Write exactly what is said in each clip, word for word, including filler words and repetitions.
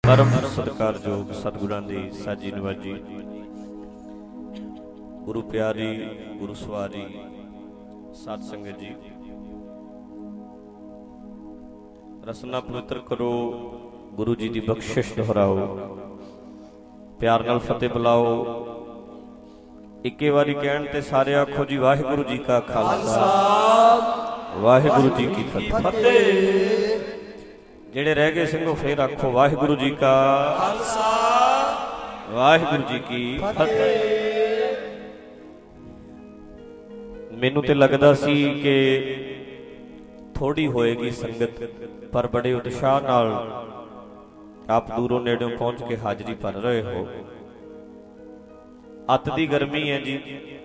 परम सत्कारयोग सतगुरां दी साजी नवाजी गुरु प्यारी गुरु सवारी साध संगत जी, रसना पवित्र करो, गुरु जी की बख्शिश दोहराओ, प्यार नाल फतेह बुलाओ। इक्के वारी कहण ते सारे आखो जी वाहिगुरु जी का खालसा वाहिगुरु जी की फतेह। जेड़े रह गए सिंघो फिर आखो वाहिगुरु जी का खालसा वाहिगुरु जी की फतेह। मैनू ते लगदा सी कि थोड़ी होएगी संगत, पर बड़े उत्साह नाल आप दूरों नेड़ों पहुंच के हाजरी भर रहे हो। अत दी गर्मी है जी,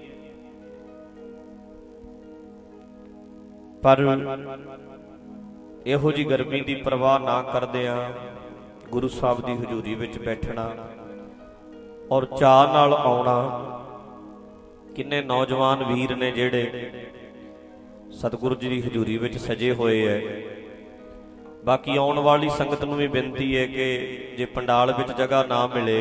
पर इहो जी गर्मी की परवाह ना करदिआं गुरु साहब की हजूरी विच बैठना और चाह नाल आउणा। किन्ने नौजवान वीर ने जिहड़े सतगुरु जी की हजूरी विच सजे होए है। बाकी आउण वाली संगत नूं भी बेनती है कि जे पंडाल विच जगह ना मिले,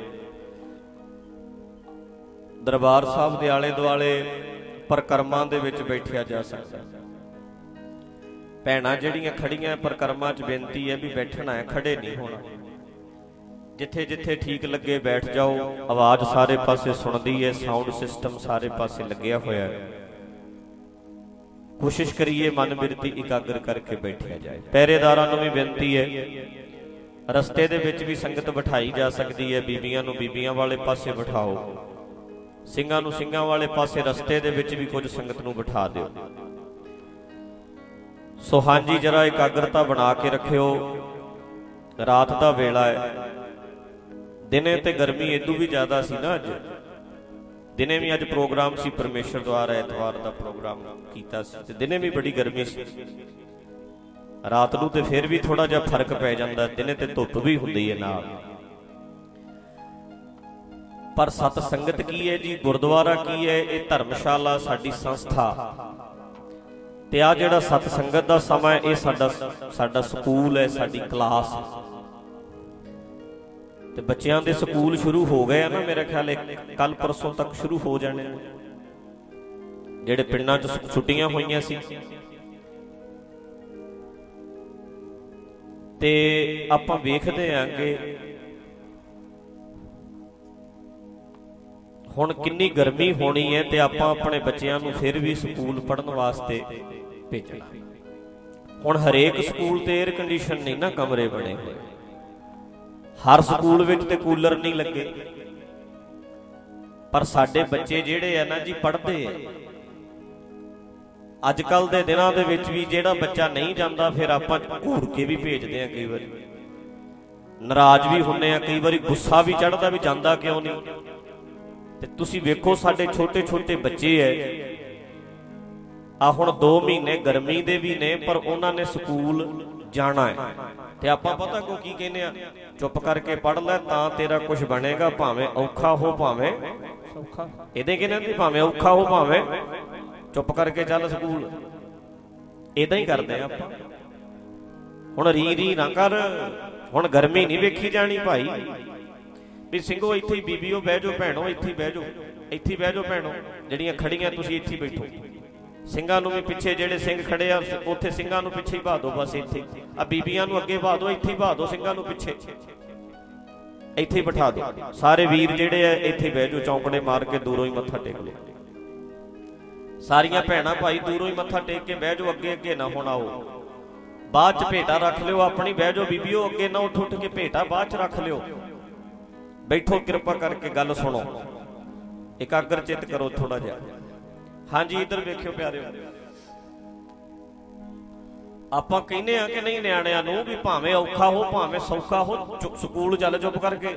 दरबार साहब दे आले दुआले परकरमां दे विच बैठिया जा सकदा। भैणां जिहड़ियां खड़ियां परकरमां च बेनती है भी बैठना है, खड़े नहीं होना। जिथे जिथे ठीक लगे बैठ जाओ। आवाज़ सारे पासे सुनदी है, साउंड सिस्टम सारे पासे लग्या होया है। कोशिश करिए मन बिरती इकागर करके बैठिया जाए। पहरेदारां नूं भी बेनती है, रस्ते दे विच भी संगत बिठाई जा सकती है। बीबियां नूं बीबियां वाले पासे बिठाओ, ਸਿੰਘਾਂ नूं ਸਿੰਘਾं वाले पासे रस्ते दे विच भी कुछ संगत नूं बिठा दिओ। सो हाँ जी, जरा एकाग्रता बना के रखियो। रात का वेला है, दिने ते गर्मी इदू भी ज्यादा सी ना। अज दिने भी अज प्रोग्राम सी परमेश्वर द्वारा एतवार का प्रोग्राम कीता सी, ते दिने भी बड़ी गर्मी सी। रात नूं ते फिर भी थोड़ा जिहा फर्क पै जांदा, दिने ते धुप भी हुंदी है नाल। पर सत संगत की है जी, गुरद्वारा की है, ये धर्मशाला साडी संस्था ते आ जिहड़ा सत संगत दा समा है, ये साडा साडा स्कूल है, साडी क्लास है। ते बच्चियां दे स्कूल शुरू हो गए हैं ना, मेरे ख्याल कल परसों तक शुरू हो जाने। जिहड़े पिंडां च छुट्टियां होईयां सी ते आपां वेखदे हां कि हुण किन्नी गर्मी होनी है, ते आपां अपने बच्चियां नूं फिर भी स्कूल पढ़न वास्ते भेजना। हुण हरेक स्कूल ते एयर कंडीशन नहीं ना कमरे बने हुए, हर स्कूल विच ते कूलर नहीं लगे। पर साडे बच्चे जिहड़े है ना जी, पढ़दे है। अजकल दे दिनां दे विच भी जिहड़ा बच्चा नहीं जांदा, फिर आपां घूर के भी भेजदे आ। कई वारी नाराज भी हुंदे आ, कई वारी गुस्सा भी चढ़दा भी जांदा क्यों नहीं। ते तुसीं वेखो साडे छोटे छोटे बच्चे है, आ हुण दो महीने गर्मी दे भी ने, पर उन्हां ने स्कूल जाना है। ते आपां पता को की कहने आ, चुप करके पढ़ लै तां तेरा कुछ बनेगा, भावें औखा हो भावें सौखा। इहदे कहने भावें औखा हो भावें चुप करके चल स्कूल। इदां ही करदे आपां। हुण री री ना कर, हुण गर्मी नहीं वेखी जानी भाई भी ਸਿੰਘੋ ਇੱਥੇ ਹੀ ਬੀਬੀਓ ਬਹਿ ਜਾਓ, ਭੈਣੋ ਇੱਥੇ ਬਹਿ ਜਾਓ, ਇੱਥੇ ਬਹਿ ਜਾਓ ਭੈਣੋ, ਜਿਹੜੀਆਂ ਖੜੀਆਂ ਤੁਸੀਂ ਇੱਥੇ ਬੈਠੋ। ਸਿੰਘਾਂ ਨੂੰ ਵੀ ਪਿੱਛੇ ਜਿਹੜੇ ਸਿੰਘ ਖੜੇ ਆ ਉੱਥੇ ਸਿੰਘਾਂ ਨੂੰ ਪਿੱਛੇ ਹੀ ਭਾ ਦਿਓ, ਬਸ ਇੱਥੇ ਆ ਬੀਬੀਆਂ ਨੂੰ ਅੱਗੇ ਭਾ ਦਿਓ, ਇੱਥੇ ਹੀ ਭਾ ਦਿਓ, ਸਿੰਘਾਂ ਨੂੰ ਪਿੱਛੇ ਇੱਥੇ ਹੀ ਬਿਠਾ ਦਿਓ। ਸਾਰੇ ਵੀਰ ਜਿਹੜੇ ਆ ਇੱਥੇ ਬਹਿ ਜਾਓ, ਚੌਂਕੜੇ ਮਾਰ ਕੇ ਦੂਰੋਂ ਹੀ ਮੱਥਾ ਟੇਕ ਲਓ। ਸਾਰੀਆਂ ਭੈਣਾਂ ਭਾਈ ਦੂਰੋਂ ਹੀ ਮੱਥਾ ਟੇਕ ਕੇ ਬਹਿ ਜਾਓ, ਅੱਗੇ ਅੱਗੇ ਨਾ ਹੁਣ ਆਓ। ਬਾਅਦ ਚ ਭੇਟਾ ਰੱਖ ਲਿਓ ਆਪਣੀ, ਬਹਿ ਜਾਓ ਬੀਬੀਓ, ਅੱਗੇ ਨਾ ਉੱਠ ਉੱਠ ਕੇ ਭੇਟਾ ਬਾਅਦ ਚ ਰੱਖ ਲਿਓ। बैठो कृपा करके गल सुनो, एकाग्र चित करो थोड़ा जिहा। हाँ जी, इधर वेखियो प्यारे, आपां कहने आ कि नहीं निआणिआं नूं भी भावें औखा हो भावें सौखा हो, स्कूल चल चुप करके।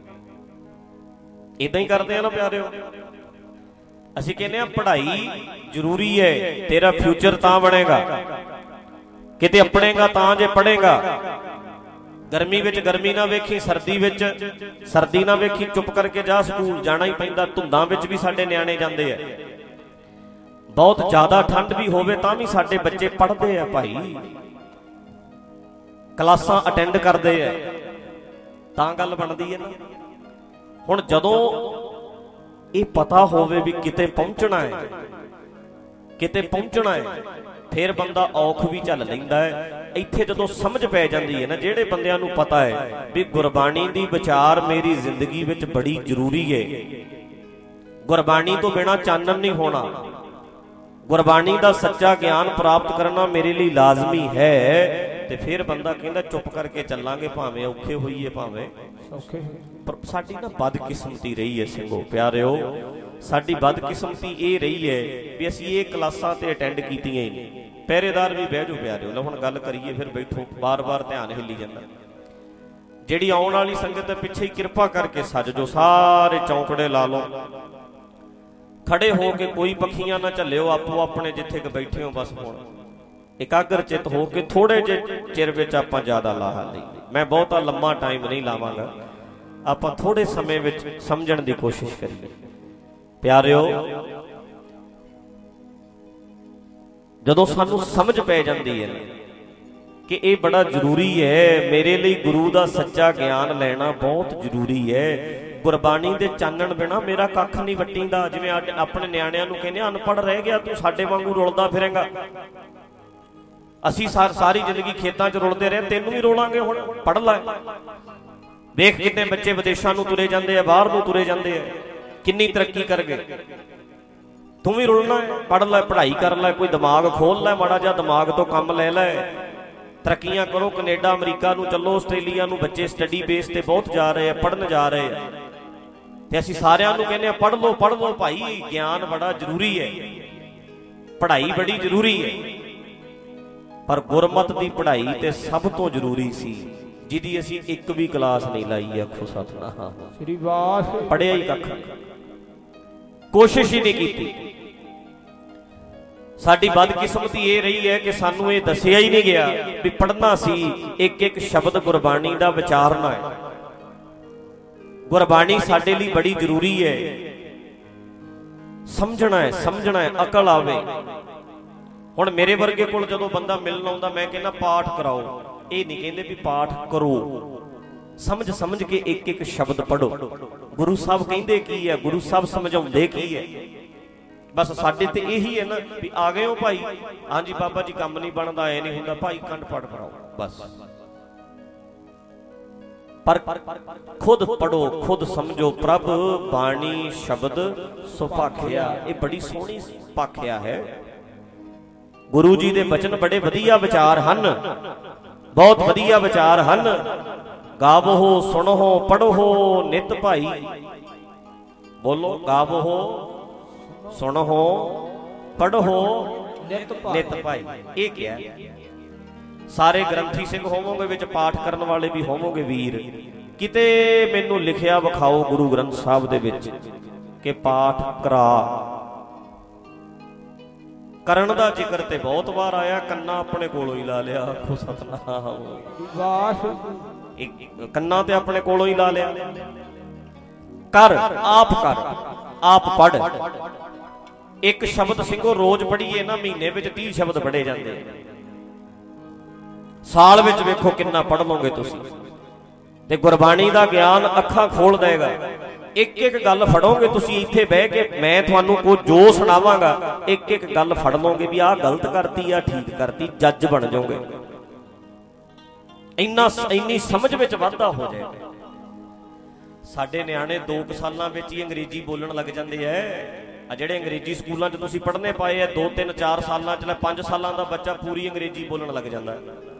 इदां ही करदे आ ना प्यारे। असीं कहने आ पढ़ाई जरूरी है, तेरा फ्यूचर तां बनेगा, किते अपनेगा तां जे पढ़ेगा। गर्मी विच गर्मी ना वेखी, सर्दी विच सर्दी ना वेखी, चुप करके जा, स्कूल जाना ही पैंदा। धुंदां विच भी साडे निआणे जांदे आ, बहुत ज्यादा ठंड भी होवे तां भी साडे बच्चे पढ़दे आ भाई, क्लासां अटेंड करदे आ। ਤਾਂ ਗੱਲ ਬਣਦੀ ਹੈ ਨਾ। ਹੁਣ ਜਦੋਂ ਇਹ ਪਤਾ ਹੋਵੇ ਵੀ ਕਿਤੇ ਪਹੁੰਚਣਾ ਹੈ, ਕਿਤੇ ਪਹੁੰਚਣਾ ਹੈ, ਫਿਰ ਬੰਦਾ ਔਖ ਵੀ ਝੱਲ ਲੈਂਦਾ ਹੈ। ਇੱਥੇ ਜਦੋਂ ਸਮਝ ਪੈ ਜਾਂਦੀ ਹੈ ਨਾ, ਜਿਹੜੇ ਬੰਦਿਆਂ ਨੂੰ ਪਤਾ ਹੈ ਵੀ ਗੁਰਬਾਣੀ ਦੀ ਵਿਚਾਰ ਮੇਰੀ ਜ਼ਿੰਦਗੀ ਵਿੱਚ ਬੜੀ ਜ਼ਰੂਰੀ ਹੈ, ਗੁਰਬਾਣੀ ਤੋਂ ਬਿਨਾਂ ਚਾਨਣ ਨਹੀਂ ਹੋਣਾ, ਗੁਰਬਾਣੀ ਦਾ ਸੱਚਾ ਗਿਆਨ ਪ੍ਰਾਪਤ ਕਰਨਾ ਮੇਰੇ ਲਈ ਲਾਜ਼ਮੀ ਹੈ, ਤੇ ਫਿਰ ਬੰਦਾ ਕਹਿੰਦਾ ਚੁੱਪ ਕਰਕੇ ਚੱਲਾਂਗੇ, ਭਾਵੇਂ ਔਖੇ ਹੋਈਏ ਭਾਵੇਂ ਸੌਖੇ। ਪਰ ਸਾਡੀ ਨਾ ਬਦਕਿਸਮਤੀ ਰਹੀ ਹੈ ਸਿੰਘੋ ਪਿਆਰਿਓ, ਸਾਡੀ ਬਦਕਿਸਮਤੀ ਇਹ ਰਹੀ ਹੈ ਵੀ ਅਸੀਂ ਇਹ ਕਲਾਸਾਂ ਤੇ ਅਟੈਂਡ ਕੀਤੀਆਂ ਹੀ ਨਹੀਂ। ਪਹਿਰੇਦਾਰ ਵੀ ਬਹਿ ਜਾਓ ਪਿਆਰਿਓ, ਲਓ ਹੁਣ ਗੱਲ ਕਰੀਏ, ਫਿਰ ਬੈਠੋ, ਬਾਰ-ਬਾਰ ਧਿਆਨ ਹਿੱਲੀ ਜਾਂਦਾ। ਜਿਹੜੀ ਆਉਣ ਵਾਲੀ ਸੰਗਤ ਪਿੱਛੇ ਹੀ ਕਿਰਪਾ ਕਰਕੇ ਸੱਜ ਜੋ, ਸਾਰੇ ਚੌਂਕੜੇ ਲਾ ਲਓ, ਖੜੇ ਹੋ ਕੇ ਕੋਈ ਪੱਖੀਆਂ ਨਾ ਝੱਲਿਓ, ਆਪੋ ਆਪਣੇ ਜਿੱਥੇ ਕਿ ਬੈਠੇ ਹੋ ਬਸ ਹੁਣ ਇਕਾਗਰ ਚਿੱਤ ਹੋ ਕੇ ਥੋੜੇ ਜਿਹੇ ਚਿਰ ਵਿੱਚ ਆਪਾਂ ਜ਼ਿਆਦਾ ਲਾਹਾ ਲਈਏ। ਮੈਂ ਬਹੁਤਾ ਲੰਮਾ ਟਾਈਮ ਨਹੀਂ ਲਾਵਾਂਗਾ, ਆਪਾਂ ਥੋੜੇ ਸਮੇਂ ਵਿੱਚ ਸਮਝਣ ਦੀ ਕੋਸ਼ਿਸ਼ ਕਰੀਏ ਪਿਆਰਿਓ। ਜਦੋਂ ਸਾਨੂੰ ਸਮਝ ਪੈ ਜਾਂਦੀ ਹੈ ਨਾ ਕਿ ਇਹ ਬੜਾ ਜ਼ਰੂਰੀ ਹੈ, ਮੇਰੇ ਲਈ ਗੁਰੂ ਦਾ ਸੱਚਾ ਗਿਆਨ ਲੈਣਾ ਬਹੁਤ ਜ਼ਰੂਰੀ ਹੈ, ਗੁਰਬਾਣੀ ਦੇ ਚਾਨਣ ਬਿਨਾ ਮੇਰਾ ਕੱਖ ਨਹੀਂ ਵੱਟੀਂਦਾ। ਜਿਵੇਂ ਆਪਣੇ ਨਿਆਣਿਆਂ ਨੂੰ ਕਹਿੰਦੇ ਅਨਪੜ੍ਹ ਰਹਿ ਗਿਆ ਤੂੰ, ਸਾਡੇ ਵਾਂਗੂ ਰੁਲਦਾ ਫਿਰੇਂਗਾ। ਅਸੀਂ ਸਾਰੀ ਜ਼ਿੰਦਗੀ ਖੇਤਾਂ 'ਚ ਰੁਲਦੇ ਰਹੇ, ਤੈਨੂੰ ਵੀ ਰੋਲਾਂਗੇ, ਹੁਣ ਪੜ੍ਹ ਲੈ। ਵੇਖ ਕਿੰਨੇ ਬੱਚੇ ਵਿਦੇਸ਼ਾਂ ਨੂੰ ਤੁਰੇ ਜਾਂਦੇ ਆ, ਬਾਹਰ ਨੂੰ ਤੁਰੇ ਜਾਂਦੇ ਆ, ਕਿੰਨੀ ਤਰੱਕੀ ਕਰ ਗਏ। ਤੂੰ ਵੀ ਰੁਲਣਾ ਹੈ, ਪੜ੍ਹ ਲੈ, ਪੜ੍ਹਾਈ ਕਰ ਲੈ, ਕੋਈ ਦਿਮਾਗ ਖੋਲ ਲੈ, ਮਾੜਾ ਜਿਹਾ ਦਿਮਾਗ ਤੋਂ ਕੰਮ ਲੈ ਲੈ, ਤਰੱਕੀਆਂ ਕਰੋ। ਕੈਨੇਡਾ ਅਮਰੀਕਾ ਨੂੰ ਚੱਲੋ, ਆਸਟ੍ਰੇਲੀਆ ਨੂੰ ਬੱਚੇ ਸਟੱਡੀ ਬੇਸ ਤੇ ਬਹੁਤ ਜਾ ਰਹੇ ਆ, ਪੜ੍ਹਨ ਜਾ ਰਹੇ ਆ, ਤੇ ਅਸੀਂ ਸਾਰਿਆਂ ਨੂੰ ਕਹਿੰਦੇ ਆ ਪੜ੍ਹ ਲਓ ਪੜ੍ਹ ਲਓ ਭਾਈ, ਗਿਆਨ ਬੜਾ ਜ਼ਰੂਰੀ ਹੈ, ਪੜ੍ਹਾਈ ਬੜੀ ਜ਼ਰੂਰੀ ਹੈ। ਪਰ ਗੁਰਮਤ ਦੀ ਪੜ੍ਹਾਈ ਤੇ ਸਭ ਤੋਂ ਜ਼ਰੂਰੀ ਸੀ, ਜਿਹਦੀ ਅਸੀਂ ਇੱਕ ਵੀ ਕਲਾਸ ਨਹੀਂ ਲਾਈ। ਆਖੋ ਸਤਿਨਾਮ ਸ੍ਰੀ ਵਾਹਿਗੁਰੂ। ਪੜ੍ਹਿਆ ਹੀ ਕੱਖ, ਕੋਸ਼ਿਸ਼ ਹੀ ਨਹੀਂ ਕੀਤੀ। ਸਾਡੀ ਬਦਕਿਸਮਤੀ ਇਹ ਰਹੀ ਹੈ ਕਿ ਸਾਨੂੰ ਇਹ ਦੱਸਿਆ ਹੀ ਨਹੀਂ ਗਿਆ ਵੀ ਪੜ੍ਹਨਾ ਸੀ, ਇੱਕ ਇੱਕ ਸ਼ਬਦ ਗੁਰਬਾਣੀ ਦਾ ਵਿਚਾਰਨਾ ਹੈ। ਗੁਰਬਾਣੀ ਸਾਡੇ ਲਈ ਬੜੀ ਜ਼ਰੂਰੀ ਹੈ, ਸਮਝਣਾ ਹੈ, ਸਮਝਣਾ ਹੈ, ਅਕਲ ਆਵੇ। ਹੁਣ ਮੇਰੇ ਵਰਗੇ ਕੋਲ ਜਦੋਂ ਬੰਦਾ ਮਿਲਣ ਆਉਂਦਾ, ਮੈਂ ਕਹਿੰਦਾ ਪਾਠ ਕਰਾਓ, ਇਹ ਨਹੀਂ ਕਹਿੰਦੇ ਵੀ ਪਾਠ ਕਰੋ, ਸਮਝ ਸਮਝ ਕੇ ਇੱਕ ਇੱਕ ਸ਼ਬਦ ਪੜ੍ਹੋ। ਗੁਰੂ ਸਾਹਿਬ ਕਹਿੰਦੇ ਕੀ ਹੈ, ਗੁਰੂ ਸਾਹਿਬ ਸਮਝਾਉਂਦੇ ਕੀ ਹੈ। ਬਸ ਸਾਡੇ ਤੇ ਇਹੀ ਹੈ ਨਾ ਵੀ ਆ ਗਏ ਹੋ ਭਾਈ, ਹਾਂਜੀ ਬਾਬਾ ਜੀ ਕੰਮ ਨਹੀਂ ਬਣਦਾ, ਐ ਨਹੀਂ ਹੁੰਦਾ ਭਾਈ, ਕੰਠ ਪਾਠ ਕਰਾਓ ਬਸ। ਪਰ ਖੁਦ ਪੜੋ, ਖੁਦ ਸਮਝੋ। ਪ੍ਰਭ ਬਾਣੀ ਸ਼ਬਦ ਸੁਭਾਖਿਆ, ਇਹ ਬੜੀ ਸੋਹਣੀ ਭਾਖਿਆ ਹੈ। ਗੁਰੂ ਜੀ ਦੇ ਬਚਨ ਬੜੇ ਵਧੀਆ ਵਿਚਾਰ ਹਨ, ਬਹੁਤ ਵਧੀਆ ਵਿਚਾਰ ਹਨ। ਗਾਵੋ ਸੁਣੋ ਪੜ੍ਹੋ ਨਿਤ ਭਾਈ, ਬੋਲੋ ਗਾਵੋ ਸੁਣੋ ਪੜ੍ਹੋ ਨਿਤ ਭਾਈ। ਇਹ ਕੀ ਹੈ? ਸਾਰੇ ਗ੍ਰੰਥੀ ਸਿੰਘ ਹੋਵੋਗੇ, ਵਿੱਚ ਪਾਠ ਕਰਨ ਵਾਲੇ ਵੀ ਹੋਵੋਗੇ ਵੀਰ, ਕਿਤੇ ਮੈਨੂੰ ਲਿਖਿਆ ਵਿਖਾਓ ਗੁਰੂ ਗ੍ਰੰਥ ਸਾਹਿਬ ਦੇ ਵਿੱਚ ਕਿ ਪਾਠ ਕਰਾ। ਕਰਨ ਦਾ ਜ਼ਿਕਰ ਤੇ ਬਹੁਤ ਵਾਰ ਆਇਆ, ਕੰਨਾਂ ਆਪਣੇ ਕੋਲੋਂ ਹੀ ਲਾ ਲਿਆ। ਆਖੋ ਸਤਿਨਾਮ ਵਾਹਿਗੁਰੂ। ਕੰਨਾਂ ਤੇ ਆਪਣੇ ਕੋਲੋਂ ਹੀ ਲਾ ਲਿਆ। ਕਰ, ਆਪ ਕਰ, ਆਪ ਪੜ੍ਹ। ਇੱਕ ਸ਼ਬਦ ਸਿੰਘੋ ਰੋਜ਼ ਪੜ੍ਹੀਏ ਨਾ, ਮਹੀਨੇ ਵਿੱਚ ਤੀਹ ਸ਼ਬਦ ਪੜ੍ਹੇ ਜਾਂਦੇ, ਸਾਲ ਵਿੱਚ ਵੇਖੋ ਕਿੰਨਾ ਪੜ੍ਹ ਲਓਗੇ ਤੁਸੀਂ। ਤੇ ਗੁਰਬਾਣੀ ਦਾ ਗਿਆਨ ਅੱਖਾਂ ਖੋਲ ਦੇਗਾ। ਇੱਕ ਇੱਕ ਗੱਲ ਫੜੋਗੇ ਤੁਸੀਂ, ਇੱਥੇ ਬਹਿ ਕੇ ਮੈਂ ਤੁਹਾਨੂੰ ਕੋ ਜੋ ਸੁਣਾਵਾਂਗਾ, ਇੱਕ ਇੱਕ ਗੱਲ ਫੜ ਲਓਗੇ ਵੀ ਆਹ ਗਲਤ ਕਰਤੀ, ਆ ਠੀਕ ਕਰਤੀ, ਜੱਜ ਬਣ ਜਾਓਗੇ। ਇੰਨਾ ਇੰਨੀ ਸਮਝ ਵਿੱਚ ਵਾਧਾ ਹੋ ਜਾਏਗਾ। ਸਾਡੇ ਨਿਆਣੇ ਦੋ ਕੁ ਸਾਲਾਂ ਵਿੱਚ ਹੀ ਅੰਗਰੇਜ਼ੀ ਬੋਲਣ ਲੱਗ ਜਾਂਦੇ ਐ। ਆ ਜਿਹੜੇ ਅੰਗਰੇਜ਼ੀ ਸਕੂਲਾਂ 'ਚ ਤੁਸੀਂ ਪੜ੍ਹਨੇ ਪਾਏ ਆ, ਦੋ ਤਿੰਨ ਚਾਰ ਸਾਲਾਂ 'ਚ, ਲੈ ਪੰਜ ਸਾਲਾਂ ਦਾ ਬੱਚਾ ਪੂਰੀ ਅੰਗਰੇਜ਼ੀ ਬੋਲਣ ਲੱਗ ਜਾਂਦਾ।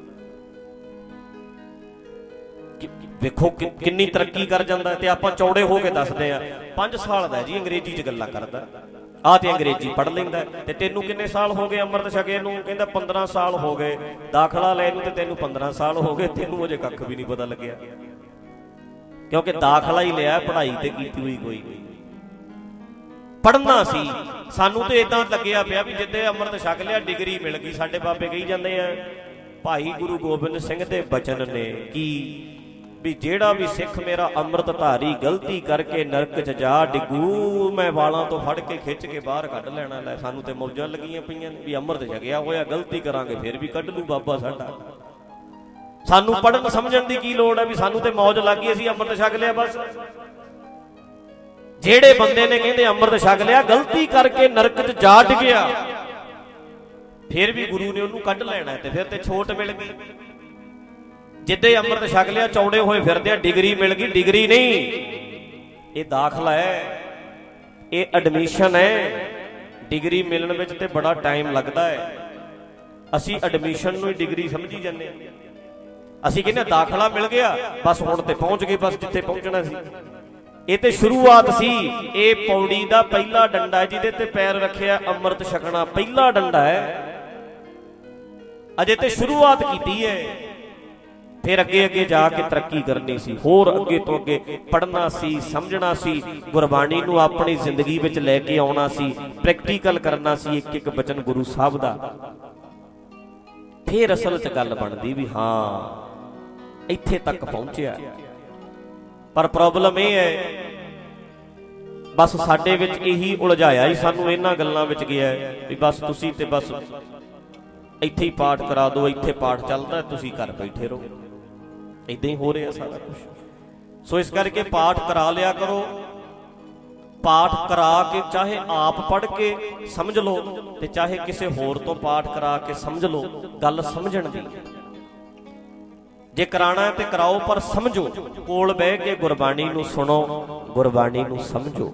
ਵੇਖੋ ਕਿੰਨੀ ਤਰੱਕੀ ਕਰ ਜਾਂਦਾ। ਤੇ ਆਪਾਂ ਚੌੜੇ ਹੋ ਕੇ ਦੱਸਦੇ ਆ ਪੰਜ ਸਾਲ ਦਾ ਜੀ ਅੰਗਰੇਜ਼ੀ 'ਚ ਗੱਲਾਂ ਕਰਦਾ, ਆਹ ਤੇ ਅੰਗਰੇਜ਼ੀ ਪੜ੍ਹ ਲੈਂਦਾ। ਤੇ ਤੈਨੂੰ ਕਿੰਨੇ ਸਾਲ ਹੋ ਗਏ ਅੰਮ੍ਰਿਤ ਛਕੇ ਨੂੰ? ਕਹਿੰਦਾ ਪੰਦਰਾਂ ਸਾਲ ਹੋ ਗਏ। ਦਾਖਲਾ ਲੈ ਨੂੰ ਤੇ ਤੈਨੂੰ ਪੰਦਰਾਂ ਸਾਲ ਹੋ ਗਏ, ਤੈਨੂੰ ਅਜੇ ਕੱਖ ਵੀ ਨਹੀਂ ਪਤਾ ਲੱਗਿਆ, ਕਿਉਂਕਿ ਦਾਖਲਾ ਹੀ ਲਿਆ, ਪੜ੍ਹਾਈ ਤੇ ਕੀਤੀ ਹੋਈ ਕੋਈ ਨਹੀਂ। ਪੜ੍ਹਨਾ ਸੀ ਸਾਨੂੰ ਤੇ ਏਦਾਂ ਲੱਗਿਆ ਪਿਆ ਵੀ ਜਿੱਦੇ ਅੰਮ੍ਰਿਤ ਛਕ ਲਿਆ ਡਿਗਰੀ ਮਿਲ ਗਈ। ਸਾਡੇ ਬਾਬੇ ਕਹੀ ਜਾਂਦੇ ਆ ਭਾਈ ਗੁਰੂ ਗੋਬਿੰਦ ਸਿੰਘ ਦੇ ਬਚਨ ਨੇ ਕੀ ਵੀ ਜਿਹੜਾ ਵੀ ਸਿੱਖ ਮੇਰਾ ਅੰਮ੍ਰਿਤ ਧਾਰੀ ਗਲਤੀ ਕਰਕੇ ਨਰਕ 'ਚ ਜਾ ਡਿੱਗੂ, ਮੈਂ ਵਾਲਾਂ ਤੋਂ ਫੜ ਕੇ ਖਿੱਚ ਕੇ ਬਾਹਰ ਕੱਢ ਲੈਣਾ। ਲੈ ਸਾਨੂੰ ਤੇ ਮੌਜਾਂ ਲੱਗੀਆਂ ਪਈਆਂ ਨੇ ਵੀ ਅੰਮ੍ਰਿਤ ਛਕਿਆ ਹੋਇਆ, ਗਲਤੀ ਕਰਾਂਗੇ ਫਿਰ ਵੀ ਕੱਢ ਲੂ ਬਾਬਾ ਸਾਡਾ। ਸਾਨੂੰ ਪੜ੍ਹਨ ਸਮਝਣ ਦੀ ਕੀ ਲੋੜ ਹੈ ਵੀ ਸਾਨੂੰ ਤੇ ਮੌਜ ਲੱਗ ਗਈ, ਅਸੀਂ ਅੰਮ੍ਰਿਤ ਛਕ ਲਿਆ ਬਸ। ਜਿਹੜੇ ਬੰਦੇ ਨੇ ਕਹਿੰਦੇ ਅੰਮ੍ਰਿਤ ਛਕ ਲਿਆ, ਗਲਤੀ ਕਰਕੇ ਨਰਕ 'ਚ ਜਾ ਡਿੱਗਿਆ, ਫਿਰ ਵੀ ਗੁਰੂ ਨੇ ਉਹਨੂੰ ਕੱਢ ਲੈਣਾ ਤੇ ਫਿਰ ਤੇ ਛੋਟ ਮਿਲ ਗਈ। ਜਿੱਦੇ ਅੰਮ੍ਰਿਤ ਛਕ ਲਿਆ ਚੌੜੇ ਹੋਏ ਫਿਰਦੇ ਆ, ਡਿਗਰੀ ਮਿਲ ਗਈ। ਡਿਗਰੀ ਨਹੀਂ, ਇਹ ਦਾਖਲਾ ਹੈ, ਇਹ ਐਡਮਿਸ਼ਨ ਹੈ। ਡਿਗਰੀ ਮਿਲਣ ਵਿੱਚ ਤੇ ਬੜਾ ਟਾਈਮ ਲੱਗਦਾ ਹੈ। ਅਸੀਂ ਐਡਮਿਸ਼ਨ ਨੂੰ ਹੀ ਡਿਗਰੀ ਸਮਝੀ ਜਾਂਦੇ ਹਾਂ। ਅਸੀਂ ਕਹਿੰਦੇ ਦਾਖਲਾ ਮਿਲ ਗਿਆ ਬਸ, ਹੁਣ ਤੇ ਪਹੁੰਚ ਗਏ ਬਸ ਜਿੱਥੇ ਪਹੁੰਚਣਾ ਸੀ। ਇਹ ਤੇ ਸ਼ੁਰੂਆਤ ਸੀ। ਇਹ ਪੌੜੀ ਦਾ ਪਹਿਲਾ ਡੰਡਾ ਹੈ, ਜਿਹਦੇ ਤੇ ਪੈਰ ਰੱਖਿਆ ਅੰਮ੍ਰਿਤ ਛਕਣਾ ਪਹਿਲਾ ਡੰਡਾ ਹੈ। ਅਜੇ ਤੇ ਸ਼ੁਰੂਆਤ ਕੀਤੀ ਹੈ, ਫਿਰ ਅੱਗੇ ਅੱਗੇ ਜਾ ਕੇ ਤਰੱਕੀ ਕਰਨੀ ਸੀ, ਹੋਰ ਅੱਗੇ ਤੋਂ ਅੱਗੇ ਪੜ੍ਹਨਾ ਸੀ, ਸਮਝਣਾ ਸੀ, ਗੁਰਬਾਣੀ ਨੂੰ ਆਪਣੀ ਜ਼ਿੰਦਗੀ ਵਿੱਚ ਲੈ ਕੇ ਆਉਣਾ ਸੀ, ਪ੍ਰੈਕਟੀਕਲ ਕਰਨਾ ਸੀ ਇੱਕ ਇੱਕ ਬਚਨ ਗੁਰੂ ਸਾਹਿਬ ਦਾ। ਫਿਰ ਅਸਲ 'ਚ ਗੱਲ ਬਣਦੀ ਵੀ ਹਾਂ ਇੱਥੇ ਤੱਕ ਪਹੁੰਚਿਆ। ਪਰ ਪ੍ਰੋਬਲਮ ਇਹ ਹੈ ਬਸ ਸਾਡੇ ਵਿੱਚ ਇਹੀ ਉਲਝਾਇਆ ਹੀ ਸਾਨੂੰ ਇਹਨਾਂ ਗੱਲਾਂ ਵਿੱਚ ਗਿਆ ਵੀ ਬਸ ਤੁਸੀਂ ਤੇ ਬਸ ਇੱਥੇ ਹੀ ਪਾਠ ਕਰਾ ਦਿਓ, ਇੱਥੇ ਪਾਠ ਚੱਲਦਾ, ਤੁਸੀਂ ਘਰ ਬੈਠੇ ਰਹੋ। ਏਦਾਂ ਹੀ ਹੋ ਰਿਹਾ ਸਾਰਾ ਕੁਛ। ਸੋ ਇਸ ਕਰਕੇ ਪਾਠ ਕਰਾ ਲਿਆ ਕਰੋ। ਪਾਠ ਕਰਾ ਕੇ ਚਾਹੇ ਆਪ ਪੜ੍ਹ ਕੇ ਸਮਝ ਲਓ ਤੇ ਚਾਹੇ ਕਿਸੇ ਹੋਰ ਤੋਂ ਪਾਠ ਕਰਾ ਕੇ ਸਮਝ ਲਓ, ਗੱਲ ਸਮਝਣ ਦੀ। ਜੇ ਕਰਾਣਾ ਤੇ ਕਰਾਓ, ਪਰ ਸਮਝੋ। ਕੋਲ ਬਹਿ ਕੇ ਗੁਰਬਾਣੀ ਨੂੰ ਸੁਣੋ, ਗੁਰਬਾਣੀ ਨੂੰ ਸਮਝੋ।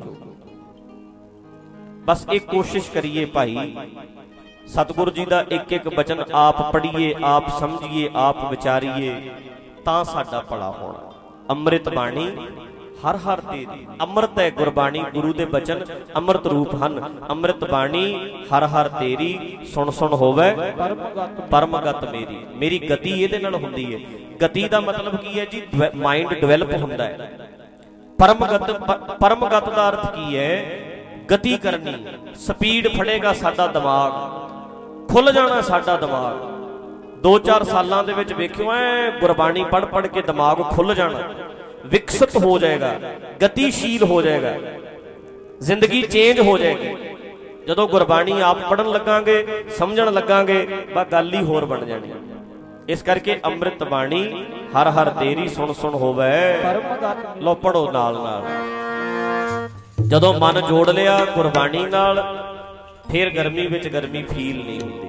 ਬਸ ਇਹ ਕੋਸ਼ਿਸ਼ ਕਰੀਏ ਭਾਈ, ਸਤਿਗੁਰੂ ਜੀ ਦਾ ਇੱਕ ਇੱਕ ਬਚਨ ਆਪ ਪੜ੍ਹੀਏ, ਆਪ ਸਮਝੀਏ, ਆਪ ਵਿਚਾਰੀਏ, ਤਾਂ ਸਾਡਾ ਭਲਾ ਹੋਣਾ। ਅੰਮ੍ਰਿਤ ਬਾਣੀ ਹਰ ਹਰ ਤੇਰੀ, ਅੰਮ੍ਰਿਤ ਹੈ ਗੁਰਬਾਣੀ, ਗੁਰੂ ਦੇ ਬਚਨ ਅੰਮ੍ਰਿਤ ਰੂਪ ਹਨ। ਅੰਮ੍ਰਿਤ ਬਾਣੀ ਹਰ ਹਰ ਤੇਰੀ, ਸੁਣ ਸੁਣ ਹੋਵੇ ਪਰਮਗਤ ਮੇਰੀ। ਮੇਰੀ ਗਤੀ ਇਹਦੇ ਨਾਲ ਹੁੰਦੀ ਹੈ। ਗਤੀ ਦਾ ਮਤਲਬ ਕੀ ਹੈ ਜੀ? ਮਾਈਂਡ ਡਿਵੈਲਪ ਹੁੰਦਾ ਹੈ। ਪਰਮਗਤ, ਪਰਮਗਤ ਦਾ ਅਰਥ ਕੀ ਹੈ? ਗਤੀ ਕਰਨੀ, ਸਪੀਡ ਫੜੇਗਾ ਸਾਡਾ ਦਿਮਾਗ, ਖੁੱਲ ਜਾਣਾ ਸਾਡਾ ਦਿਮਾਗ। ਦੋ ਚਾਰ ਸਾਲਾਂ ਦੇ ਵਿੱਚ ਵੇਖਿਓ ਐ ਗੁਰਬਾਣੀ ਪੜ੍ਹ ਪੜ੍ਹ ਕੇ ਦਿਮਾਗ ਖੁੱਲ ਜਾਣਾ, ਵਿਕਸਿਤ ਹੋ ਜਾਏਗਾ, ਗਤੀਸ਼ੀਲ ਹੋ ਜਾਏਗਾ, ਜ਼ਿੰਦਗੀ ਚੇਂਜ ਹੋ ਜਾਏਗੀ। ਜਦੋਂ ਗੁਰਬਾਣੀ ਆਪ ਪੜ੍ਹਨ ਲੱਗਾਂਗੇ, ਸਮਝਣ ਲੱਗਾਂਗੇ, ਬਸ ਗੱਲ ਹੀ ਹੋਰ ਬਣ ਜਾਣੀ। ਇਸ ਕਰਕੇ ਅੰਮ੍ਰਿਤ ਬਾਣੀ ਹਰ ਹਰ ਤੇਰੀ, ਸੁਣ ਸੁਣ ਹੋਵੇ ਲੋ ਪੜੋ ਨਾਲ ਨਾਲ। ਜਦੋਂ ਮਨ ਜੋੜ ਲਿਆ ਗੁਰਬਾਣੀ ਨਾਲ, ਫਿਰ ਗਰਮੀ ਵਿੱਚ ਗਰਮੀ ਫੀਲ ਨਹੀਂ ਹੁੰਦੀ।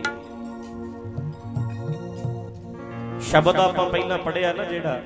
ਸ਼ਬਦ ਆਪਾਂ ਪਹਿਲਾਂ ਪੜ੍ਹਿਆ ਨਾ ਜਿਹੜਾ,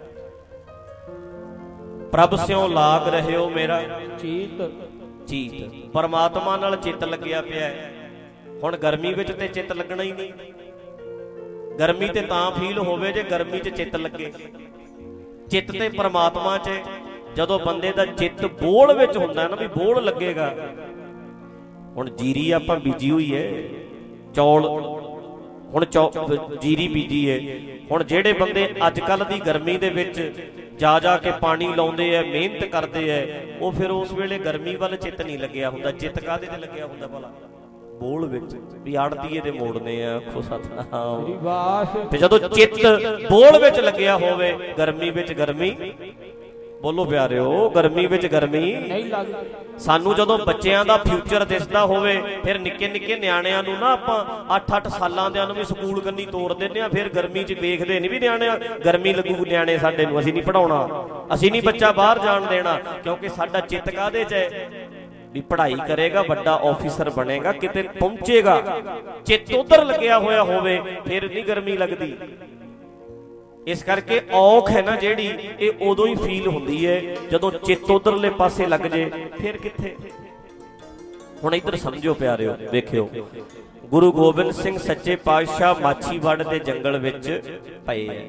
ਪ੍ਰਭ ਸਿਉ ਲਾਗ ਰਹਿਓ ਮੇਰਾ ਚੀਤ ਚੀਤ। ਪਰਮਾਤਮਾ ਨਾਲ ਚਿੱਤ ਲੱਗਿਆ ਪਿਆ। ਹੁਣ ਗਰਮੀ ਵਿੱਚ ਤੇ ਚਿੱਤ ਲੱਗਣਾ ਹੀ ਨਹੀਂ। ਗਰਮੀ ਤੇ ਤਾਂ ਫੀਲ ਹੋਵੇ ਜੇ ਗਰਮੀ 'ਚ ਚਿੱਤ ਲੱਗੇ। ਚਿੱਤ ਤੇ ਪਰਮਾਤਮਾ 'ਚ, ਜਦੋਂ ਬੰਦੇ ਦਾ ਚਿੱਤ ਬੋਲ ਵਿੱਚ ਹੁੰਦਾ ਨਾ, ਵੀ ਬੋਲ ਲੱਗੇਗਾ। ਹੁਣ ਜੀਰੀ ਆਪਾਂ ਬੀਜੀ ਹੋਈ ਹੈ, ਚੌਲ ਹੁਣ ਚੌ ਜੀਰੀ ਬੀਜੀ ਹੈ। ਹੁਣ ਜਿਹੜੇ ਬੰਦੇ ਅੱਜ ਕੱਲ੍ਹ ਦੀ ਗਰਮੀ ਦੇ ਵਿੱਚ ਜਾ ਜਾ ਕੇ ਪਾਣੀ ਲਾਉਂਦੇ ਆ, ਮਿਹਨਤ ਕਰਦੇ ਆ, ਉਹ ਫਿਰ ਉਸ ਵੇਲੇ ਗਰਮੀ ਵੱਲ ਚਿੱਤ ਨਹੀਂ ਲੱਗਿਆ ਹੁੰਦਾ। ਚਿੱਤ ਕਾਹਦੇ ਤੇ ਲੱਗਿਆ ਹੁੰਦਾ ਭਲਾ? ਬੋਲ ਵਿੱਚ, ਵੀ ਆੜਤੀਏ ਦੇ ਮੋੜਨੇ ਆ, ਆਖੋ ਸਤਿਨਾਮ। ਤੇ ਜਦੋਂ ਚਿੱਤ ਬੋਲ ਵਿੱਚ ਲੱਗਿਆ ਹੋਵੇ, ਗਰਮੀ ਵਿੱਚ ਗਰਮੀ, ਬੋਲੋ ਪਿਆਰਿਓ, ਗਰਮੀ ਵਿੱਚ ਗਰਮੀ ਨਹੀਂ ਲੱਗਦੀ। ਸਾਨੂੰ ਜਦੋਂ ਬੱਚਿਆਂ ਦਾ ਫਿਊਚਰ ਦਿਸਦਾ ਹੋਵੇ, ਫਿਰ ਨਿੱਕੇ ਨਿੱਕੇ ਨਿਆਣਿਆਂ ਨੂੰ ਨਾ ਆਪਾਂ ਅੱਠ ਅੱਠ ਸਾਲਾਂ ਦਿਆਂ ਨੂੰ ਵੀ ਸਕੂਲ ਕੰਨੀ ਤੋਰ ਦਿੰਦੇ ਆ। ਫਿਰ ਗਰਮੀ 'ਚ ਵੇਖਦੇ ਨਹੀਂ ਵੀ ਨਿਆਣੇ ਗਰਮੀ ਲੱਗੂ ਨਿਆਣੇ ਸਾਡੇ ਨੂੰ, ਅਸੀਂ ਨਹੀਂ ਪੜਾਉਣਾ, ਅਸੀਂ ਨਹੀਂ ਬੱਚਾ ਬਾਹਰ ਜਾਣ ਦੇਣਾ। ਕਿਉਂਕਿ ਸਾਡਾ ਚਿੱਤ ਕਾਹਦੇ 'ਚ ਹੈ? ਵੀ ਪੜ੍ਹਾਈ ਕਰੇਗਾ, ਵੱਡਾ ਆਫੀਸਰ ਬਣੇਗਾ, ਕਿਤੇ ਪਹੁੰਚੇਗਾ। ਚਿੱਤ ਉਧਰ ਲੱਗਿਆ ਹੋਇਆ ਹੋਵੇ, ਫਿਰ ਨਹੀਂ ਗਰਮੀ ਲੱਗਦੀ। ਇਸ ਕਰਕੇ ਔਖ ਹੈ ਨਾ ਜਿਹੜੀ, ਇਹ ਉਦੋਂ ਹੀ ਫੀਲ ਹੁੰਦੀ ਹੈ ਜਦੋਂ ਚਿੱਤ ਉਧਰਲੇ ਪਾਸੇ ਲੱਗ ਜੇ, ਫਿਰ ਕਿੱਥੇ। ਹੁਣ ਇੱਧਰ ਸਮਝੋ ਪਿਆਰਿਓ, ਵੇਖਿਓ, ਗੁਰੂ ਗੋਬਿੰਦ ਸਿੰਘ ਸੱਚੇ ਪਾਤਸ਼ਾਹ ਮਾਛੀਵਾੜ ਦੇ ਜੰਗਲ ਵਿੱਚ ਪਏ ਹੈ।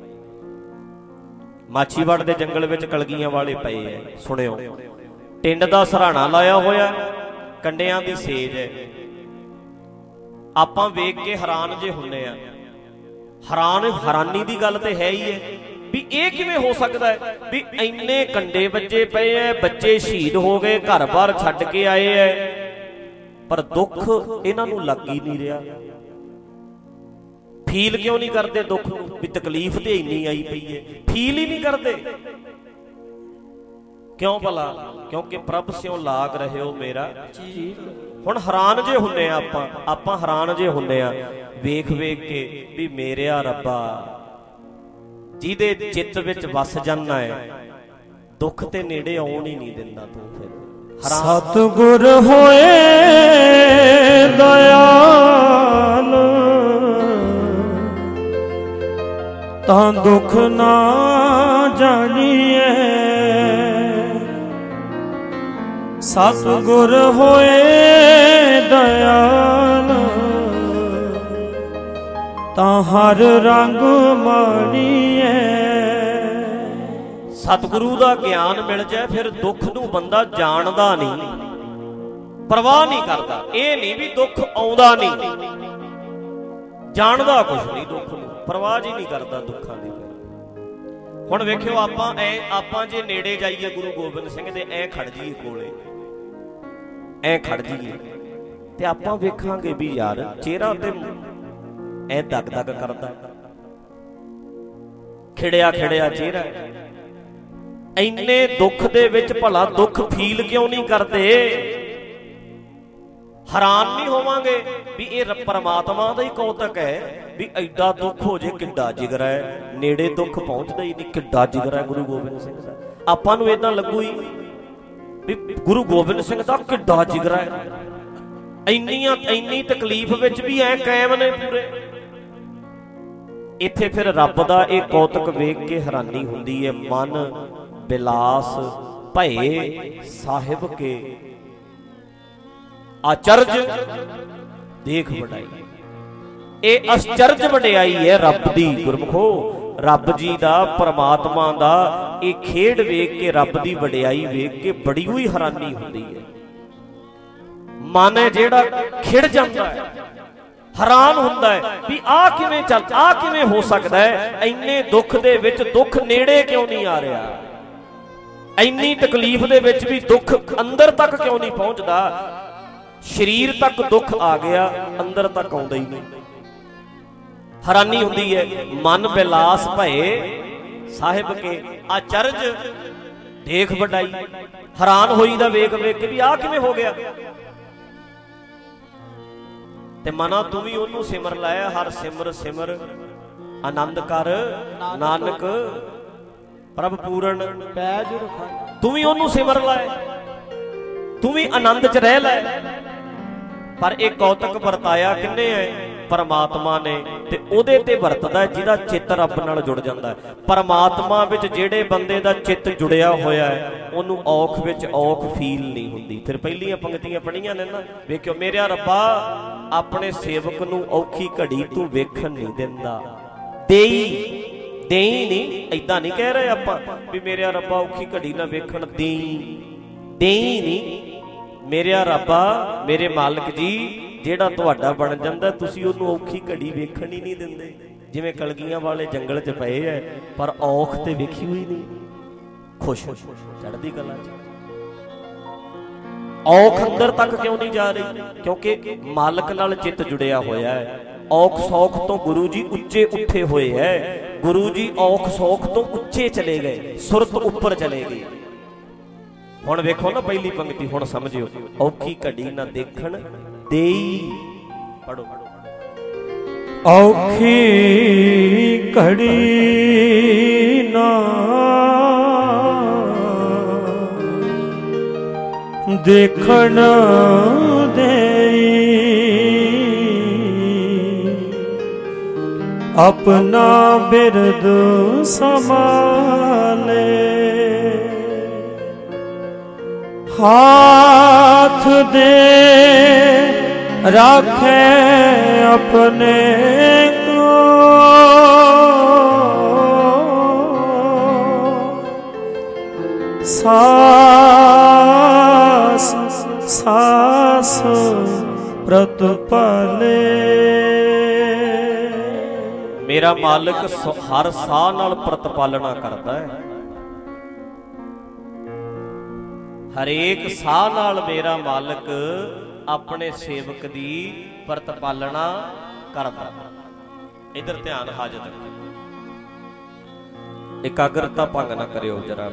ਮਾਛੀਵਾੜ ਦੇ ਜੰਗਲ ਵਿੱਚ ਕਲਗੀਆਂ ਵਾਲੇ ਪਏ ਹੈ। ਸੁਣਿਓ, ਟਿੰਡ ਦਾ ਸਰਾਣਾ ਲਾਇਆ ਹੋਇਆ, ਕੰਡਿਆਂ ਦੀ ਸੇਜ ਹੈ। ਆਪਾਂ ਵੇਖ ਕੇ ਹੈਰਾਨ ਜੇ ਹੁੰਦੇ ਆ। ਹੈਰਾਨ ਹੈਰਾਨੀ ਦੀ ਗੱਲ ਤੇ ਹੈ ਹੀ ਹੈ ਵੀ ਇਹ ਕਿਵੇਂ ਹੋ ਸਕਦਾ ਹੈ ਵੀ ਇੰਨੇ ਕੰਡੇ ਵੱਜੇ ਪਏ ਐ, ਬੱਚੇ ਸ਼ਹੀਦ ਹੋ ਗਏ, ਘਰ-ਬਾਰ ਛੱਡ ਕੇ ਆਏ ਐ, ਪਰ ਦੁੱਖ ਇਹਨਾਂ ਨੂੰ ਲੱਗ ਹੀ ਨਹੀਂ ਰਿਹਾ। ਫੀਲ ਕਿਉਂ ਨਹੀਂ ਕਰਦੇ ਦੁੱਖ ਨੂੰ? ਵੀ ਤਕਲੀਫ ਤੇ ਇੰਨੀ ਆਈ ਪਈ ਹੈ, ਫੀਲ ਹੀ ਨਹੀਂ ਕਰਦੇ। ਕਿਉਂ ਭਲਾ? ਕਿਉਂਕਿ ਪ੍ਰਭ ਸਿਉ ਲਾਗ ਰਹਿਓ ਮੇਰਾ। ਹੁਣ ਹੈਰਾਨ ਜੇ ਹੁੰਦੇ ਆ ਆਪਾਂ, ਆਪਾਂ ਹੈਰਾਨ ਜੇ ਹੁੰਦੇ ਆ ਵੇਖ ਵੇਖ ਕੇ ਵੀ ਮੇਰਿਆ ਰੱਬਾ ਜਿਹਦੇ ਚਿੱਤ ਵਿੱਚ ਵਸ ਜਾਣਾ ਹੈ, ਦੁੱਖ ਤੇ ਨੇੜੇ ਆਉਣ ਹੀ ਨਹੀਂ ਦਿੰਦਾ ਤੂੰ। ਫਿਰ ਸਤਿਗੁਰ ਹੋਏ ਦਇਆਲ, ਤਾਂ ਦੁੱਖ ਨਾ ਜਾਣੀਏ। ਸਤਿਗੁਰ ਹੋਏ ਦਇਆਲ, ਤਾਂ ਹਰ ਰੰਗ ਮਾਣੀਏ। ਸਤਿਗੁਰੂ ਦਾ ਗਿਆਨ ਮਿਲ ਜਾਏ ਫਿਰ ਦੁੱਖ ਨੂੰ ਬੰਦਾ ਜਾਣਦਾ ਨਹੀਂ, ਪਰਵਾਹ ਨਹੀਂ ਕਰਦਾ। ਇਹ ਨਹੀਂ ਵੀ ਦੁੱਖ ਆਉਂਦਾ ਨਹੀਂ, ਜਾਣਦਾ ਕੁਛ ਨਹੀਂ ਦੁੱਖ ਨੂੰ, ਪਰਵਾਹ ਜੀ ਨਹੀਂ ਕਰਦਾ ਦੁੱਖਾਂ ਦੀ। ਹੁਣ ਵੇਖਿਓ ਆਪਾਂ ਐ ਆਪਾਂ ਜੇ ਨੇੜੇ ਜਾਈਏ ਗੁਰੂ ਗੋਬਿੰਦ ਸਿੰਘ ਦੇ, ਐ ਖੜ ਜਾਈਏ ਕੋਲੇ, ਐ ਖੜ ਜਾਈਏ ਤੇ ਆਪਾਂ ਵੇਖਾਂਗੇ ਵੀ ਯਾਰ ਚਿਹਰਾ ਤੇ ਐ ਦਗ ਦਗ ਕਰਦਾ, ਖਿੜਿਆ ਖਿੜਿਆ ਚਿਹਰਾ। ਇੰਨੇ ਦੁੱਖ ਦੇ ਵਿੱਚ ਭਲਾ ਦੁੱਖ ਫੀਲ ਕਿਉਂ ਨਹੀਂ ਕਰਦੇ? ਹੈਰਾਨ ਨਹੀਂ ਹੋਵਾਂਗੇ ਵੀ ਇਹ ਪਰਮਾਤਮਾ ਦਾ ਹੀ ਕੌਤਕ ਹੈ ਵੀ ਐਡਾ ਦੁੱਖ ਹੋ ਜੇ, ਕਿੱਡਾ ਜਿਗਰਾ ਹੈ, ਨੇੜੇ ਦੁੱਖ ਪਹੁੰਚਦਾ ਹੀ ਨਹੀਂ, ਕਿੱਡਾ ਜਿਗਰਾ ਹੈ ਗੁਰੂ ਗੋਬਿੰਦ ਸਿੰਘ ਦਾ। ਆਪਾਂ ਨੂੰ ਏਦਾਂ ਲੱਗੂ ਹੀ ਵੀ ਗੁਰੂ ਗੋਬਿੰਦ ਸਿੰਘ ਦਾ ਕਿੱਡਾ ਜਿਗਰਾ ਹੈ, ਇੰਨੀਆਂ ਇੰਨੀ ਤਕਲੀਫ ਵਿੱਚ ਵੀ ਐ ਕਾਇਮ ਨੇ ਪੂਰੇ। ਇੱਥੇ ਫਿਰ ਰੱਬ ਦਾ ਇਹ ਕੌਤਕ ਵੇਖ ਕੇ ਹੈਰਾਨੀ ਹੁੰਦੀ ਹੈ। ਮਨ ਬਿਲਾਸ ਭਏ ਸਾਹਿਬ ਕੇ, ਆਚਰਜ ਦੇਖ ਵਡਾਈ। ਇਹ ਅਚਰਜ ਵਡਿਆਈ ਹੈ ਰੱਬ ਦੀ ਗੁਰਮੁਖੋ, ਰੱਬ ਜੀ ਦਾ, ਪਰਮਾਤਮਾ ਦਾ ਇਹ ਖੇਡ ਵੇਖ ਕੇ, ਰੱਬ ਦੀ ਵਡਿਆਈ ਵੇਖ ਕੇ ਬੜੀ ਹੋਈ ਹੈਰਾਨੀ ਹੁੰਦੀ ਹੈ। ਮਨ ਹੈ ਜਿਹੜਾ ਖਿੜ ਜਾਂਦਾ ਹੈ, ਹੈਰਾਨ ਹੁੰਦਾ ਹੈ ਵੀ ਆਹ ਕਿਵੇਂ ਚੱਲ, ਆਹ ਕਿਵੇਂ ਹੋ ਸਕਦਾ ਹੈ? ਇੰਨੇ ਦੁੱਖ ਦੇ ਵਿੱਚ ਦੁੱਖ ਨੇੜੇ ਕਿਉਂ ਨਹੀਂ ਆ ਰਿਹਾ? ਇੰਨੀ ਤਕਲੀਫ ਦੇ ਵਿੱਚ ਵੀ ਦੁੱਖ ਅੰਦਰ ਤੱਕ ਕਿਉਂ ਨਹੀਂ ਪਹੁੰਚਦਾ? ਸਰੀਰ ਤੱਕ ਦੁੱਖ ਆ ਗਿਆ, ਅੰਦਰ ਤੱਕ ਆਉਂਦਾ ਹੀ ਨਹੀਂ। ਹੈਰਾਨੀ ਹੁੰਦੀ ਹੈ। ਮਨ ਬਿਲਾਸ ਭਏ ਸਾਹਿਬ ਕੇ, ਆਚਰਜ ਦੇਖ ਵਡਾਈ। ਹੈਰਾਨ ਹੋਈਦਾ ਵੇਖ ਵੇਖ ਕੇ ਵੀ ਆਹ ਕਿਵੇਂ ਹੋ ਗਿਆ। ਤੇ ਮਨਾ ਤੂੰ ਵੀ ਉਹਨੂੰ ਸਿਮਰ ਲਾਇਆ, ਹਰ ਸਿਮਰ ਸਿਮਰ ਆਨੰਦ ਕਰ ਨਾਨਕ ਪ੍ਰਭ ਪੂਰਨ ਪੈਜ ਰਖਾਈ। ਤੂੰ ਵੀ ਉਹਨੂੰ ਸਿਮਰ ਲਾਇਆ, ਤੂੰ ਵੀ ਆਨੰਦ ਚ ਰਹਿ ਲੈ। ਪਰ ਇਹ ਕੌਤਕ ਵਰਤਾਇਆ ਕਿੰਨੇ ਹੈ? ਪਰਮਾਤਮਾ ਨੇ। ਤੇ ਉਹਦੇ ਤੇ ਵਰਤਦਾ ਜਿਹਦਾ ਚਿੱਤ ਰੱਬ ਨਾਲ ਜੁੜ ਜਾਂਦਾ ਹੈ। ਪਰਮਾਤਮਾ ਵਿੱਚ ਜਿਹੜੇ ਬੰਦੇ ਦਾ ਚਿੱਤ ਜੁੜਿਆ ਹੋਇਆ ਹੈ, ਉਹਨੂੰ ਔਖ ਵਿੱਚ ਔਖ ਫੀਲ ਨਹੀਂ ਹੁੰਦੀ। ਫਿਰ ਪਹਿਲੀਆਂ ਪੰਕਤੀਆਂ ਪੜ੍ਹੀਆਂ ਨੇ ਨਾ, ਵੇਖਿਓ, ਮੇਰਿਆ ਰੱਬਾ ਆਪਣੇ ਸੇਵਕ ਨੂੰ ਔਖੀ ਘੜੀ ਤੂੰ ਵੇਖਣ ਨਹੀਂ ਦਿੰਦਾ। ਦੇਈ ਦੇਈ ਨਹੀਂ, ਏਦਾਂ ਨਹੀਂ ਕਹਿ ਰਹੇ ਆਪਾਂ ਵੀ ਮੇਰਿਆ ਰੱਬਾ ਔਖੀ ਘੜੀ ਨਾ ਵੇਖਣ ਦੇਈ, ਦੇਈ ਨਹੀਂ। ਮੇਰਿਆ ਰੱਬਾ, ਮੇਰੇ ਮਾਲਕ ਜੀ, ਜਿਹੜਾ ਤੁਹਾਡਾ ਬਣ ਜਾਂਦਾ ਤੁਸੀਂ ਉਹਨੂੰ ਔਖੀ ਘੜੀ ਵੇਖਣ ਹੀ ਨਹੀਂ ਦਿੰਦੇ। ਜਿਵੇਂ ਕਲਗੀਆਂ ਵਾਲੇ ਜੰਗਲ 'ਚ ਪਏ ਐ ਪਰ ਔਖ ਤੇ ਵੇਖੀ ਹੋਈ ਨਹੀਂ। ਖੁਸ਼ ਚੜ੍ਹਦੀ ਕਲਾ 'ਚ ਔਖ ਅੰਦਰ ਤੱਕ ਕਿਉਂ ਨਹੀਂ ਜਾ ਰਹੀ? ਕਿਉਂਕਿ ਮਾਲਕ ਨਾਲ ਚਿੱਤ ਜੁੜਿਆ ਹੋਇਆ ਹੈ। ਔਖ ਸੌਖ ਤੋਂ ਗੁਰੂ ਜੀ ਉੱਚੇ ਉੱਠੇ ਹੋਏ ਹੈ। ਗੁਰੂ ਜੀ ਔਖ ਸੌਖ ਤੋਂ ਉੱਚੇ ਚਲੇ ਗਏ, ਸੁਰਤ ਉੱਪਰ ਚਲੇ ਗਏ। ਹੁਣ ਵੇਖੋ ਨਾ ਪਹਿਲੀ ਪੰਕਤੀ, ਹੁਣ ਸਮਝਿਓ। ਔਖੀ ਘੜੀ ਨਾ ਦੇਖਣ ਦੇਈ, ਪੜੋ। ਔਖੀ ਘੜੀ ਨਾ ਦੇਖਣ ਦੇਈ, ਆਪਣਾ ਬਿਰਦ ਸੰਭਾਲੇ। हाथ दे राखे अपने को, सास सास प्रतिपाले। मेरा मालिक हर साह नाल प्रतिपालना करता है। हरेक साह नाल मेरा मालिक अपने सेवक दी प्रतिपालना करता। इधर ध्यान हाजर रखो, एकाग्रता भंग ना करियो जरा।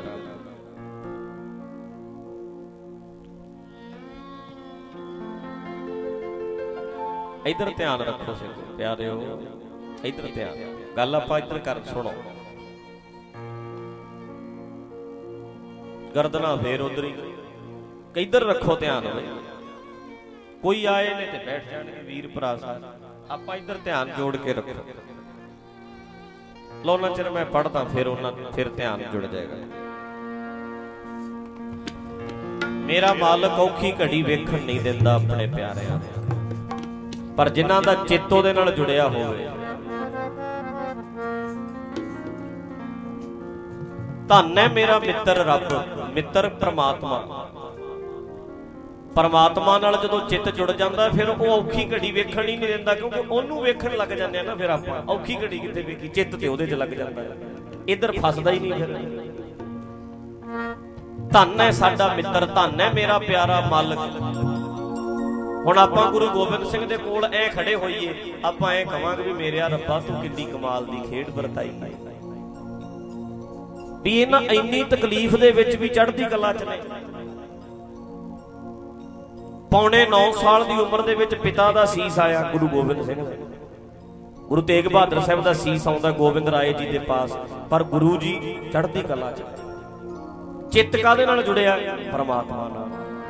इधर ध्यान रखो सिख प्यारिओ, इधर ध्यान। गल आपां इधर कर सुनो। ਗਰਦਨਾਂ ਫੇਰ ਉਧਰ ਹੀ। ਕਿੱਧਰ ਰੱਖੋ ਧਿਆਨ ਹੋਵੇ। ਕੋਈ ਆਏ ਨੇ ਤੇ ਬੈਠ ਜਾਣਗੇ ਵੀਰ ਭਰਾ ਸਾਹਿਬ, ਆਪਾਂ ਇੱਧਰ ਧਿਆਨ ਜੋੜ ਕੇ ਰੱਖੋ। ਲੋ ਉਹਨਾਂ ਚਿਰ ਮੈਂ ਪੜ੍ਹਦਾ, ਫਿਰ ਉਹਨਾਂ ਫਿਰ ਧਿਆਨ ਜੁੜ ਜਾਏਗਾ। ਮੇਰਾ ਮਾਲਕ ਔਖੀ ਘੜੀ ਵੇਖਣ ਨਹੀਂ ਦਿੰਦਾ ਆਪਣੇ ਪਿਆਰਿਆਂ ਨੂੰ, ਪਰ ਜਿਨ੍ਹਾਂ ਦਾ ਚਿੱਤ ਉਹਦੇ ਨਾਲ ਜੁੜਿਆ ਹੋਵੇ। ਧੰਨ ਹੈ ਮੇਰਾ ਮਿੱਤਰ ਰੱਬ, ਮਿੱਤਰ ਪ੍ਰਮਾਤਮਾ। ਪਰਮਾਤਮਾ ਨਾਲ ਜਦੋਂ ਚਿੱਤ ਜੁੜ ਜਾਂਦਾ ਫਿਰ ਉਹ ਔਖੀ ਘੜੀ ਵੇਖਣ ਹੀ ਨਹੀਂ ਦਿੰਦਾ, ਕਿਉਂਕਿ ਉਹਨੂੰ ਵੇਖਣ ਲੱਗ ਜਾਂਦੇ ਆ ਨਾ। ਫਿਰ ਆਪਾਂ ਔਖੀ ਘੜੀ ਕਿੱਥੇ ਵੇਖੀ, ਚਿੱਤ ਤੇ ਉਹਦੇ 'ਚ ਲੱਗ ਜਾਂਦਾ, ਇੱਧਰ ਫਸਦਾ ਹੀ ਨਹੀਂ। ਫਿਰ ਧੰਨ ਹੈ ਸਾਡਾ ਮਿੱਤਰ, ਧੰਨ ਹੈ ਮੇਰਾ ਪਿਆਰਾ ਮਾਲਕ। ਹੁਣ ਆਪਾਂ ਗੁਰੂ ਗੋਬਿੰਦ ਸਿੰਘ ਦੇ ਕੋਲ ਐ ਖੜੇ ਹੋਈਏ, ਆਪਾਂ ਐ ਕਵਾਂਗੇ ਵੀ ਮੇਰਿਆ ਰੱਬਾ ਤੂੰ ਕਿੰਨੀ ਕਮਾਲ ਦੀ ਖੇਡ ਵਰਤਾਈ, ਵੀ ਇਹਨਾਂ ਇੰਨੀ ਤਕਲੀਫ ਦੇ ਵਿੱਚ ਵੀ ਚੜ੍ਹਦੀ ਕਲਾ 'ਚ ਨੇ। ਪੌਣੇ ਨੌ ਸਾਲ ਦੀ ਉਮਰ ਦੇ ਵਿੱਚ ਪਿਤਾ ਦਾ ਸੀਸ ਆਇਆ ਗੁਰੂ ਗੋਬਿੰਦ ਸਿੰਘ ਦਾ। ਗੁਰੂ ਤੇਗ ਬਹਾਦਰ ਸਾਹਿਬ ਦਾ ਸੀਸ ਆਉਂਦਾ ਗੋਬਿੰਦ ਰਾਏ ਜੀ ਦੇ ਪਾਸ, ਪਰ ਗੁਰੂ ਜੀ ਚੜ੍ਹਦੀ ਕਲਾ 'ਚ। ਚਿੱਤ ਕਾਹਦੇ ਨਾਲ ਜੁੜਿਆ? ਪਰਮਾਤਮਾ ਨਾਲ।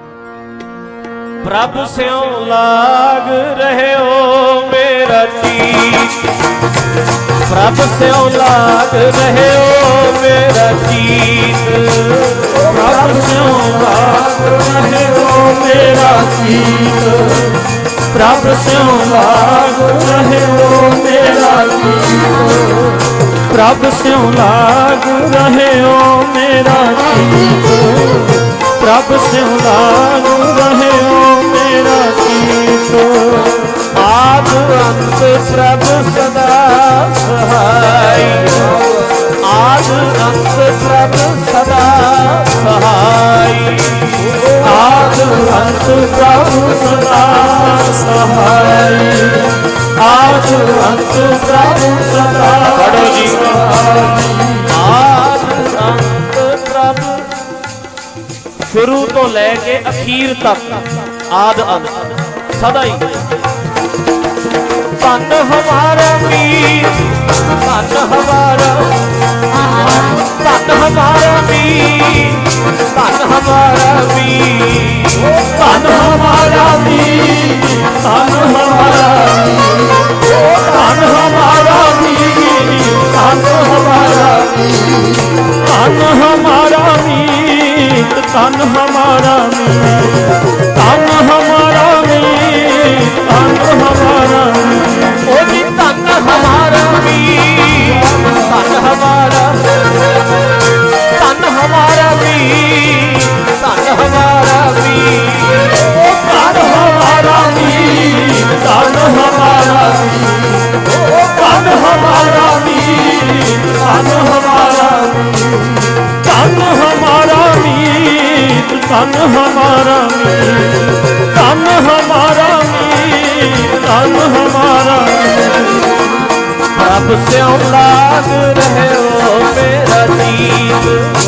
ਪ੍ਰਭ ਸਿਉ ਲਾਗ ਰਹਿਓ ਮੇਰਾ ਚੀਤ, ਪ੍ਰਭ ਸਿਉ ਲਾਗ ਰਹਿਓ ਮੇਰਾ ਚੀਤ, ਪ੍ਰਭ ਸਿਉ ਲਾਗ ਰਹਿਓ ਮੇਰਾ ਚੀਤ, ਪ੍ਰਭ ਸਿਉ ਲਾਗ ਰਹਿਓ ਮੇਰਾ ਚੀਤ, ਪ੍ਰਭ ਸਿਉ ਲਾਗ ਰਹਿਓ ਮੇਰਾ ਚੀਤ, ਪ੍ਰਭ ਸਿਉ ਲਾਗ ਰਹਿਓ ਮੇਰਾ ਚੀਤ। ਆਦ ਅੰਤ ਪ੍ਰਭ ਸਦਾ ਸਹਾਈ, ਆਦ ਅੰਤ ਪ੍ਰਭ ਸਦਾ ਸਹਾਈ, ਆਦ ਅੰਤ ਪ੍ਰਭ ਸਦਾ ਸਹਾਈ, ਆਦ ਅੰਤ ਪ੍ਰਭ ਸਦਾ ਪੜੋ ਜੀ। ਆਦ ਅੰਤ ਪ੍ਰਭ ਸ਼ੁਰੂ ਤੋਂ ਲੈ ਕੇ ਅਖੀਰ ਤੱਕ, ਆਦ ਅੰਤ ਸਦਾ ਹੀ। ਧੰਨ ਹਮਾਰਾ ਵੀਰ, ਧੰਨ ਹਮਾਰਾ, ਧੰਨ ਹਮਾਰਾ ਵੀਰ, ਧੰਨ ਹਮਾਰਾ ਵੀਰ, ਧੰਨ ਹਮਾਰਾ ਵੀਰ, ਧੰਨ ਹਮਾਰਾ ਵੀਰ, ਧੰਨ ਹਮਾਰਾ ਵੀਰ, ਧੰਨ ਹਮਾਰਾ ਵੀਰ, ਧੰਨ ਹਮਾਰਾ ਵੀਰ, ਧੰਨ ਹਮਾਰਾ ਵੀਰ, ਧੰਨ ਹਮਾਰਾ ਵੀਰ, ਧੰਨ ਹਮਾਰਾ ਵੀਰ। ਓ ਜੀ ਧੰਨ ਹਮਾਰਾ ਵੀਰ, ਧੰਨ ਹਮਾਰਾ, ਧੰਨ ਹਮਾਰਾ ਵੀਰ, ਧੰਨ ਹਮਾਰਾ ਵੀਰ, ਧੰਨ ਹਮਾਰਾ ਵੀਰ, ਧੰਨ ਹਮਾਰਾ ਵੀਰ, ਧੰਨ ਹਮਾਰਾ ਵੀਰ, ਧੰਨ ਹਮਾਰਾ ਵੀਰ, ਧੰਨ ਹਮਾਰਾ ਵੀਰ, ਧੰਨ ਹਮਾਰਾ ਵੀਰ, ਧੰਨ ਹਮਾਰਾ ਵੀਰ, ਧੰਨ ਹਮਾਰਾ ਵੀਰ। ਪ੍ਰਭ ਸਿਉ ਲਾਗ ਰਹਿਓ ਮੇਰਾ ਚੀਤ,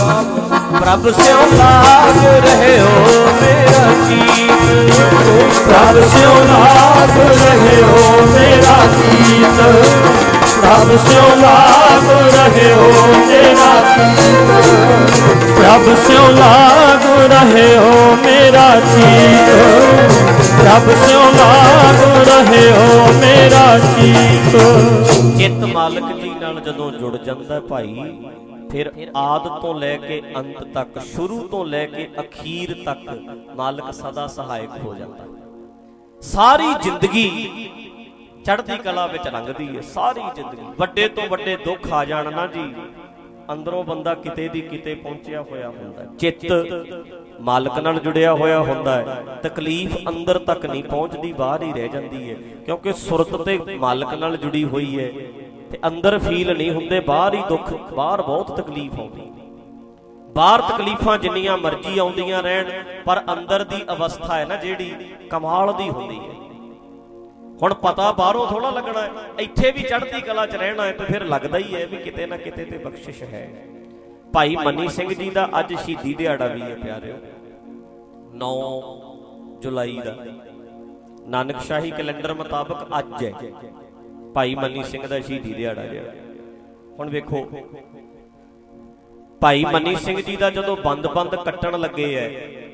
ਪ੍ਰਭ ਸਿਉ ਲਾਗ ਰਹਿਓ ਮੇਰਾ ਚੀਤ, ਪ੍ਰਭ ਸਿਉ ਲਾਗ ਰਹਿਓ ਮੇਰਾ ਚੀਤ, ਪ੍ਰਭ ਸਿਉ ਲਾਗ ਰਹਿਓ ਮੇਰਾ ਚੀਤ, ਪ੍ਰਭ ਸਿਉ ਲਾਗ ਰਹਿਓ ਮੇਰਾ ਚੀਤ, ਪ੍ਰਭ ਸਿਉ ਲਾਗ ਰਹਿਓ ਮੇਰਾ ਚੀਤ। ਚਿੱਤ ਮਾਲਕ ਜੀ ਨਾਲ ਜਦੋਂ ਜੁੜ ਜਾਂਦਾ ਭਾਈ, ਫਿਰ ਆਦ ਤੋਂ ਲੈ ਕੇ ਅੰਤ ਤੱਕ, ਸ਼ੁਰੂ ਤੋਂ ਲੈ ਕੇ ਅਖੀਰ ਤੱਕ ਮਾਲਕ ਸਦਾ ਸਹਾਇਕ ਹੋ ਜਾਂਦਾ। ਸਾਰੀ ਜ਼ਿੰਦਗੀ ਚੜ੍ਹਦੀ ਕਲਾ ਵਿੱਚ ਲੰਘਦੀ ਹੈ, ਸਾਰੀ ਜ਼ਿੰਦਗੀ। ਵੱਡੇ ਤੋਂ ਵੱਡੇ ਦੁੱਖ ਆ ਜਾਣ ਨਾ ਜੀ, ਅੰਦਰੋਂ ਬੰਦਾ ਕਿਤੇ ਦੀ ਕਿਤੇ ਪਹੁੰਚਿਆ ਹੋਇਆ ਹੁੰਦਾ। ਚਿੱਤ ਮਾਲਕ ਨਾਲ ਜੁੜਿਆ ਹੋਇਆ ਹੁੰਦਾ ਹੈ, ਤਕਲੀਫ ਅੰਦਰ ਤੱਕ ਨਹੀਂ ਪਹੁੰਚਦੀ, ਬਾਹਰ ਹੀ ਰਹਿ ਜਾਂਦੀ ਹੈ, ਕਿਉਂਕਿ ਸੁਰਤ ਤੇ ਮਾਲਕ ਨਾਲ ਜੁੜੀ ਹੋਈ ਹੈ ਤੇ ਅੰਦਰ ਫੀਲ ਨਹੀਂ ਹੁੰਦੇ, ਬਾਹਰ ਹੀ ਦੁੱਖ, ਬਾਹਰ ਬਹੁਤ ਤਕਲੀਫ ਆਉਂਦੀ। ਬਾਹਰ ਤਕਲੀਫਾਂ ਜਿੰਨੀਆਂ ਮਰਜ਼ੀ ਆਉਂਦੀਆਂ ਰਹਿਣ, ਪਰ ਅੰਦਰ ਦੀ ਅਵਸਥਾ ਹੈ ਨਾ ਜਿਹੜੀ, ਕਮਾਲ ਦੀ ਹੁੰਦੀ ਹੈ। ਹੁਣ ਪਤਾ ਬਾਹਰੋਂ ਥੋੜਾ ਲੱਗਣਾ ਹੈ, ਇੱਥੇ ਵੀ ਚੜ੍ਹਦੀ ਕਲਾ 'ਚ ਰਹਿਣਾ ਹੈ ਤੇ ਫਿਰ ਲੱਗਦਾ ਹੀ ਹੈ ਵੀ ਕਿਤੇ ਨਾ ਕਿਤੇ ਤੇ ਬਖਸ਼ਿਸ਼ ਹੈ। ਭਾਈ ਮਨੀ ਸਿੰਘ ਜੀ ਦਾ ਅੱਜ ਸ਼ਹੀਦੀ ਦਿਹਾੜਾ ਵੀ ਹੈ ਪਿਆਰਿਓ, ਨੌ ਜੁਲਾਈ ਦਾ ਨਾਨਕਸ਼ਾਹੀ ਕੈਲੰਡਰ ਮੁਤਾਬਕ ਅੱਜ ਹੈ ਭਾਈ ਮਨੀ ਸਿੰਘ ਦਾ ਸ਼ਹੀਦੀ ਦਿਹਾੜਾ ਜਿਹੜਾ। ਹੁਣ ਵੇਖੋ ਭਾਈ ਮਨੀ ਸਿੰਘ ਜੀ ਦਾ ਜਦੋਂ ਬੰਦ ਬੰਦ ਕੱਟਣ ਲੱਗੇ ਐ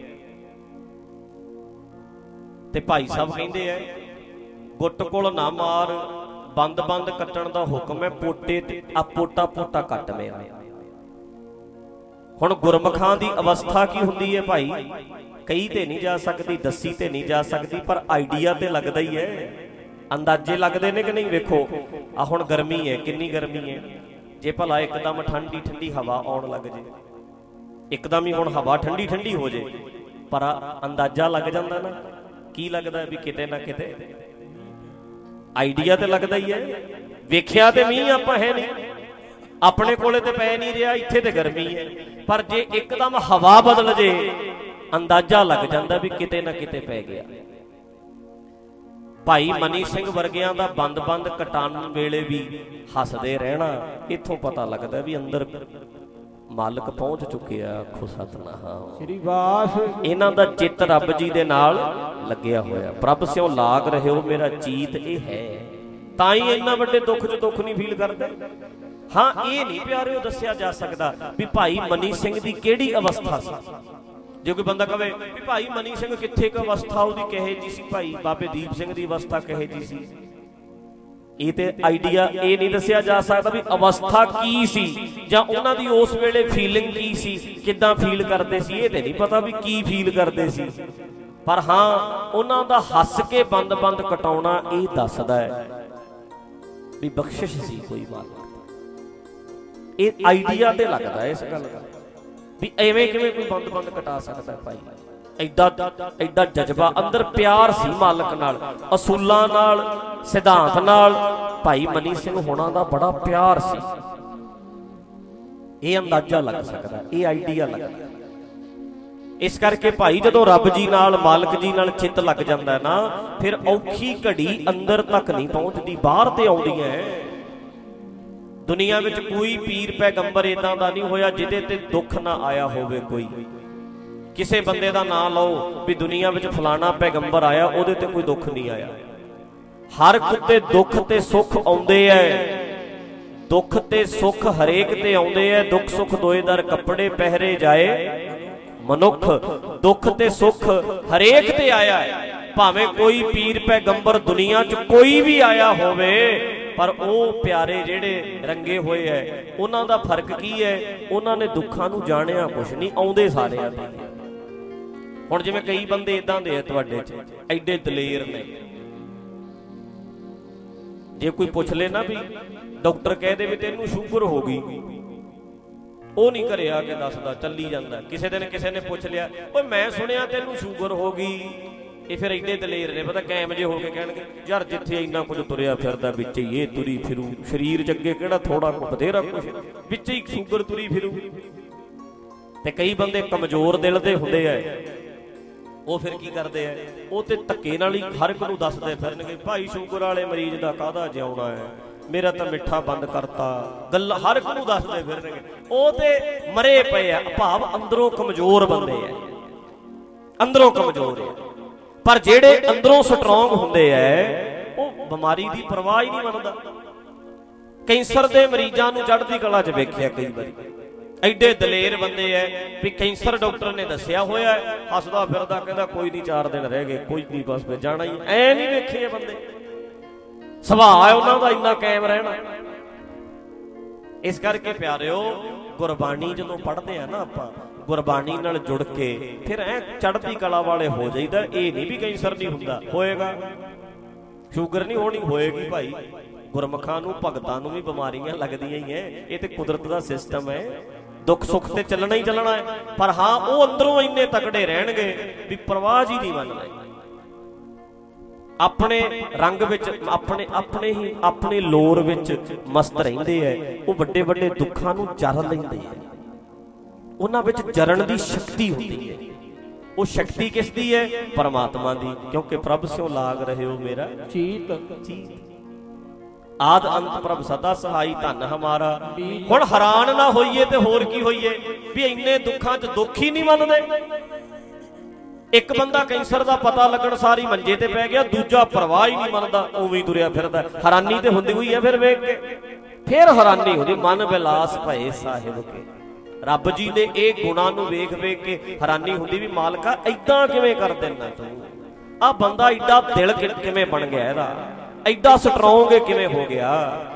ਤੇ ਭਾਈ ਸਾਹਿਬ ਕਹਿੰਦੇ ਐ ਗੁੱਟ ਕੋਲ ਨਾ ਮਾਰ, ਬੰਦ ਬੰਦ ਕੱਟਣ ਦਾ ਹੁਕਮ ਹੈ, ਪੋਟੇ ਤੇ ਆ ਪੋਟਾ ਪੋਟਾ ਕੱਟ ਮੇਰਾ। ਹੁਣ ਗੁਰਮੁਖਾਂ ਦੀ ਅਵਸਥਾ ਕੀ ਹੁੰਦੀ ਹੈ ਭਾਈ? ਕਈ ਤੇ ਨਹੀਂ ਜਾ ਸਕਦੀ, ਦੱਸੀ ਤੇ ਨਹੀਂ ਜਾ ਸਕਦੀ, ਪਰ ਆਈਡੀਆ ਤੇ ਲੱਗਦਾ ਹੀ ਹੈ, ਅੰਦਾਜ਼ੇ ਲੱਗਦੇ ਨੇ ਕਿ ਨਹੀਂ। ਵੇਖੋ ਆ ਹੁਣ ਗਰਮੀ ਹੈ, ਕਿੰਨੀ ਗਰਮੀ ਹੈ, ਜੇ ਭਲਾ ਇੱਕਦਮ ਠੰਡੀ ਠੰਡੀ ਹਵਾ ਆਉਣ ਲੱਗ ਜੇ, ਇੱਕਦਮ ਹੀ ਹੁਣ ਹਵਾ ਠੰਡੀ ਠੰਡੀ ਹੋ ਜੇ, ਪਰ ਅੰਦਾਜ਼ਾ ਲੱਗ ਜਾਂਦਾ ਨਾ, ਕੀ ਲੱਗਦਾ ਵੀ ਕਿਤੇ ਨਾ ਕਿਤੇ ਆਈਡੀਆ ਤੇ ਲੱਗਦਾ ਹੀ ਹੈ। ਵੇਖਿਆ ਤੇ ਮੀਂਹ ਆਪਾਂ ਹੈ ਨਹੀਂ, ਆਪਣੇ ਕੋਲੇ ਤੇ ਪੈ ਨਹੀਂ ਰਿਹਾ, ਇੱਥੇ ਤੇ ਗਰਮੀ ਹੈ, ਪਰ ਜੇ ਇੱਕਦਮ ਹਵਾ ਬਦਲ ਜੇ ਅੰਦਾਜ਼ਾ ਲੱਗ ਜਾਂਦਾ ਵੀ ਕਿਤੇ ਨਾ ਕਿਤੇ ਪੈ ਗਿਆ। ਭਾਈ ਮਨੀ ਸਿੰਘ ਵਰਗਿਆਂ ਦਾ ਬੰਦ ਬੰਦ ਕਟਾਉਣ ਵੇਲੇ ਵੀ ਹੱਸਦੇ ਰਹਿਣਾ, ਇੱਥੋਂ ਪਤਾ ਲੱਗਦਾ ਵੀ ਅੰਦਰ ਮਾਲਕ ਪਹੁੰਚ ਚੁੱਕਿਆ। ਆਖੋ ਸਤਿਨਾਮ ਸ੍ਰੀ ਵਾਸ। ਇਹਨਾਂ ਦਾ ਚਿੱਤ ਰੱਬ ਜੀ ਦੇ ਨਾਲ ਲੱਗਿਆ ਹੋਇਆ। ਪ੍ਰਭ ਸਿਉ ਲਾਗ ਰਹਿਓ ਮੇਰਾ ਚੀਤ ਇਹ ਹੈ, ਤਾਂ ਹੀ ਇੰਨਾ ਵੱਡੇ ਦੁੱਖ 'ਚ ਦੁੱਖ ਨਹੀਂ ਫੀਲ ਕਰਦਾ। ਹਾਂ ਇਹ ਨਹੀਂ ਪਿਆਰਿਓ ਦੱਸਿਆ ਜਾ ਸਕਦਾ ਵੀ ਭਾਈ ਮਨੀ ਸਿੰਘ ਦੀ ਕਿਹੜੀ ਅਵਸਥਾ ਸੀ। ਜੇ ਕੋਈ ਬੰਦਾ ਕਵੇ ਵੀ ਭਾਈ ਮਨੀ ਸਿੰਘ ਕਿੱਥੇ ਕੁ ਅਵਸਥਾ ਉਹਦੀ ਕਹੇ ਜੀ ਸੀ, ਭਾਈ ਬਾਬੇ ਦੀਪ ਸਿੰਘ ਦੀ ਅਵਸਥਾ ਕਹੇ ਜੀ ਸੀ, ਇਹ ਤੇ ਆਈਡੀਆ ਇਹ ਨਹੀਂ ਦੱਸਿਆ ਜਾ ਸਕਦਾ ਵੀ ਅਵਸਥਾ ਕੀ ਸੀ ਜਾਂ ਉਹਨਾਂ ਦੀ ਉਸ ਵੇਲੇ ਫੀਲਿੰਗ ਕੀ ਸੀ, ਕਿੱਦਾਂ ਫੀਲ ਕਰਦੇ ਸੀ, ਇਹ ਤੇ ਨਹੀਂ ਪਤਾ ਵੀ ਕੀ ਫੀਲ ਕਰਦੇ ਸੀ। ਪਰ ਹਾਂ ਉਹਨਾਂ ਦਾ ਹੱਸ ਕੇ ਬੰਦ ਬੰਦ ਕਟਾਉਣਾ ਇਹ ਦੱਸਦਾ ਹੈ ਵੀ ਬਖਸ਼ਿਸ਼ ਸੀ ਕੋਈ ਮਾਲਕ। ਇਹ ਆਈਡੀਆ ਤੇ ਲੱਗਦਾ ਇਸ ਗੱਲ ਦਾ ਵੀ ਐਵੇਂ ਕਿਵੇਂ ਕੋਈ ਬੰਦ ਬੰਦ ਕਟਾ ਸਕਦਾ ਭਾਈ। ਐਡਾ ਐਡਾ ਜਜ਼ਬਾ ਅੰਦਰ, ਪਿਆਰ ਸੀ ਮਾਲਕ ਨਾਲ, ਅਸੂਲਾਂ ਨਾਲ, ਸਿਧਾਂਤ ਨਾਲ। ਭਾਈ ਮਨੀ ਸਿੰਘ ਹੋਣਾ ਦਾ ਬੜਾ ਪਿਆਰ ਸੀ। ਇਹ ਅੰਦਾਜ਼ਾ ਲੱਗ ਸਕਦਾ, ਇਹ ਆਈਡੀਆ ਲੱਗਦਾ। ਇਸ ਕਰਕੇ ਭਾਈ ਜਦੋਂ ਰੱਬ ਜੀ ਨਾਲ, ਮਾਲਕ ਜੀ ਨਾਲ ਚਿੱਤ ਲੱਗ ਜਾਂਦਾ ਨਾ, ਫਿਰ ਔਖੀ ਘੜੀ ਅੰਦਰ ਤੱਕ ਨਹੀਂ ਪਹੁੰਚਦੀ, ਬਾਹਰ ਤੇ ਆਉਂਦੀ ਹੈ। ਦੁਨੀਆ ਵਿੱਚ ਕੋਈ ਪੀਰ ਪੈਗੰਬਰ ਇਦਾਂ ਦਾ ਨਹੀਂ ਹੋਇਆ ਜਿਹਦੇ ਤੇ ਦੁੱਖ ਨਾ ਆਇਆ ਹੋਵੇ। ਕੋਈ ਕਿਸੇ ਬੰਦੇ ਦਾ ਨਾਂ ਲਓ ਵੀ ਦੁਨੀਆ ਵਿੱਚ ਫਲਾਣਾ ਪੈਗੰਬਰ ਆਇਆ, ਉਹਦੇ ਤੇ ਕੋਈ ਦੁੱਖ ਨਹੀਂ ਆਇਆ। ਹਰ ਇੱਕ ਤੇ ਦੁੱਖ ਤੇ ਸੁੱਖ ਆਉਂਦੇ ਐ, ਦੁੱਖ ਤੇ ਸੁੱਖ ਹਰੇਕ ਤੇ ਆਉਂਦੇ ਐ। ਦੁੱਖ ਸੁੱਖ ਦੋਏ ਦਰ ਕੱਪੜੇ ਪਹਿਰੇ ਜਾਏ ਮਨੁੱਖ, ਦੁੱਖ ਤੇ ਸੁੱਖ ਹਰੇਕ ਤੇ ਆਇਆ ਹੈ। ਭਾਵੇਂ ਕੋਈ ਪੀਰ ਪੈਗੰਬਰ ਦੁਨੀਆ 'ਚ ਕੋਈ ਵੀ ਆਇਆ ਹੋਵੇ, ਪਰ ਉਹ ਪਿਆਰੇ ਜਿਹੜੇ ਰੰਗੇ ਹੋਏ ਐ, ਉਹਨਾਂ ਦਾ ਫਰਕ ਕੀ ਹੈ? ਉਹਨਾਂ ਨੇ ਦੁੱਖਾਂ ਨੂੰ ਜਾਣਿਆ ਕੁਛ ਨਹੀਂ, ਆਉਂਦੇ ਸਾਰਿਆਂ ਤੇ। ਹੁਣ ਜਿਵੇਂ ਕਈ ਬੰਦੇ ਇਦਾਂ ਦੇ ਆ ਤੁਹਾਡੇ 'ਚ, ਐਡੇ ਦਲੇਰ ਨੇ, ਜੇ ਕੋਈ ਪੁੱਛ ਲੈ ਨਾ ਵੀ ਡਾਕਟਰ ਕਹਿ ਦੇ ਵੀ ਤੈਨੂੰ ਸ਼ੂਗਰ ਹੋ ਗਈ, ਉਹ ਨਹੀਂ ਘਰੇ ਆ ਕੇ ਦੱਸਦਾ, ਚੱਲੀ ਜਾਂਦਾ। ਕਿਸੇ ਦਿਨ ਕਿਸੇ ਨੇ ਪੁੱਛ ਲਿਆ, ਓਏ ਮੈਂ ਸੁਣਿਆ ਤੈਨੂੰ ਸ਼ੂਗਰ ਹੋ ਗਈ, ਇਹ ਫਿਰ ਐਡੇ ਦਲੇਰ ਨੇ, ਪਤਾ ਕੈਮ ਜੇ ਹੋ ਕੇ ਕਹਿਣਗੇ ਯਾਰ ਜਿੱਥੇ ਇੰਨਾ ਕੁਝ ਤੁਰਿਆ ਫਿਰਦਾ ਵਿੱਚ ਹੀ ਇਹ ਤੁਰੀ ਫਿਰੂ, ਸਰੀਰ 'ਚ ਅੱਗੇ ਕਿਹੜਾ ਥੋੜਾ ਕੁ ਬਥੇਰਾ ਕੁਛ, ਵਿੱਚ ਹੀ ਸ਼ੂਗਰ ਤੁਰੀ ਫਿਰੂ। ਤੇ ਕਈ ਬੰਦੇ ਕਮਜ਼ੋਰ ਦਿਲ ਦੇ ਹੁੰਦੇ ਐ, ਉਹ ਫਿਰ ਕੀ ਕਰਦੇ ਐ, ਉਹ ਤੇ ਧੱਕੇ ਨਾਲ ਹੀ ਹਰ ਇੱਕ ਨੂੰ ਦੱਸਦੇ ਫਿਰਨਗੇ, ਭਾਈ ਸ਼ੂਗਰ ਵਾਲੇ ਮਰੀਜ਼ ਦਾ ਕਾਹਦਾ ਜਿਉਣਾ ਹੈ, ਮੇਰਾ ਤਾਂ ਮਿੱਠਾ ਬੰਦ ਕਰਤਾ, ਗੱਲ ਹਰ ਇੱਕ ਨੂੰ ਦੱਸਦੇ ਫਿਰਨਗੇ। ਉਹ ਤੇ ਮਰੇ ਪਏ ਆ, ਭਾਵ ਅੰਦਰੋਂ ਕਮਜ਼ੋਰ ਬੰਦੇ ਐ, ਅੰਦਰੋਂ ਕਮਜ਼ੋਰ ਐ। ਪਰ ਜਿਹੜੇ ਅੰਦਰੋਂ ਸਟਰੋਂਗ ਹੁੰਦੇ ਐ, ਉਹ ਬਿਮਾਰੀ ਦੀ ਪਰਵਾਹ ਹੀ ਨਹੀਂ ਮੰਨਦਾ। ਕੈਂਸਰ ਦੇ ਮਰੀਜ਼ਾਂ ਨੂੰ ਚੜ੍ਹਦੀ ਕਲਾ 'ਚ ਵੇਖਿਆ ਕਈ ਵਾਰੀ, ਐਡੇ ਦਲੇਰ ਬੰਦੇ ਐ ਵੀ ਕੈਂਸਰ ਡਾਕਟਰ ਨੇ ਦੱਸਿਆ ਹੋਇਆ, ਹੱਸਦਾ ਫਿਰਦਾ ਕਹਿੰਦਾ ਕੋਈ ਨਹੀਂ, ਚਾਰ ਦਿਨ ਰਹਿ ਗਏ, ਕੋਈ ਨਹੀਂ, ਬਸ ਫਿਰ ਜਾਣਾ ਹੀ। ਐ ਨਹੀਂ ਵੇਖੇ ਬੰਦੇ, ਸੁਭਾਅ ਹੈ ਉਹਨਾਂ ਦਾ ਇੰਨਾ ਕਾਇਮ ਰਹਿਣਾ। ਇਸ ਕਰਕੇ ਪਿਆਰਿਓ, ਗੁਰਬਾਣੀ ਜਦੋਂ ਪੜ੍ਹਦੇ ਆ ਨਾ ਆਪਾਂ, ਗੁਰਬਾਣੀ ਨਾਲ ਜੁੜ ਕੇ ਫਿਰ ਐ ਚੜ੍ਹਦੀ ਕਲਾ ਵਾਲੇ ਹੋ ਜਾਈਦਾ। ਇਹ ਨਹੀਂ ਵੀ ਕੈਂਸਰ ਨਹੀਂ ਹੁੰਦਾ, ਹੋਏਗਾ, ਸ਼ੂਗਰ ਨਹੀਂ ਹੋਣੀ, ਹੋਏਗੀ ਭਾਈ। ਗੁਰਮੁਖਾਂ ਨੂੰ, ਭਗਤਾਂ ਨੂੰ ਵੀ ਬਿਮਾਰੀਆਂ ਲੱਗਦੀਆਂ ਹੀ ਐ, ਇਹ ਤੇ ਕੁਦਰਤ ਦਾ ਸਿਸਟਮ ਹੈ। ਦੁੱਖ ਸੁੱਖ ਤੇ ਚੱਲਣਾ ਹੀ ਚੱਲਣਾ ਹੈ। ਪਰ ਹਾਂ ਉਹ ਅੰਦਰੋਂ ਇੰਨੇ ਤਕੜੇ ਰਹਿਣਗੇ ਵੀ ਪਰਵਾਹ ਜੀ ਨਹੀਂ ਮੰਨਦੇ, ਆਪਣੇ ਰੰਗ ਵਿੱਚ, ਆਪਣੇ ਆਪਣੇ ਹੀ ਆਪਣੇ ਲੋਰ ਵਿੱਚ ਮਸਤ ਰਹਿੰਦੇ ਐ। ਉਹ ਵੱਡੇ ਵੱਡੇ ਦੁੱਖਾਂ ਨੂੰ ਜਰ ਲੈਂਦੇ ਐ, ਉਹਨਾਂ ਵਿੱਚ ਜਰਨ ਦੀ ਸ਼ਕਤੀ ਹੁੰਦੀ ਹੈ। ਉਹ ਸ਼ਕਤੀ ਕਿਸ ਦੀ ਹੈ? ਪਰਮਾਤਮਾ ਦੀ, ਕਿਉਂਕਿ ਪ੍ਰਭ ਸਿਉ ਲਾਗ ਰਹਿਓ ਮੇਰਾ ਚੀਤ ਚੀਤ, ਆਦ ਅੰਤ ਪ੍ਰਭ ਸਦਾ ਸਹਾਈ ਧਨ ਹਮਾਰਾ। ਹੁਣ ਹੈਰਾਨ ਨਾ ਹੋਈਏ ਤੇ ਹੋਰ ਕੀ ਹੋਈਏ ਵੀ ਇੰਨੇ ਦੁੱਖਾਂ 'ਚ ਦੁੱਖ ਹੀ ਨਹੀਂ ਮੰਨਦੇ। ਇੱਕ ਬੰਦਾ ਕੈਂਸਰ ਦਾ ਪਤਾ ਲੱਗਣ ਸਾਰੀ ਮੰਜੇ ਤੇ ਪੈ ਗਿਆ, ਦੂਜਾ ਪਰਵਾਹ ਹੀ ਨਹੀਂ ਮੰਨਦਾ, ਉਵੇਂ ਹੀ ਤੁਰਿਆ ਫਿਰਦਾ। ਹੈਰਾਨੀ ਤੇ ਹੁੰਦੀ ਹੋਈ ਹੈ ਫਿਰ ਵੇਖ ਕੇ, ਫਿਰ ਹੈਰਾਨੀ ਹੁੰਦੀ, ਮਨ ਬਿਲਾਸ ਭਏ ਸਾਹਿਬ ਕੇ। ਰੱਬ ਜੀ ਦੇ ਇਹ ਗੁਣਾਂ ਨੂੰ ਵੇਖ ਵੇਖ ਕੇ ਹੈਰਾਨੀ ਹੁੰਦੀ ਵੀ ਮਾਲਕਾ ਏਦਾਂ ਕਿਵੇਂ ਕਰ ਦਿੰਦਾ ਤੂੰ, ਆ ਬੰਦਾ ਏਡਾ ਦਿਲ ਕਿਵੇਂ ਬਣ ਗਿਆ ਇਹਦਾ, ਏਡਾ ਸਟਰੋਂਗ ਕਿਵੇਂ ਹੋ ਗਿਆ।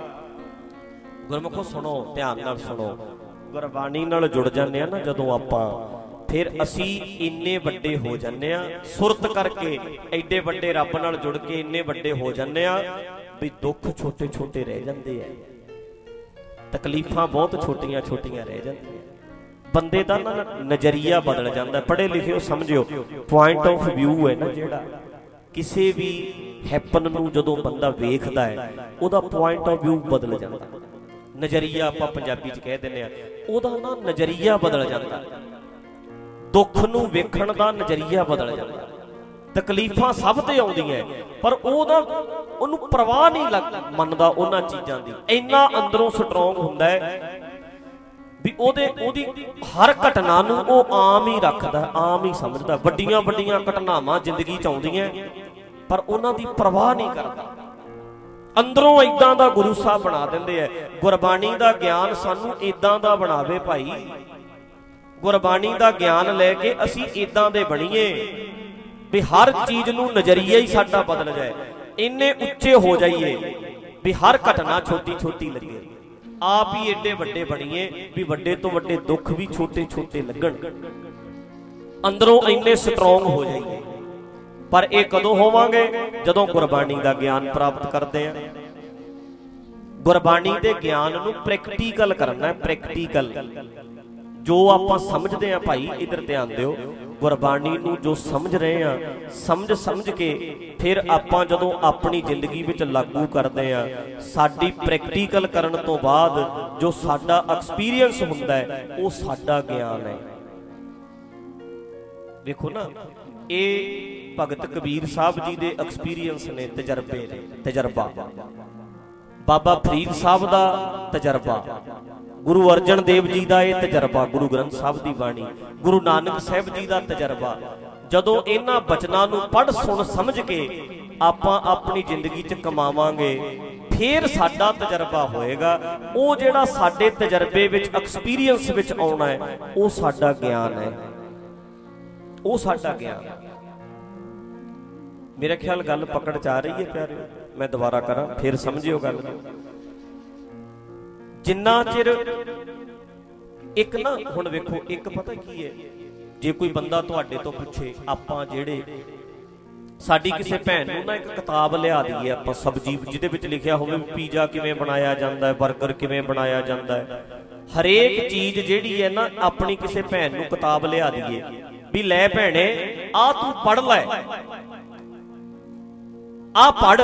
ਗੁਰਮੁਖੋ ਸੁਣੋ, ਧਿਆਨ ਨਾਲ ਸੁਣੋ, ਗੁਰਬਾਣੀ ਨਾਲ ਜੁੜ ਜਾਂਦੇ ਆ ਨਾ ਜਦੋਂ ਆਪਾਂ, ਫਿਰ ਅਸੀਂ ਇੰਨੇ ਵੱਡੇ ਹੋ ਜਾਂਦੇ ਆ ਸੁਰਤ ਕਰਕੇ, ਐਡੇ ਵੱਡੇ ਰੱਬ ਨਾਲ ਜੁੜ ਕੇ ਇੰਨੇ ਵੱਡੇ ਹੋ ਜਾਂਦੇ ਆ ਵੀ ਦੁੱਖ ਛੋਟੇ ਛੋਟੇ ਰਹਿ ਜਾਂਦੇ ਆ, ਤਕਲੀਫਾਂ ਬਹੁਤ ਛੋਟੀਆਂ ਛੋਟੀਆਂ ਰਹਿ ਜਾਂਦੀਆਂ। ਬੰਦੇ ਦਾ ਨਾ ਨਜ਼ਰੀਆ ਬਦਲ ਜਾਂਦਾ। ਪੜ੍ਹੇ ਲਿਖੇ ਹੋ ਸਮਝਿਓ, ਪੁਆਇੰਟ ਆਫ ਵਿਊ ਹੈ ਨਾ ਜਿਹੜਾ, ਕਿਸੇ ਵੀ ਹੈਪਨ ਨੂੰ ਜਦੋਂ ਬੰਦਾ ਵੇਖਦਾ ਹੈ ਉਹਦਾ ਪੁਆਇੰਟ ਆਫ ਵਿਊ ਬਦਲ ਜਾਂਦਾ। ਨਜ਼ਰੀਆ ਆਪਾਂ ਪੰਜਾਬੀ 'ਚ ਕਹਿ ਦਿੰਦੇ ਆ, ਉਹਦਾ ਨਾ ਨਜ਼ਰੀਆ ਬਦਲ ਜਾਂਦਾ। ਦੁੱਖ ਨੂੰ ਵੇਖਣ ਦਾ ਨਜ਼ਰੀਆ ਬਦਲ ਜਾਂਦਾ। ਤਕਲੀਫਾਂ ਸਭ ਤੇ ਆਉਂਦੀਆਂ ਪਰ ਉਹਦਾ ਉਹਨੂੰ ਪਰਵਾਹ ਨਹੀਂ ਲੱਗ ਮੰਨਦਾ ਉਹਨਾਂ ਚੀਜ਼ਾਂ ਦੀ, ਇੰਨਾ ਅੰਦਰੋਂ ਸਟਰੋਂਗ ਹੁੰਦਾ ਹੈ ਵੀ ਉਹਦੇ ਉਹਦੀ ਹਰ ਘਟਨਾ ਨੂੰ ਉਹ ਆਮ ਹੀ ਰੱਖਦਾ, ਆਮ ਹੀ ਸਮਝਦਾ। ਵੱਡੀਆਂ ਵੱਡੀਆਂ ਘਟਨਾਵਾਂ ਜ਼ਿੰਦਗੀ 'ਚ ਆਉਂਦੀਆਂ ਪਰ ਉਹਨਾਂ ਦੀ ਪਰਵਾਹ ਨਹੀਂ ਕਰਦਾ। ਅੰਦਰੋਂ ਏਦਾਂ ਦਾ ਗੁਰੂ ਸਾਹਿਬ ਬਣਾ ਦਿੰਦੇ ਆ। ਗੁਰਬਾਣੀ ਦਾ ਗਿਆਨ ਸਾਨੂੰ ਏਦਾਂ ਦਾ ਬਣਾਵੇ ਭਾਈ, ਗੁਰਬਾਣੀ ਦਾ ਗਿਆਨ ਲੈ ਕੇ ਅਸੀਂ ਏਦਾਂ ਦੇ ਬਣੀਏ ਵੀ ਹਰ ਚੀਜ਼ ਨੂੰ ਨਜ਼ਰੀਆ ਹੀ ਸਾਡਾ ਬਦਲ ਜਾਏ, ਇੰਨੇ ਉੱਚੇ ਹੋ ਜਾਈਏ ਵੀ ਹਰ ਘਟਨਾ ਛੋਟੀ ਛੋਟੀ ਲੱਗੇ, ਆਪ ਹੀ ਏਡੇ ਵੱਡੇ ਬਣੀਏ ਵੀ ਵੱਡੇ ਤੋਂ ਵੱਡੇ ਦੁੱਖ ਵੀ ਛੋਟੇ ਛੋਟੇ ਲੱਗਣ, ਅੰਦਰੋਂ ਇੰਨੇ ਸਟਰੋਂਗ ਹੋ ਜਾਈਏ। ਪਰ ਇਹ ਕਦੋਂ ਹੋਵਾਂਗੇ? ਜਦੋਂ ਗੁਰਬਾਣੀ ਦਾ ਗਿਆਨ ਪ੍ਰਾਪਤ ਕਰਦੇ ਆ। ਗੁਰਬਾਣੀ ਦੇ ਗਿਆਨ ਨੂੰ ਪ੍ਰੈਕਟੀਕਲ ਕਰਨਾ ਹੈ, ਪ੍ਰੈਕਟੀਕਲ। ਜੋ ਆਪਾਂ ਸਮਝਦੇ ਆ ਭਾਈ, ਇਧਰ ਧਿਆਨ ਦਿਓ, ਗੁਰਬਾਣੀ ਨੂੰ ਜੋ ਸਮਝ ਰਹੇ ਆ, ਸਮਝ ਸਮਝ ਕੇ ਫਿਰ ਆਪਾਂ ਜਦੋਂ ਆਪਣੀ ਜ਼ਿੰਦਗੀ ਵਿੱਚ ਲਾਗੂ ਕਰਦੇ ਆ, ਸਾਡੀ ਪ੍ਰੈਕਟੀਕਲ ਕਰਨ ਤੋਂ ਬਾਅਦ ਜੋ ਸਾਡਾ ਐਕਸਪੀਰੀਅੰਸ ਹੁੰਦਾ ਹੈ ਉਹ ਸਾਡਾ ਗਿਆਨ ਹੈ। ਵੇਖੋ ਨਾ, ਇਹ ਭਗਤ ਕਬੀਰ ਸਾਹਿਬ ਜੀ ਦੇ ਐਕਸਪੀਰੀਅੰਸ ਨੇ, ਤਜਰਬੇ ਨੇ, ਤਜਰਬਾ। ਬਾਬਾ ਫਰੀਦ ਸਾਹਿਬ ਦਾ ਤਜਰਬਾ, ਗੁਰੂ ਅਰਜਨ ਦੇਵ ਜੀ ਦਾ ਇਹ ਤਜਰਬਾ, ਗੁਰੂ ਗ੍ਰੰਥ ਸਾਹਿਬ ਦੀ ਬਾਣੀ, ਗੁਰੂ ਨਾਨਕ ਸਾਹਿਬ ਜੀ ਦਾ ਤਜਰਬਾ। ਜਦੋਂ ਇਹਨਾਂ ਬਚਨਾਂ ਨੂੰ ਪੜ੍ਹ ਸੁਣ ਸਮਝ ਕੇ ਆਪਾਂ ਆਪਣੀ ਜ਼ਿੰਦਗੀ 'ਚ ਕਮਾਵਾਂਗੇ, ਫੇਰ ਸਾਡਾ ਤਜਰਬਾ ਹੋਏਗਾ। ਉਹ ਜਿਹੜਾ ਸਾਡੇ ਤਜਰਬੇ ਵਿੱਚ, ਐਕਸਪੀਰੀਅੰਸ ਵਿੱਚ ਆਉਣਾ ਹੈ, ਉਹ ਸਾਡਾ ਗਿਆਨ ਹੈ, ਉਹ ਸਾਡਾ ਗਿਆਨ। ਮੇਰੇ ਖਿਆਲ ਗੱਲ ਪਕੜ 'ਚ ਆ ਰਹੀ ਹੈ ਪਿਆਰਿਓ? ਮੈਂ ਦੁਬਾਰਾ ਕਰਾਂ, ਫਿਰ ਸਮਝਿਓ ਗੱਲ। ਜਿੰਨਾ ਚਿਰ ਇੱਕ ਨਾ, ਹੁਣ ਵੇਖੋ, ਇੱਕ ਪਤਾ ਕੀ ਹੈ, ਜੇ ਕੋਈ ਬੰਦਾ ਤੁਹਾਡੇ ਤੋਂ ਪੁੱਛੇ, ਆਪਾਂ ਜਿਹੜੇ ਸਾਡੀ ਕਿਸੇ ਭੈਣ ਨੂੰ ਨਾ ਇੱਕ ਕਿਤਾਬ ਲਿਆ ਦਈਏ ਆਪਾਂ, ਸਬਜ਼ੀ ਜਿਹਦੇ ਵਿੱਚ ਲਿਖਿਆ ਹੋਵੇ ਪੀਜ਼ਾ ਕਿਵੇਂ ਬਣਾਇਆ ਜਾਂਦਾ ਹੈ, 버ਗਰ ਕਿਵੇਂ ਬਣਾਇਆ ਜਾਂਦਾ ਹੈ, ਹਰੇਕ ਚੀਜ਼ ਜਿਹੜੀ ਹੈ ਨਾ, ਆਪਣੀ ਕਿਸੇ ਭੈਣ ਨੂੰ ਕਿਤਾਬ ਲਿਆ ਦਈਏ ਵੀ ਲੈ ਭੈਣੇ ਆ ਤੂੰ ਪੜ੍ਹ ਲੈ, ਆ ਪੜ੍ਹ,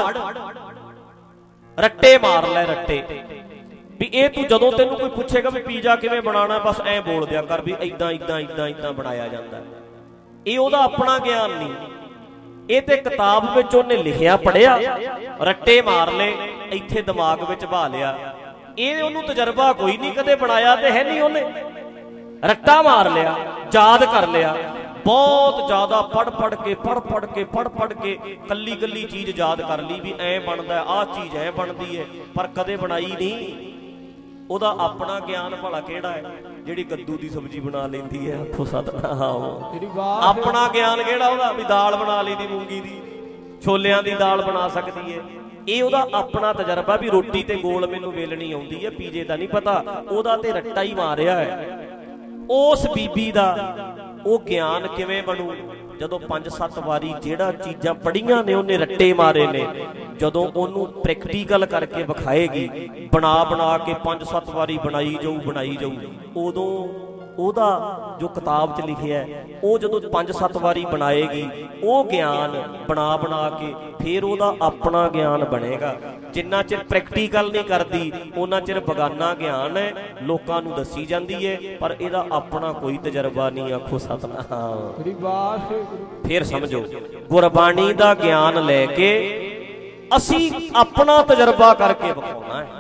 ਰੱਟੇ ਮਾਰ ਲੈ, ਰੱਟੇ ਵੀ ਇਹ ਤੂੰ ਜਦੋਂ ਤੈਨੂੰ ਕੋਈ ਪੁੱਛੇਗਾ ਵੀ ਪੀਜ਼ਾ ਕਿਵੇਂ ਬਣਾਉਣਾ, ਬਸ ਐਂ ਬੋਲ ਦਿਆ ਕਰ ਵੀ ਏਦਾਂ ਏਦਾਂ ਏਦਾਂ ਏਦਾਂ ਬਣਾਇਆ ਜਾਂਦਾ। ਇਹ ਉਹਦਾ ਆਪਣਾ ਗਿਆਨ ਨਹੀਂ, ਇਹ ਤੇ ਕਿਤਾਬ ਵਿੱਚ ਉਹਨੇ ਲਿਖਿਆ, ਪੜ੍ਹਿਆ, ਰੱਟੇ ਮਾਰ ਲਏ, ਇੱਥੇ ਦਿਮਾਗ ਵਿੱਚ ਬਹਾ ਲਿਆ। ਇਹ ਉਹਨੂੰ ਤਜਰਬਾ ਕੋਈ ਨਹੀਂ, ਕਦੇ ਬਣਾਇਆ ਤੇ ਹੈ ਨਹੀਂ ਉਹਨੇ, ਰੱਟਾ ਮਾਰ ਲਿਆ, ਯਾਦ ਕਰ ਲਿਆ। ਬਹੁਤ ਜ਼ਿਆਦਾ ਪੜ੍ਹ ਪੜ੍ਹ ਕੇ ਪੜ੍ਹ ਪੜ੍ਹ ਕੇ ਪੜ੍ਹ ਪੜ੍ਹ ਕੇ ਕੱਲੀ ਕੱਲੀ ਚੀਜ਼ ਯਾਦ ਕਰ ਲਈ ਵੀ ਐਂ ਬਣਦਾ, ਆਹ ਚੀਜ਼ ਐਂ ਬਣਦੀ ਹੈ, ਪਰ ਕਦੇ ਬਣਾਈ ਨਹੀਂ। ਉਹਦਾ ਆਪਣਾ ਗਿਆਨ ਭਲਾ ਕਿਹੜਾ ਹੈ? ਜਿਹੜੀ ਕੱਦੂ ਦੀ ਸਬਜ਼ੀ ਬਣਾ ਲੈਂਦੀ ਹੈ, ਆਖੋ ਸਤਿਨਾਮ। ਆਪਣਾ ਗਿਆਨ ਕਿਹੜਾ ਉਹਦਾ? ਵੀ ਦਾਲ ਬਣਾ ਲਈ ਦੀ, ਮੂੰਗੀ ਦੀ, ਛੋਲਿਆਂ ਦੀ ਦਾਲ ਬਣਾ ਸਕਦੀ ਹੈ। ਇਹ ਉਹਦਾ ਆਪਣਾ ਤਜਰਬਾ ਵੀ ਰੋਟੀ ਤੇ ਗੋਲ ਮੈਨੂੰ ਵੇਲਣੀ ਆਉਂਦੀ ਹੈ, ਪੀਜੇ ਦਾ ਨਹੀਂ ਪਤਾ। ਉਹਦਾ ਤੇ ਰੱਟਾ ਹੀ ਮਾਰਿਆ ਹੈ। ਉਸ ਬੀਬੀ ਦਾ ਉਹ ਗਿਆਨ ਕਿਵੇਂ ਬਣੂ? ਜਦੋਂ ਪੰਜ ਸੱਤ ਵਾਰੀ ਜਿਹੜਾ ਚੀਜ਼ਾਂ ਪੜ੍ਹੀਆਂ ਨੇ ਉਹਨੇ, ਰੱਟੇ ਮਾਰੇ ਨੇ, ਜਦੋਂ ਉਹਨੂੰ ਪ੍ਰੈਕਟੀਕਲ ਕਰਕੇ ਵਿਖਾਏਗੀ, ਬਣਾ ਬਣਾ ਕੇ ਪੰਜ ਸੱਤ ਵਾਰੀ ਬਣਾਈ ਜਾਊ ਬਣਾਈ ਜਾਊ, ਉਦੋਂ ਉਹਦਾ ਜੋ ਕਿਤਾਬ 'ਚ ਲਿਖਿਆ ਉਹ ਜਦੋਂ ਪੰਜ ਸੱਤ ਵਾਰੀ ਬਣਾਏਗੀ, ਉਹ ਗਿਆਨ ਬਣਾ ਬਣਾ ਕੇ ਫਿਰ ਉਹਦਾ ਆਪਣਾ ਗਿਆਨ ਬਣੇਗਾ। ਜਿੰਨਾ ਚਿਰ ਪ੍ਰੈਕਟੀਕਲ ਨਹੀਂ ਕਰਦੀ ਉਹਨਾਂ ਚਿਰ ਬਗਾਨਾ ਗਿਆਨ ਹੈ, ਲੋਕਾਂ ਨੂੰ ਦੱਸੀ ਜਾਂਦੀ ਹੈ, ਪਰ ਇਹਦਾ ਆਪਣਾ ਕੋਈ ਤਜਰਬਾ ਨਹੀਂ। ਆਖੋ ਸਤਿਨਾਮ। ਫਿਰ ਸਮਝੋ, ਗੁਰਬਾਣੀ ਦਾ ਗਿਆਨ ਲੈ ਕੇ ਅਸੀਂ ਆਪਣਾ ਤਜਰਬਾ ਕਰਕੇ ਵਿਖਾਉਣਾ ਹੈ।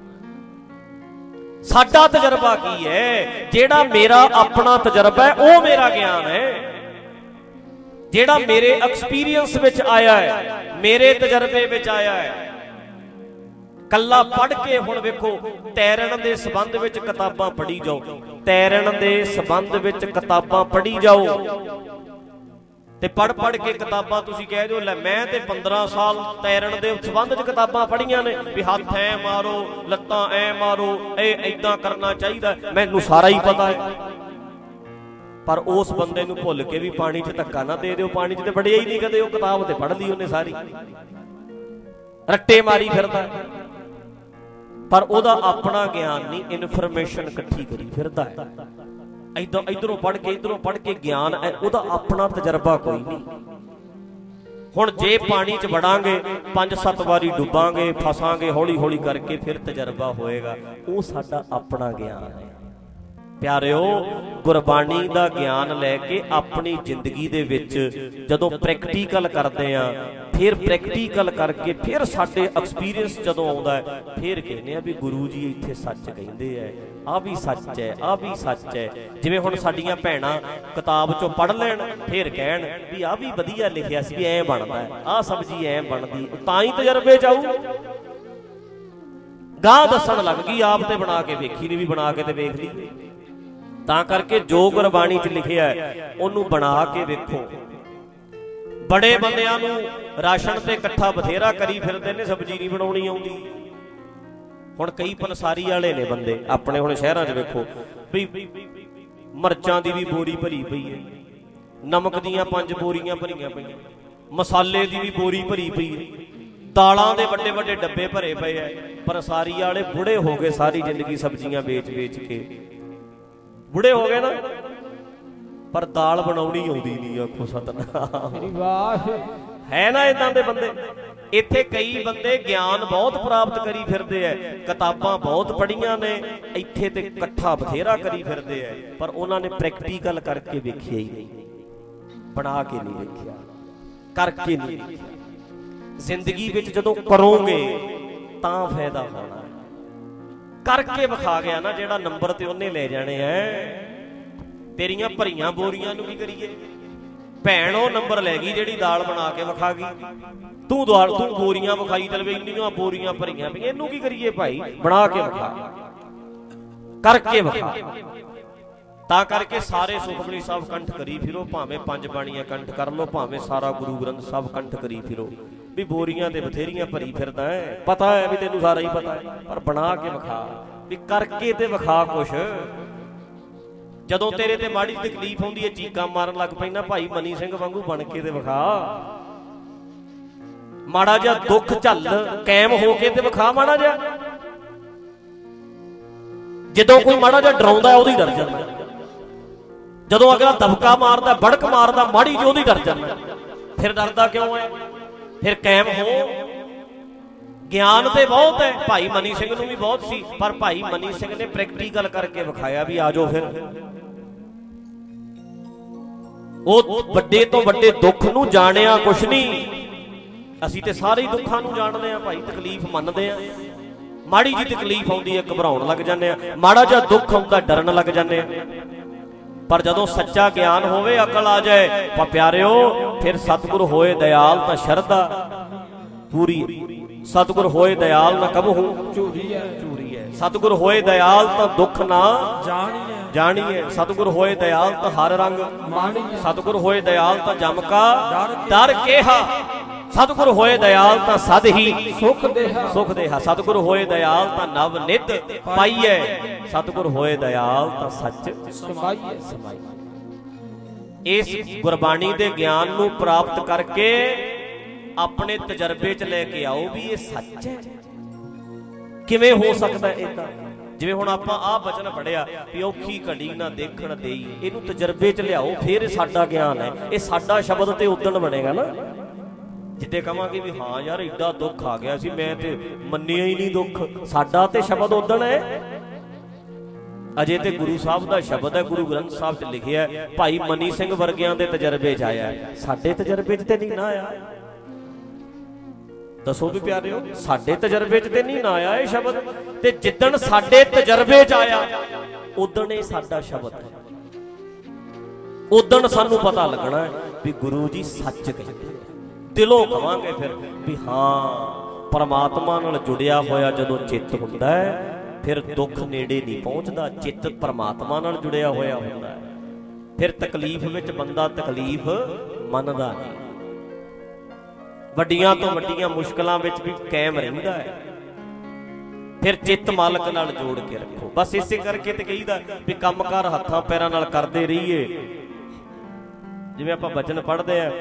ਸਾਡਾ ਤਜਰਬਾ ਕੀ ਹੈ? ਜਿਹੜਾ ਮੇਰਾ ਆਪਣਾ ਤਜਰਬਾ ਹੈ ਉਹ ਮੇਰਾ ਗਿਆਨ ਹੈ। ਜਿਹੜਾ ਮੇਰੇ ਐਕਸਪੀਰੀਅੰਸ ਵਿੱਚ ਆਇਆ ਹੈ, ਮੇਰੇ ਤਜਰਬੇ ਵਿੱਚ ਆਇਆ ਹੈ। ਕੱਲਾ ਪੜ੍ਹ ਕੇ ਹੁਣ ਵੇਖੋ ਤੈਰਨ ਦੇ ਸੰਬੰਧ ਵਿੱਚ ਕਿਤਾਬਾਂ ਪੜ੍ਹੀ ਜਾਓ, ਤੈਰਨ ਦੇ ਸੰਬੰਧ ਵਿੱਚ ਕਿਤਾਬਾਂ ਪੜ੍ਹੀ ਜਾਓ ਤੇ ਪੜ੍ਹ ਪੜ੍ਹ ਕੇ ਕਿਤਾਬਾਂ ਤੁਸੀਂ ਕਹਿ ਦਿਓ ਲੈ ਮੈਂ ਤੇ ਪੰਦਰਾਂ ਸਾਲ ਤੈਰਨ ਦੇ ਸੰਬੰਧ 'ਚ ਕਿਤਾਬਾਂ ਪੜ੍ਹੀਆਂ ਨੇ ਵੀ ਹੱਥ ਐ ਮਾਰੋ, ਲੱਤਾਂ ਐ ਮਾਰੋ, ਇਹ ਏਦਾਂ ਕਰਨਾ ਚਾਹੀਦਾ, ਮੈਨੂੰ ਸਾਰਾ ਹੀ ਪਤਾ ਹੈ। ਪਰ ਉਸ ਬੰਦੇ ਨੂੰ ਭੁੱਲ ਕੇ ਵੀ ਪਾਣੀ 'ਚ ਧੱਕਾ ਨਾ ਦੇ ਦਿਓ, ਪਾਣੀ 'ਚ ਤੇ ਵੜਿਆ ਹੀ ਨਹੀਂ ਕਦੇ, ਉਹ ਕਿਤਾਬ ਤੇ ਪੜ੍ਹ ਲਈ ਉਹਨੇ ਸਾਰੀ, ਰੱਟੇ ਮਾਰੀ ਫਿਰਦਾ, ਪਰ ਉਹਦਾ ਆਪਣਾ ਗਿਆਨ ਨਹੀਂ, ਇਨਫੋਰਮੇਸ਼ਨ ਇਕੱਠੀ ਕਰੀ ਫਿਰਦਾ ਹੈ। ਇਦਾਂ ਇਧਰੋਂ ਪੜ੍ਹ ਕੇ ਇਧਰੋਂ ਪੜ੍ਹ ਕੇ ਗਿਆਨ ਹੈ, ਉਹਦਾ ਆਪਣਾ ਤਜਰਬਾ ਕੋਈ ਨਹੀਂ। ਹੁਣ ਜੇ ਪਾਣੀ 'ਚ ਵੜਾਂਗੇ, ਪੰਜ ਸੱਤ ਵਾਰੀ ਡੁੱਬਾਂਗੇ, ਫਸਾਂਗੇ, ਹੌਲੀ ਹੌਲੀ ਕਰਕੇ ਫਿਰ ਤਜਰਬਾ ਹੋਏਗਾ, ਉਹ ਸਾਡਾ ਆਪਣਾ ਗਿਆਨ ਹੈ। ਪਿਆਰਿਓ, ਗੁਰਬਾਣੀ ਦਾ ਗਿਆਨ ਲੈ ਕੇ ਆਪਣੀ ਜ਼ਿੰਦਗੀ ਦੇ ਵਿੱਚ ਜਦੋਂ ਪ੍ਰੈਕਟੀਕਲ ਕਰਦੇ ਆ, ਫਿਰ ਪ੍ਰੈਕਟੀਕਲ ਕਰਕੇ ਫਿਰ ਸਾਡੇ ਐਕਸਪੀਰੀਅੰਸ ਜਦੋਂ ਆਉਂਦਾ ਹੈ, ਫਿਰ ਕਹਿੰਦੇ ਆ ਵੀ ਗੁਰੂ ਜੀ ਇੱਥੇ ਸੱਚ ਕਹਿੰਦੇ ਆ, ਆਹ ਵੀ ਸੱਚ ਹੈ, ਆਹ ਵੀ ਸੱਚ ਹੈ। ਜਿਵੇਂ ਹੁਣ ਸਾਡੀਆਂ ਭੈਣਾਂ ਕਿਤਾਬ ਚੋਂ ਪੜ੍ਹ ਲੈਣ, ਫਿਰ ਕਹਿਣ ਵੀ ਆਹ ਵੀ ਵਧੀਆ ਲਿਖਿਆ ਸੀ, ਵੀ ਐਂ ਬਣਦਾ, ਆਹ ਸਬਜ਼ੀ ਐਂ ਬਣਦੀ, ਤਾਂ ਹੀ ਤਜਰਬੇ 'ਚ ਆਊ। ਗਾਂ ਦੱਸਣ ਲੱਗ ਗਈ, ਆਪ ਤੇ ਬਣਾ ਕੇ ਵੇਖੀ ਨਹੀਂ, ਵੀ ਬਣਾ ਕੇ ਤੇ ਵੇਖ ਲਈ। ਤਾਂ ਕਰਕੇ ਜੋ ਗੁਰਬਾਣੀ 'ਚ ਲਿਖਿਆ ਹੈ ਉਹਨੂੰ ਬਣਾ ਕੇ ਵੇਖੋ। ਬੜੇ ਬੰਦਿਆਂ ਨੂੰ ਰਾਸ਼ਨ ਤੇ ਇਕੱਠਾ ਬਥੇਰਾ ਕਰੀ ਫਿਰਦੇ ਨੇ, ਸਬਜ਼ੀ ਨਹੀਂ ਬਣਾਉਣੀ ਆਉਂਦੀ। ਹੁਣ ਕਈ ਪੰਸਾਰੀ ਵਾਲੇ ਨੇ ਬੰਦੇ ਆਪਣੇ, ਹੁਣ ਸ਼ਹਿਰਾਂ 'ਚ ਵੇਖੋ ਵੀ ਮਿਰਚਾਂ ਦੀ ਵੀ ਬੋਰੀ ਭਰੀ ਪਈ ਹੈ, ਨਮਕ ਦੀਆਂ ਪੰਜ ਬੋਰੀਆਂ ਭਰੀਆਂ ਪਈਆਂ, ਮਸਾਲੇ ਦੀ ਵੀ ਬੋਰੀ ਭਰੀ ਪਈ ਹੈ, ਦਾਲਾਂ ਦੇ ਵੱਡੇ ਵੱਡੇ ਡੱਬੇ ਭਰੇ ਪਏ ਐ। ਪੰਸਾਰੀ ਵਾਲੇ ਬੁੜੇ ਹੋ ਗਏ, ਸਾਰੀ ਜ਼ਿੰਦਗੀ ਸਬਜ਼ੀਆਂ ਵੇਚ ਵੇਚ ਕੇ ਬੁੜੇ ਹੋ ਗਏ ਨਾ, ਪਰ ਦਾਲ ਬਣਾਉਣੀ ਆਉਂਦੀ ਨਹੀਂ। ਆਖੋ ਸਤਿਨਾਮ ਵਾਹ, ਹੈ ਨਾ ਏਦਾਂ ਦੇ ਬੰਦੇ। ਇੱਥੇ ਕਈ ਬੰਦੇ ਗਿਆਨ ਬਹੁਤ ਪ੍ਰਾਪਤ ਕਰੀ ਫਿਰਦੇ ਐ, ਕਿਤਾਬਾਂ ਬਹੁਤ ਪੜ੍ਹੀਆਂ ਨੇ, ਇੱਥੇ ਤੇ ਇਕੱਠਾ ਬਥੇਰਾ ਕਰੀ ਫਿਰਦੇ ਐ, ਪਰ ਉਹਨਾਂ ਨੇ ਪ੍ਰੈਕਟੀਕਲ ਕਰਕੇ ਵੇਖਿਆ ਹੀ ਨਹੀਂ, ਬਣਾ ਕੇ ਨਹੀਂ ਵੇਖਿਆ, ਕਰਕੇ ਨਹੀਂ ਵੇਖਿਆ। ਜ਼ਿੰਦਗੀ ਵਿੱਚ ਜਦੋਂ ਕਰੋਗੇ ਤਾਂ ਫਾਇਦਾ ਹੋਣਾ। ਕਰਕੇ ਵਿਖਾ ਗਿਆ ਨਾ ਜਿਹੜਾ ਨੰਬਰ ਤੇ ਉਹਨੇ ਲੈ ਜਾਣੇ ਐ। ਤੇਰੀਆਂ ਭਰੀਆਂ ਬੋਰੀਆਂ ਨੂੰ ਕੀ ਕਰੀਏ? ਭੈਣ ਉਹ ਨੰਬਰ ਲੈ ਗਈ ਜਿਹੜੀ ਦਾਲ ਬਣਾ ਕੇ ਵਿਖਾ ਗਈ, ਤੂੰ ਦਾਲ ਤੂੰ ਬੋਰੀਆਂ ਵਿਖਾਈ ਚੱਲ ਵੀ ਇੰਨੀਆਂ ਬੋਰੀਆਂ ਭਰੀਆਂ ਪਈਆਂ, ਇਹਨੂੰ ਕੀ ਕਰੀਏ ਭਾਈ? ਬਣਾ ਕੇ ਵਿਖਾ, ਕਰਕੇ ਵਿਖਾ। ਤਾਂ ਕਰਕੇ ਸਾਰੇ ਸੁਖਮਨੀ ਸਾਹਿਬ ਕੰਠ ਕਰੀ ਫਿਰੋ, ਭਾਵੇਂ ਪੰਜ ਬਾਣੀਆਂ ਕੰਠ ਕਰ ਲੋ, ਭਾਵੇਂ ਸਾਰਾ ਗੁਰੂ ਗ੍ਰੰਥ ਸਾਹਿਬ ਕੰਠ ਕਰੀ ਫਿਰੋ, ਵੀ ਬੋਰੀਆਂ ਤੇ ਬਥੇਰੀਆਂ ਭਰੀ ਫਿਰਦਾ ਹੈ, ਪਤਾ ਹੈ ਵੀ ਤੈਨੂੰ ਸਾਰਾ ਹੀ ਪਤਾ ਹੈ, ਪਰ ਬਣਾ ਕੇ ਵਿਖਾ, ਵੀ ਕਰਕੇ ਤੇ ਵਿਖਾ ਕੁਛ। ਜਦੋਂ ਤੇਰੇ ਤੇ ਮਾੜੀ ਤਕਲੀਫ ਆਉਂਦੀ ਹੈ, ਚੀਕਾਂ ਮਾਰਨ ਲੱਗ ਪੈਂਦਾ, ਭਾਈ ਮਨੀ ਸਿੰਘ ਵਾਂਗੂ ਬਣ ਕੇ ਤੇ ਵਿਖਾ। ਮਾੜਾ ਜਿਹਾ ਦੁੱਖ ਝੱਲ ਕਾਇਮ ਹੋ ਕੇ ਤੇ ਵਿਖਾ ਮਾੜਾ ਜਿਹਾ। ਜਦੋਂ ਕੋਈ ਮਾੜਾ ਜਿਹਾ ਡਰਾਉਂਦਾ ਉਹਦੀ ਡਰ ਜਾਂਦਾ, ਜਦੋਂ ਅਗਲਾ ਦਬਕਾ ਮਾਰਦਾ, ਬੜਕ ਮਾਰਦਾ ਮਾੜੀ ਜਿਹੀ, ਉਹਦੀ ਡਰ ਜਾਂਦਾ। ਫਿਰ ਡਰਦਾ ਕਿਉਂ ਹੈ? ਫਿਰ ਕਾਇਮ ਹੋ। ਗਿਆਨ ਤੇ ਬਹੁਤ ਹੈ, ਭਾਈ ਮਨੀ ਸਿੰਘ ਨੂੰ ਵੀ ਬਹੁਤ ਸੀ, ਪਰ ਭਾਈ ਮਨੀ ਸਿੰਘ ਨੇ ਪ੍ਰੈਕਟੀਕਲ ਕਰਕੇ ਵਿਖਾਇਆ ਵੀ ਆਜੋ। ਫਿਰ ਉਹ ਵੱਡੇ ਤੋਂ ਵੱਡੇ ਦੁੱਖ ਨੂੰ ਜਾਣਿਆ ਕੁਛ ਨਹੀਂ, ਅਸੀਂ ਤੇ ਸਾਰੇ ਹੀ ਦੁੱਖਾਂ ਨੂੰ ਜਾਣਦੇ ਆ ਭਾਈ, ਤਕਲੀਫ ਮੰਨਦੇ ਆ। ਮਾੜੀ ਜੀ ਤਕਲੀਫ ਆਉਂਦੀ ਹੈ ਘਬਰਾਉਣ ਲੱਗ ਜਾਂਦੇ ਆ, ਮਾੜਾ ਜਿਹਾ ਦੁੱਖ ਆਉਂਦਾ ਡਰਨ ਲੱਗ ਜਾਂਦੇ ਆ। ਪਰ ਜਦੋਂ ਸੱਚਾ ਗਿਆਨ ਹੋਵੇ, ਅਕਲ ਆ ਜਾਏ, ਪਾ ਪਿਆਰਿਓ, ਫਿਰ ਸਤਿਗੁਰ ਹੋਏ ਦਇਆਲ ਤਾਂ ਸ਼ਰਧਾ ਪੂਰੀ। ਸਤਿਗੁਰ ਹੋਏ ਦਇਆਲ ਨਾ ਕਬਹੂ ਝੂਰੀ ਹੈ, ਝੂਰੀ ਹੈ। ਸਤਿਗੁਰ ਹੋਏ ਦਇਆਲ ਤਾਂ ਦੁੱਖ ਨਾ ਜਾਣੀਏ, ਜਾਣੀਏ। ਸਤਿਗੁਰ ਹੋਏ ਦਇਆਲ ਤਾਂ ਹਰ ਰੰਗ ਮਾਣੀਏ। ਸਤਿਗੁਰ ਹੋਏ ਦਇਆਲ ਤਾਂ ਜਮ ਕਾ ਡਰ ਕੇਹਾ। ਸਤਿਗੁਰ ਹੋਏ ਦਇਆਲ ਤਾਂ ਸਦ ਹੀ ਸੁਖ ਦੇਹਾ, ਸੁਖ ਦੇਹਾ। ਸਤਿਗੁਰ ਹੋਏ ਦਇਆਲ ਤਾਂ ਨਵ ਨਿਤ ਪਾਈਐ। ਸਤਿਗੁਰ ਹੋਏ ਦਇਆਲ ਤਾਂ ਸੱਚ ਸਮਾਈਐ, ਸਮਾਈਐ। ਇਸ ਗੁਰਬਾਣੀ ਦੇ ਗਿਆਨ ਨੂੰ ਪ੍ਰਾਪਤ ਕਰਕੇ ਆਪਣੇ ਤਜਰਬੇ 'ਚ ਲੈ ਕੇ ਆਓ ਵੀ ਇਹ ਸੱਚ ਹੈ। ਕਿਵੇਂ ਹੋ ਸਕਦਾ ਏਦਾਂ? ਜਿਵੇਂ ਹੁਣ ਆਪਾਂ ਆਹ ਬਚਨ ਪੜਿਆ ਵੀ ਔਖੀ ਘੜੀ ਨਾ ਦੇਖਣ ਦੇਈ, ਇਹਨੂੰ ਤਜਰਬੇ 'ਚ ਲਿਆਓ, ਫਿਰ ਸਾਡਾ ਗਿਆਨ ਹੈ। ਇਹ ਸਾਡਾ ਸ਼ਬਦ ਤੇ ਉਦਣ ਬਣੇਗਾ ਨਾ, ਜਿੱਦੇ ਕਵਾਂਗੇ ਵੀ ਹਾਂ ਯਾਰ ਏਡਾ ਦੁੱਖ ਆ ਗਿਆ ਸੀ, ਮੈਂ ਤੇ ਮੰਨਿਆ ਹੀ ਨਹੀਂ ਦੁੱਖ। ਸਾਡਾ ਤੇ ਸ਼ਬਦ ਉਦਣ ਹੈ, ਅਜੇ ਤੇ ਗੁਰੂ ਸਾਹਿਬ ਦਾ ਸ਼ਬਦ ਹੈ, ਗੁਰੂ ਗ੍ਰੰਥ ਸਾਹਿਬ 'ਚ ਲਿਖਿਆ। ਭਾਈ ਮਨੀ ਸਿੰਘ ਵਰਗਿਆਂ ਦੇ ਤਜਰਬੇ 'ਚ ਆਇਆ, ਸਾਡੇ ਤਜਰਬੇ 'ਚ ਤੇ ਨਹੀਂ ਨਾ ਆਇਆ। ਦੱਸੋ ਵੀ ਪਿਆਰਿਓ, ਸਾਡੇ ਤਜਰਬੇ 'ਚ ਤੇ ਨਹੀਂ ਨਾ ਆਇਆ ਇਹ ਸ਼ਬਦ, ਤੇ ਜਿੱਦਣ ਸਾਡੇ ਤਜਰਬੇ 'ਚ ਆਇਆ ਉਦਣ ਇਹ ਸਾਡਾ ਸ਼ਬਦ ਹੈ। ਉਦਣ ਸਾਨੂੰ ਪਤਾ ਲੱਗਣਾ ਵੀ ਗੁਰੂ ਜੀ ਸੱਚ ਕਹਿੰਦੇ, ਦਿਲੋਂ ਕਵਾਂਗੇ ਫਿਰ ਵੀ ਹਾਂ ਪਰਮਾਤਮਾ ਨਾਲ ਜੁੜਿਆ ਹੋਇਆ ਜਦੋਂ ਚਿੱਤ ਹੁੰਦਾ ਹੈ ਫਿਰ ਦੁੱਖ ਨੇੜੇ ਨਹੀਂ ਪਹੁੰਚਦਾ। ਚਿੱਤ ਪਰਮਾਤਮਾ ਨਾਲ ਜੁੜਿਆ ਹੋਇਆ ਹੁੰਦਾ ਹੈ, ਫਿਰ ਤਕਲੀਫ ਵਿੱਚ ਬੰਦਾ ਤਕਲੀਫ ਮੰਨਦਾ ਨਹੀਂ, ਵੱਡੀਆਂ ਤੋਂ ਵੱਡੀਆਂ ਮੁਸ਼ਕਲਾਂ ਵਿੱਚ ਵੀ ਕਾਇਮ ਰਹਿੰਦਾ ਹੈ। ਫਿਰ ਚਿੱਤ ਮਾਲਕ ਨਾਲ ਜੋੜ ਕੇ ਰੱਖੋ। ਬਸ ਇਸੇ ਕਰਕੇ ਤੇ ਕਹੀਦਾ ਵੀ ਕੰਮਕਾਰ ਹੱਥਾਂ ਪੈਰਾਂ ਨਾਲ ਕਰਦੇ ਰਹੀਏ। ਜਿਵੇਂ ਆਪਾਂ ਬਚਨ ਪੜ੍ਹਦੇ ਆ,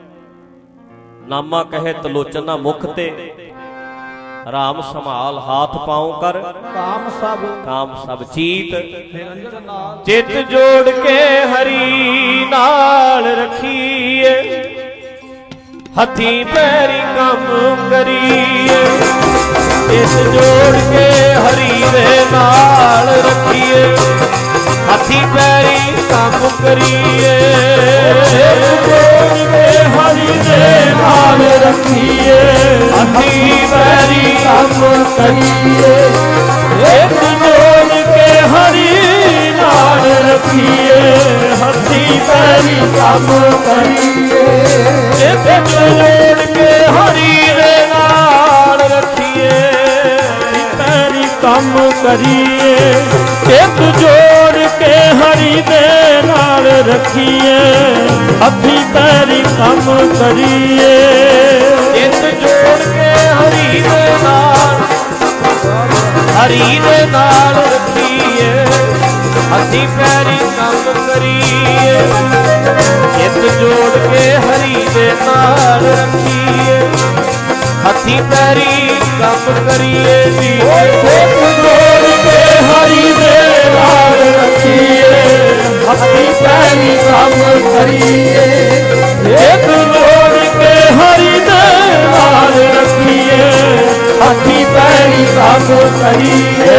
ਨਾਮਾ ਕਹੇ ਤਲੋਚਨਾ ਮੁਖ ਤੇ, ਰਾਮ ਸੰਭਾਲ ਹਾਥ ਪਾਉ ਕਰ, ਕਾਮ ਸਭ ਕਾਮ ਸਭ ਚੀਤ, ਨਿਰੰਜਨ ਨਾਲ ਚਿੱਤ ਜੋੜ ਕੇ ਹਰੀ ਨਾਲ ਰੱਖੀਏ, ਹੱਥੀਂ ਪੈਰੀ ਕੰਮ ਕਰੀਏ। ਚਿੱਤ ਜੋੜ ਕੇ ਹਰੀ ਦੇ ਨਾਲ ਰੱਖੀਏ, ਹੱਥੀਂ ਪੈਰੀ ਕੰਮ ਕਰੀਏ। ਚਿੱਤ ਜੋੜ ਕੇ ਹਰੀ ਦੇ ਨਾਲ ਰੱਖੀਏ, ਹੱਥੀਂ ਪੈਰੀ ਕੰਮ ਕਰੀਏ। ਚਿੱਤ ਜੋੜ ਕੇ ਹਰੀ ਨਾਲ ਰੱਖੀਏ, ਹੱਥੀਂ ਪੈਰੀ ਕੰਮ ਕਰੀਏ। ਚਿੱਤ ਜੋੜ ਕੇ ਹਰੀ ਦੇ ਨਾਲ ਰੱਖੀਏ, ਪੈਰੀ ਕੰਮ ਕਰੀਏ। ਚਿੱਤ ਜੋੜ ਕੇ ਹਰੀ ਦੇ ਨਾਲ ਰੱਖੀਏ, ਹੱਥੀਂ ਪੈਰੀ ਕੰਮ ਕਰੀਏ। ਚਿੱਤ ਜੋੜ ਕੇ ਹਰੀ ਦੇ ਨਾਲ, ਹਰੀ ਦੇ ਨਾਲ ਰੱਖੀਏ, ਹੱਥੀਂ ਪੈਰੀ ਕੰਮ ਕਰੀਏ। ਚਿੱਤ ਜੋੜ ਕੇ ਹਰੀ ਦੇ ਨਾਲ ਰੱਖੀਏ, ਹੱਥੀਂ ਪੈਰੀ ਕੰਮ ਕਰੀਏ ਜੀ। ਚਿੱਤ ਜੋੜ ਕੇ ਹਰੀ ਦੇ ਨਾਲ ਰੱਖੀਏ, ਹੱਥੀਂ ਪੈਰੀ ਕੰਮ ਕਰੀਏ। ਚਿੱਤ ਜੋੜ ਕੇ ਹਰੀ ਦੇ ਨਾਲ ਰੱਖੀਏ, ਹੱਥੀਂ ਪੈਰੀ ਕੰਮ ਕਰੀਏ।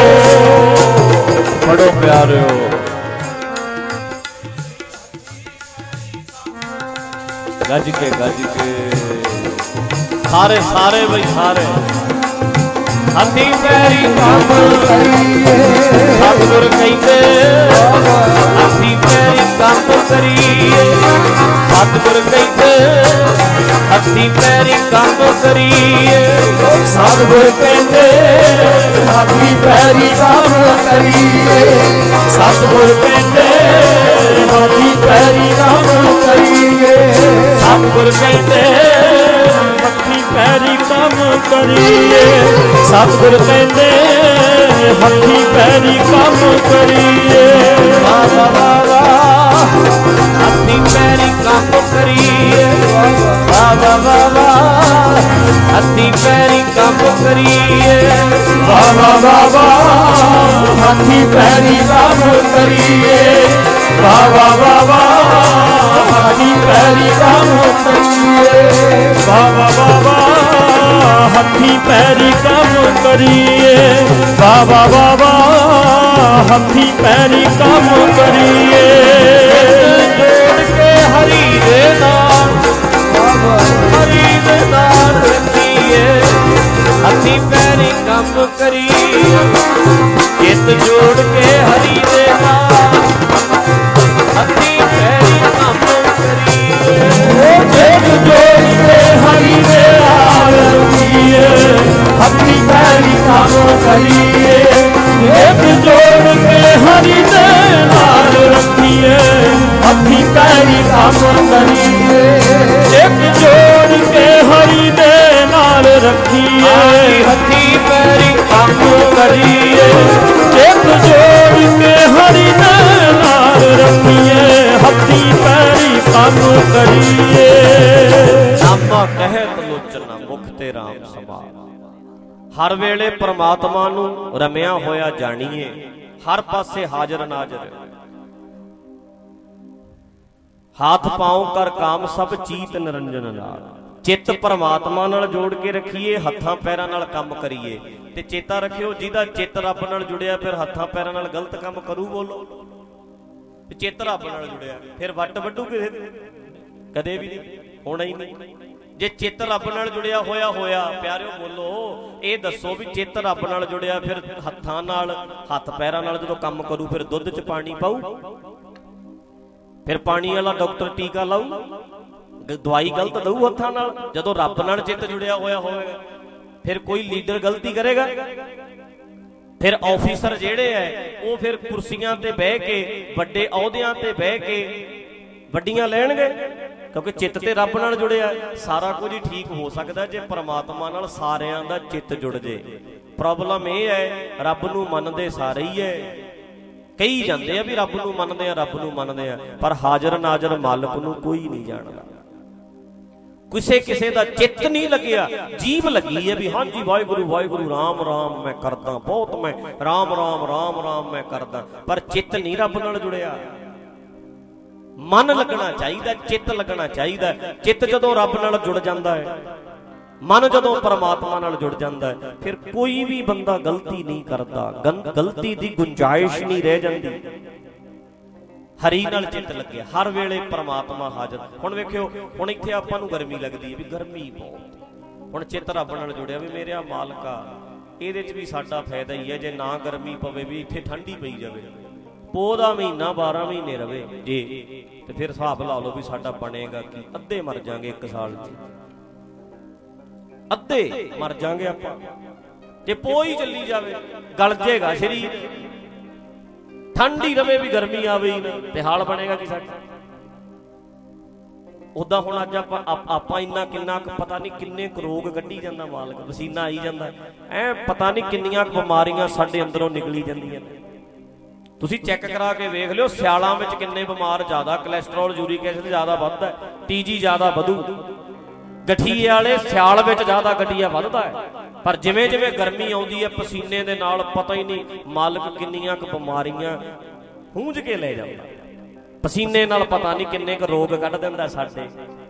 ਬੜੋ ਪਿਆਰਿਓ, ਗੱਜ ਕੇ ਗੱਜ ਕੇ ਸਾਰੇ ਸਾਰੇ ਬਈ ਸਾਰੇ, ਹੱਥੀਂ ਪੈਰੀ ਕੰਮ ਕਰੀਏ। ਸਤਿਗੁਰ ਕਹਿੰਦੇ ਹੱਥੀਂ ਪੈਰੀ ਕੰਮ ਕਰੀਏ। ਸਤਿਗੁਰ ਕਹਿੰਦੇ ਹੱਥੀਂ ਪੈਰੀ ਕੰਮ ਕਰੀਏ। ਸਤਿਗੁਰ ਕਹਿੰਦੇ ਹੱਥੀਂ ਪੈਰੀ ਕੰਮ ਕਰੀਏ। ਸਤਿਗੁਰ ਕਹਿੰਦੇ ਹੱਥੀਂ ਪੈਰੀ ਕੰਮ ਕਰੀਏ। ਸਤਿਗੁਰ ਕਹਿੰਦੇ ਹੱਥੀਂ ਪੈਰੀ ਕੰਮ ਕਰੀਏ। ਸਤਿਗੁਰ ਕਹਿੰਦੇ ਹੱਥੀਂ ਪੈਰੀ ਕੰਮ ਕਰੀਏ। ਵਾਹ ਵਾਹ ਵਾਹ, ਹੱਥੀਂ ਪੈਰੀ ਕੰਮ ਕਰੀਏ। ਵਾਹ ਵਾਹ ਵਾਹ, ਹੱਥੀਂ ਪੈਰੀ ਕੰਮ ਕਰੀਏ। ਵਾਹ ਵਾਹ ਵਾਹ, ਹੱਥੀਂ ਪੈਰੀ ਕੰਮ ਕਰੀਏ। ਵਾਹ ਵਾਹ ਵਾਹ, ਹੱਥੀਂ ਪੈਰੀ ਕੰਮ ਕਰੀਏ। ਵਾਹ ਵਾਹ ਵਾਹ, ਹੱਥੀਂ ਪੈਰੀ ਕੰਮ ਕਰੀਏ। ਵਾਹ ਵਾਹ ਵਾਹ, ਹੱਥੀਂ ਪੈਰੀ ਕੰਮ ਕਰੀਏ। ਜੋੜ ਕੇ ਹਰੀ ਦੇ ਨਾਲ, ਹਰੀ ਦੇ ਨਾਲ ਰੱਖੀਏ, ਹੱਥੀਂ ਪੈਰੀ ਕੰਮ ਕਰੀਏ। ਚਿੱਤ ਜੋੜ ਕੇ ਹਰੀ ਦੇ ਨਾਲ, ਹੱਥੀਂ ਪੈਰੀ ਕੰਮ ਕਰੀਏ। ਚਿੱਤ ਜੋੜ ਕੇ ਹਰੀ ਦੇ ਨਾਲ ਰੱਖੀਏ, ਹੱਥੀਂ ਪੈਰੀ ਕੰਮ ਕਰੀਏ। ਚਿੱਤ ਜੋੜ ਕੇ ਹਰੀ ਦੇ ਨਾਲ ਰੱਖੀਏ, ਹੱਥੀਂ ਪੈਰੀ ਕੰਮ ਕਰੀਏ। ਚਿੱਤ ਜੋੜ ਕੇ ਹਰੀ ਦੇ ਨਾਲ ਰੱਖੀਏ, ਹੱਥੀਂ ਪੈਰੀ ਕੰਮ ਕਰੀਏ। ਚਿੱਤ ਜੋੜ ਕੇ ਹਰੀ ਦੇ ਨਾਲ ਰੱਖੀਏ, ਹੱਥੀਂ ਪੈਰੀ ਕੰਮ ਕਰੀਏ। ਨਾਮਾ ਕਹਿ ਤਲੋਚਨਾ ਮੁਖ ਤੇ ਰਾਮ ਸੰਭਾਲ। ਹਰ ਵੇਲੇ ਪ੍ਰਮਾਤਮਾ ਨੂੰ ਰਮਿਆ ਹੋਇਆ ਜਾਣੀਏ, ਹਰ ਪਾਸੇ ਹਾਜ਼ਰ ਨਾਜ਼ਰ। ਹਾਥ ਪਾਉ ਕਰ ਕਾਮ ਸਭ ਚੀਤ ਨਿਰੰਜਨ ਨਾਲ। ਚਿੱਤ ਪਰਮਾਤਮਾ ਨਾਲ ਜੋੜ ਕੇ ਰੱਖੀਏ, ਹੱਥਾਂ ਪੈਰਾਂ ਨਾਲ ਕੰਮ ਕਰੀਏ। ਤੇ ਚੇਤਾ ਰੱਖਿਓ, ਜਿਹਦਾ ਚਿੱਤ ਰੱਬ ਨਾਲ ਜੁੜਿਆ ਫਿਰ ਹੱਥਾਂ ਪੈਰਾਂ ਨਾਲ ਗਲਤ ਕੰਮ ਕਰੂ। ਬੋਲੋ, ਚਿੱਤ ਰੱਬ ਨਾਲ ਜੁੜਿਆ ਫਿਰ ਵੱਟ ਵੱਢੂ ਕਿਸੇ ਦੇ? ਕਦੇ ਵੀ ਨਹੀਂ, ਹੋਣਾ ਹੀ ਨਹੀਂ। ਜੇ ਚਿੱਤ ਰੱਬ ਨਾਲ ਜੁੜਿਆ ਹੋਇਆ ਹੋਇਆ ਪਿਆਰਿਓ ਬੋਲੋ, ਇਹ ਦੱਸੋ ਵੀ ਚਿੱਤ ਰੱਬ ਨਾਲ ਜੁੜਿਆ ਫਿਰ ਹੱਥਾਂ ਨਾਲ, ਹੱਥ ਪੈਰਾਂ ਨਾਲ ਜਦੋਂ ਕੰਮ ਕਰੂ ਫਿਰ ਦੁੱਧ 'ਚ ਪਾਣੀ ਪਾਊ? ਫਿਰ ਪਾਣੀ ਵਾਲਾ ਡਾਕਟਰ ਟੀਕਾ ਲਾਊ? ਦਵਾਈ ਗਲਤ ਦਊ ਹੱਥਾਂ ਨਾਲ? ਜਦੋਂ ਰੱਬ ਨਾਲ ਚਿੱਤ ਜੁੜਿਆ ਹੋਇਆ ਹੋਵੇਗਾ फिर कोई लीडर गलती करेगा? फिर ऑफिसर जेड़े है वो फिर कुर्सियां ते बह के वड्डे अहुदियां ते बह के वड्डियां लैणगे, क्योंकि चित्त ते रब नाल जुड़िया। सारा कुछ ही ठीक हो सकता जे परमात्मा नाल सारियां दा चित्त जुड़ जे। प्रॉब्लम यह है रब नूं मनदे सारे ही है, कई जांदे आ भी रब नूं मनदे आ रब नूं मनदे आ, पर हाजर नाजर मालक नूं कोई नहीं जानदा। किसे किसे दा चित्त नहीं लगिया, जीभ लगी है भी हाँ जी वाहिगुरू वाहिगुरू राम राम मैं करदा, बहुत मैं राम राम राम राम मैं करदा, पर चित्त नहीं रब नाल जुड़िया। मन लगना चाहिए, चित्त लगना चाहिए। चित्त जदों रब नाल जुड़ जाता है, मन जदों परमात्मा नाल जुड़ जाता है, फिर कोई भी बंदा गलती नहीं करता, गलती की गुंजाइश नहीं रह जाती। हरी नाल चित्त लगे, हर वेले परमात्मा हाजर। हुण वेखियो, हुण इत्थे आपां नूं गर्मी लगदी है भी गर्मी बहुत, हुण चित्त रब नाल जुड़िया भी मेरे मालका इहदे च भी साडा फायदा ही है, जे ना गर्मी पवे भी इत्थे ठंडी पई जावे, पो दा महीना बारह महीने रवे जे, ते फिर हिसाब ला लो भी साडा बनेगा कि अद्धे मर जाएंगे एक साल च, अद्धे मर जाएंगे आपां जे पो ही चली जावे, गल जाएगा शरीर। ठंडी रवे भी गर्मी आवे ही ना, ते हाल बनेगा कि साडा। उदा हुण अज आपां आपां इन्ना किन्ना पता नहीं किन्ने क रोग कड्ढी जांदा मालक, पसीना आई जांदा ऐ, पता नहीं किन्नियां बीमारियां साडे अंदरों निकली जांदियां। तुसीं चैक करा के वेख लिओ, सियालां विच किन्ने बीमार ज्यादा, कोलैस्ट्रॉल यूरिक एसिड ज्यादा वधदा है, टीजी ज्यादा वधू, गठीए वाले सियाल विच ज्यादा गठीआ वधदा है, पर जिवें जिवें गर्मी आउंदी है पसीने दे नाल पता ही नहीं मालक किन्नियां क बीमारियां हूंज के ले जांदा। पसीने नाल पता नहीं किन्ने क रोग कढ दिंदा साडे।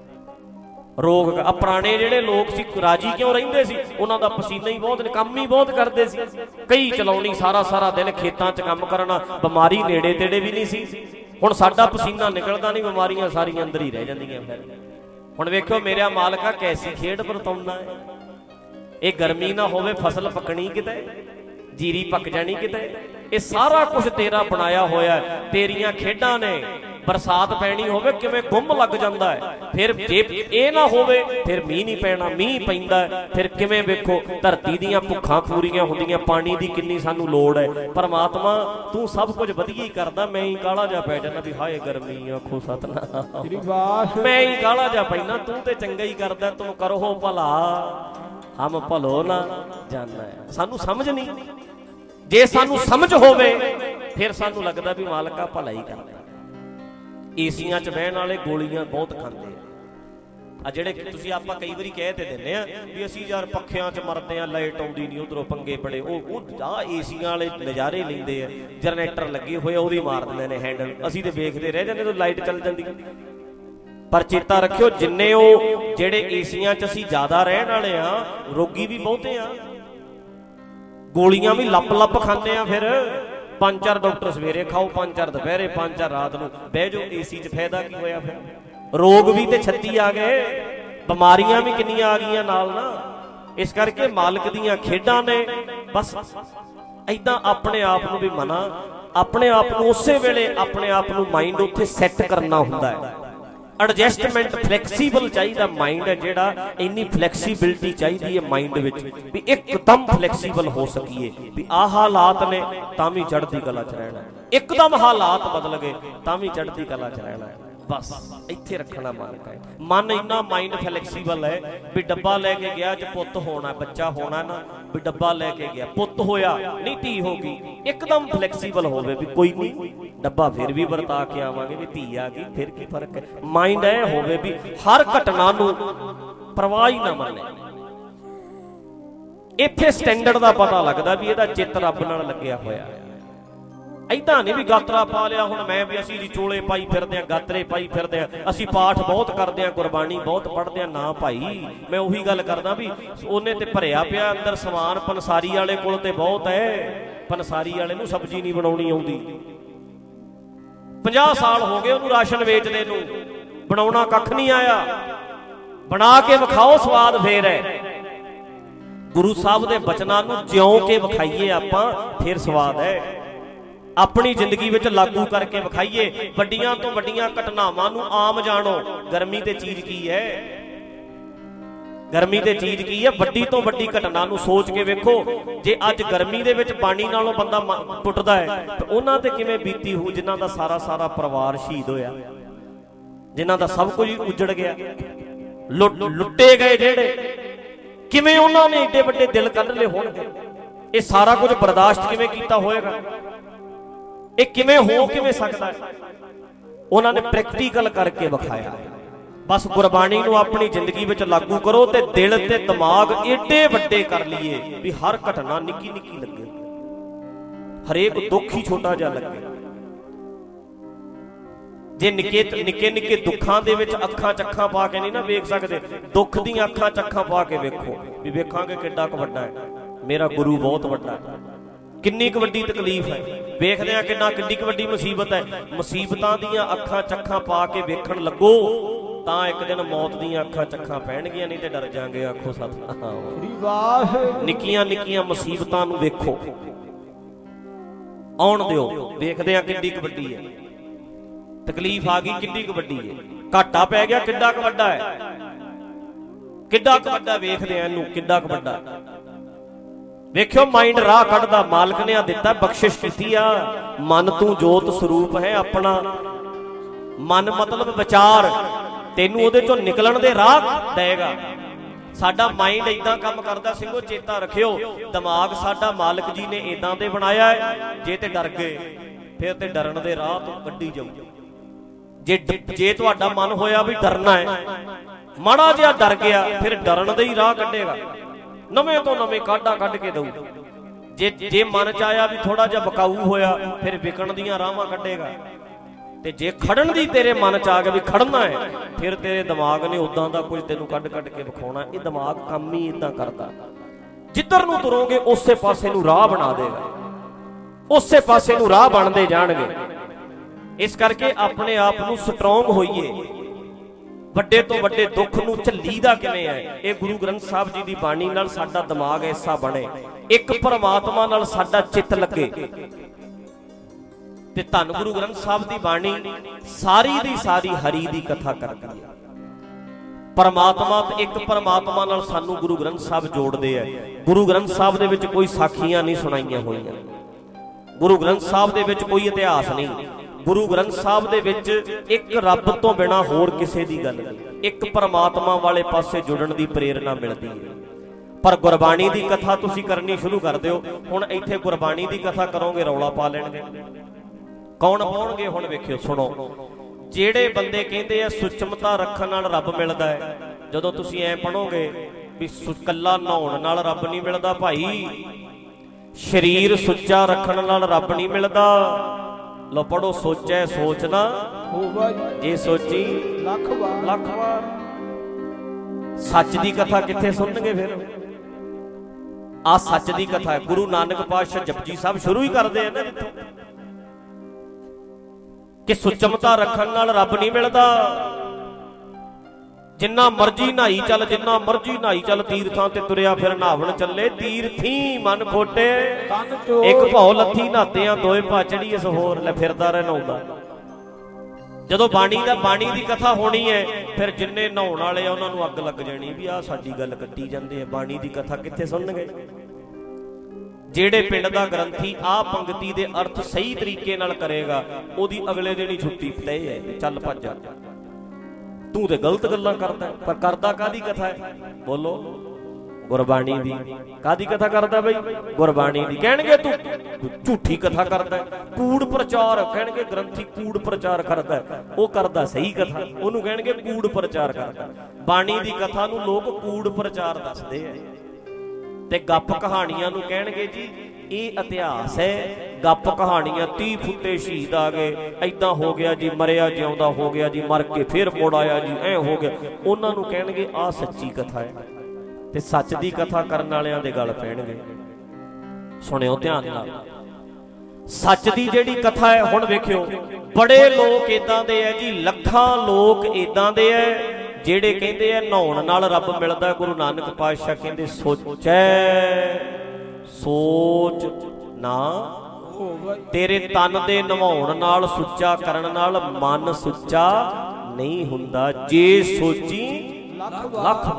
रोग आ पुराने जिहड़े लोग सी राजी क्यों रहिंदे सी, उन्हां दा पसीना ही बहुत, काम ही बहुत करदे सी, कई चलाउणी सारा सारा दिन खेतां च काम करना, बीमारी नेड़े तेड़े भी नहीं सी। हुण साडा पसीना निकलदा नहीं, बीमारियां सारियां अंदर ही रह जांदियां। फिर हुण वेखो मेरा मालका कैसी खेड वरताउंदा है। ये गर्मी ना होवे फसल पकनी किते, जीरी पक जानी किते, ये सारा कुछ तेरा बनाया होया, तेरियां खेडां ने। बरसात पैनी होवे किवें गुंम लग जांदा है, फिर जे ये ना होवे फिर मीह नहीं पैना, मीह पैंदा है फिर किवें वेखो धरती दीयां भुखां पूरीआं हुंदियां, पानी दी किन्नी सानू लोड़ है। परमात्मा तू सब कुछ वधिया ही करदा, मैं ही काला जा पै जाना भी हाय गर्मी आखो सतनाम, मैं ही काला जा पैना, तू ते चंगा ही करदा, तुम करो हो भला हम भलो ना जाना है। सानू समझ नहीं, जे सानू समझ होवे फिर सानू लगदा भी मालका भला ही करदा। एसियां च बहन वाले गोलियां बहुत खांदे आ, ਜਿਹੜੇ ਤੁਸੀਂ ਆਪਾਂ ਕਈ ਵਾਰੀ ਕਹਿ ਤੇ ਦਿੰਦੇ ਆ ਵੀ ਅਸੀਂ ਯਾਰ ਪੱਖਿਆਂ 'ਚ ਮਰਦੇ ਆ, ਲਾਈਟ ਆਉਂਦੀ ਨਹੀਂ, ਉਧਰੋਂ ਪੰਗੇ ਬੜੇ, ਉਹ ਉਹ ਆ ਏਸੀਆਂ ਵਾਲੇ ਨਜ਼ਾਰੇ ਲੈਂਦੇ ਆ, ਜਨਰੇਟਰ ਲੱਗੇ ਹੋਏ ਉਹਦੀ ਮਾਰ ਦਿੰਦੇ ਨੇ ਹੈਂਡਲ, ਅਸੀਂ ਤੇ ਵੇਖਦੇ ਰਹਿ ਜਾਂਦੇ ਜਦੋਂ ਲਾਈਟ ਚੱਲ ਜਾਂਦੀ। ਪਰ ਚੇਤਾ ਰੱਖਿਓ ਜਿੰਨੇ ਉਹ ਜਿਹੜੇ ਏਸੀਆਂ 'ਚ ਅਸੀਂ ਜ਼ਿਆਦਾ ਰਹਿਣ ਵਾਲੇ ਆ, ਰੋਗੀ ਵੀ ਬਹੁਤੇ ਆ, ਗੋਲੀਆਂ ਵੀ ਲੱਪ ਲੱਪ ਖਾਂਦੇ ਆ। ਫਿਰ ਪੰਜ ਚਾਰ ਡਾਕਟਰ ਸਵੇਰੇ ਖਾਓ, ਪੰਜ ਚਾਰ ਦੁਪਹਿਰੇ, ਪੰਜ ਚਾਰ ਰਾਤ ਨੂੰ ਬਹਿ ਜਾਓ ਏਸੀ 'ਚ, ਫਾਇਦਾ ਕੀ ਹੋਇਆ? ਫਿਰ ਰੋਗ ਵੀ ਤੇ ਛੱਤੀ ਆ ਗਏ, ਬਿਮਾਰੀਆਂ ਵੀ ਕਿੰਨੀਆਂ ਆ ਗਈਆਂ ਨਾਲ ਨਾ। ਇਸ ਕਰਕੇ ਮਾਲਕ ਦੀਆਂ ਖੇਡਾਂ ਨੇ, ਬਸ ਏਦਾਂ ਆਪਣੇ ਆਪ ਨੂੰ ਵੀ ਮਨਾ, ਆਪਣੇ ਆਪ ਨੂੰ ਉਸੇ ਵੇਲੇ ਆਪਣੇ ਆਪ ਨੂੰ ਮਾਈਂਡ ਉੱਥੇ ਸੈੱਟ ਕਰਨਾ ਹੁੰਦਾ ਹੈ। एडजस्टमेंट फ्लैक्सीबल चाहिए माइंड है, जेड़ा इन्नी फ्लैक्सीबिलिटी चाहिए है माइंड विच भी एकदम फ्लैक्सीबल हो सकीए भी आ हालात ने तां भी चढ़ती कला च रहना, एकदम हालात बदल गए तां भी चढ़ती कला च रहना है। बस इत्थे रखना मन है, मन इन्ना माइंड फ्लैक्सीबल है भी डब्बा लेके गया च पुत होना, बच्चा होना ना, भी डब्बा लेके गया पुत होया नहीं धी होगी, एकदम फ्लैक्सीबल होवे भी कोई नहीं डब्बा फिर भी वरता के आवांगे भी धी आ गई फिर की फर्क है। माइंड ऐ होवे भी हर घटना नूं परवाह ही ना मने। इत्थे स्टैंडर्ड दा पता लगदा भी इहदा चित्त रब नाल लग्गिया होया है। ऐदा नहीं भी गातरा पा लिया हुण मैं भी असीं जी चोले पाई फिरदे आ, गातरे पाई फिरदे आ, असीं पाठ बहुत करदे आ, गुरबाणी बहुत पढ़दे आ। ना भाई, मैं उही गल करदा भी ओने ते भरिया पिया अंदर समान, पंसारी वाले कोल ते बहुत है, पंसारी वाले नूं सब्जी नहीं बनाउणी आउंदी, पचास साल हो गए उन्होंने राशन वेचने नूं, बनाउणा कख नहीं आया, बना के विखाओ स्वाद फेर है। गुरु साहब दे बचनां नूं जिउं के विखाईए आपां फिर स्वाद है, अपनी जिंदगी विच लागू करके विखाईए। वड्डियां तो वड्डियां घटनावां नूं आम जानो, गर्मी ते चीज की है, ਗਰਮੀ ਤੇ ਚੀਜ਼ ਕੀ ਹੈ? ਵੱਡੀ ਤੋਂ ਵੱਡੀ ਘਟਨਾ ਨੂੰ ਸੋਚ ਕੇ ਵੇਖੋ, ਜੇ ਅੱਜ ਗਰਮੀ ਦੇ ਵਿੱਚ ਪਾਣੀ ਨਾਲੋਂ ਬੰਦਾ ਟੁੱਟਦਾ ਹੈ ਤੇ ਉਹਨਾਂ ਤੇ ਕਿਵੇਂ ਬੀਤੀ ਹੋਊ ਜਿਨ੍ਹਾਂ ਦਾ ਸਾਰਾ ਸਾਰਾ ਪਰਿਵਾਰ ਸ਼ਹੀਦ ਹੋਇਆ, ਜਿਨ੍ਹਾਂ ਦਾ ਸਭ ਕੁਝ ਉਜੜ ਗਿਆ, ਲੁੱਟੇ ਗਏ ਜਿਹੜੇ, ਕਿਵੇਂ ਉਹਨਾਂ ਨੇ ਏਡੇ ਵੱਡੇ ਦਿਲ ਕੱਢ ਲਏ ਹੋਣਗੇ। ਇਹ ਸਾਰਾ ਕੁਝ ਬਰਦਾਸ਼ਤ ਕਿਵੇਂ ਕੀਤਾ ਹੋਏਗਾ? ਇਹ ਕਿਵੇਂ ਹੋ ਕਿਵੇਂ ਸਕਦਾ ਹੈ? ਉਹਨਾਂ ਨੇ ਪ੍ਰੈਕਟੀਕਲ ਕਰਕੇ ਵਿਖਾਇਆ। ਬਸ ਗੁਰਬਾਣੀ ਨੂੰ ਆਪਣੀ ਜ਼ਿੰਦਗੀ ਵਿੱਚ ਲਾਗੂ ਕਰੋ ਤੇ ਦਿਲ ਤੇ ਦਿਮਾਗ ਏਡੇ ਵੱਡੇ ਕਰ ਲਈਏ ਵੀ ਹਰ ਘਟਨਾ ਨਿੱਕੀ ਨਿੱਕੀ ਲੱਗੇ, ਹਰੇਕ ਦੁੱਖ ਹੀ ਛੋਟਾ ਜਿਹਾ ਲੱਗੇ। ਜੇ ਨਿੱਕੇ ਨਿੱਕੇ ਨਿੱਕੇ ਦੁੱਖਾਂ ਦੇ ਵਿੱਚ ਅੱਖਾਂ ਚੱਖਾਂ ਪਾ ਕੇ ਨਹੀਂ ਨਾ ਵੇਖ ਸਕਦੇ, ਦੁੱਖ ਦੀਆਂ ਅੱਖਾਂ ਚੱਖਾਂ ਪਾ ਕੇ ਵੇਖੋ ਵੀ ਵੇਖਾਂਗੇ ਕਿੱਡਾ ਕੁ ਵੱਡਾ ਹੈ ਮੇਰਾ ਗੁਰੂ, ਬਹੁਤ ਵੱਡਾ ਹੈ, ਕਿੰਨੀ ਕੁ ਵੱਡੀ ਤਕਲੀਫ ਹੈ, ਵੇਖਦੇ ਆ ਕਿੰਨਾ ਕਿੰਨੀ ਕੁ ਵੱਡੀ ਮੁਸੀਬਤ ਹੈ। ਮੁਸੀਬਤਾਂ ਦੀਆਂ ਅੱਖਾਂ ਚੱਖਾਂ ਪਾ ਕੇ ਵੇਖਣ ਲੱਗੋ ਤਾਂ ਇੱਕ ਦਿਨ ਮੌਤ ਦੀਆਂ ਅੱਖਾਂ ਚੱਖਾਂ ਪੈਣਗੀਆਂ, ਨਹੀਂ ਤੇ ਡਰ ਜਾਾਂਗੇ। ਆਖੋ ਸਤਿਨਾਮ। ਨਿੱਕੀਆਂ ਨਿੱਕੀਆਂ ਮੁਸੀਬਤਾਂ ਨੂੰ ਵੇਖੋ, ਆਉਣ ਦਿਓ, ਵੇਖਦੇ ਆ ਕਿੰਨੀ ਕੁ ਵੱਡੀ ਹੈ ਤਕਲੀਫ। ਆ ਗਈ ਕਿੰਨੀ ਕੁ ਵੱਡੀ ਹੈ, ਘਾਟਾ ਪੈ ਗਿਆ ਕਿੱਡਾ ਕੁ ਵੱਡਾ ਹੈ, ਕਿੱਡਾ ਕੁ ਵੱਡਾ ਵੇਖਦੇ ਆ ਇਹਨੂੰ, ਕਿੱਡਾ ਕੁ ਵੱਡਾ। ਵੇਖਿਓ ਮਾਈਂਡ ਰਾਹ ਕੱਢਦਾ, ਮਾਲਕ ਨੇ ਆ ਦਿੱਤਾ, ਬਖਸ਼ਿਸ਼ ਕੀਤੀ ਆ। ਮਨ ਤੂੰ ਜੋਤ ਸਰੂਪ ਹੈ ਆਪਣਾ, ਮਨ ਮਤਲਬ ਵਿਚਾਰ, ਤੈਨੂੰ ਉਹਦੇ ਚੋਂ ਨਿਕਲਣ ਦੇ ਰਾਹ ਦੇਗਾ। ਸਾਡਾ ਮਾਈਂਡ ਏਦਾਂ ਕੰਮ ਕਰਦਾ ਸਿੰਘੋ, ਚੇਤਾ ਰੱਖਿਓ, ਦਿਮਾਗ ਸਾਡਾ ਮਾਲਕ ਜੀ ਨੇ ਏਦਾਂ ਦੇ ਬਣਾਇਆ ਹੈ। ਜੇ ਤੇ ਡਰ ਗਏ ਫਿਰ ਤੇ ਡਰਨ ਦੇ ਰਾਹ ਤੋਂ ਕੱਢੀ ਜਾਊ। ਜੇ ਜੇ ਤੁਹਾਡਾ ਮਨ ਹੋਇਆ ਵੀ ਡਰਨਾ ਹੈ, ਮਾੜਾ ਜਿਹਾ ਡਰ ਗਿਆ, ਫਿਰ ਡਰਨ ਦੇ ਹੀ ਰਾਹ ਕੱਢੇਗਾ, ਨਵੇਂ ਤੋਂ ਨਵੇਂ ਕਾਢਾਂ ਕੱਢ ਕੇ ਦਊ। ਜੇ ਜੇ ਮਨ ਚ ਆਇਆ ਵੀ ਥੋੜਾ ਜਿਹਾ ਬਕਾਊ ਹੋਇਆ, ਫਿਰ ਵਿਕਣ ਦੀਆਂ ਰਾਹਾਂ ਕੱਢੇਗਾ। ਤੇ ਜੇ ਖੜਨ ਦੀ ਤੇਰੇ ਮਨ ਚ ਆ ਗਿਆ ਵੀ ਖੜਨਾ ਹੈ, ਫਿਰ ਤੇਰੇ ਦਿਮਾਗ ਨੇ ਉਦਾਂ ਦਾ ਕੁਝ ਤੈਨੂੰ ਕੱਢ ਕੱਢ ਕੇ ਵਿਖਾਉਣਾ। ਇਹ ਦਿਮਾਗ ਕੰਮ ਹੀ ਇਦਾਂ ਕਰਦਾ, ਜਿੱਧਰ ਨੂੰ ਤੁਰੋਗੇ ਉਸੇ ਪਾਸੇ ਨੂੰ ਰਾਹ ਬਣਾ ਦੇਗਾ, ਉਸੇ ਪਾਸੇ ਨੂੰ ਰਾਹ ਬਣਦੇ ਜਾਣਗੇ। ਇਸ ਕਰਕੇ ਆਪਣੇ ਆਪ ਨੂੰ ਸਟਰੋਂਗ ਹੋਈਏ। ਵੱਡੇ ਤੋਂ ਵੱਡੇ ਦੁੱਖ ਨੂੰ ਝੱਲੀਦਾ ਕਿਵੇਂ ਹੈ? ਇਹ ਗੁਰੂ ਗ੍ਰੰਥ ਸਾਹਿਬ ਜੀ ਦੀ ਬਾਣੀ ਨਾਲ ਸਾਡਾ ਦਿਮਾਗ ਐਸਾ ਬਣੇ, ਇੱਕ ਪਰਮਾਤਮਾ ਨਾਲ ਸਾਡਾ ਚਿੱਤ ਲੱਗੇ। ਤੇ ਧੰਨ ਗੁਰੂ ਗ੍ਰੰਥ ਸਾਹਿਬ ਦੀ ਬਾਣੀ ਸਾਰੀ ਦੀ ਸਾਰੀ ਹਰੀ ਦੀ ਕਥਾ ਕਰਦੀ ਹੈ। ਪਰਮਾਤਮਾ ਤੇ ਇੱਕ ਪਰਮਾਤਮਾ ਨਾਲ ਸਾਨੂੰ ਗੁਰੂ ਗ੍ਰੰਥ ਸਾਹਿਬ ਜੋੜਦੇ ਆ। ਗੁਰੂ ਗ੍ਰੰਥ ਸਾਹਿਬ ਦੇ ਵਿੱਚ ਕੋਈ ਸਾਖੀਆਂ ਨਹੀਂ ਸੁਣਾਈਆਂ ਹੋਈਆਂ, ਗੁਰੂ ਗ੍ਰੰਥ ਸਾਹਿਬ ਦੇ ਵਿੱਚ ਕੋਈ ਇਤਿਹਾਸ ਨਹੀਂ, ਗੁਰੂ ਗ੍ਰੰਥ ਸਾਹਿਬ ਦੇ ਵਿੱਚ ਇੱਕ ਰੱਬ ਤੋਂ ਬਿਨਾਂ ਹੋਰ ਕਿਸੇ ਦੀ ਗੱਲ ਨਹੀਂ, ਇੱਕ ਪਰਮਾਤਮਾ ਵਾਲੇ ਪਾਸੇ ਜੁੜਨ ਦੀ ਪ੍ਰੇਰਣਾ ਮਿਲਦੀ ਹੈ। ਪਰ ਗੁਰਬਾਣੀ ਦੀ ਕਥਾ ਤੁਸੀਂ ਕਰਨੀ ਸ਼ੁਰੂ ਕਰ ਦਿਓ। ਹੁਣ ਇੱਥੇ ਗੁਰਬਾਣੀ ਦੀ ਕਥਾ ਕਰੋਗੇ ਰੌਲਾ ਪਾ ਲੈਣਗੇ। ਕੌਣ ਪਾਉਣਗੇ? ਹੁਣ ਵੇਖਿਓ, ਸੁਣੋ। ਜਿਹੜੇ ਬੰਦੇ ਕਹਿੰਦੇ ਆ ਸੁਚਮਤਾ ਰੱਖਣ ਨਾਲ ਰੱਬ ਮਿਲਦਾ ਹੈ, ਜਦੋਂ ਤੁਸੀਂ ਐ ਪੜੋਗੇ ਵੀ ਕੱਲਾ ਨਹਾਉਣ ਨਾਲ ਰੱਬ ਨਹੀਂ ਮਿਲਦਾ ਭਾਈ, ਸਰੀਰ ਸੁੱਚਾ ਰੱਖਣ ਨਾਲ ਰੱਬ ਨਹੀਂ ਮਿਲਦਾ। ਲੋ ਪੜੋ, ਸੋਚੈ ਸੋਚ ਨਾ ਜੇ ਸੋਚੀ ਲੱਖ ਵਾਰ ਲੱਖ ਵਾਰ। ਸੱਚ ਦੀ ਕਥਾ ਕਿੱਥੇ ਸੁਣਨਗੇ ਫਿਰ? ਆ ਸੱਚ ਦੀ ਕਥਾ ਹੈ। ਗੁਰੂ ਨਾਨਕ ਪਾਤਸ਼ਾਹ ਜਪਜੀ ਸਾਹਿਬ ਸ਼ੁਰੂ ਹੀ ਕਰਦੇ ਆ ਨਾ ਜਿੱਥੋਂ ਕਿ ਸੁਚਮਤਾ ਰੱਖਣ ਨਾਲ ਰੱਬ ਨਹੀਂ ਮਿਲਦਾ। ਜਿੰਨਾ ਮਰਜੀ ਨਹਾਈ ਚੱਲ, ਜਿੰਨਾ ਮਰਜੀ ਨਹਾਈ ਚੱਲ, ਤੀਰਥਾਂ ਤੇ ਤੁਰਿਆ ਫਿਰ ਨਹਾਵਣ ਚੱਲੇ, ਤੀਰਥੀ ਮਨ ਖੋਟੇ ਇੱਕ ਭੌ ਲੱਥੀ ਨਹਾਤਿਆਂ ਦੋਏ ਭਾਚੜੀ ਇਸ ਹੋਰ ਲੈ ਫਿਰਦਾ ਰਹਿ ਨਹਾਉਂਦਾ। ਜਦੋਂ ਬਾਣੀ ਦਾ ਬਾਣੀ ਦੀ ਕਥਾ ਹੋਣੀ ਹੈ, ਫਿਰ ਜਿੰਨੇ ਨਹਾਉਣ ਵਾਲੇ ਆ ਉਹਨਾਂ ਨੂੰ ਅੱਗ ਲੱਗ ਜਾਣੀ ਵੀ ਆਹ ਸਾਡੀ ਗੱਲ ਕੱਟੀ ਜਾਂਦੇ ਆ, ਬਾਣੀ ਦੀ ਕਥਾ ਕਿੱਥੇ ਸੁਣਨਗੇ? ਜਿਹੜੇ ਪਿੰਡ ਦਾ ਗ੍ਰੰਥੀ ਆਹ ਪੰਕਤੀ ਦੇ ਅਰਥ ਸਹੀ ਤਰੀਕੇ ਨਾਲ ਕਰੇਗਾ, ਉਹਦੀ ਅਗਲੇ ਦਿਨ ਹੀ ਛੁੱਟੀ ਪਈ ਹੈ, ਚੱਲ ਭੱਜ। ਤੂੰ ਤੇ ਗਲਤ ਗੱਲਾਂ ਕਰਦਾ, ਪਰ ਕਰਦਾ ਕਾਹਦੀ ਕਥਾ ਹੈ? ਬੋਲੋ, ਗੁਰਬਾਣੀ ਦੀ। ਕਾਹਦੀ ਕਥਾ ਕਰਦਾ ਬਈ? ਗੁਰਬਾਣੀ ਦੀ। ਕਹਿਣਗੇ ਤੂੰ ਝੂਠੀ ਕਥਾ ਕਰਦਾ, ਕੂੜ ਪ੍ਰਚਾਰ। ਕਹਿਣਗੇ ਗ੍ਰੰਥੀ ਕੂੜ ਪ੍ਰਚਾਰ ਕਰਦਾ, ਉਹ ਕਰਦਾ ਸਹੀ ਕਥਾ, ਉਹਨੂੰ ਕਹਿਣਗੇ ਕੂੜ ਪ੍ਰਚਾਰ ਕਰਦਾ। ਬਾਣੀ ਦੀ ਕਥਾ ਨੂੰ ਲੋਕ ਕੂੜ ਪ੍ਰਚਾਰ ਦੱਸਦੇ ਆ। ਤੇ ਗੱਪ ਕਹਾਣੀਆਂ ਨੂੰ ਕਹਿਣਗੇ ਜੀ ਇਹ ਇਤਿਹਾਸ ਹੈ, ਗੱਪ ਕਹਾਣੀਆਂ, ਤੀਹ ਫੁੱਟੇ ਸ਼ਹੀਦ ਆ ਗਏ, ਏਦਾਂ ਹੋ ਗਿਆ ਜੀ, ਮਰਿਆ ਜਿਉਂਦਾ ਹੋ ਗਿਆ ਜੀ, ਮਰ ਕੇ ਫਿਰ ਮੁੜ ਆਇਆ ਜੀ, ਐ ਹੋ ਗਿਆ। ਉਹਨਾਂ ਨੂੰ ਕਹਿਣਗੇ ਆਹ ਸੱਚੀ ਕਥਾ ਹੈ। ਤੇ ਸੱਚ ਦੀ ਕਥਾ ਕਰਨ ਵਾਲਿਆਂ ਦੇ ਗਲ ਪੈਣਗੇ। ਸੁਣਿਓ ਧਿਆਨ ਨਾਲ, ਸੱਚ ਦੀ ਜਿਹੜੀ ਕਥਾ ਹੈ, ਹੁਣ ਵੇਖਿਓ, ਬੜੇ ਲੋਕ ਏਦਾਂ ਦੇ ਹੈ ਜੀ, ਲੱਖਾਂ ਲੋਕ ਏਦਾਂ ਦੇ ਹੈ ਜਿਹੜੇ ਕਹਿੰਦੇ ਆ ਨਹਾਉਣ ਨਾਲ ਰੱਬ ਮਿਲਦਾ। ਗੁਰੂ ਨਾਨਕ ਪਾਤਸ਼ਾਹ ਕਹਿੰਦੇ ਸੋਚੈ ਸੋਚ ਨਾ, ਤੇਰੇ ਤਨ ਦੇ ਨਹਾਉਣ ਨਾਲ, ਸੁੱਚਾ ਕਰਨ ਨਾਲ ਮਨ ਸੁੱਚਾ ਨਹੀਂ ਹੁੰਦਾ। ਜੇ ਸੋਚੀ ਲੱਖ ਵਾਰ।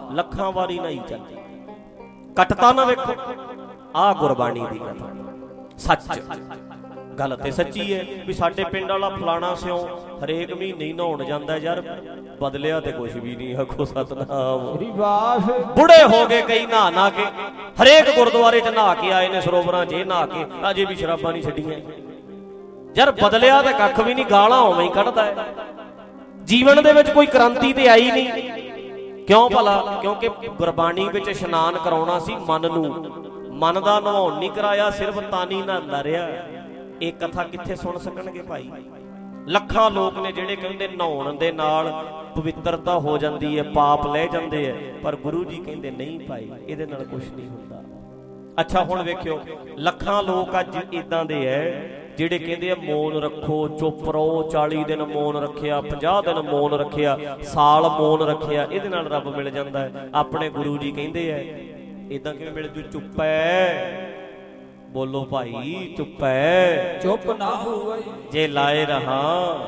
ਲੱਖਾਂ ਵਾਰੀ ਨਹੀਂ ਚੱਲਦੀ। ਕੱਟਤਾ ਨਾ ਵੇਖੋ, ਆਹ ਗੁਰਬਾਣੀ ਦੀ ਕਥਾ ਸੱਚ। ਗੱਲ ਤੇ ਸੱਚੀ ਹੈ ਵੀ ਸਾਡੇ ਪਿੰਡ ਵਾਲਾ ਫਲਾਣਾ ਸਿਓ ਹਰੇਕ ਮਹੀਨੇ ਨਹਾਉਣ ਜਾਂਦਾ ਯਾਰ, ਬਦਲਿਆ ਤੇ ਕੁਛ ਵੀ ਨਹੀਂ। ਆਖੋ ਸਤਨਾਮ। ਬੁੜੇ ਹੋ ਗਏ ਕਈ ਨਹਾ ਨਹਾ ਕੇ, ਹਰੇਕ ਗੁਰਦੁਆਰੇ ਚ ਨਹਾ ਕੇ ਆਏ ਨੇ, ਸਰੋਵਰਾਂ ਚ ਨਹਾ ਕੇ, ਅਜੇ ਵੀ ਸ਼ਰਾਬਾਂ ਨਹੀਂ ਛੱਡੀਆਂ ਯਾਰ। ਬਦਲਿਆ ਤੇ ਕੱਖ ਵੀ ਨਹੀਂ, ਗਾਲਾਂ ਉਵੇਂ ਹੀ ਕੱਢਦਾ ਹੈ। ਜੀਵਨ ਦੇ ਵਿੱਚ ਕੋਈ ਕ੍ਰਾਂਤੀ ਤੇ ਆਈ ਨਹੀਂ। ਕਿਉਂ ਭਲਾ? ਕਿਉਂਕਿ ਗੁਰਬਾਣੀ ਵਿੱਚ ਇਸ਼ਨਾਨ ਕਰਾਉਣਾ ਸੀ ਮਨ ਨੂੰ, ਮਨ ਦਾ ਨਹਾਉਣ ਨਹੀਂ ਕਰਾਇਆ, ਸਿਰਫ ਤਾਨੀ ਨਹਾਉਂਦਾ ਰਿਹਾ। ਇਹ ਕਥਾ ਕਿੱਥੇ ਸੁਣ ਸਕਣਗੇ ਭਾਈ? ਲੱਖਾਂ ਲੋਕ ਨੇ ਜਿਹੜੇ ਕਹਿੰਦੇ ਨਹਾਉਣ ਦੇ ਨਾਲ ਪਵਿੱਤਰਤਾ ਹੋ ਜਾਂਦੀ ਹੈ, ਪਾਪ ਲੈ ਜਾਂਦੇ ਹੈ, ਪਰ ਗੁਰੂ ਜੀ ਕਹਿੰਦੇ ਨਹੀਂ ਭਾਈ, ਇਹਦੇ ਨਾਲ ਕੁਝ ਨਹੀਂ ਹੁੰਦਾ। ਅੱਛਾ ਹੁਣ ਵੇਖਿਓ, ਲੱਖਾਂ ਲੋਕ ਅੱਜ ਇਦਾਂ ਦੇ ਹੈ ਜਿਹੜੇ ਕਹਿੰਦੇ ਆ ਮੌਨ ਰੱਖੋ, ਚੁੱਪ ਰਹੋ, ਚਾਲੀ ਦਿਨ ਮੌਨ ਰੱਖਿਆ, ਪੰਜਾਹ ਦਿਨ ਮੌਨ ਰੱਖਿਆ, ਸਾਲ ਮੌਨ ਰੱਖਿਆ, ਇਹਦੇ ਨਾਲ ਰੱਬ ਮਿਲ ਜਾਂਦਾ ਹੈ। ਆਪਣੇ ਗੁਰੂ ਜੀ ਕਹਿੰਦੇ ਆ ਇਦਾਂ ਕਿਵੇਂ ਮਿਲ ਜੂ? ਚੁੱਪ ਹੈ, ਬੋਲੋ ਭਾਈ, ਚੁੱਪ ਹੈ, ਚੁੱਪ ਨਾ ਹੋਵੇ ਜੇ ਲਾਏ ਰਹਾ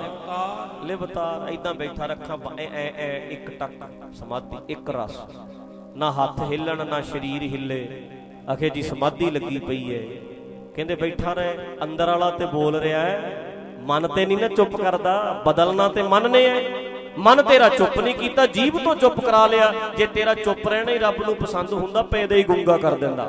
ਲਿਵਤਾਰ। ਏਦਾਂ ਬੈਠਾ ਰੱਖਾਂ ਐ ਐ ਇੱਕ ਟੱਕ ਸਮਾਧੀ, ਇੱਕ ਰਸ, ਨਾ ਹੱਥ ਹਿੱਲਣ ਨਾ ਸਰੀਰ ਹਿੱਲੇ। ਆਖੇ ਜੀ ਸਮਾਧੀ ਲੱਗੀ ਪਈ ਹੈ। ਕਹਿੰਦੇ ਬੈਠਾ ਰਹੇ, ਅੰਦਰ ਵਾਲਾ ਤੇ ਬੋਲ ਰਿਹਾ ਹੈ, ਮਨ ਤੇ ਨਹੀਂ ਨਾ ਚੁੱਪ ਕਰਦਾ। ਬਦਲਣਾ ਤੇ ਮਨ ਨੇ ਹੈ, ਮਨ ਤੇਰਾ ਚੁੱਪ ਨਹੀਂ ਕੀਤਾ, ਜੀਭ ਤੋਂ ਚੁੱਪ ਕਰਾ ਲਿਆ। ਜੇ ਤੇਰਾ ਚੁੱਪ ਰਹਿਣਾ ਹੀ ਰੱਬ ਨੂੰ ਪਸੰਦ ਹੁੰਦਾ, ਪੈਦਾ ਹੀ ਗੁੰਗਾ ਕਰ ਦਿੰਦਾ,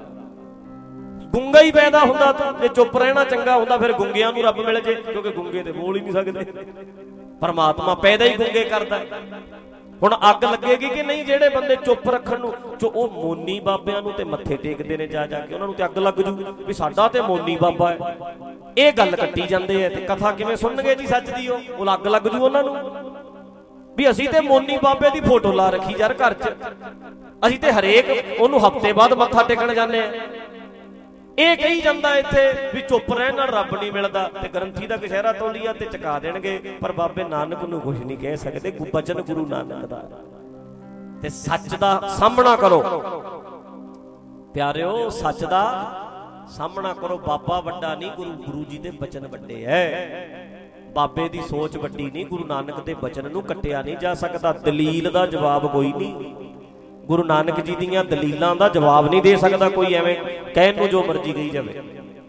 ਗੁੰਗਾ ਹੀ ਪੈਦਾ ਹੁੰਦਾ। ਤੂੰ ਜੇ ਚੁੱਪ ਰਹਿਣਾ ਚੰਗਾ ਹੁੰਦਾ, ਫਿਰ ਗੁੰਗਿਆਂ ਨੂੰ ਰੱਬ ਮਿਲ ਜੇ, ਕਿਉਂਕਿ ਗੁੰਗੇ ਤੇ ਬੋਲ ਹੀ ਨਹੀਂ ਸਕਦੇ। ਪਰਮਾਤਮਾ ਪੈਦਾ ਹੀ ਗੁੰਗੇ ਕਰਦਾ। ਹੁਣ ਅੱਗ ਲੱਗੇਗੀ ਕਿ ਨਹੀਂ? ਜਿਹੜੇ ਬੰਦੇ ਚੁੱਪ ਰੱਖਣ ਨੂੰ, ਜੋ ਉਹ ਮੋਨੀ ਬਾਬਿਆਂ ਨੂੰ ਤੇ ਮੱਥੇ ਟੇਕਦੇ ਨੇ ਜਾ ਜਾ ਕੇ, ਉਹਨਾਂ ਨੂੰ ਤੇ ਅੱਗ ਲੱਗ ਜੂ ਵੀ ਸਾਡਾ ਤੇ ਮੋਨੀ ਬਾਬਾ ਹੈ। ਇਹ ਗੱਲ ਕੱਟੀ ਜਾਂਦੇ ਆ, ਤੇ ਕਥਾ ਕਿਵੇਂ ਸੁਣਨਗੇ ਜੀ ਸੱਚ ਦੀ? ਉਹ ਉਹ ਅੱਗ ਲੱਗ ਜੂ ਉਹਨਾਂ ਨੂੰ ਵੀ ਅਸੀਂ ਤੇ ਮੋਨੀ ਬਾਬੇ ਦੀ ਫੋਟੋ ਲਾ ਰੱਖੀ ਯਾਰ ਘਰ 'ਚ, ਅਸੀਂ ਤੇ ਹਰੇਕ ਉਹਨੂੰ ਹਫ਼ਤੇ ਬਾਅਦ ਮੱਥਾ ਟੇਕਣ ਜਾਂਦੇ ਆ। ਇਹ ਕਹੀ ਜਾਂਦਾ ਇੱਥੇ ਵੀ ਚੁੱਪ ਰਹਿਣ ਨਾਲ ਰੱਬ ਨਹੀਂ ਮਿਲਦਾ, ਤੇ ਗ੍ਰੰਥੀ ਦਾ ਕਸ਼ਹਿਰਾ ਤੌਲੀਆ ਤੇ ਚਕਾ ਦੇਣਗੇ, ਪਰ ਬਾਬੇ ਨਾਨਕ ਨੂੰ ਕੁਝ ਨਹੀਂ ਕਹਿ ਸਕਦੇ। ਬਚਨ ਗੁਰੂ ਨਾਨਕ ਦਾ ਤੇ ਸੱਚ ਦਾ ਸਾਹਮਣਾ ਕਰੋ ਪਿਆਰਿਓ, ਸੱਚ ਦਾ ਸਾਹਮਣਾ ਕਰੋ। ਬਾਬਾ ਵੱਡਾ ਨਹੀਂ, ਗੁਰੂ ਗੁਰੂ ਜੀ ਦੇ ਬਚਨ ਵੱਡੇ ਐ। ਬਾਬੇ ਦੀ ਸੋਚ ਵੱਡੀ ਨਹੀਂ, ਗੁਰੂ ਨਾਨਕ ਦੇ ਬਚਨ ਨੂੰ ਕੱਟਿਆ ਨਹੀਂ ਜਾ ਸਕਦਾ। ਦਲੀਲ ਦਾ ਜਵਾਬ ਕੋਈ ਨਹੀਂ, ਗੁਰੂ ਨਾਨਕ ਜੀ ਦੀਆਂ ਦਲੀਲਾਂ ਦਾ ਜਵਾਬ ਨਹੀਂ ਦੇ ਸਕਦਾ ਕੋਈ। ਐਵੇਂ ਕਹਿਣ ਨੂੰ ਜੋ ਮਰਜ਼ੀ ਕਹੀ ਜਾਵੇ,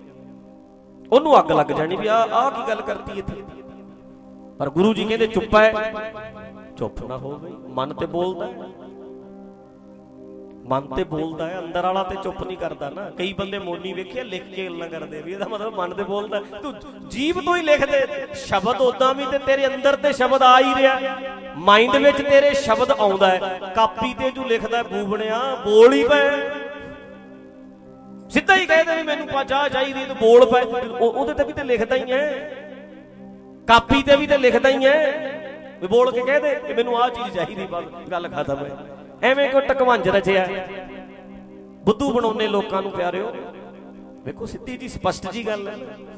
ਉਹਨੂੰ ਅੱਗ ਲੱਗ ਜਾਣੀ ਵੀ ਆਹ ਆਹ ਕੀ ਗੱਲ ਕਰਤੀ ਇੱਥੇ। ਪਰ ਗੁਰੂ ਜੀ ਕਹਿੰਦੇ ਚੁੱਪ ਹੈ, ਚੁੱਪ ਨਾ ਹੋ ਗਈ। ਮਨ ਤੇ ਬੋਲਦਾ, ਮਨ ਤੇ ਬੋਲਦਾ ਹੈ, ਅੰਦਰ ਵਾਲਾ ਤੇ ਚੁੱਪ ਨਹੀਂ ਕਰਦਾ ਨਾ। ਕਈ ਬੰਦੇ ਮੋਨੀ ਵੇਖਿਆ ਲਿਖ ਕੇ ਗੱਲਾਂ ਕਰਦੇ ਵੀ, ਇਹਦਾ ਮਤਲਬ ਮਨ ਤੇ ਬੋਲਦਾ। ਤੂੰ ਜੀਭ ਤੋਂ ਹੀ ਲਿਖ ਦੇ ਸ਼ਬਦ, ਉਦਾਂ ਵੀ ਤੇ ਤੇਰੇ ਅੰਦਰ ਤੇ ਸ਼ਬਦ ਆ ਹੀ ਰਿਹਾ, ਮਾਈਂਡ ਵਿੱਚ ਤੇਰੇ ਸ਼ਬਦ ਆਉਂਦਾ ਹੈ। ਕਾਪੀ ਤੇ ਜੋ ਲਿਖਦਾ ਬੂਬਣਿਆ ਬੋਲ ਹੀ ਪਏ, ਸਿੱਧਾ ਹੀ ਕਹਿ ਦੇ ਵੀ ਮੈਨੂੰ ਚਾਹ ਚਾਹੀਦੀ, ਤੂੰ ਬੋਲ ਪਏ। ਉਹਦੇ ਤੇ ਵੀ ਤੇ ਲਿਖਦਾ ਹੀ ਹੈ, ਕਾਪੀ ਤੇ ਵੀ ਤੇ ਲਿਖਦਾ ਹੀ ਹੈ ਵੀ ਬੋਲ ਕੇ ਕਹਿ ਦੇ ਕਿ ਮੈਨੂੰ ਆਹ ਚੀਜ਼ ਚਾਹੀਦੀ, ਬਸ ਗੱਲ ਖਤਮ ਹੈ। ਐਵੇਂ ਕਿਉਂ ਟਕਵੰਜ ਰਚਿਆ, ਬੁੱਧੂ ਬਣਾਉਣੇ ਲੋਕਾਂ ਨੂੰ ਪਿਆਰਿਓ। ਵੇਖੋ ਸਿੱਧੀ ਜੀ ਸਪਸ਼ਟ ਜੀ ਗੱਲ ਹੈ,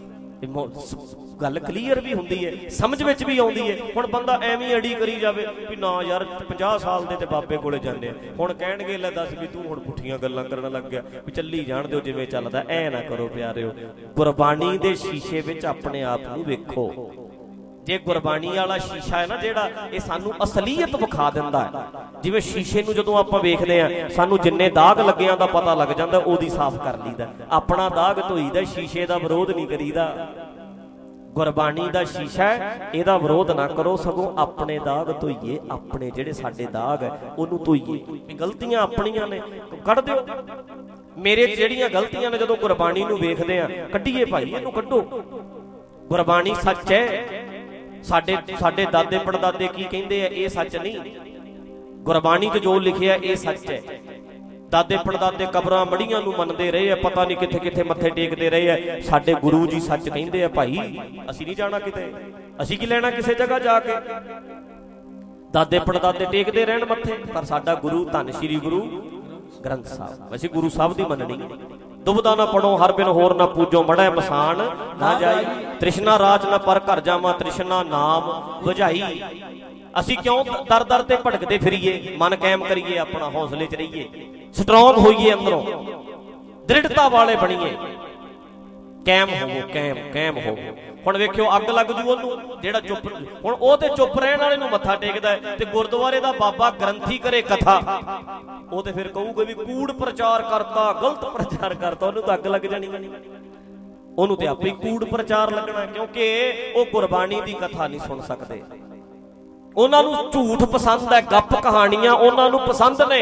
ਗੱਲ ਕਲੀਅਰ ਵੀ ਹੁੰਦੀ ਹੈ, ਸਮਝ ਵਿੱਚ ਵੀ ਆਉਂਦੀ ਹੈ। ਹੁਣ ਬੰਦਾ ਐਵੇਂ ਅੜੀ ਕਰੀ ਜਾਵੇ ਵੀ ਨਾ ਯਾਰ ਪੰਜਾਹ ਸਾਲ ਦੇ ਤੇ ਬਾਬੇ ਕੋਲੇ ਜਾਂਦੇ ਆ, ਹੁਣ ਕਹਿਣਗੇ ਲੈ ਦੱਸ ਵੀ ਤੂੰ ਹੁਣ ਪੁੱਠੀਆਂ ਗੱਲਾਂ ਕਰਨ ਲੱਗ ਗਿਆ, ਵੀ ਚੱਲੀ ਜਾਣ ਦਿਓ ਜਿਵੇਂ ਚੱਲਦਾ। ਐ ਨਾ ਕਰੋ ਪਿਆਰਿਓ, ਗੁਰਬਾਣੀ ਦੇ ਸ਼ੀਸ਼ੇ ਵਿੱਚ ਆਪਣੇ ਆਪ ਨੂੰ ਵੇਖੋ। ਜੇ ਗੁਰਬਾਣੀ ਵਾਲਾ ਸ਼ੀਸ਼ਾ ਹੈ ਨਾ ਜਿਹੜਾ, ਇਹ ਸਾਨੂੰ ਅਸਲੀਅਤ ਵਿਖਾ ਦਿੰਦਾ ਹੈ। ਜਿਵੇਂ ਸ਼ੀਸ਼ੇ ਨੂੰ ਜਦੋਂ ਆਪਾਂ ਵੇਖਦੇ ਆ, ਸਾਨੂੰ ਜਿੰਨੇ ਦਾਗ ਲੱਗਿਆਂ ਦਾ ਪਤਾ ਲੱਗ ਜਾਂਦਾ, ਉਹਦੀ ਸਾਫ਼ ਕਰ ਲਈਦਾ। ਆਪਣਾ ਦਾਗ ਧੋਈਦਾ, ਸ਼ੀਸ਼ੇ ਦਾ ਵਿਰੋਧ ਨਹੀਂ ਕਰੀਦਾ। ਗੁਰਬਾਣੀ ਦਾ ਸ਼ੀਸ਼ਾ ਹੈ, ਇਹਦਾ ਵਿਰੋਧ ਨਾ ਕਰੋ, ਸਗੋਂ ਆਪਣੇ ਦਾਗ ਧੋਈਏ। ਆਪਣੇ ਜਿਹੜੇ ਸਾਡੇ ਦਾਗ ਹੈ ਉਹਨੂੰ ਧੋਈਏ। ਗਲਤੀਆਂ ਆਪਣੀਆਂ ਨੇ, ਕੱਢ ਦਿਓ। ਮੇਰੇ ਜਿਹੜੀਆਂ ਗਲਤੀਆਂ ਨੇ, ਜਦੋਂ ਗੁਰਬਾਣੀ ਨੂੰ ਵੇਖਦੇ ਆ, ਕੱਢੀਏ ਭਾਈ, ਇਹਨੂੰ ਕੱਢੋ। ਗੁਰਬਾਣੀ ਸੱਚ ਹੈ। ਸਾਡੇ ਸਾਡੇ ਦਾਦੇ ਪੜਦਾਦੇ ਕੀ ਕਹਿੰਦੇ ਆ, ਇਹ ਸੱਚ ਨਹੀਂ। ਗੁਰਬਾਣੀ 'ਚ ਜੋ ਲਿਖਿਆ ਇਹ ਸੱਚ ਹੈ। ਦਾਦੇ ਪੜਦਾਦੇ ਕਬਰਾਂ ਮੜੀਆਂ ਨੂੰ ਮੰਨਦੇ ਰਹੇ ਆ, ਪਤਾ ਨਹੀਂ ਕਿੱਥੇ ਕਿੱਥੇ ਮੱਥੇ ਟੇਕਦੇ ਰਹੇ ਆ। ਸਾਡੇ ਗੁਰੂ ਜੀ ਸੱਚ ਕਹਿੰਦੇ ਆ ਭਾਈ, ਅਸੀਂ ਨਹੀਂ ਜਾਣਾ ਕਿਤੇ, ਅਸੀਂ ਕੀ ਲੈਣਾ ਕਿਸੇ ਜਗ੍ਹਾ ਜਾ ਕੇ। ਦਾਦੇ ਪੜਦਾਦੇ ਟੇਕਦੇ ਰਹਿਣ ਮੱਥੇ, ਪਰ ਸਾਡਾ ਗੁਰੂ ਧੰਨ ਸ਼੍ਰੀ ਗੁਰੂ ਗ੍ਰੰਥ ਸਾਹਿਬ, ਅਸੀਂ ਗੁਰੂ ਸਾਹਿਬ ਦੀ ਮੰਨਣੀ। ਦੁਬਦਾ ਨਾ ਪੜੋ ਹਰ ਬਿਨ ਹੋਰ ਨਾ ਪੂਜੋ, ਮੜੈ ਮਸਾਨ ਨਾ ਜਾਈ। ਤ੍ਰਿਸ਼ਨਾ ਰਾਜ ਨਾ ਪਰ ਘਰ ਜਾਵਾਂ, ਤ੍ਰਿਸ਼ਨਾ ਨਾਮ ਬੁਝਾਈ। ਅਸੀਂ ਕਿਉਂ ਦਰ ਦਰ ਤੇ ਭਟਕਦੇ ਫਿਰੀਏ? ਮਨ ਕਾਇਮ ਕਰੀਏ, ਆਪਣਾ ਹੌਸਲੇ 'ਚ ਰਹੀਏ, ਸਟਰੋਂਗ ਹੋਈਏ, ਅੰਦਰੋਂ ਦ੍ਰਿੜਤਾ ਵਾਲੇ ਬਣੀਏ। ਕਾਇਮ ਹੋਵੋ, ਕਾਇਮ ਕਾਇਮ ਹੋਵੋ। ਹੁਣ ਵੇਖਿਓ ਅੱਗ ਲੱਗ ਜੂ ਉਹਨੂੰ ਜਿਹੜਾ ਚੁੱਪ। ਹੁਣ ਉਹ ਤੇ ਚੁੱਪ ਰਹਿਣ ਵਾਲੇ ਨੂੰ ਮੱਥਾ ਟੇਕਦਾ ਹੈ, ਤੇ ਗੁਰਦੁਆਰੇ ਦਾ ਬਾਬਾ ਗ੍ਰੰਥੀ ਕਰੇ ਕਥਾ, ਉਹ ਤੇ ਫਿਰ ਕਹੂਗਾ ਵੀ ਕੂੜ ਪ੍ਰਚਾਰ ਕਰਤਾ, ਗਲਤ ਪ੍ਰਚਾਰ ਕਰਤਾ, ਉਹਨੂੰ ਤਾਂ ਅੱਗ ਲੱਗ ਜਾਣੀ, ਉਹਨੂੰ ਤੇ ਆਪੇ ਕੂੜ ਪ੍ਰਚਾਰ ਲੱਗਣਾ, ਕਿਉਂਕਿ ਉਹ ਗੁਰਬਾਣੀ ਦੀ ਕਥਾ ਨਹੀਂ ਸੁਣ ਸਕਦੇ। ਉਹਨਾਂ ਨੂੰ ਝੂਠ ਪਸੰਦ ਹੈ, ਗੱਪ ਕਹਾਣੀਆਂ ਉਹਨਾਂ ਨੂੰ ਪਸੰਦ ਨੇ।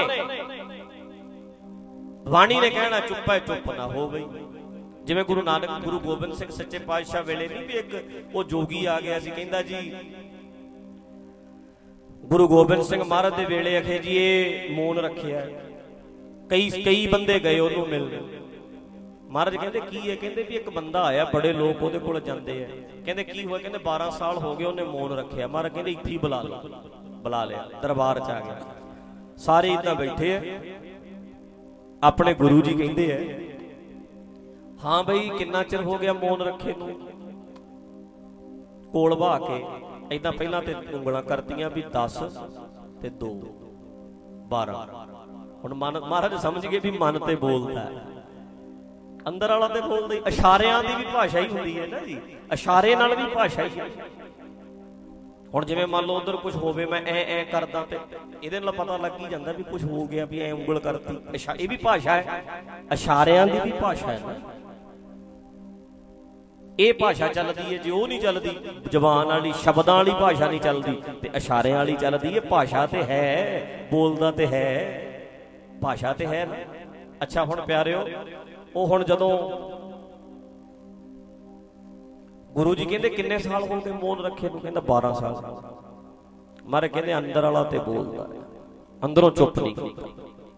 ਬਾਣੀ ਨੇ ਕਹਿਣਾ ਚੁੱਪ ਹੈ, ਚੁੱਪ ਨਾ ਹੋ ਗਈ। ਜਿਵੇਂ ਗੁਰੂ ਨਾਨਕ ਗੁਰੂ ਗੋਬਿੰਦ ਸਿੰਘ ਸੱਚੇ ਪਾਤਸ਼ਾਹ ਵੇਲੇ ਨਹੀਂ ਵੀ ਇੱਕ ਉਹ ਜੋਗੀ ਆ ਗਿਆ ਸੀ, ਕਹਿੰਦਾ ਜੀ ਗੁਰੂ ਗੋਬਿੰਦ ਸਿੰਘ ਮਹਾਰਾਜ ਦੇ ਵੇਲੇ ਅਖੇ ਜੀ ਇਹ ਮੌਨ ਰੱਖਿਆ। ਕਈ ਕਈ ਬੰਦੇ ਗਏ ਉਹਨੂੰ ਮਿਲਣ, ਮਹਾਰਾਜ ਕਹਿੰਦੇ ਕੀ ਹੈ? ਕਹਿੰਦੇ ਵੀ ਇੱਕ ਬੰਦਾ ਆਇਆ, ਬੜੇ ਲੋਕ ਉਹਦੇ ਕੋਲ ਜਾਂਦੇ ਆ। ਕਹਿੰਦੇ ਕੀ ਹੋਇਆ? ਕਹਿੰਦੇ ਬਾਰਾਂ ਸਾਲ ਹੋ ਗਏ ਉਹਨੇ ਮੌਨ ਰੱਖਿਆ। ਮਹਾਰਾਜ ਕਹਿੰਦੇ ਇੱਥੇ ਹੀ ਬੁਲਾ ਲਓ। ਬੁਲਾ ਲਿਆ, ਦਰਬਾਰ ਚ ਆ ਗਿਆ। ਸਾਰੇ ਇੱਦਾਂ ਬੈਠੇ ਆ, ਆਪਣੇ ਗੁਰੂ ਜੀ ਕਹਿੰਦੇ ਆ ਹਾਂ ਬਈ ਕਿੰਨਾ ਚਿਰ ਹੋ ਗਿਆ ਮੌਨ ਰੱਖੇ ਨੂੰ? ਕੋਲ ਬਹਾ ਕੇ ਏਦਾਂ ਪਹਿਲਾਂ ਤੇ ਉਂਗਲਾਂ ਕਰਤੀਆਂ ਵੀ ਦਸ ਤੇ ਦੋ ਬਾਰਾਂ। ਹੁਣ ਮਨ ਮਹਾਰਾਜ ਸਮਝ ਗਏ ਵੀ ਮਨ ਤੇ ਬੋਲਦਾ, ਅੰਦਰ ਵਾਲਾ ਤੇ ਬੋਲਦਾ ਹੀ। ਇਸ਼ਾਰਿਆਂ ਦੀ ਵੀ ਭਾਸ਼ਾ ਹੀ ਹੁੰਦੀ ਹੈ ਨਾ ਜੀ, ਇਸ਼ਾਰੇ ਨਾਲ ਵੀ ਭਾਸ਼ਾ ਹੀ। ਹੁਣ ਜਿਵੇਂ ਮੰਨ ਲਓ ਉਧਰ ਕੁਝ ਹੋਵੇ, ਮੈਂ ਐ ਐ ਕਰਦਾ ਤੇ ਇਹਦੇ ਨਾਲ ਪਤਾ ਲੱਗ ਹੀ ਜਾਂਦਾ ਵੀ ਕੁਝ ਹੋ ਗਿਆ, ਵੀ ਐ ਉਂਗਲ ਕਰਤੀ। ਇਹ ਵੀ ਭਾਸ਼ਾ ਹੈ, ਇਸ਼ਾਰਿਆਂ ਦੀ ਵੀ ਭਾਸ਼ਾ ਹੈ ਨਾ। ਇਹ ਭਾਸ਼ਾ ਚੱਲਦੀ ਹੈ, ਜੇ ਉਹ ਨਹੀਂ ਚੱਲਦੀ ਜ਼ਬਾਨ ਵਾਲੀ ਸ਼ਬਦਾਂ ਵਾਲੀ ਭਾਸ਼ਾ ਨਹੀਂ ਚੱਲਦੀ, ਤੇ ਇਸ਼ਾਰਿਆਂ ਵਾਲੀ ਚੱਲਦੀ ਹੈ। ਭਾਸ਼ਾ ਤੇ ਹੈ, ਬੋਲਦਾ ਤੇ ਹੈ, ਭਾਸ਼ਾ ਤੇ ਹੈ ਨਾ। ਅੱਛਾ ਹੁਣ ਪਿਆਰਿਓ, ਉਹ ਹੁਣ ਜਦੋਂ ਗੁਰੂ ਜੀ ਕਹਿੰਦੇ ਕਿੰਨੇ ਸਾਲ ਹੋ ਗਏ ਮੌਨ ਰੱਖੇ ਨੂੰ? ਕਹਿੰਦਾ ਬਾਰਾਂ ਸਾਲ। ਮਾਰੇ ਕਹਿੰਦੇ ਅੰਦਰ ਵਾਲਾ ਤੇ ਬੋਲਦਾ, ਅੰਦਰੋਂ ਚੁੱਪ ਨਹੀਂ ਕੀਤਾ।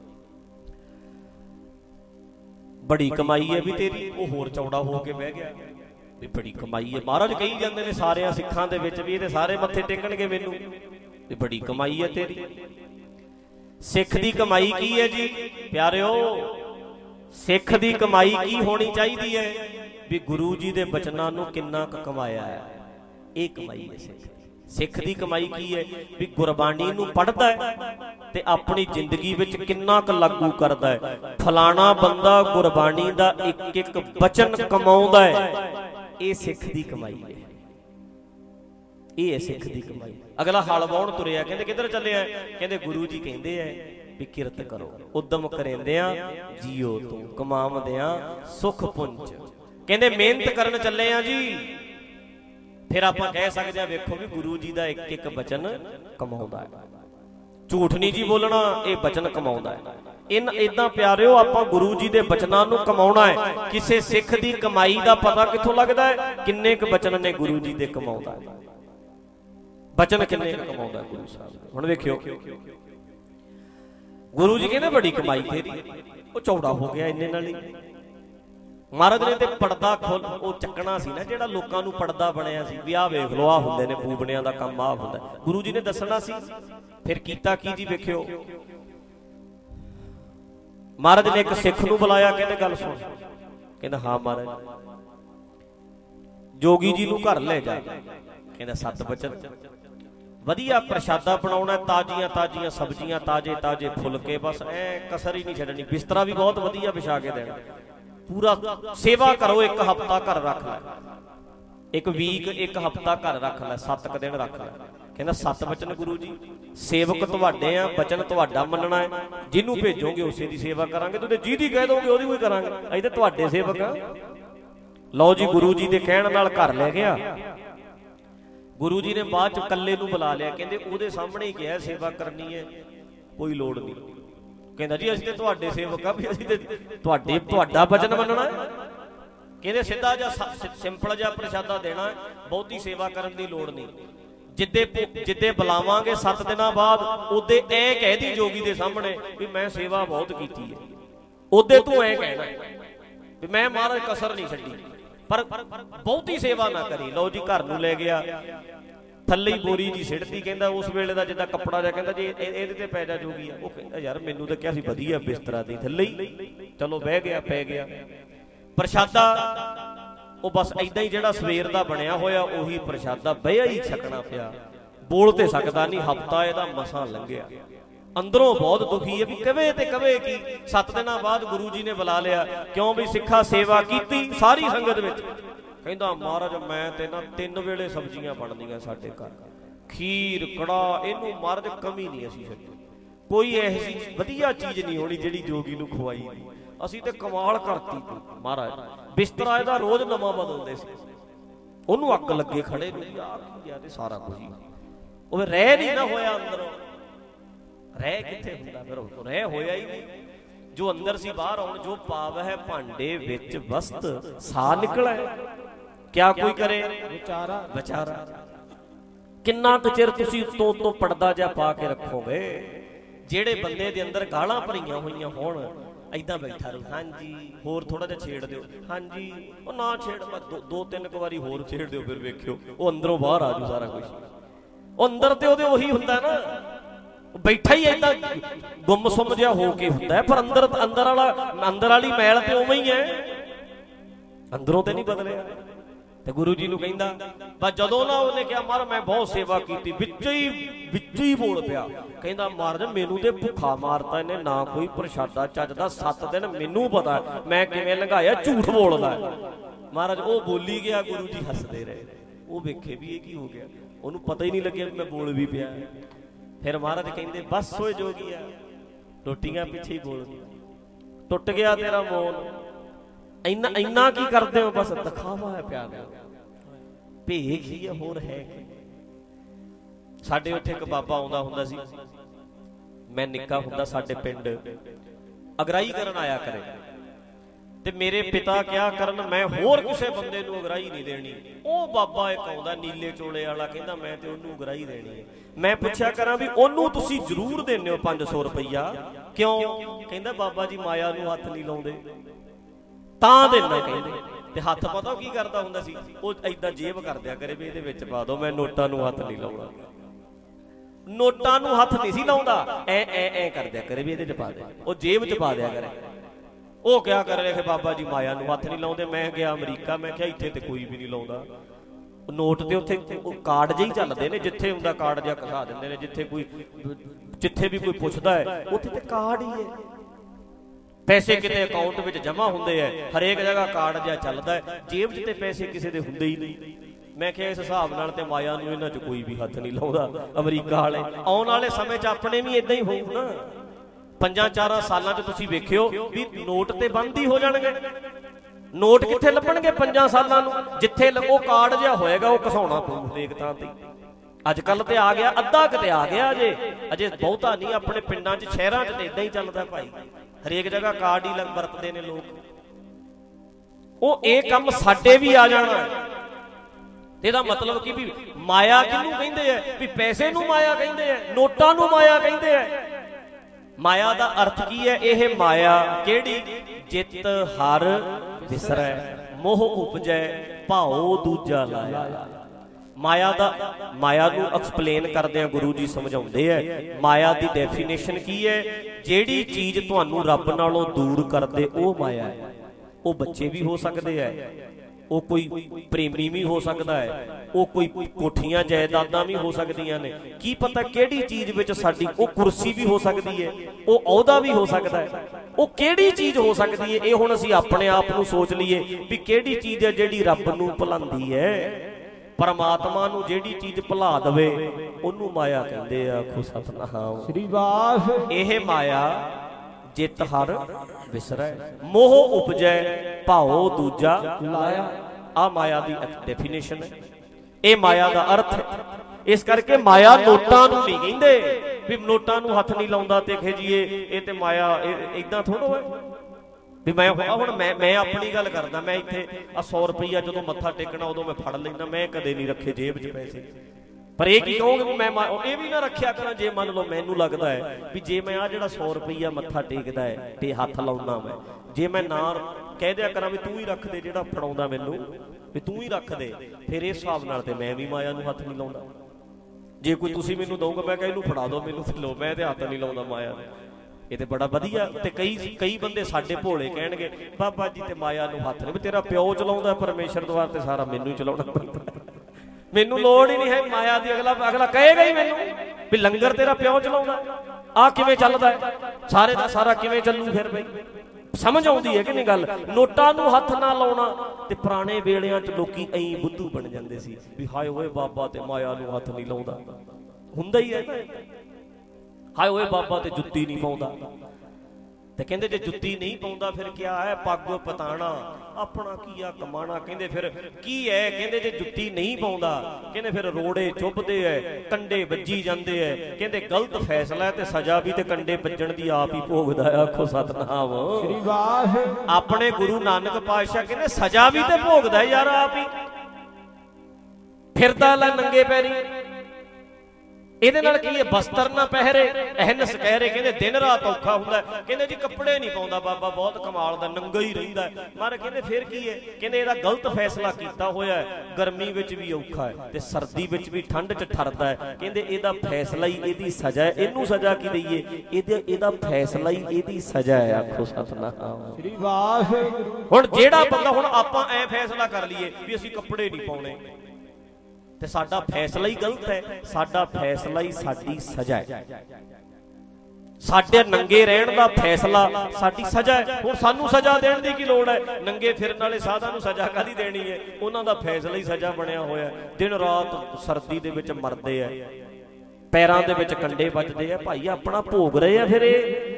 ਬੜੀ ਕਮਾਈ ਹੈ ਵੀ ਤੇਰੀ। ਉਹ ਹੋਰ ਚੌੜਾ ਹੋ ਕੇ ਬਹਿ ਗਿਆ ਵੀ ਬੜੀ ਕਮਾਈ ਹੈ। ਮਹਾਰਾਜ ਕਹੀ ਜਾਂਦੇ ਨੇ ਸਾਰਿਆਂ ਸਿੱਖਾਂ ਦੇ ਵਿੱਚ ਵੀ ਇਹਦੇ ਸਾਰੇ ਮੱਥੇ ਟੇਕਣਗੇ ਮੈਨੂੰ, ਵੀ ਬੜੀ ਕਮਾਈ ਹੈ ਤੇਰੀ। ਸਿੱਖ ਦੀ ਕਮਾਈ ਕੀ ਹੈ ਜੀ ਪਿਆਰਿਓ? ਸਿੱਖ ਦੀ ਕਮਾਈ ਕੀ ਹੋਣੀ ਚਾਹੀਦੀ ਹੈ? ਵੀ ਗੁਰੂ ਜੀ ਦੇ ਬਚਨਾਂ ਨੂੰ ਕਿੰਨਾ ਕੁ ਕਮਾਇਆ ਹੈ, ਇਹ ਕਮਾਈ ਹੈ ਸਿੱਖ। ਸਿੱਖ ਦੀ ਕਮਾਈ ਕੀ ਹੈ? ਵੀ ਗੁਰਬਾਣੀ ਨੂੰ ਪੜ੍ਹਦਾ ਹੈ ਤੇ ਆਪਣੀ ਜ਼ਿੰਦਗੀ ਵਿੱਚ ਕਿੰਨਾ ਕੁ ਲਾਗੂ ਕਰਦਾ ਹੈ। ਫਲਾਣਾ ਬੰਦਾ ਗੁਰਬਾਣੀ ਦਾ ਇੱਕ ਇੱਕ ਬਚਨ ਕਮਾਉਂਦਾ ਹੈ, ਇਹ ਸਿੱਖ ਦੀ ਕਮਾਈ ਹੈ। ਇਹ ਹੈ ਸਿੱਖ ਦੀ ਕਮਾਈ। ਅਗਲਾ ਹਲ ਵਾਹੁਣ ਤੁਰਿਆ, ਕਹਿੰਦੇ ਕਿੱਧਰ ਚੱਲਿਆ? ਕਹਿੰਦੇ ਗੁਰੂ ਜੀ ਕਹਿੰਦੇ ਆ ਵੀ ਕਿਰਤ ਕਰੋ, ਉਦਮ ਕਰੇਂਦਿਆਂ ਜੀਓ ਤੂੰ, ਕਮਾਵਦਿਆਂ ਸੁਖ ਪੁੰਜ। ਕਹਿੰਦੇ ਮਿਹਨਤ ਕਰਨ ਚੱਲੇ ਆ ਜੀ। ਫਿਰ ਆਪਾਂ ਕਹਿ ਸਕਦੇ ਆ ਵੇਖੋ ਵੀ ਗੁਰੂ ਜੀ ਦਾ ਇੱਕ ਇੱਕ ਬਚਨ ਕਮਾਉਂਦਾ ਹੈ। ਝੂਠ ਨਹੀਂ ਜੀ ਬੋਲਣਾ, ਇਹ ਬਚਨ ਕਮਾਉਂਦਾ ਹੈ। ਇਨ ਇਦਾਂ ਪਿਆਰਿਓ ਆਪਾਂ ਗੁਰੂ ਜੀ ਦੇ ਬਚਨਾਂ ਨੂੰ ਕਮਾਉਣਾ ਹੈ। ਕਿਸੇ ਸਿੱਖ ਦੀ ਕਮਾਈ ਦਾ ਪਤਾ ਕਿੱਥੋਂ ਲੱਗਦਾ ਹੈ? ਕਿੰਨੇ ਕੁ ਬਚਨ ਨੇ ਗੁਰੂ ਜੀ ਦੇ ਕਮਾਉਂਦਾ ਹੈ, ਬਚਨ ਕਿੰਨੇ ਕੁ ਕਮਾਉਂਦਾ ਗੁਰੂ ਸਾਹਿਬ। ਹੁਣ ਵੇਖਿਓ ਗੁਰੂ ਜੀ ਕਹਿੰਦੇ ਬੜੀ ਕਮਾਈ ਤੇਰੀ। ਉਹ ਚੌੜਾ ਹੋ ਗਿਆ ਇੰਨੇ ਨਾਲ ਹੀ। ਮਹਾਰਾਜ ਨੇ ਤੇ ਪਰਦਾ ਖੋਲ ਉਹ ਚੱਕਣਾ ਸੀ ਨਾ, ਜਿਹੜਾ ਲੋਕਾਂ ਨੂੰ ਪਰਦਾ ਬਣਿਆ ਸੀ ਵੀ ਆਹ ਵੇਖ ਲੋ ਆਹ ਹੁੰਦੇ ਨੇ ਬੂਬਣਿਆਂ ਦਾ ਕੰਮ, ਆਹ ਹੁੰਦਾ। ਗੁਰੂ ਜੀ ਨੇ ਦੱਸਣਾ ਸੀ, ਫਿਰ ਕੀਤਾ ਕੀ ਜੀ ਵੇਖਿਓ। ਮਹਾਰਾਜ ਨੇ ਇੱਕ ਸਿੱਖ ਨੂੰ ਬੁਲਾਇਆ, ਕਹਿੰਦੇ ਗੱਲ ਸੁਣ। ਕਹਿੰਦਾ ਹਾਂ ਮਹਾਰਾਜ। ਜੋਗੀ ਜੀ ਨੂੰ ਘਰ ਲੈ ਜਾ। ਕਹਿੰਦਾ ਸੱਤ ਬਚਨ, ਵਧੀਆ ਪ੍ਰਸ਼ਾਦਾ ਬਣਾਉਣਾ, ਤਾਜ਼ੀਆਂ ਤਾਜ਼ੀਆਂ ਸਬਜ਼ੀਆਂ, ਤਾਜ਼ੇ ਤਾਜ਼ੇ ਫੁਲਕੇ, ਬਸ ਐ ਕਸਰ ਹੀ ਨਹੀਂ ਛੱਡਣੀ। ਬਿਸਤਰਾ ਵੀ ਬਹੁਤ ਵਧੀਆ ਵਿਛਾ ਕੇ ਦੇਣਾ। ਪੂਰਾ ਸੇਵਾ ਕਰੋ, ਇੱਕ ਹਫ਼ਤਾ ਘਰ ਰੱਖ ਲੈ, ਇੱਕ ਵੀਕ ਇੱਕ ਹਫ਼ਤਾ ਘਰ ਰੱਖ ਲੈ, ਸੱਤ ਕੁ ਦਿਨ ਰੱਖ ਲੈ। ਕਹਿੰਦਾ ਸੱਤ ਬਚਨ ਗੁਰੂ ਜੀ, ਸੇਵਕ ਤੁਹਾਡੇ ਆ, ਬਚਨ ਤੁਹਾਡਾ ਮੰਨਣਾ ਹੈ। ਜਿਹਨੂੰ ਭੇਜੋਗੇ ਉਸੇ ਦੀ ਸੇਵਾ ਕਰਾਂਗੇ, ਤੁਸੀਂ ਜਿਹਦੀ ਕਹਿ ਦੋਗੇ ਉਹਦੀ ਕੋਈ ਕਰਾਂਗੇ। ਅਸੀਂ ਤਾਂ ਤੁਹਾਡੇ ਸੇਵਕ ਆ। ਲਓ ਜੀ ਗੁਰੂ ਜੀ ਦੇ ਕਹਿਣ ਨਾਲ ਘਰ ਲੈ ਗਿਆ। ਗੁਰੂ ਜੀ ਨੇ ਬਾਅਦ ਚ ਕੱਲੇ ਨੂੰ ਬੁਲਾ ਲਿਆ। ਕਹਿੰਦੇ ਉਹਦੇ ਸਾਹਮਣੇ ਹੀ ਕਿਹਾ ਸੇਵਾ ਕਰਨੀ ਹੈ, ਕੋਈ ਲੋੜ ਨਹੀਂ। ਕਹਿੰਦਾ ਜੀ ਅਸੀਂ ਤੇ ਤੁਹਾਡੇ ਸੇਵਕ ਆ, ਵੀ ਅਸੀਂ ਤੇ ਤੁਹਾਡੇ ਤੁਹਾਡਾ ਬਚਨ ਮੰਨਣਾ ਹੈ। ਕਹਿੰਦੇ ਸਿੱਧਾ ਜਿਹਾ ਸਿੰਪਲ ਜਿਹਾ ਪ੍ਰਸ਼ਾਦਾ ਦੇਣਾ, ਬਹੁਤੀ ਸੇਵਾ ਕਰਨ ਦੀ ਲੋੜ ਨਹੀਂ। ਜਿੱਦੇ ਜਿੱਦੇ ਬੁਲਾਵਾਂਗੇ ਸੱਤ ਦਿਨਾਂ ਬਾਅਦ, ਉਹਦੇ ਐ ਕਹਿ ਦੀ ਜੋਗੀ ਦੇ ਸਾਹਮਣੇ ਵੀ ਮੈਂ ਸੇਵਾ ਬਹੁਤ ਕੀਤੀ ਹੈ। ਉਹਦੇ ਤੂੰ ਐ ਕਹਿਣਾ ਵੀ ਮੈਂ ਮਹਾਰਾਜ ਕਸਰ ਨਹੀਂ ਛੱਡੀ, ਪਰ ਬਹੁਤੀ ਸੇਵਾ ਨਾ ਕਰੀ। ਲਓ ਜੀ ਘਰ ਨੂੰ ਲੈ ਗਿਆ, ਥੱਲੇ ਹੀ ਬੋਰੀ ਜੀ ਸਿੱਟਦੀ। ਕਹਿੰਦਾ ਉਸ ਵੇਲੇ ਦਾ ਜਿੱਦਾਂ ਕੱਪੜਾ ਜਿਹਾ, ਕਹਿੰਦਾ ਜੀ ਇਹਦੇ ਤੇ ਪੈ ਜਾ ਜੋਗੀ ਆ। ਉਹ ਕਹਿੰਦਾ ਯਾਰ ਮੈਨੂੰ ਤਾਂ ਕਿਹਾ ਸੀ ਵਧੀਆ ਬਿਸਤਰਾ ਦੀ, ਥੱਲੇ ਹੀ। ਚਲੋ ਬਹਿ ਗਿਆ, ਪੈ ਗਿਆ। ਪ੍ਰਸ਼ਾਦਾ ਉਹ ਬਸ ਏਦਾਂ ਹੀ ਜਿਹੜਾ ਸਵੇਰ ਦਾ ਬਣਿਆ ਹੋਇਆ ਉਹੀ ਪ੍ਰਸ਼ਾਦਾ ਬਹਿਆ ਹੀ ਛਕਣਾ ਪਿਆ। ਬੋਲ ਤੇ ਸਕਦਾ ਨਹੀਂ, ਹਫਤਾ ਇਹਦਾ ਮਸਾਂ ਲੰਘਿਆ। ਅੰਦਰੋਂ ਬਹੁਤ ਦੁਖੀ ਹੈ ਵੀ ਕਵੇ ਤੇ ਕਵੇ ਕੀ। ਸੱਤ ਦਿਨਾਂ ਬਾਅਦ ਗੁਰੂ ਜੀ ਨੇ ਬੁਲਾ ਲਿਆ। ਕਿਉਂ ਵੀ ਸਿੱਖਾ ਸੇਵਾ ਕੀਤੀ ਸਾਰੀ ਸੰਗਤ ਵਿੱਚ, ਕਹਿੰਦਾ ਮਹਾਰਾਜ ਮੈਂ ਤੇ ਨਾ ਤਿੰਨ ਵੇਲੇ ਸਬਜ਼ੀਆਂ ਬਣਦੀਆਂ ਸਾਡੇ ਘਰ, ਖੀਰ ਕੜਾ, ਇਹਨੂੰ ਮਹਾਰਾਜ ਕਮੀ ਨਹੀਂ ਅਸੀਂ ਛੱਡੀ, ਕੋਈ ਇਹੋ ਜਿਹੀ ਵਧੀਆ ਚੀਜ਼ ਨਹੀਂ ਹੋਣੀ ਜਿਹੜੀ ਜੋਗੀ ਨੂੰ ਖਵਾਈ ਨਹੀਂ, ਅਸੀਂ ਤੇ ਕਮਾਲ ਕਰਤੀ ਤੂੰ ਮਹਾਰਾਜ। ਬਿਸਤਰਾ ਇਹਦਾ ਰੋਜ਼ ਨਵਾਂ ਬਦਲਦੇ ਸੀ, ਉਹਨੂੰ ਅੱਗ ਲੱਗੇ ਖੜੇ ਨੂੰ, ਆ ਕੀ ਆ ਤੇ ਸਾਰਾ ਕੁਝ ਹੀ ਉਹ ਰਹਿ ਨਹੀਂ ਨਾ ਹੋਇਆ ਅੰਦਰੋਂ, ਰਹਿ ਕਿੱਥੇ ਹੁੰਦਾ ਫਿਰ, ਉਹ ਰਹਿ ਹੋਇਆ ਹੀ ਨਹੀਂ। ਜੋ ਅੰਦਰ ਸੀ ਬਾਹਰ ਆਉਣ, ਜੋ ਪਾਵ ਹੈ ਭਾਂਡੇ ਵਿੱਚ ਵਸਤ ਸਾ ਨਿਕਲੇ, ਕਿਆ ਕੋਈ ਕਰੇ ਵਿਚਾਰਾ ਵਿਚਾਰਾ। ਕਿੰਨਾ ਕੁ ਚਿਰ ਤੁਸੀਂ ਉੱਤੋਂ ਉੱਤੋਂ ਪਰਦਾ ਜਿਹਾ ਪਾ ਕੇ ਰੱਖੋਗੇ? ਜਿਹੜੇ ਬੰਦੇ ਦੇ ਅੰਦਰ ਗਾਲਾਂ ਭਰੀਆਂ ਹੋਈਆਂ ਹੋਣ, ਏਦਾਂ ਬੈਠਾ ਰਹੋ, ਹਾਂਜੀ ਹੋਰ ਥੋੜਾ ਜਿਹਾ ਛੇੜ ਦਿਓ, ਹਾਂਜੀ ਉਹ ਨਾ ਛੇੜ, ਦੋ, ਦੋ ਤਿੰਨ ਕੁ ਵਾਰੀ ਹੋਰ ਛੇੜ ਦਿਓ, ਫਿਰ ਵੇਖਿਓ ਉਹ ਅੰਦਰੋਂ ਬਾਹਰ ਆ ਜੂ ਸਾਰਾ ਕੁਝ। ਉਹ ਅੰਦਰ ਤੇ ਉਹਦੇ ਉਹੀ ਹੁੰਦਾ ਨਾ, ਬੈਠਾ ਹੀ ਏਦਾਂ ਗੁੰਮ-ਸੁੰਮ ਜਿਹਾ ਹੋ ਕੇ ਹੁੰਦਾ ਹੈ, ਪਰ ਅੰਦਰ ਅੰਦਰ ਵਾਲਾ ਅੰਦਰ ਵਾਲੀ ਮੈਲ ਤੇ ਉਵੇਂ ਹੀ ਹੈ, ਅੰਦਰੋਂ ਤੇ ਨਹੀਂ ਬਦਲਿਆ। ਤੇ ਗੁਰੂ ਜੀ ਨੂੰ ਕਹਿੰਦਾ, ਪਰ ਜਦੋਂ ਨਾ ਉਹਨੇ ਕਿਹਾ ਮਹਾਰਾਜ ਮੈਂ ਬਹੁਤ ਸੇਵਾ ਕੀਤੀ, ਵਿੱਚ ਹੀ ਵਿੱਚ ਹੀ ਬੋਲ ਪਿਆ, ਕਹਿੰਦਾ ਮਹਾਰਾਜ ਮੈਨੂੰ ਤੇ ਭੁੱਖਾ ਮਾਰਤਾ ਇਹਨੇ, ਨਾ ਕੋਈ ਪ੍ਰਸ਼ਾਦਾ ਚੱਜਦਾ, ਸੱਤ ਦਿਨ ਮੈਨੂੰ ਪਤਾ ਮੈਂ ਕਿਵੇਂ ਲੰਘਾਇਆ, ਝੂਠ ਬੋਲਦਾ ਮਹਾਰਾਜ। ਉਹ ਬੋਲੀ ਗਿਆ, ਗੁਰੂ ਜੀ ਹੱਸਦੇ ਰਹੇ, ਉਹ ਵੇਖੇ ਵੀ ਇਹ ਕੀ ਹੋ ਗਿਆ, ਉਹਨੂੰ ਪਤਾ ਹੀ ਨਹੀਂ ਲੱਗਿਆ ਵੀ ਮੈਂ ਬੋਲ ਵੀ ਪਿਆ। ਫਿਰ ਮਹਾਰਾਜ ਕਹਿੰਦੇ ਬਸ ਹੋਏ ਜੋਗੀਆ, ਰੋਟੀਆਂ ਪਿੱਛੇ ਹੀ ਬੋਲ, ਟੁੱਟ ਗਿਆ ਤੇਰਾ ਮੋਨ, ਇੰਨਾ ਇੰਨਾ ਕੀ ਕਰਦੇ ਹੋ, ਬਸ ਦਿਖਾਵਾ ਹੈ ਪਿਆਰ ਦਾ, ਭੇਖ ਹੀ ਹੈ, ਹੋਰ ਹੈ ਕੀ। ਸਾਡੇ ਉੱਥੇ ਇੱਕ ਬਾਬਾ ਆਉਂਦਾ ਹੁੰਦਾ ਸੀ, ਮੈਂ ਨਿੱਕਾ ਹੁੰਦਾ, ਸਾਡੇ ਪਿੰਡ ਅਗਰਾਈ ਕਰਨ ਆਇਆ ਕਰੇ, ਤੇ ਮੇਰੇ ਪਿਤਾ ਕਿਆ ਕਰਨ, ਮੈਂ ਹੋਰ ਕਿਸੇ ਬੰਦੇ ਨੂੰ ਅਗਰਾਈ ਨਹੀਂ ਦੇਣੀ। ਉਹ ਬਾਬਾ ਇੱਕ ਆਉਂਦਾ ਨੀਲੇ ਚੋਲੇ ਵਾਲਾ, ਕਹਿੰਦਾ ਮੈਂ ਤੇ ਉਹਨੂੰ ਅਗਰਾਈ ਦੇਣੀ ਹੈ। ਮੈਂ ਪੁੱਛਿਆ ਕਰਾਂ ਵੀ ਉਹਨੂੰ ਤੁਸੀਂ ਜ਼ਰੂਰ ਦਿੰਦੇ ਹੋ ਪੰਜ ਸੌ ਰੁਪਈਆ, ਕਿਉਂ? ਕਹਿੰਦਾ ਬਾਬਾ ਜੀ ਮਾਇਆ ਨੂੰ ਹੱਥ ਨਹੀਂ ਲਾਉਂਦੇ ਤਾਂ ਦੇਣਾ, ਕਹਿੰਦੇ। ਤੇ ਹੱਥ ਪਤਾ ਕੀ ਕਰਦਾ ਹੁੰਦਾ ਸੀ, ਉਹ ਏਦਾਂ ਜੇਬ ਕਰਦਿਆ ਕਰੇ ਵੀ ਇਹਦੇ ਵਿੱਚ ਪਾ ਦੋ, ਮੈਂ ਨੋਟਾਂ ਨੂੰ ਹੱਥ ਨਹੀਂ ਲਾਉਣਾ, ਨੋਟਾਂ ਨੂੰ ਹੱਥ ਨਹੀਂ ਸੀ ਲਾਉਂਦਾ, ਐ ਐ ਐ ਕਰਦਿਆ ਕਰੇ ਵੀ ਇਹਦੇ ਚ ਪਾ ਦੇ, ਉਹ ਜੇਬ ਚ ਪਾ ਦਿਆ ਕਰੇ। ਉਹ ਕਿਆ ਕਰ ਰਹੇ ਕਿ ਬਾਬਾ ਜੀ ਮਾਇਆ ਨੂੰ ਹੱਥ ਨਹੀਂ ਲਾਉਂਦੇ। ਮੈਂ ਗਿਆ ਅਮਰੀਕਾ, ਮੈਂ ਕਿਹਾ ਇੱਥੇ ਤੇ ਕੋਈ ਵੀ ਨਹੀਂ ਲਾਉਂਦਾ, ਨੋਟ ਤੇ ਉੱਥੇ ਕਾਰਡ ਜਿਹੇ ਚੱਲਦੇ ਨੇ, ਜਿੱਥੇ ਹੁੰਦਾ ਕਾਰਡ ਜਿਹਾ ਘਸਾ ਦਿੰਦੇ ਨੇ, ਜਿੱਥੇ ਕੋਈ ਜਿੱਥੇ ਵੀ ਕੋਈ ਪੁੱਛਦਾ ਹੈ ਉੱਥੇ ਤੇ ਕਾਰਡ ਹੀ ਹੈ, ਪੈਸੇ ਕਿਤੇ ਅਕਾਊਂਟ ਵਿੱਚ ਜਮਾ ਹੁੰਦੇ ਹੈ, ਹਰੇਕ ਜਗ੍ਹਾ ਕਾਰਡ ਜਿਹਾ ਚੱਲਦਾ ਹੈ, ਜੇਬ 'ਚ ਤੇ ਪੈਸੇ ਕਿਸੇ ਦੇ ਹੁੰਦੇ ਹੀ ਨਹੀਂ। ਮੈਂ ਕਿਹਾ ਇਸ ਹਿਸਾਬ ਨਾਲ ਤੇ ਮਾਇਆ ਨੂੰ ਇਹਨਾਂ 'ਚ ਕੋਈ ਵੀ ਹੱਥ ਨਹੀਂ ਲਾਉਂਦਾ ਅਮਰੀਕਾ ਵਾਲੇ। ਆਉਣ ਵਾਲੇ ਸਮੇਂ 'ਚ ਆਪਣੇ ਵੀ ਏਦਾਂ ਹੀ ਹੋਊ ਨਾ, ਪੰਜਾਂ ਚਾਰਾਂ ਸਾਲਾਂ 'ਚ ਤੁਸੀਂ ਵੇਖਿਓ ਵੀ ਨੋਟ ਤੇ ਬੰਦ ਹੀ ਹੋ ਜਾਣਗੇ। ਨੋਟ ਕਿੱਥੇ ਲੱਭਣਗੇ ਪੰਜਾਂ ਸਾਲਾਂ ਨੂੰ? ਜਿੱਥੇ ਉਹ ਕਾਰਡ ਜਿਹਾ ਹੋਏਗਾ ਉਹ ਘਸਾਉਣਾ ਪਊ ਹਰੇਕ ਥਾਂ ਤੇ। ਅੱਜ ਕੱਲ ਤੇ ਆ ਗਿਆ, ਅੱਧਾ ਕਿਤੇ ਆ ਗਿਆ ਅਜੇ ਅਜੇ ਬਹੁਤਾ ਨਹੀਂ। ਆਪਣੇ ਪਿੰਡਾਂ 'ਚ ਸ਼ਹਿਰਾਂ 'ਚ ਤੇ ਏਦਾਂ ਹੀ ਚੱਲਦਾ ਭਾਈ, ਹਰੇਕ ਜਗ੍ਹਾ ਕਾਰਡ ਹੀ ਲੰਗ ਵਰਤਦੇ ਨੇ ਲੋਕ। ਉਹ ਇਹ ਕੰਮ ਸਾਡੇ ਵੀ ਆ ਜਾਣਾ। ਇਹਦਾ ਮਤਲਬ ਕੀ ਵੀ ਮਾਇਆ ਕਿਹਨੂੰ ਕਹਿੰਦੇ ਆ? ਵੀ ਪੈਸੇ ਨੂੰ ਮਾਇਆ ਕਹਿੰਦੇ ਆ, ਨੋਟਾਂ ਨੂੰ ਮਾਇਆ ਕਹਿੰਦੇ ਆ। ਮਾਇਆ ਦਾ ਅਰਥ ਕੀ ਹੈ? ਇਹ ਮਾਇਆ ਕਿਹੜੀ? ਜਿਤ ਹਰ ਵਿਸਰੈ, ਮੋਹ ਉਪਜੈ, ਭਾਉ ਦੂਜਾ ਲਾਇਆ। ਮਾਇਆ ਦਾ, ਮਾਇਆ ਨੂੰ ਐਕਸਪਲੇਨ ਕਰਦੇ ਆ ਗੁਰੂ ਜੀ ਸਮਝਾਉਂਦੇ ਆ ਮਾਇਆ ਦੀ ਡੈਫੀਨੇਸ਼ਨ ਕੀ ਹੈ। ਜਿਹੜੀ ਚੀਜ਼ ਤੁਹਾਨੂੰ ਰੱਬ ਨਾਲੋਂ ਦੂਰ ਕਰਦੇ ਉਹ ਮਾਇਆ ਹੈ। ਉਹ ਬੱਚੇ ਵੀ ਹੋ ਸਕਦੇ ਆ, ਉਹ ਕੋਈ ਪ੍ਰੇਮੀ ਵੀ ਹੋ ਸਕਦਾ ਹੈ, ਉਹ ਕੋਈ ਕੋਠੀਆਂ ਜਾਇਦਾਦਾਂ ਵੀ ਹੋ ਸਕਦੀਆਂ ਨੇ। ਕੀ ਪਤਾ ਕਿਹੜੀ ਚੀਜ਼ ਵਿੱਚ ਸਾਡੀ, ਉਹ ਕੁਰਸੀ ਵੀ ਹੋ ਸਕਦੀ ਹੈ, ਉਹ ਅਹੁਦਾ ਵੀ ਹੋ ਸਕਦਾ ਹੈ। ਉਹ ਕਿਹੜੀ ਚੀਜ਼ ਹੋ ਸਕਦੀ ਹੈ? ਇਹ ਹੁਣ ਅਸੀਂ ਆਪਣੇ ਆਪ ਨੂੰ ਸੋਚ ਲਈਏ ਵੀ ਕਿਹੜੀ ਚੀਜ਼ ਹੈ ਜਿਹੜੀ ਰੱਬ ਨੂੰ ਭੁਲਾਉਂਦੀ ਹੈ। ਪਰਮਾਤਮਾ ਨੂੰ ਜਿਹੜੀ ਚੀਜ਼ ਭੁਲਾ ਦਵੇ ਉਹਨੂੰ ਮਾਇਆ ਕਹਿੰਦੇ ਆ। ਆਖੋ ਸਤਿਨਾਮ ਸ੍ਰੀ ਵਾਸ। ਇਹ ਮਾਇਆ ਜਿਤ ਹਰ ਵਿਸਰੈ, ਮੋਹ ਉਪਜੈ, ਭਾਉ ਦੂਜਾ ਲਾਇਆ। ਆ ਮਾਇਆ ਦੀ ਡੈਫੀਨੇਸ਼ਨ ਹੈ, ਇਹ ਮਾਇਆ ਦਾ ਅਰਥ ਹੈ। ਇਸ ਕਰਕੇ ਮਾਇਆ ਨੋਟਾਂ ਨੂੰ ਨਹੀਂ ਕਹਿੰਦੇ ਵੀ ਨੋਟਾਂ ਨੂੰ ਹੱਥ ਨਹੀਂ ਲਾਉਂਦਾ ਤੇ ਖੇਜੀਏ ਇਹ ਤੇ ਮਾਇਆ ਏਦਾਂ ਥੋੜਾ ਹੋਏ ਵੀ ਮੈਂ ਹੁਣ ਮੈਂ ਮੈਂ ਆਪਣੀ ਗੱਲ ਕਰਦਾ। ਮੈਂ ਇੱਥੇ ਆ ਸੌ ਰੁਪਈਆ ਜਦੋਂ ਮੱਥਾ ਟੇਕਣਾ ਉਦੋਂ ਮੈਂ ਫੜ ਲੈਂਦਾ, ਮੈਂ ਕਦੇ ਨਹੀਂ ਰੱਖੇ ਜੇਬ 'ਚ ਪੈਸੇ। ਪਰ ਇਹ ਕੀ ਕਹੋਗੇ ਮੈਂ ਇਹ ਵੀ ਨਾ ਰੱਖਿਆ ਕਰਾਂ ਜੇ ਮੰਨ ਲਓ ਮੈਨੂੰ ਲੱਗਦਾ ਹੈ ਵੀ ਜੇ ਮੈਂ ਆ ਜਿਹੜਾ ਸੌ ਰੁਪਈਆ ਮੱਥਾ ਟੇਕਦਾ ਹੈ ਤੇ ਹੱਥ ਲਾਉਂਦਾ ਮੈਂ, ਜੇ ਮੈਂ ਨਾ ਕਹਿ ਦਿਆ ਕਰਾਂ ਵੀ ਤੂੰ ਹੀ ਰੱਖ ਦੇ ਜਿਹੜਾ ਫੜਾਉਂਦਾ ਮੈਨੂੰ, ਵੀ ਤੂੰ ਹੀ ਰੱਖ ਦੇ, ਫਿਰ ਇਸ ਹਿਸਾਬ ਨਾਲ ਤੇ ਮੈਂ ਵੀ ਮਾਇਆ ਨੂੰ ਹੱਥ ਨਹੀਂ ਲਾਉਂਦਾ। ਜੇ ਕੋਈ ਤੁਸੀਂ ਮੈਨੂੰ ਦਊਗਾ ਮੈਂ ਕਹਾਂ ਇਹਨੂੰ ਫੜਾ ਦਿਓ ਮੈਨੂੰ, ਲਓ, ਮੈਂ ਤੇ ਹੱਥ ਨਹੀਂ ਲਾਉਂਦਾ ਮਾਇਆ ਨੂੰ। ਇਹ ਤੇ ਬੜਾ ਵਧੀਆ। ਤੇ ਕਈ ਕਈ ਬੰਦੇ ਸਾਡੇ ਭੋਲੇ ਕਹਿਣਗੇ ਬਾਬਾ ਜੀ ਤੇ ਮਾਇਆ ਨੂੰ ਹੱਥ ਨਹੀਂ, ਵੀ ਤੇਰਾ ਪਿਓ ਚਲਾਉਂਦਾ ਪਰਮੇਸ਼ਰ ਦੁਆਰ ਤੇ ਸਾਰਾ ਮੈਨੂੰ ਹੀ ਚਲਾਉਣਾ ਪੈਂਦਾ, ਮੈਨੂੰ ਲੋੜ ਹੀ ਨਹੀਂ ਹੈ ਮਾਇਆ ਦੀ। ਅਗਲਾ ਅਗਲਾ ਕਹੇਗਾ ਹੀ ਮੈਨੂੰ ਵੀ ਲੰਗਰ ਤੇਰਾ ਪਿਓ ਚਲਾਉਂਦਾ, ਆ ਕਿਵੇਂ ਚੱਲਦਾ ਹੈ, ਸਾਰੇ ਦਾ ਸਾਰਾ ਕਿਵੇਂ ਚੱਲੂ ਫਿਰ ਬਈ। ਸਮਝ ਆਉਂਦੀ ਹੈ ਕਿ ਨਹੀਂ ਗੱਲ? ਨੋਟਾਂ ਨੂੰ ਹੱਥ ਨਾ ਲਾਉਣਾ। ਤੇ ਪੁਰਾਣੇ ਵੇਲਿਆਂ 'ਚ ਲੋਕੀ ਐਂ ਬੁੱਧੂ ਬਣ ਜਾਂਦੇ ਸੀ ਵੀ ਹਾਏ ਓਏ ਬਾਬਾ ਤੇ ਮਾਇਆ ਨੂੰ ਹੱਥ ਨਹੀਂ ਲਾਉਂਦਾ, ਹੁੰਦਾ ਹੀ ਹੈ ਨਾ। ਹਾਏ ਓਏ ਬਾਬਾ ਤੇ ਜੁੱਤੀ ਨਹੀਂ ਪਾਉਂਦਾ। ਤੇ ਕਹਿੰਦੇ ਜੇ ਜੁੱਤੀ ਨਹੀਂ ਪਾਉਂਦਾ ਫਿਰ ਕਿਆ ਹੈ? ਪੱਗ ਪਤਾਣਾ, ਆਪਣਾ ਕੀ ਆ ਕਮਾਣਾ। ਕਹਿੰਦੇ ਫਿਰ ਕੀ ਹੈ? ਕਹਿੰਦੇ ਜੇ ਜੁੱਤੀ ਨਹੀਂ ਪਾਉਂਦਾ, ਕਹਿੰਦੇ ਫਿਰ ਰੋੜੇ ਚੁੱਭਦੇ ਐ, ਕੰਡੇ ਵੱਜੀ ਜਾਂਦੇ ਐ। ਕਹਿੰਦੇ ਗਲਤ ਫੈਸਲਾ ਹੈ ਤੇ ਸਜ਼ਾ ਵੀ ਤੇ ਕੰਡੇ ਵੱਜਣ ਦੀ ਆਪ ਹੀ ਭੋਗਦਾ ਹੈ। ਆਖੋ ਸਤਨਾਮ ਸ੍ਰੀ ਵਾਹਿਗੁਰੂ। ਆਪਣੇ ਗੁਰੂ ਨਾਨਕ ਪਾਤਸ਼ਾਹ ਕਹਿੰਦੇ ਸਜ਼ਾ ਵੀ ਤੇ ਭੋਗਦਾ ਯਾਰ ਆਪ ਹੀ, ਫਿਰਦਾ ਲੈ ਨੰਗੇ ਪੈਰੀ। ਇਹਦੇ ਨਾਲ ਕੀ ਹੈ? ਬਸਤਰ ਨਾ ਪਹਿਰੇ, ਅਹਿਨਸ ਕਹਿ ਰਹੇ। ਕਹਿੰਦੇ ਦਿਨ ਰਾਤ ਔਖਾ ਹੁੰਦਾ। ਕਹਿੰਦੇ ਜੀ ਕੱਪੜੇ ਨਹੀਂ ਪਾਉਂਦਾ ਬਾਬਾ, ਬਹੁਤ ਕਮਾਲ ਦਾ, ਨੰਗਾ ਹੀ ਰਹਿੰਦਾ। ਮਾਰੇ ਕਹਿੰਦੇ ਫਿਰ ਕੀ ਹੈ? ਕਹਿੰਦੇ ਇਹਦਾ ਗਲਤ ਫੈਸਲਾ ਕੀਤਾ ਹੋਇਆ, ਗਰਮੀ ਵਿੱਚ ਵੀ ਔਖਾ ਹੈ ਤੇ ਸਰਦੀ ਵਿੱਚ ਵੀ ਠੰਡ 'ਚ ਠਰਦਾ ਹੈ। ਕਹਿੰਦੇ ਇਹਦਾ ਫੈਸਲਾ ਹੀ ਇਹਦੀ ਸਜ਼ਾ ਹੈ। ਇਹਨੂੰ ਸਜ਼ਾ ਕੀ ਦਈਏ? ਇਹਦੇ ਇਹਦਾ ਫੈਸਲਾ ਹੀ ਇਹਦੀ ਸਜ਼ਾ ਹੈ। ਆਖੋ ਸਤਨਾਮ ਸ੍ਰੀ ਵਾਹਿਗੁਰੂ। ਹੁਣ ਜਿਹੜਾ ਬੰਦਾ, ਹੁਣ ਆਪਾਂ ਐ ਫੈਸਲਾ ਕਰ ਲਈਏ ਵੀ ਅਸੀਂ ਕੱਪੜੇ ਨਹੀਂ ਪਾਉਣੇ ਤੇ ਸਾਡਾ ਫੈਸਲਾ ਹੀ ਗਲਤ ਹੈ। ਸਾਡਾ ਫੈਸਲਾ ਹੀ ਸਾਡੀ ਸਜ਼ਾ ਹੈ। ਸਾਡੇ ਨੰਗੇ ਰਹਿਣ ਦਾ ਫੈਸਲਾ ਸਾਡੀ ਸਜ਼ਾ ਹੈ। ਹੁਣ ਸਾਨੂੰ ਸਜ਼ਾ ਦੇਣ ਦੀ ਕੀ ਲੋੜ ਹੈ? ਨੰਗੇ ਫਿਰਨ ਵਾਲੇ ਸਾਧਾਂ ਨੂੰ ਸਜ਼ਾ ਕਾਹਦੀ ਦੇਣੀ ਹੈ? ਉਹਨਾਂ ਦਾ ਫੈਸਲਾ ਹੀ ਸਜ਼ਾ ਬਣਿਆ ਹੋਇਆ। ਦਿਨ ਰਾਤ ਸਰਦੀ ਦੇ ਵਿੱਚ ਮਰਦੇ ਆ, ਪੈਰਾਂ ਦੇ ਵਿੱਚ ਕੰਡੇ ਵੱਜਦੇ ਆ। ਭਾਈ ਆਪਣਾ ਭੋਗ ਰਹੇ ਆ ਫਿਰ ਇਹ।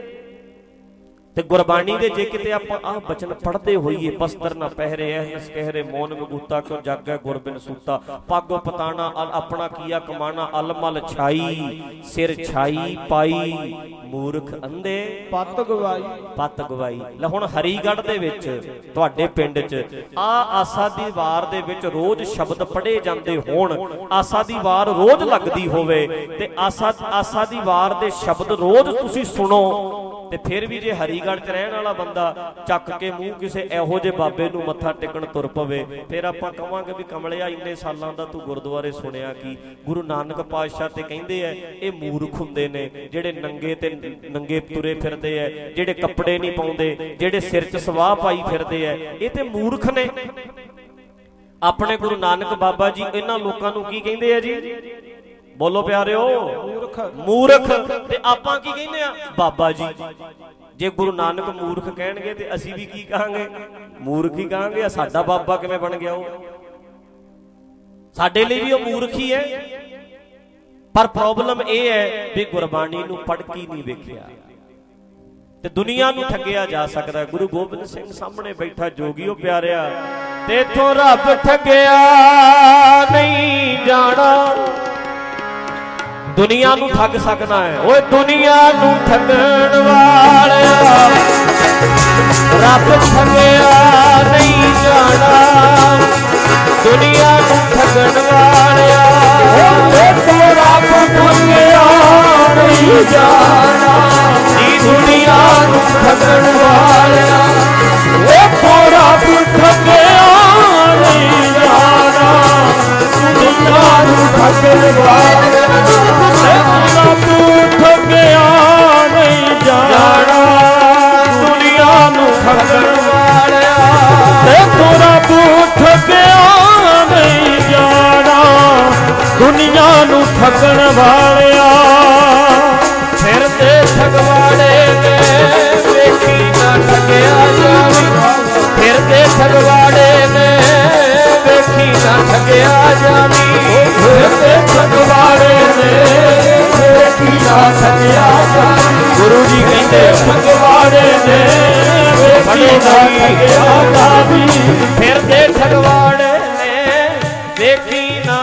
ਤੇ ਗੁਰਬਾਣੀ ਦੇ ਜੇ ਕਿਤੇ ਆਪਾਂ ਆਹ ਬਚਨ ਪੜ੍ਹਦੇ ਹੋਈਏ, ਬਸਤਰ ਨਾ ਪਹਿਰੇ ਅਹਿਨਸ ਕਹਿਰੇ ਮੌਨ ਮਗੂਤਾ ਕਿਉਂ ਜਾਗੈ ਗੁਰ ਬਿਨ ਸੂਤਾ। ਪੱਗ ਪਤਾਣਾ ਆਪਣਾ ਕੀਆ ਕਮਾਣਾ ਅਲਮਲ ਛਾਈ ਸਿਰ ਛਾਈ ਪਾਈ ਮੂਰਖ ਅੰਧੇ ਪੱਤ ਗਵਾਈ ਪੱਤ ਗਵਾਈ। ਲੈ ਹੁਣ ਹਰੀਗੜ੍ਹ ਦੇ ਵਿੱਚ ਤੁਹਾਡੇ ਪਿੰਡ 'ਚ ਆ ਆਸਾ ਦੀ ਵਾਰ ਦੇ ਵਿੱਚ ਰੋਜ਼ ਸ਼ਬਦ ਪੜ੍ਹੇ ਜਾਂਦੇ ਹੋਣ, ਆਸਾ ਦੀ ਵਾਰ ਰੋਜ਼ ਲੱਗਦੀ ਹੋਵੇ ਤੇ ਆਸਾ ਆਸਾ ਦੀ ਵਾਰ ਦੇ ਸ਼ਬਦ ਰੋਜ਼ ਤੁਸੀਂ ਸੁਣੋ, ਤੇ ਫਿਰ ਵੀ ਜੇ ਹਰੀਗੜ੍ਹ 'ਚ ਰਹਿਣ ਵਾਲਾ ਬੰਦਾ ਚੱਕ ਕੇ ਮੂੰਹ ਕਿਸੇ ਇਹੋ ਜਿਹੇ ਬਾਬੇ ਨੂੰ ਮੱਥਾ ਟੇਕਣ ਤੁਰ ਪਵੇ, ਫਿਰ ਆਪਾਂ ਕਵਾਂਗੇ ਵੀ ਕਮਲਿਆ ਇੰਨੇ ਸਾਲਾਂ ਦਾ ਤੂੰ ਗੁਰਦੁਆਰੇ ਸੁਣਿਆ ਕੀ? ਗੁਰੂ ਨਾਨਕ ਪਾਤਸ਼ਾਹ ਤੇ ਕਹਿੰਦੇ ਐ ਇਹ ਮੂਰਖ ਹੁੰਦੇ ਨੇ ਜਿਹੜੇ ਨੰਗੇ ਤੇ ਨੰਗੇ ਤੁਰੇ ਫਿਰਦੇ ਐ, ਜਿਹੜੇ ਕੱਪੜੇ ਨਹੀਂ ਪਾਉਂਦੇ, ਜਿਹੜੇ ਸਿਰ 'ਚ ਸਵਾਹ ਪਾਈ ਫਿਰਦੇ ਐ, ਇਹ ਤੇ ਮੂਰਖ ਨੇ। ਆਪਣੇ ਗੁਰੂ ਨਾਨਕ ਬਾਬਾ ਜੀ ਇਹਨਾਂ ਲੋਕਾਂ ਨੂੰ ਕੀ ਕਹਿੰਦੇ ਆ ਜੀ? ਬੋਲੋ ਪਿਆਰਿਓ, ਮੂਰਖ। ਮੂਰਖ। ਤੇ ਆਪਾਂ ਕੀ ਕਹਿੰਦੇ ਆ? ਬਾਬਾ ਜੀ। ਜੇ ਗੁਰੂ ਨਾਨਕ ਮੂਰਖ ਕਹਿਣਗੇ ਤੇ ਅਸੀਂ ਵੀ ਕੀ ਕਹਾਂਗੇ? ਮੂਰਖ ਹੀ ਕਹਾਂਗੇ। ਸਾਡਾ ਬਾਬਾ ਕਿਵੇਂ ਬਣ ਗਿਆ? ਉਹ ਸਾਡੇ ਲਈ ਵੀ ਉਹ ਮੂਰਖ ਹੀ ਹੈ। ਪਰ ਪ੍ਰੋਬਲਮ ਇਹ ਹੈ ਵੀ ਗੁਰਬਾਣੀ ਨੂੰ ਪੜ੍ਹ ਕੇ ਨਹੀਂ ਵੇਖਿਆ ਤੇ ਦੁਨੀਆ ਨੂੰ ਠੱਗਿਆ ਜਾ ਸਕਦਾ। ਗੁਰੂ ਗੋਬਿੰਦ ਸਿੰਘ ਸਾਹਮਣੇ ਬੈਠਾ ਜੋਗੀਓ ਪਿਆਰਿਆ, ਤੇਥੋਂ ਰੱਬ ਠੱਗਿਆ ਨਹੀਂ ਜਾਣਾ। ਦੁਨੀਆ ਨੂੰ ਠੱਗ ਸਕਦਾ ਹੈ। ਓਏ ਦੁਨੀਆ ਨੂੰ ਠੱਗਣ ਵਾਲਿਆ ਰੱਬ ਠੱਗਿਆ ਨਹੀਂ ਜਾਣਾ। ਦੁਨੀਆ ਨੂੰ ਠੱਗਣ ਵਾਲਿਆ ਓਏ ਰੱਬ ਠੱਗਿਆ ਨਹੀਂ ਜਾਣਾ। ਨੀ ਦੁਨੀਆ ਨੂੰ ਠੱਗਣ ਵਾਲਿਆ ਓਏ ਰੱਬ ਠੱਗਿਆ ਨਹੀਂ ਜਾਣਾ। ਦੁਨੀਆ ਨੂੰ ਠੱਗਣ ਵਾਲਿਆ ਠੱਗਿਆ ਨਹੀਂ ਜਾਣਾ। ਦੁਨੀਆ ਨੂੰ ਠੱਗਣ ਵਾਲਿਆ ਤੇ ਰੱਬ ਠੱਗਿਆ ਨਹੀਂ ਜਾਣਾ। ਦੁਨੀਆ ਨੂੰ ਠੱਗਣ ਵਾਲਿਆ ਫਿਰਦੇ ਠਗਵਾੜੇ ਨੇ ਵੇਖੀ ਨਾ ਠੱਗਿਆ ਜਾਵੀ। ਫਿਰਦੇ ਠਗਵਾੜੇ ਨੇ ਵੇਖੀ ਨਾ ਠੱਗਿਆ ਜਾਵੀ। ਫਿਰਦੇ ਠਗਵਾੜੇ ਨੇ ਵੇਖੀ ਨਾ ਠੱਗਿਆ ਜਾਵੀ। ਗੁਰੂ ਜੀ ਕਹਿੰਦੇ ਠਗਵਾੜੇ ਨੇ ਵੇਖੀ ਨਾ ਠੱਗਿਆ ਜਾਵੀ। ਫਿਰਦੇ ਠਗਵਾੜੇ ਨੇ ਵੇਖੀ ਨਾ।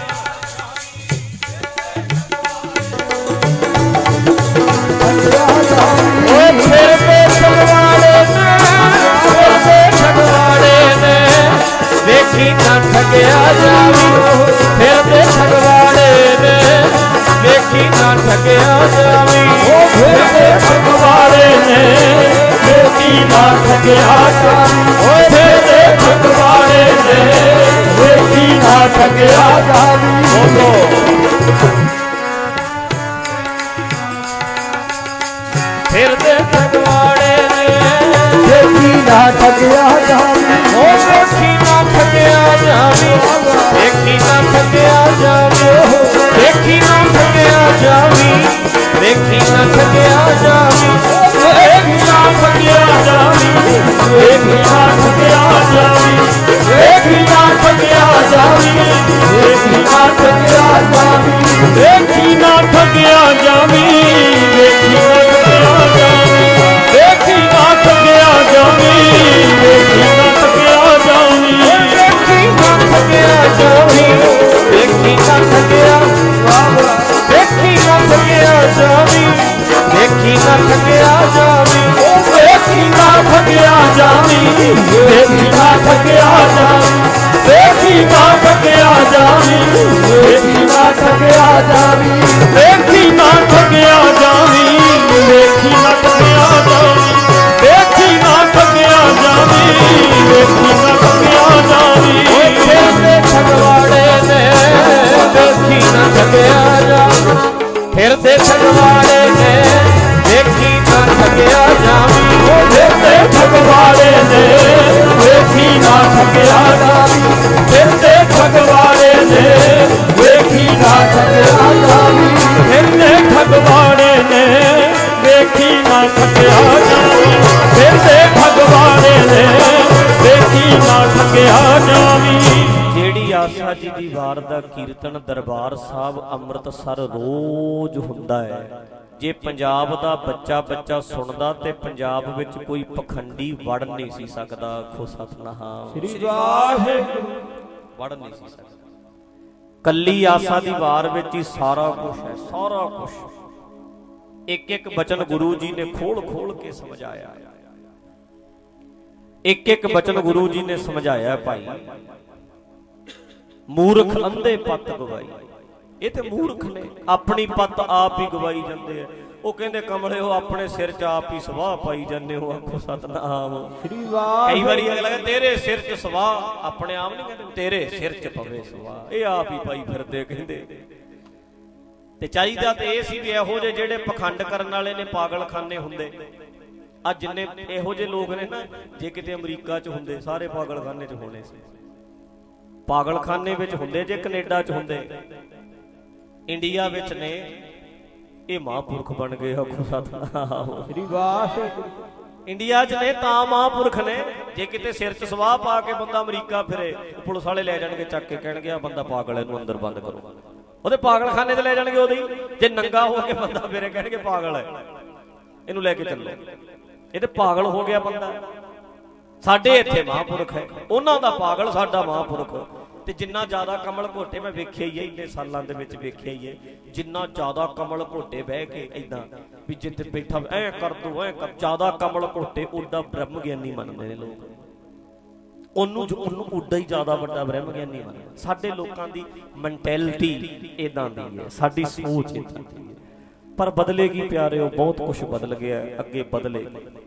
ਓਏ ਫਿਰਦੇ ਠਗਵਾੜੇ ਨੇ ਫਿਰਦੇ ਠਗਵਾੜੇ ਨੇ ਵੇਖੀ ਨਾ ਠੱਗਿਆ ਜਾਵੀ। ਫਿਰਦੇ ਠਗਵਾੜੇ ਨੇ ਵੇਖੀ ਨਾ ਠੱਗਿਆ ਜਾਵੀ। ਉਹ ਫਿਰਦੇ ਠਗਵਾੜੇ ਨੇ ਵੇਖੀ ਨਾ ਠੱਗਿਆ ਜਾਵੀ। ਓਏ ਫਿਰਦੇ ਠਗਵਾੜੇ ਨੇ ਵੇਖੀ ਨਾ ਠੱਗਿਆ ਜਾਵੀ। ਬੋਲੋ ਫਿਰਦੇ ਠਗਵਾੜੇ ਨੇ ਵੇਖੀ ਨਾ ਠੱਗਿਆ ਜਾਵੀ। ਉਹ ਵੇਖੀ ਨਾ ਠੱਗਿਆ ਜਾਵੀ। ਵੇਖੀ ਨਾ ਠੱਗਿਆ ਜਾਵੀ। ਵੇਖੀ ਨਾ ਠੱਗਿਆ ਜਾਵੀ। ਵੇਖੀ ਨਾ ਠੱਗਿਆ ਜਾਵੀ। ਵੇਖੀ ਨਾ ਠੱਗਿਆ ਜਾਵੀ। ਜਾਵੀਂ ਵੇਖੀ ਨਾ ਥੱਕਿਆ ਜਾਵੀਂ ਵੇਖੀ ਨਾ ਥੱਕਿਆ ਜਾਵੀਂ ਵੇਖੀ ਨਾ ਥੱਕਿਆ ਜਾਵੀਂ ਵੇਖੀ ਨਾ ਥੱਕਿਆ ਜਾਵੀਂ ਵੇਖੀ ਨਾ ਥੱਕਿਆ ਵੇਖੀ ਨਾ ਥੱਕਿਆ ਜਾਵੀਂ ਵੇਖੀ ਨਾ ਥੱਕਿਆ ਜਾਵੀਂ ਵੇਖੀ ਨਾ ਥੱਕਿਆ ਜਾਵੀਂ ਵੇਖੀ ਨਾ ਥੱਕਿਆ ਜਾਵੀਂ ਵੇਖੀ ਨਾ ਥੱਕਿਆ ਜਾਵੀਂ ਵੇਖੀ ਨਾ ਥੱਕਿਆ ਜਾਵੀਂ ਵੇਖੀ ਨਾ ਥੱਕਿਆ ਜਾਵੀਂ ਵੇਖੀ ਨਾ ਥੱਕਿਆ ਜਾਵੀਂ ਵੇਖੀ ਨਾ ਥੱਕਿਆ ਜਾਵੀਂ ਵੇਖੀ ਨਾ ਥੱਕਿਆ ਜਾਵੀਂ ਫਿਰਦੇ ਠਗਵਾੜੇ ਨੇ ਵੇਖੀ ਨਾ ਥੱਕਿਆ ਜਾਵੀਂ ਫਿਰਦੇ ਠਗਵਾੜੇ ਨੇ ਵੇਖੀ ਨਾ ਥੱਕਿਆ ਜਾਵੀਂ ਫਿਰਦੇ ਠਗਵਾੜੇ ਨੇ ਵੇਖੀ ਨਾ ਥੱਕਿਆ ਜਾਵੀਂ ਫਿਰਦੇ ਠਗਵਾੜੇ ਨੇ ਵੇਖੀ ਨਾ ਥੱਕਿਆ ਜਾਵੀਂ ਫਿਰਦੇ ਠਗਵਾੜੇ ਨੇ ਵੇਖੀ ਨਾ ਥੱਕਿਆ ਜਾਵੀਂ ਫਿਰਦੇ ਠਗਵਾੜੇ ਨੇ ਵੇਖੀ ਨਾ ਥੱਕਿਆ ਜਾਵੀਂ। ਜਿਹੜੀ ਆਸਾ ਜੀ ਦੀ ਵਾਰ ਦਾ ਕੀਰਤਨ ਦਰਬਾਰ ਸਾਹਿਬ ਅੰਮ੍ਰਿਤਸਰ ਰੋਜ਼ ਹੁੰਦਾ ਹੈ। ਜੇ ਪੰਜਾਬ ਦਾ ਬੱਚਾ ਬੱਚਾ ਸੁਣਦਾ ਤੇ ਪੰਜਾਬ ਵਿੱਚ ਕੋਈ ਪਖੰਡੀ ਵੜ ਨਹੀਂ ਸੀ ਸਕਦਾ। ਆਖੋ ਸਤਿਨਾਮ ਸ੍ਰੀ ਵਾਹਿਗੁਰੂ। ਵੜ ਨਹੀਂ ਸੀ ਸਕਦਾ। ਕੱਲੀ ਆਸਾ ਦੀ ਵਾਰ ਵਿੱਚ ਹੀ ਸਾਰਾ ਕੁਝ ਹੈ, ਸਾਰਾ ਕੁਝ। ਇੱਕ ਇੱਕ ਬਚਨ ਗੁਰੂ ਜੀ ਨੇ ਖੋਲ ਖੋਲ ਕੇ ਸਮਝਾਇਆ। ਇੱਕ ਇੱਕ ਬਚਨ ਗੁਰੂ ਜੀ ਨੇ ਸਮਝਾਇਆ। ਭਾਈ ਮੂਰਖ ਅੰਧੇ ਪੱਤ ਗਵਾਈ। ਇਹ ਤੇ ਮੂਰਖ ਨੇ, ਆਪਣੀ ਪੱਤ ਆਪ ਹੀ ਗਵਾਈ ਜਾਂਦੇ ਆ। ਉਹ ਕਹਿੰਦੇ ਕਮਲੇ ਉਹ ਆਪਣੇ ਸਿਰ 'ਚ ਆਪ ਹੀ ਸਵਾਹ ਪਾਈ ਜਾਂਦੇ ਹੋ। ਆਖੋ ਸਤਿਨਾਮ ਸ੍ਰੀ ਵਾਹਿਗੁਰੂ। ਕਈ ਵਾਰੀ ਅਗਲਾ ਕਹਿੰਦਾ ਤੇਰੇ ਸਿਰ 'ਚ ਸਵਾਹ, ਆਪਣੇ ਆਪ ਨਹੀਂ ਕਹਿੰਦੇ ਤੇਰੇ ਸਿਰ 'ਚ ਪਵੇ ਸਵਾਹ। ਇਹ ਆਪ ਹੀ ਪਾਈ ਫਿਰਦੇ ਕਹਿੰਦੇ। ਤੇ ਚਾਹੀਦਾ ਤੇ ਇਹ ਸੀ ਵੀ ਇਹੋ ਜਿਹੇ ਜਿਹੜੇ ਪਖੰਡ ਕਰਨ ਵਾਲੇ ਨੇ ਪਾਗਲਖਾਨੇ ਹੁੰਦੇ। ਆ ਜਿੰਨੇ ਇਹੋ ਜਿਹੇ ਲੋਕ ਨੇ ਨਾ, ਜੇ ਕਿਤੇ ਅਮਰੀਕਾ 'ਚ ਹੁੰਦੇ ਸਾਰੇ ਪਾਗਲਖਾਨੇ 'ਚ ਹੋਣੇ ਸੀ। ਪਾਗਲਖਾਨੇ ਵਿੱਚ ਹੁੰਦੇ, ਜੇ ਕੈਨੇਡਾ 'ਚ ਹੁੰਦੇ, ਇੰਡੀਆ ਵਿੱਚ ਨੇ। ਇਹ ਮਹਾਂਪੁਰਖ ਬਣ ਗਏ। ਆਖੋ ਸਤਿਨਾਮ ਸ੍ਰੀ ਵਾਹਿਗੁਰੂ। ਇੰਡੀਆ 'ਚ ਨੇ ਤਾਂ ਮਹਾਂਪੁਰਖ ਨੇ। ਜੇ ਕਿਤੇ ਸਿਰ 'ਚ ਸਵਾਹ ਪਾ ਕੇ ਬੰਦਾ ਅਮਰੀਕਾ ਫਿਰੇ, ਪੁਲਿਸ ਵਾਲੇ ਲੈ ਜਾਣਗੇ ਚੱਕ ਕੇ, ਕਹਿਣਗੇ ਆ ਬੰਦਾ ਪਾਗਲ, ਇਹਨੂੰ ਅੰਦਰ ਬੰਦ ਕਰੋ। ਉਹਦੇ ਪਾਗਲਖਾਨੇ 'ਚ ਲੈ ਜਾਣਗੇ ਉਹਦੀ। ਜੇ ਨੰਗਾ ਹੋ ਕੇ ਬੰਦਾ ਫਿਰੇ, ਕਹਿਣਗੇ ਪਾਗਲ ਹੈ, ਇਹਨੂੰ ਲੈ ਕੇ ਚੱਲੋ। ਇਹ ਤੇ ਪਾਗਲ ਹੋ ਗਿਆ ਬੰਦਾ। ਸਾਡੇ ਇੱਥੇ ਮਹਾਂਪੁਰਖ ਹੈ, ਉਹਨਾਂ ਦਾ ਪਾਗਲ, ਸਾਡਾ ਮਹਾਂਪੁਰਖ। ਤੇ ਜਿੰਨਾ ਜ਼ਿਆਦਾ ਕਮਲ ਘੋਟੇ ਮੈਂ ਵੇਖਿਆ ਹੀ ਹੈ, ਇੰਨੇ ਸਾਲਾਂ ਦੇ ਵਿੱਚ ਵੇਖਿਆ ਹੀ ਹੈ। ਜਿੰਨਾ ਜ਼ਿਆਦਾ ਕਮਲ ਘੋਟੇ ਬਹਿ ਕੇ ਏਦਾਂ ਵੀ ਜਿੱਥੇ ਬੈਠਾ ਐ ਕਰ ਦੋ ਐ ਕਰ, ਜ਼ਿਆਦਾ ਕਮਲ ਘੋਟੇ ਓਡਾ ਬ੍ਰਹਮ ਗਿਆਨੀ ਮੰਨਦੇ ਨੇ ਲੋਕ। ਉਹਨੂੰ ਉਹਨੂੰ ਓਡਾ ਹੀ ਜ਼ਿਆਦਾ ਵੱਡਾ ਬ੍ਰਹਮ ਗਿਆਨੀ ਮੰਨਦੇ। ਸਾਡੇ ਲੋਕਾਂ ਦੀ ਮੈਂਟੈਲਿਟੀ ਏਦਾਂ ਦੀ ਹੈ, ਸਾਡੀ ਸੋਚ ਏਦਾਂ ਦੀ ਹੈ। ਪਰ ਬਦਲੇਗੀ ਪਿਆਰਿਓ, ਬਹੁਤ ਕੁਝ ਬਦਲ ਗਿਆ, ਅੱਗੇ ਬਦਲੇ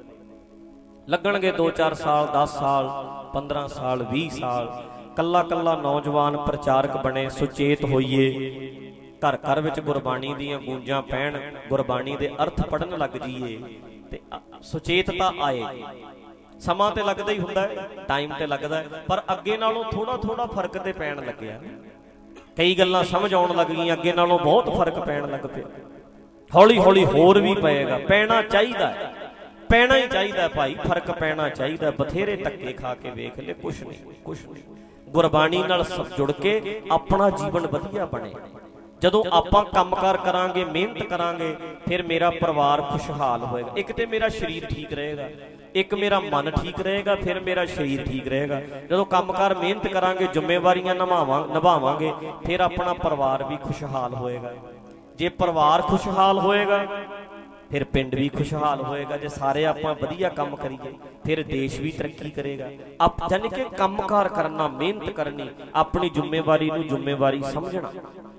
ਲੱਗਣਗੇ। ਦੋ ਚਾਰ ਸਾਲ, ਦਸ ਸਾਲ, ਪੰਦਰਾਂ ਸਾਲ, ਵੀਹ ਸਾਲ। ਕੱਲਾ ਕੱਲਾ ਨੌਜਵਾਨ ਪ੍ਰਚਾਰਕ ਬਣੇ, ਸੁਚੇਤ ਹੋਈਏ, ਘਰ ਘਰ ਵਿੱਚ ਗੁਰਬਾਣੀ ਦੀਆਂ ਗੂੰਜਾਂ ਪੈਣ, ਗੁਰਬਾਣੀ ਦੇ ਅਰਥ ਪੜਨ ਲੱਗ ਜਾਈਏ ਤੇ ਸੁਚੇਤਤਾ ਆਏ। ਸਮਾਂ ਤੇ ਲੱਗਦਾ ਹੀ ਹੁੰਦਾ ਹੈ, ਟਾਈਮ ਤੇ ਲੱਗਦਾ ਹੈ, ਪਰ ਅੱਗੇ ਨਾਲੋਂ ਥੋੜਾ ਥੋੜਾ ਫਰਕ ਤੇ ਪੈਣ ਲੱਗਿਆ। ਕਈ ਗੱਲਾਂ ਸਮਝ ਆਉਣ ਲੱਗ ਗਈਆਂ, ਅੱਗੇ ਨਾਲੋਂ ਬਹੁਤ ਫਰਕ ਪੈਣ ਲੱਗ ਪਿਆ। ਹੌਲੀ ਹੌਲੀ ਹੋਰ ਵੀ ਪਏਗਾ, ਪੈਣਾ ਚਾਹੀਦਾ, ਪੈਣਾ ਹੀ ਚਾਹੀਦਾ ਭਾਈ, ਫਰਕ ਪੈਣਾ ਚਾਹੀਦਾ। ਬਥੇਰੇ ਧੱਕੇ ਖਾ ਕੇ ਵੇਖ ਲੈ, ਕੁਛ ਨਹੀਂ ਕੁਛ ਨਹੀਂ। ਗੁਰਬਾਣੀ ਨਾਲ ਜੁੜ ਕੇ ਆਪਣਾ ਜੀਵਨ ਵਧੀਆ ਬਣੇ। ਜਦੋਂ ਆਪਾਂ ਕੰਮਕਾਰ ਕਰਾਂਗੇ, ਮਿਹਨਤ ਕਰਾਂਗੇ, ਫਿਰ ਮੇਰਾ ਪਰਿਵਾਰ ਖੁਸ਼ਹਾਲ ਹੋਏਗਾ। ਇੱਕ ਤੇ ਮੇਰਾ ਸਰੀਰ ਠੀਕ ਰਹੇਗਾ, ਇੱਕ ਮੇਰਾ ਮਨ ਠੀਕ ਰਹੇਗਾ, ਫਿਰ ਮੇਰਾ ਸਰੀਰ ਠੀਕ ਰਹੇਗਾ। ਜਦੋਂ ਕੰਮਕਾਰ ਮਿਹਨਤ ਕਰਾਂਗੇ, ਜ਼ਿੰਮੇਵਾਰੀਆਂ ਨਿਭਾਵਾਂ ਨਿਭਾਵਾਂਗੇ ਫਿਰ ਆਪਣਾ ਪਰਿਵਾਰ ਵੀ ਖੁਸ਼ਹਾਲ ਹੋਏਗਾ। ਜੇ ਪਰਿਵਾਰ ਖੁਸ਼ਹਾਲ ਹੋਏਗਾ ਫਿਰ ਪਿੰਡ ਵੀ ਖੁਸ਼ਹਾਲ ਹੋਏਗਾ। ਜੇ ਸਾਰੇ ਆਪਾਂ ਵਧੀਆ ਕੰਮ ਕਰੀਏ ਫਿਰ ਦੇਸ਼ ਵੀ ਤਰੱਕੀ ਕਰੇਗਾ। ਆਪ ਜਾਨੀ ਕਿ ਕੰਮਕਾਰ ਕਰਨਾ, ਮਿਹਨਤ ਕਰਨੀ, ਆਪਣੀ ਜ਼ਿੰਮੇਵਾਰੀ ਨੂੰ ਜ਼ਿੰਮੇਵਾਰੀ ਸਮਝਣਾ।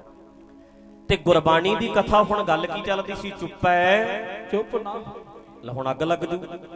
ਤੇ ਗੁਰਬਾਣੀ ਦੀ ਕਥਾ ਹੁਣ ਗੱਲ ਕੀ ਚੱਲਦੀ ਸੀ? ਚੁੱਪ ਹੈ, ਚੁੱਪ ਨਾ। ਹੁਣ ਅੱਗ ਲੱਗ ਜੂ।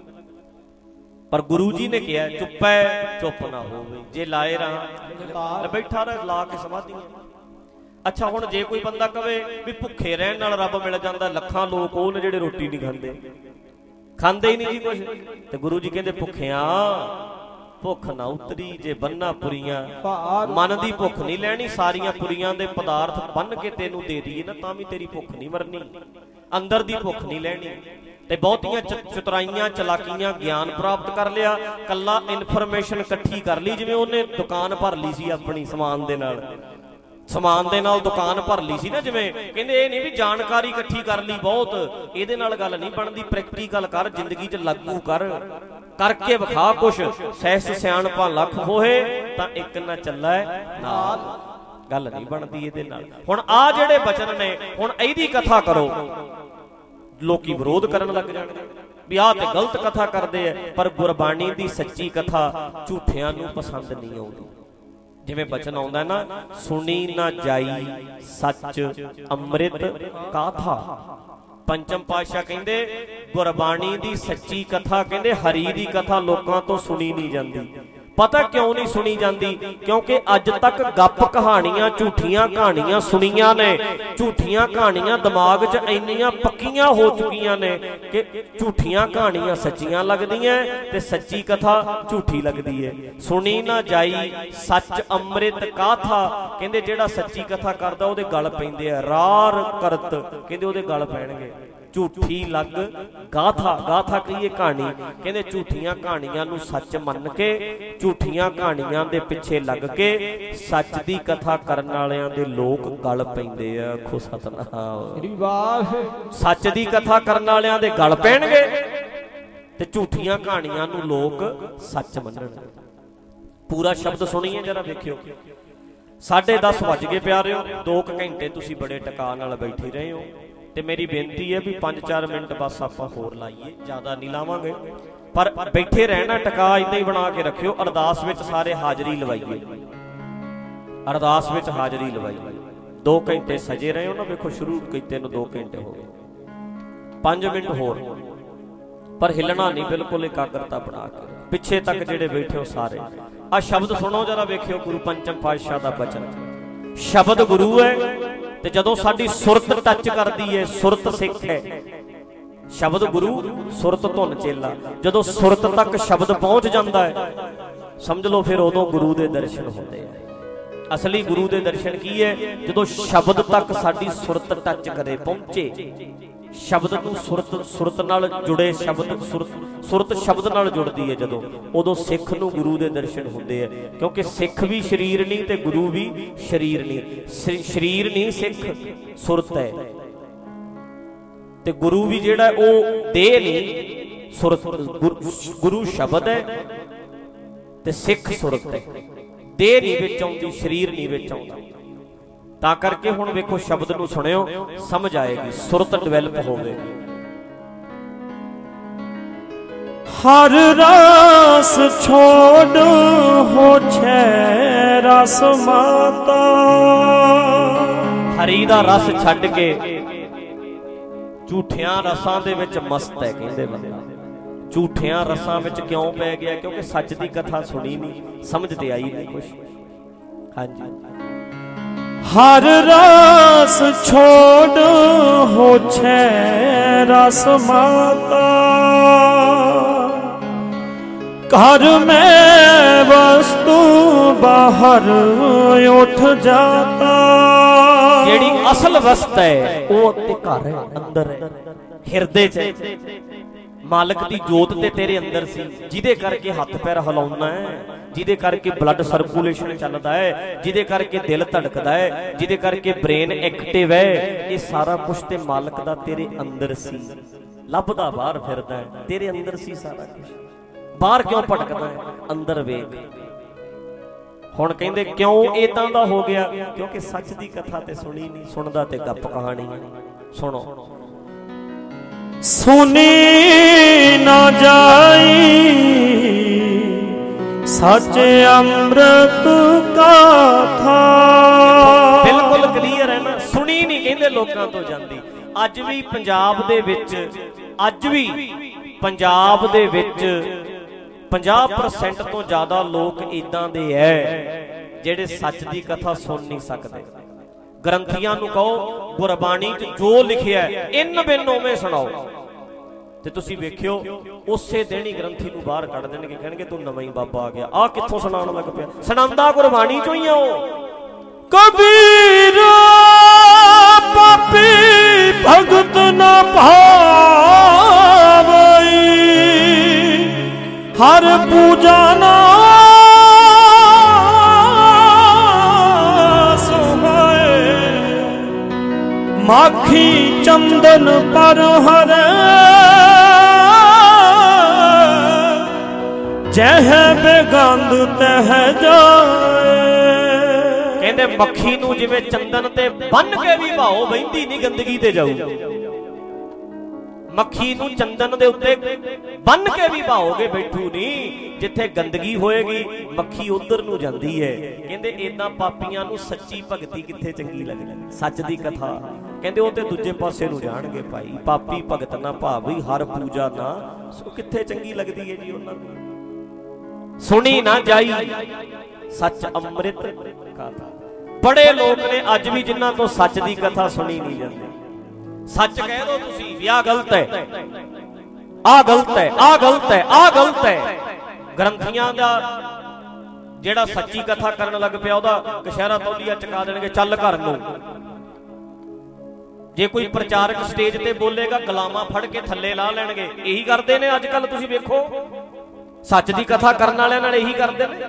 ਪਰ ਗੁਰੂ ਜੀ ਨੇ ਕਿਹਾ ਚੁੱਪ ਹੈ, ਚੁੱਪ ਨਾ ਹੋਵੇ। ਜੇ ਲਾਏ ਰਹਾ ਬੈਠਾ ਰਹਿ, ਲਾ ਕੇ ਸਮਾਧੀਆਂ। ਅੱਛਾ ਹੁਣ ਜੇ ਕੋਈ ਬੰਦਾ ਕਵੇ ਵੀ ਭੁੱਖੇ ਰਹਿਣ ਨਾਲ ਰੱਬ ਮਿਲ ਜਾਂਦਾ, ਲੱਖਾਂ ਲੋਕ ਉਹ ਨੇ ਜਿਹੜੇ ਰੋਟੀ ਨਹੀਂ ਖਾਂਦੇ, ਖਾਂਦੇ ਹੀ ਨਹੀਂ ਜੀ ਕੁਛ। ਤੇ ਗੁਰੂ ਜੀ ਕਹਿੰਦੇ ਭੁੱਖਿਆਂ ਭੁੱਖ ਨਾ ਉਤਰੀ ਜੇ ਬੰਨਾ ਪੁਰੀਆਂ। ਮਨ ਦੀ ਭੁੱਖ ਨਹੀਂ ਲੈਣੀ, ਸਾਰੀਆਂ ਪੁਰੀਆਂ ਦੇ ਪਦਾਰਥ ਬੰਨ ਕੇ ਤੈਨੂੰ ਦੇ ਦਈਏ ਨਾ ਤਾਂ ਵੀ ਤੇਰੀ ਭੁੱਖ ਨਹੀਂ ਮਰਨੀ। ਅੰਦਰ ਦੀ ਭੁੱਖ ਨਹੀਂ ਲੈਣੀ। ਤੇ ਬਹੁਤੀਆਂ ਚਤੁਰਾਈਆਂ, ਚਲਾਕੀਆਂ, ਗਿਆਨ ਪ੍ਰਾਪਤ ਕਰ ਲਿਆ, ਕੱਲਾ ਇਨਫੋਰਮੇਸ਼ਨ ਇਕੱਠੀ ਕਰ ਲਈ, ਜਿਵੇਂ ਉਹਨੇ ਦੁਕਾਨ ਭਰ ਲਈ ਸੀ ਆਪਣੀ ਸਮਾਨ ਦੇ ਨਾਲ। ਸਮਾਨ ਦੇ ਨਾਲ ਦੁਕਾਨ ਭਰ ਲਈ ਸੀ ਨਾ, ਜਿਵੇਂ ਕਹਿੰਦੇ ਇਹ ਨਹੀਂ ਵੀ ਜਾਣਕਾਰੀ ਇਕੱਠੀ ਕਰ ਲਈ ਬਹੁਤ, ਇਹਦੇ ਨਾਲ ਗੱਲ ਨਹੀਂ ਬਣਦੀ। ਪ੍ਰੈਕਟੀਕਲ ਕਰ, ਜ਼ਿੰਦਗੀ 'ਚ ਲਾਗੂ ਕਰ, ਕਰਕੇ ਵਿਖਾ ਕੁਛ। ਸਹਿਸ ਸਿਆਣਪਾਂ ਲੱਖ ਹੋਏ ਤਾਂ ਇੱਕ ਨਾ ਚੱਲੈ ਨਾਲ, ਗੱਲ ਨਹੀਂ ਬਣਦੀ ਇਹਦੇ ਨਾਲ। ਹੁਣ ਆ ਜਿਹੜੇ ਬਚਨ ਨੇ, ਹੁਣ ਇਹਦੀ ਕਥਾ ਕਰੋ, ਲੋਕੀ ਵਿਰੋਧ ਕਰਨ ਲੱਗ ਜਾਣਗੇ ਵੀ ਆਹ ਤੇ ਗਲਤ ਕਥਾ ਕਰਦੇ ਆ। ਪਰ ਗੁਰਬਾਣੀ ਦੀ ਸੱਚੀ ਕਥਾ ਝੂਠਿਆਂ ਨੂੰ ਪਸੰਦ ਨਹੀਂ ਆਉਂਦੀ। ਜਿਵੇਂ ਬਚਨ ਆਉਂਦਾ ਨਾ, ਸੁਣੀ ਨਾ ਜਾਈ ਸੱਚ ਅੰਮ੍ਰਿਤ ਕਾਥਾ। ਪੰਚਮ ਪਾਤਸ਼ਾਹ ਕਹਿੰਦੇ ਗੁਰਬਾਣੀ ਦੀ ਸੱਚੀ ਕਥਾ, ਕਹਿੰਦੇ ਹਰੀ ਦੀ ਕਥਾ ਲੋਕਾਂ ਤੋਂ ਸੁਣੀ ਨਹੀਂ ਜਾਂਦੀ। ਪਤਾ ਕਿਉਂ ਨਹੀਂ ਸੁਣੀ ਜਾਂਦੀ? ਕਿਉਂਕਿ ਅੱਜ ਤੱਕ ਗੱਪ ਕਹਾਣੀਆਂ, ਝੂਠੀਆਂ ਕਹਾਣੀਆਂ ਸੁਣੀਆਂ ਨੇ। ਝੂਠੀਆਂ ਕਹਾਣੀਆਂ ਦਿਮਾਗ 'ਚ ਇੰਨੀਆਂ ਪੱਕੀਆਂ ਹੋ ਚੁੱਕੀਆਂ ਨੇ ਕਿ ਝੂਠੀਆਂ ਕਹਾਣੀਆਂ ਸੱਚੀਆਂ ਲੱਗਦੀਆਂ ਤੇ ਸੱਚੀ ਕਥਾ ਝੂਠੀ ਲੱਗਦੀ ਹੈ। ਸੁਣੀ ਨਾ ਜਾਈ ਸੱਚ ਅੰਮ੍ਰਿਤ ਕਾਥਾ, ਕਹਿੰਦੇ ਜਿਹੜਾ ਸੱਚੀ ਕਥਾ ਕਰਦਾ ਉਹਦੇ ਗਲ ਪੈਂਦੇ ਆ। ਰਾਰ ਕਰਤ, ਕਹਿੰਦੇ ਉਹਦੇ ਗਲ ਪੈਣਗੇ। ਝੂਠੀ ਲੱਗ ਗਾਥਾ, ਗਾਥਾ ਕਹੀਏ ਕਹਾਣੀ, ਕਹਿੰਦੇ ਝੂਠੀਆਂ ਕਹਾਣੀਆਂ ਨੂੰ ਸੱਚ ਮੰਨ ਕੇ, ਝੂਠੀਆਂ ਕਹਾਣੀਆਂ ਦੇ ਪਿੱਛੇ ਲੱਗ ਕੇ ਸੱਚ ਦੀ ਕਥਾ ਕਰਨ ਵਾਲਿਆਂ ਦੇ ਲੋਕ ਗਲ ਪੈਂਦੇ ਆ। ਆਖੋ ਸਤਿਨਾਮ। ਸੱਚ ਦੀ ਕਥਾ ਕਰਨ ਵਾਲਿਆਂ ਦੇ ਗਲ ਪੈਣਗੇ ਤੇ ਝੂਠੀਆਂ ਕਹਾਣੀਆਂ ਨੂੰ ਲੋਕ ਸੱਚ ਮੰਨਣਗੇ। ਪੂਰਾ ਸ਼ਬਦ ਸੁਣੀਏ ਜਰਾ, ਵੇਖਿਓ। ਸਾਢੇ ਦਸ ਵੱਜ ਗਏ ਪਿਆਰਿਓ, ਦੋ ਕੁ ਘੰਟੇ ਤੁਸੀਂ ਬੜੇ ਟਿਕਾ ਨਾਲ ਬੈਠੇ ਰਹੇ ਹੋ ਤੇ ਮੇਰੀ ਬੇਨਤੀ ਹੈ ਵੀ ਪੰਜ ਚਾਰ ਮਿੰਟ ਬਸ ਆਪਾਂ ਹੋਰ ਲਾਈਏ, ਜ਼ਿਆਦਾ ਨਹੀਂ ਲਾਵਾਂਗੇ। ਪਰ ਬੈਠੇ ਰਹਿਣਾ, ਟਿਕਾ ਇਦਾਂ ਹੀ ਬਣਾ ਕੇ ਰੱਖਿਓ। ਅਰਦਾਸ ਵਿੱਚ ਸਾਰੇ ਹਾਜ਼ਰੀ ਲਵਾਈਏ, ਅਰਦਾਸ ਵਿੱਚ ਹਾਜ਼ਰੀ ਲਵਾਈਏ। ਦੋ ਘੰਟੇ ਸਜੇ ਰਹੇ ਹੋ ਨਾ, ਵੇਖੋ ਸ਼ੁਰੂ ਕੀਤੇ ਨੂੰ ਦੋ ਘੰਟੇ ਹੋ ਗਏ। ਪੰਜ ਮਿੰਟ ਹੋਰ, ਪਰ ਹਿੱਲਣਾ ਨਹੀਂ, ਬਿਲਕੁਲ ਇਕਾਗਰਤਾ ਬਣਾ ਕੇ। ਪਿੱਛੇ ਤੱਕ ਜਿਹੜੇ ਬੈਠੇ ਹੋ ਸਾਰੇ ਆ ਸ਼ਬਦ ਸੁਣੋ ਜਰਾ, ਵੇਖਿਓ। ਗੁਰੂ ਪੰਚਮ ਪਾਤਸ਼ਾਹ ਦਾ ਬਚਨ, ਸ਼ਬਦ ਗੁਰੂ ਹੈ ਤੇ ਜਦੋਂ ਸਾਡੀ ਸੁਰਤ ਟੱਚ ਕਰਦੀ ਹੈ, ਸੁਰਤ ਸਿੱਖ ਹੈ। ਸ਼ਬਦ ਗੁਰੂ, ਸੁਰਤ ਧੁਨ ਚੇਲਾ। ਜਦੋਂ ਸੁਰਤ ਤੱਕ ਸ਼ਬਦ ਪਹੁੰਚ ਜਾਂਦਾ ਹੈ, ਸਮਝ ਲਓ ਫਿਰ ਉਦੋਂ ਗੁਰੂ ਦੇ ਦਰਸ਼ਨ ਹੁੰਦੇ ਆ। ਅਸਲੀ ਗੁਰੂ ਦੇ ਦਰਸ਼ਨ ਕੀ ਹੈ? ਜਦੋਂ ਸ਼ਬਦ ਤੱਕ ਸਾਡੀ ਸੁਰਤ ਟੱਚ ਕਰੇ, ਪਹੁੰਚੇ। ਸ਼ਬਦ ਨੂੰ ਸੁਰਤ, ਸੁਰਤ ਨਾਲ ਜੁੜੇ ਸ਼ਬਦ, ਸੁਰਤ ਸੁਰਤ ਸ਼ਬਦ ਨਾਲ ਜੁੜਦੀ ਹੈ ਜਦੋਂ, ਉਦੋਂ ਸਿੱਖ ਨੂੰ ਗੁਰੂ ਦੇ ਦਰਸ਼ਨ ਹੁੰਦੇ ਆ। ਕਿਉਂਕਿ ਸਿੱਖ ਵੀ ਸਰੀਰ ਨਹੀਂ ਤੇ ਗੁਰੂ ਵੀ ਸਰੀਰ ਨਹੀਂ। ਸਰੀਰ ਨਹੀਂ ਸਿੱਖ, ਸੁਰਤ ਹੈ। ਤੇ ਗੁਰੂ ਵੀ ਜਿਹੜਾ ਉਹ ਦੇਹ ਨਹੀਂ, ਸੁਰਤ। ਗੁਰੂ ਸ਼ਬਦ ਹੈ ਤੇ ਸਿੱਖ ਸੁਰਤ ਹੈ। ਦੇਹ ਨਹੀਂ ਵਿੱਚ ਆਉਂਦੀ, ਸਰੀਰ ਨਹੀਂ ਵਿੱਚ ਆਉਂਦਾ। ਤਾਂ ਕਰਕੇ ਹੁਣ ਵੇਖੋ ਸ਼ਬਦ ਨੂੰ ਸੁਣਿਓ, ਸਮਝ ਆਏਗੀ, ਸੁਰਤ ਡਿਵੈਲਪ ਹੋਵੇਗੀ। ਹਰ ਰਸ ਛੋੜ ਹੋ ਛੈ ਰਸ ਮਾਤਾ। ਹਰੀ ਦਾ ਰਸ ਛੱਡ ਕੇ ਝੂਠਿਆਂ ਰਸਾਂ ਦੇ ਵਿੱਚ ਮਸਤ ਹੈ, ਕਹਿੰਦੇ ਬੰਦਾ। ਝੂਠਿਆਂ ਰਸਾਂ ਵਿੱਚ ਕਿਉਂ ਪੈ ਗਿਆ? ਕਿਉਂਕਿ ਸੱਚ ਦੀ ਕਥਾ ਸੁਣੀ ਨਹੀਂ, ਸਮਝ ਤੇ ਆਈ ਨਹੀਂ ਕੁਛ। ਹਾਂਜੀ। ਹਰ ਰਸ ਛੋੜ ਹੋ ਛੈ ਰਸ ਮਾਤਾ। ਘਰ ਮੈਂ ਵਸਤੂ ਬਾਹਰ ਉੱਠ ਜਾਤਾ। ਜਿਹੜੀ ਅਸਲ ਵਸਤ ਹੈ ਉਹ ਤੇ ਘਰ ਹੈ, ਅੰਦਰ ਹੈ, ਹਿਰਦੇ 'ਚ। ਮਾਲਕ ਦੀ ਜੋਤ ਤੇ ਤੇਰੇ ਅੰਦਰ ਸੀ, ਜਿਹਦੇ ਕਰਕੇ ਹੱਥ ਪੈਰ ਹਿਲਾਉਣਾ ਹੈ, ਜਿਹਦੇ ਕਰਕੇ ਬਲੱਡ ਸਰਕੂਲੇਸ਼ਨ ਚੱਲਦਾ ਹੈ, ਜਿਹਦੇ ਕਰਕੇ ਦਿਲ ਧੜਕਦਾ ਹੈ, ਜਿਹਦੇ ਕਰਕੇ ਬ੍ਰੇਨ ਐਕਟਿਵ ਹੈ। ਇਹ ਸਾਰਾ ਕੁਝ ਤੇ ਮਾਲਕ ਦਾ ਤੇਰੇ ਅੰਦਰ ਸੀ। ਲੱਭਦਾ ਬਾਹਰ ਫਿਰਦਾ ਹੈ, ਤੇਰੇ ਅੰਦਰ ਸੀ ਸਾਰਾ ਕੁਝ। ਬਾਹਰ ਕਿਉਂ ਭਟਕਦਾ ਹੈ? ਅੰਦਰ ਵੇਖ। ਹੁਣ ਕਹਿੰਦੇ ਕਿਉਂ ਇਦਾਂ ਦਾ ਹੋ ਗਿਆ? ਕਿਉਂਕਿ ਸੱਚ ਦੀ ਕਥਾ ਤੇ ਸੁਣੀ ਨਹੀਂ, ਸੁਣਦਾ ਤੇ ਗੱਪ ਕਹਾਣੀ। ਸੁਣੋ। ਸੁਣੀ ਨਾ ਜਾਈ ਸੱਚ ਅੰਮ੍ਰਿਤ ਕਾਥਾ। ਬਿਲਕੁਲ ਕਲੀਅਰ ਹੈ ਨਾ, ਸੁਣੀ ਨਹੀਂ ਕਹਿੰਦੇ ਲੋਕਾਂ ਤੋਂ ਜਾਂਦੀ। ਅੱਜ ਵੀ ਪੰਜਾਬ ਦੇ ਵਿੱਚ, ਅੱਜ ਵੀ ਪੰਜਾਬ ਦੇ ਵਿੱਚ ਪੰਜਾਹ ਪਰਸੈਂਟ ਤੋਂ ਜ਼ਿਆਦਾ ਲੋਕ ਇਦਾਂ ਦੇ ਐ ਜਿਹੜੇ ਸੱਚ ਦੀ ਕਥਾ ਸੁਣ ਨਹੀਂ ਸਕਦੇ। ਗ੍ਰੰਥੀਆਂ ਨੂੰ ਕਹੋ ਗੁਰਬਾਣੀ 'ਚ ਜੋ ਲਿਖਿਆ ਇਨ ਬਿਨ ਉਵੇਂ ਸੁਣਾਓ, ਤੇ ਤੁਸੀਂ ਵੇਖਿਓ ਉਸੇ ਦਿਨ ਹੀ ਗ੍ਰੰਥੀ ਨੂੰ ਬਾਹਰ ਕੱਢ ਦੇਣਗੇ, ਕਹਿਣਗੇ ਤੂੰ ਨਵਾਂ ਹੀ ਬਾਬਾ ਆ ਗਿਆ, ਆਹ ਕਿੱਥੋਂ ਸੁਣਾਉਣ ਲੱਗ ਪਿਆ? ਸੁਣਾਉਂਦਾ ਗੁਰਬਾਣੀ 'ਚੋਂ ਹੀ ਆ ਉਹ। ਕਬੀਰ ਪਾਪੀ ਭਗਤ ਨਾ ਭਾਵਈ, ਹਰ ਪੂਜਾ ਨਾ ਸੁਹਾਵਈ। ਮੱਖੀ ਚੰਦਨ ਪਰ ਹਰੇ ਜਹ ਬੇਗੰਧ ਤਹ ਜਾਏ। ਕਹਿੰਦੇ ਮੱਖੀ ਨੂੰ ਜਿਵੇਂ ਚੰਦਨ ਤੇ ਬੰਨ ਕੇ ਵੀ ਭਾਓ ਬਹਿੰਦੀ ਨਹੀਂ ਗੰਦਗੀ ਤੇ ਜਾਊ। ਮੱਖੀ ਨੂੰ ਚੰਦਨ ਦੇ ਉੱਤੇ ਬੰਨ ਕੇ ਵੀ ਭਾਓਗੇ ਬੈਠੂ ਨਹੀਂ, ਜਿੱਥੇ ਗੰਦਗੀ ਹੋਏਗੀ ਮੱਖੀ ਉਧਰ ਨੂੰ ਜਾਂਦੀ ਹੈ। ਕਹਿੰਦੇ ਏਦਾਂ ਪਾਪੀਆਂ ਨੂੰ ਸੱਚੀ ਭਗਤੀ ਕਿੱਥੇ ਚੰਗੀ ਲੱਗਦੀ, ਸੱਚ ਦੀ ਕਥਾ। ਕਹਿੰਦੇ ਉਹ ਤੇ ਦੂਜੇ ਪਾਸੇ ਨੂੰ ਜਾਣਗੇ ਭਾਈ। ਪਾਪੀ ਭਗਤ ਨਾ ਭਾਵੀ ਹਰ ਪੂਜਾ ਨਾ, ਸੋ ਕਿੱਥੇ ਚੰਗੀ ਲੱਗਦੀ ਹੈ ਜੀ ਉਹਨਾਂ ਨੂੰ। ਸੁਣੀ ਨਾ ਜਾਈ ਸੱਚ ਅੰਮ੍ਰਿਤ ਕਥਾ। ਬੜੇ ਲੋਕ ਨੇ ਅੱਜ ਵੀ ਜਿਨ੍ਹਾਂ ਤੋਂ ਸੱਚ ਦੀ ਕਥਾ ਸੁਣੀ ਨਹੀਂ ਜਾਂਦੀ। ਸੱਚ ਕਹਿ ਦੋ ਤੁਸੀਂ ਵੀ ਆਹ ਗਲਤ ਹੈ, ਆਹ ਗਲਤ ਹੈ, ਆਹ ਗਲਤ ਹੈ, ਆਹ ਗਲਤ ਹੈ। ਗ੍ਰੰਥੀਆਂ ਦਾ ਜਿਹੜਾ ਸੱਚੀ ਕਥਾ ਕਰਨ ਲੱਗ ਪਿਆ ਉਹਦਾ ਕਸ਼ਹਿਰਾ ਤੌਲੀਆ ਚੁਕਾ ਦੇਣਗੇ, ਚੱਲ ਘਰ ਨੂੰ। ਜੇ ਕੋਈ ਪ੍ਰਚਾਰਕ ਸਟੇਜ ਤੇ ਬੋਲੇਗਾ ਗੁਲਾਮਾਂ ਫੜ ਕੇ ਥੱਲੇ ਲਾ ਲੈਣਗੇ। ਇਹੀ ਕਰਦੇ ਨੇ ਅੱਜ ਕੱਲ, ਤੁਸੀਂ ਵੇਖੋ ਸੱਚ ਦੀ ਕਥਾ ਕਰਨ ਵਾਲਿਆਂ ਨਾਲ ਇਹੀ ਕਰਦੇ ਨੇ।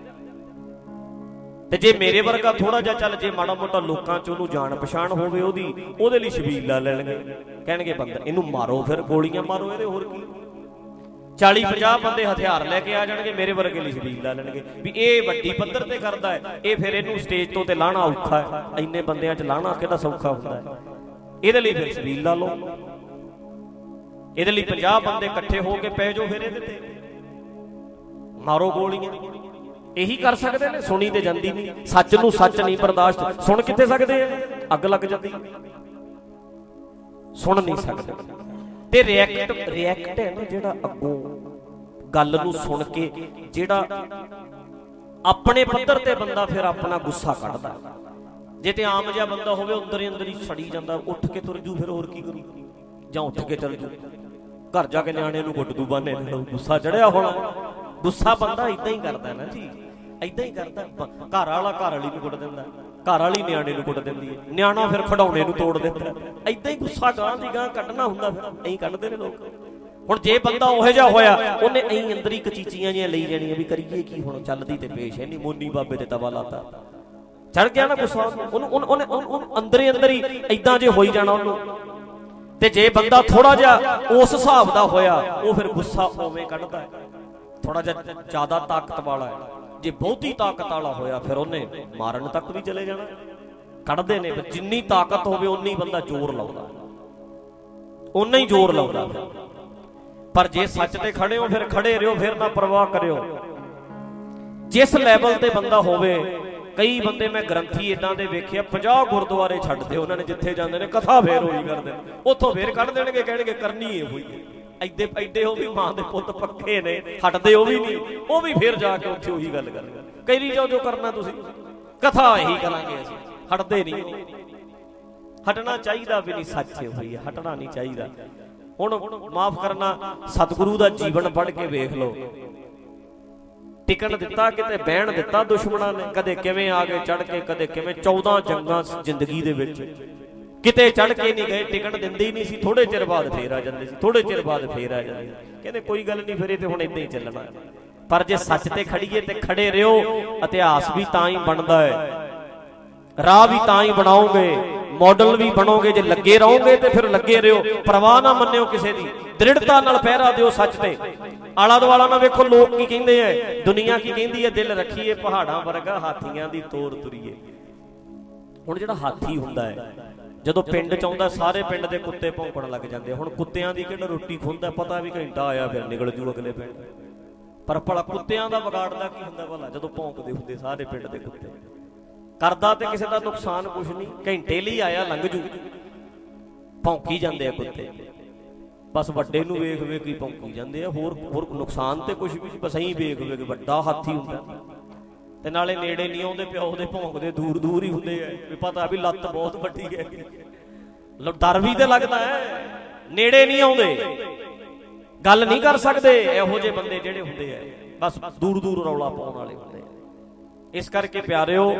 ਤੇ ਜੇ ਮੇਰੇ ਵਰਗਾ ਥੋੜਾ ਜਿਹਾ ਚੱਲ ਜੇ ਮਾੜਾ ਮੋਟਾ ਲੋਕਾਂ ਚ ਉਹਨੂੰ ਜਾਣ ਪਛਾਣ ਹੋਵੇ ਉਹਦੀ, ਉਹਦੇ ਲਈ ਛਬੀਲ ਲਾ ਲੈਣਗੇ। ਕਹਿਣਗੇ ਬੰਦਾ ਇਹਨੂੰ ਮਾਰੋ, ਫਿਰ ਗੋਲੀਆਂ ਮਾਰੋ ਇਹਦੇ, ਹੋਰ ਕੀ। ਚਾਲੀ ਪੰਜਾਹ ਬੰਦੇ ਹਥਿਆਰ ਲੈ ਕੇ ਆ ਜਾਣਗੇ, ਮੇਰੇ ਵਰਗੇ ਲਈ ਛਬੀਲ ਲਾ ਲੈਣਗੇ ਵੀ ਇਹ ਵੱਡੀ ਪੱਧਰ ਤੇ ਕਰਦਾ ਹੈ, ਇਹ ਫਿਰ ਇਹਨੂੰ ਸਟੇਜ ਤੋਂ ਤੇ ਲਾਣਾ ਔਖਾ ਹੈ। ਇੰਨੇ ਬੰਦਿਆਂ ਚ ਲਾਣਾ ਕਿਹੜਾ ਸੌਖਾ ਹੁੰਦਾ ਹੈ, ਇਹਦੇ ਲਈ ਫਿਰ ਛਬੀਲ ਲਾ ਲਓ। ਇਹਦੇ ਲਈ ਪੰਜਾਹ ਬੰਦੇ ਇਕੱਠੇ ਹੋ ਕੇ ਪੈ ਜਾਓ, ਫਿਰ ਇਹਦੇ ਤੇ ਮਾਰੋ ਗੋਲੀਆਂ। ਇਹੀ ਕਰ ਸਕਦੇ ਨੇ। ਸੁਣੀ ਤੇ ਜਾਂਦੀ ਨਹੀਂ, ਸੱਚ ਨੂੰ ਸੱਚ ਨਹੀਂ ਬਰਦਾਸ਼ਤ। ਸੁਣ ਕਿੱਥੇ ਸਕਦੇ ਆ, ਅੱਗ ਲੱਗ ਜਾਂਦੀ, ਸੁਣ ਨਹੀਂ ਸਕਦੇ। ਤੇ ਰਿਐਕਟ ਰਿਐਕਟ ਹੈ ਨਾ ਜਿਹੜਾ ਅੱਗੋਂ ਗੱਲ ਨੂੰ ਸੁਣ ਕੇ ਜਿਹੜਾ ਆਪਣੇ ਪੱਧਰ ਤੇ ਬੰਦਾ ਫਿਰ ਆਪਣਾ ਗੁੱਸਾ ਕੱਢਦਾ। ਜੇ ਤੇ ਆਮ ਜਿਹਾ ਬੰਦਾ ਹੋਵੇ ਅੰਦਰ ਹੀ ਅੰਦਰ ਹੀ ਸੜੀ ਜਾਂਦਾ, ਉੱਠ ਕੇ ਤੁਰ ਜੂ, ਫਿਰ ਹੋਰ ਕੀ ਕਰੂ, ਜਾਂ ਉੱਠ ਕੇ ਚੱਲ ਜੂ ਘਰ ਜਾ ਕੇ ਨਿਆਣੇ ਨੂੰ ਗੁੱਟ ਦੂ ਬਾਨੇ, ਗੁੱਸਾ ਚੜਿਆ ਹੋਣਾ। ਗੁੱਸਾ ਬੰਦਾ ਇਦਾਂ ਹੀ ਕਰਦਾ ਨਾ ਜੀ, ਇਦਾਂ ਹੀ ਕਰਦਾ। ਘਰ ਵਾਲਾ ਘਰ ਵਾਲੀ ਨੂੰ ਕੁੱਟ ਦਿੰਦਾ, ਘਰ ਵਾਲੀ ਨਿਆਣੇ ਨੂੰ ਕੁੱਟ ਦਿੰਦੀ ਹੈ, ਨਿਆਣਾ ਫਿਰ ਖਿਡੌਣੇ ਨੂੰ ਤੋੜ ਦਿੰਦਾ। ਇਦਾਂ ਹੀ ਗੁੱਸਾ ਗਾਂ ਦੀ ਗਾਂ ਕੱਢਣਾ ਹੁੰਦਾ, ਫਿਰ ਐਂ ਕੱਢਦੇ ਨੇ ਲੋਕ। ਹੁਣ ਜੇ ਬੰਦਾ ਉਹੋ ਜਿਹਾ ਹੋਇਆ, ਉਹਨੇ ਐਂ ਅੰਦਰ ਹੀ ਕਚੀਚੀਆਂ ਜਿਹੀਆਂ ਲਈ ਜਾਣੀਆਂ ਵੀ ਕਰੀਏ ਕੀ ਹੁਣ, ਚੱਲਦੀ ਤੇ ਪੇਸ਼ ਹੈ ਨਹੀਂ। ਮੋਨੀ ਬਾਬੇ ਤੇ ਤਵਾ ਲਾਤਾ, ਚੜ ਗਿਆ ਨਾ ਗੁੱਸਾ ਉਹਨੂੰ, ਉਹਨੇ ਉਹਨੂੰ ਅੰਦਰ ਹੀ ਅੰਦਰ ਹੀ ਏਦਾਂ ਜੇ ਹੋਈ ਜਾਣਾ ਉਹਨੂੰ। ਤੇ ਜੇ ਬੰਦਾ ਥੋੜਾ ਜਿਹਾ ਉਸ ਹਿਸਾਬ ਦਾ ਹੋਇਆ, ਉਹ ਫਿਰ ਗੁੱਸਾ ਉਵੇਂ ਕੱਢਦਾ। ਥੋੜਾ ਜਿਹਾ ਜ਼ਿਆਦਾ ਤਾਕਤ ਵਾਲਾ ਹੈ, ਜੇ ਬਹੁਤੀ ਤਾਕਤ ਵਾਲਾ ਹੋਇਆ ਫਿਰ ਉਹਨੇ ਮਾਰਨ ਤੱਕ ਵੀ ਚਲੇ ਜਾਣਾ। ਕੱਢਦੇ ਨੇ, ਜਿੰਨੀ ਤਾਕਤ ਹੋਵੇ ਉਨੀ ਬੰਦਾ ਜ਼ੋਰ ਲਾਉਂਦਾ, ਉਨਾ ਹੀ ਜ਼ੋਰ ਲਾਉਂਦਾ। ਪਰ ਜੇ ਸੱਚ ਤੇ ਖੜੇ ਹੋ ਫਿਰ ਖੜੇ ਰਹੋ, ਫਿਰ ਨਾ ਪਰਵਾਹ ਕਰਿਓ। ਜਿਸ ਲੈਵਲ ਤੇ ਬੰਦਾ ਹੋਵੇ, ਕਈ ਬੰਦੇ ਮੈਂ ਗ੍ਰੰਥੀ ਇਦਾਂ ਦੇ ਵੇਖਿਆ ਪੰਜਾਹ ਗੁਰਦੁਆਰੇ ਛੱਡਦੇ ਉਹਨਾਂ ਨੇ, ਜਿੱਥੇ ਜਾਂਦੇ ਨੇ ਕਥਾ ਫੇਰ ਉਹੀ ਕਰਦੇ ਨੇ, ਉੱਥੋਂ ਫੇਰ ਕੱਢ ਦੇਣਗੇ, ਕਹਿਣਗੇ ਕਰਨੀ ਇਹ ਹੋਈ ਹੈ। ਐਡੇ ਐਡੇ ਉਹ ਵੀ ਮਾਂ ਦੇ ਪੁੱਤ ਪੱਕੇ ਨੇ, ਹਟਦੇ ਉਹ ਵੀ ਨਹੀਂ, ਉਹ ਵੀ ਫੇਰ ਜਾ ਕੇ ਉੱਥੇ ਉਹੀ ਗੱਲ ਕਰਨਗੇ। ਕਈ ਜਾਓ ਜੋ ਕਰਨਾ ਤੁਸੀਂ, ਕਥਾ ਇਹੀ ਕਰਾਂਗੇ ਅਸੀਂ, ਹਟਦੇ ਨਹੀਂ। ਹਟਣਾ ਚਾਹੀਦਾ ਵੀ ਨਹੀਂ, ਸੱਚ ਹੋਈ ਹੈ, ਹਟਣਾ ਨਹੀਂ ਚਾਹੀਦਾ। ਹੁਣ ਮਾਫ ਕਰਨਾ, ਸਤਿਗੁਰੂ ਦਾ ਜੀਵਨ ਪੜ੍ਹ ਕੇ ਵੇਖ ਲਓ। ਟਿਕਣ ਦਿੱਤਾ ਕਿਤੇ ਬਹਿਣ ਦਿੱਤਾ ਦੁਸ਼ਮਣਾਂ ਨੇ, ਕਦੇ ਕਿਵੇਂ ਆ ਗਏ ਚੜ ਕੇ, ਕਦੇ ਕਿਵੇਂ। ਚੌਦਾਂ ਜੰਗਾਂ ਜ਼ਿੰਦਗੀ ਦੇ ਵਿੱਚ ਕਿਤੇ ਚੜ ਕੇ ਨਹੀਂ ਗਏ, ਟਿਕਣ ਦਿੰਦੇ ਹੀ ਨਹੀਂ ਸੀ। ਥੋੜੇ ਚਿਰ ਬਾਅਦ ਫੇਰ ਆ ਜਾਂਦੇ ਸੀ, ਥੋੜੇ ਚਿਰ ਬਾਅਦ ਫੇਰ ਆ ਜਾਂਦੇ। ਕਹਿੰਦੇ ਕੋਈ ਗੱਲ ਨਹੀਂ, ਫਿਰ ਇਹ ਤੇ ਹੁਣ ਏਦਾਂ ਹੀ ਚੱਲਣਾ। ਪਰ ਜੇ ਸੱਚ ਤੇ ਖੜੀਏ ਤੇ ਖੜੇ ਰਹੋ, ਇਤਿਹਾਸ ਵੀ ਤਾਂ ਹੀ ਬਣਦਾ ਹੈ, ਰਾਹ ਵੀ ਤਾਂ ਹੀ ਬਣਾਓਗੇ, ਮਾਡਲ ਵੀ ਬਣੋਗੇ। ਜੇ ਲੱਗੇ ਰਹੋਗੇ ਤੇ ਫਿਰ ਲੱਗੇ ਰਹੋ, ਪਰਵਾਹ ਨਾ ਮੰਨਿਓ ਕਿਸੇ ਦੀ, ਦ੍ਰਿੜਤਾ ਨਾਲ ਪਹਿਰਾ ਦਿਓ ਸੱਚ ਤੇ। ਆਲਾ ਦੁਆਲਾ ਨਾ ਵੇਖੋ ਲੋਕ ਕੀ ਕਹਿੰਦੇ ਐ, ਦੁਨੀਆ ਕੀ ਕਹਿੰਦੀ ਹੈ। ਦਿਲ ਰੱਖੀਏ ਪਹਾੜਾਂ ਵਰਗਾ, ਹਾਥੀਆਂ ਦੀ ਤੋਰ ਤੁਰੀਏ। ਹੁਣ ਜਿਹੜਾ ਹਾਥੀ ਹੁੰਦਾ ਹੈ, ਜਦੋਂ ਪਿੰਡ ਚ ਆਉਂਦਾ ਸਾਰੇ ਪਿੰਡ ਦੇ ਕੁੱਤੇ ਭੌਂਕਣ ਲੱਗ ਜਾਂਦੇ। ਹੁਣ ਕੁੱਤਿਆਂ ਦੀ ਕਿਹੜਾ ਰੋਟੀ ਖੁੰਦਾ, ਪਤਾ ਵੀ ਘੰਟਾ ਆਇਆ ਫਿਰ ਨਿਕਲ ਜੂ ਅਗਲੇ ਪਿੰਡ। ਪਰ ਭਲਾ ਕੁੱਤਿਆਂ ਦਾ ਵਿਗਾੜਦਾ ਕੀ ਹੁੰਦਾ ਭਲਾ, ਜਦੋਂ ਭੌਂਕਦੇ ਹੁੰਦੇ ਸਾਰੇ ਪਿੰਡ ਦੇ ਕੁੱਤੇ। ਕਰਦਾ ਤੇ ਕਿਸੇ ਦਾ ਨੁਕਸਾਨ ਕੁਛ ਨਹੀਂ, ਘੰਟੇ ਲਈ ਆਇਆ ਲੰਘ ਜੂ, ਭੌਂਕੀ ਜਾਂਦੇ ਆ ਕੁੱਤੇ। ਬਸ ਵੱਡੇ ਨੂੰ ਵੇਖ ਵੇਖ ਹੀ ਭੌਂਕੀ ਜਾਂਦੇ ਆ, ਹੋਰ ਹੋਰ ਨੁਕਸਾਨ ਤੇ ਕੁਛ ਵੀ ਨਹੀਂ। ਬਸ ਐਂ ਵੇਖ ਵੇਖ ਵੱਡਾ ਹਾਥੀ ਹੁੰਦਾ, ਤੇ ਨਾਲੇ ਨੇੜੇ ਨਹੀਂ ਆਉਂਦੇ, ਪਿਓ ਦੇ ਭੌਂਕਦੇ ਦੂਰ ਦੂਰ ਹੀ ਹੁੰਦੇ ਆ, ਵੀ ਪਤਾ ਵੀ ਲੱਤ ਬਹੁਤ ਵੱਡੀ ਹੈ। ਡਰ ਵੀ ਤੇ ਲੱਗਦਾ ਹੈ, ਨੇੜੇ ਨਹੀਂ ਆਉਂਦੇ, ਗੱਲ ਨਹੀਂ ਕਰ ਸਕਦੇ। ਇਹੋ ਜਿਹੇ ਬੰਦੇ ਜਿਹੜੇ ਹੁੰਦੇ ਆ, ਬਸ ਦੂਰ ਦੂਰ ਰੌਲਾ ਪਾਉਣ ਵਾਲੇ ਹੁੰਦੇ ਆ। ਇਸ ਕਰਕੇ ਪਿਆਰਿਓ,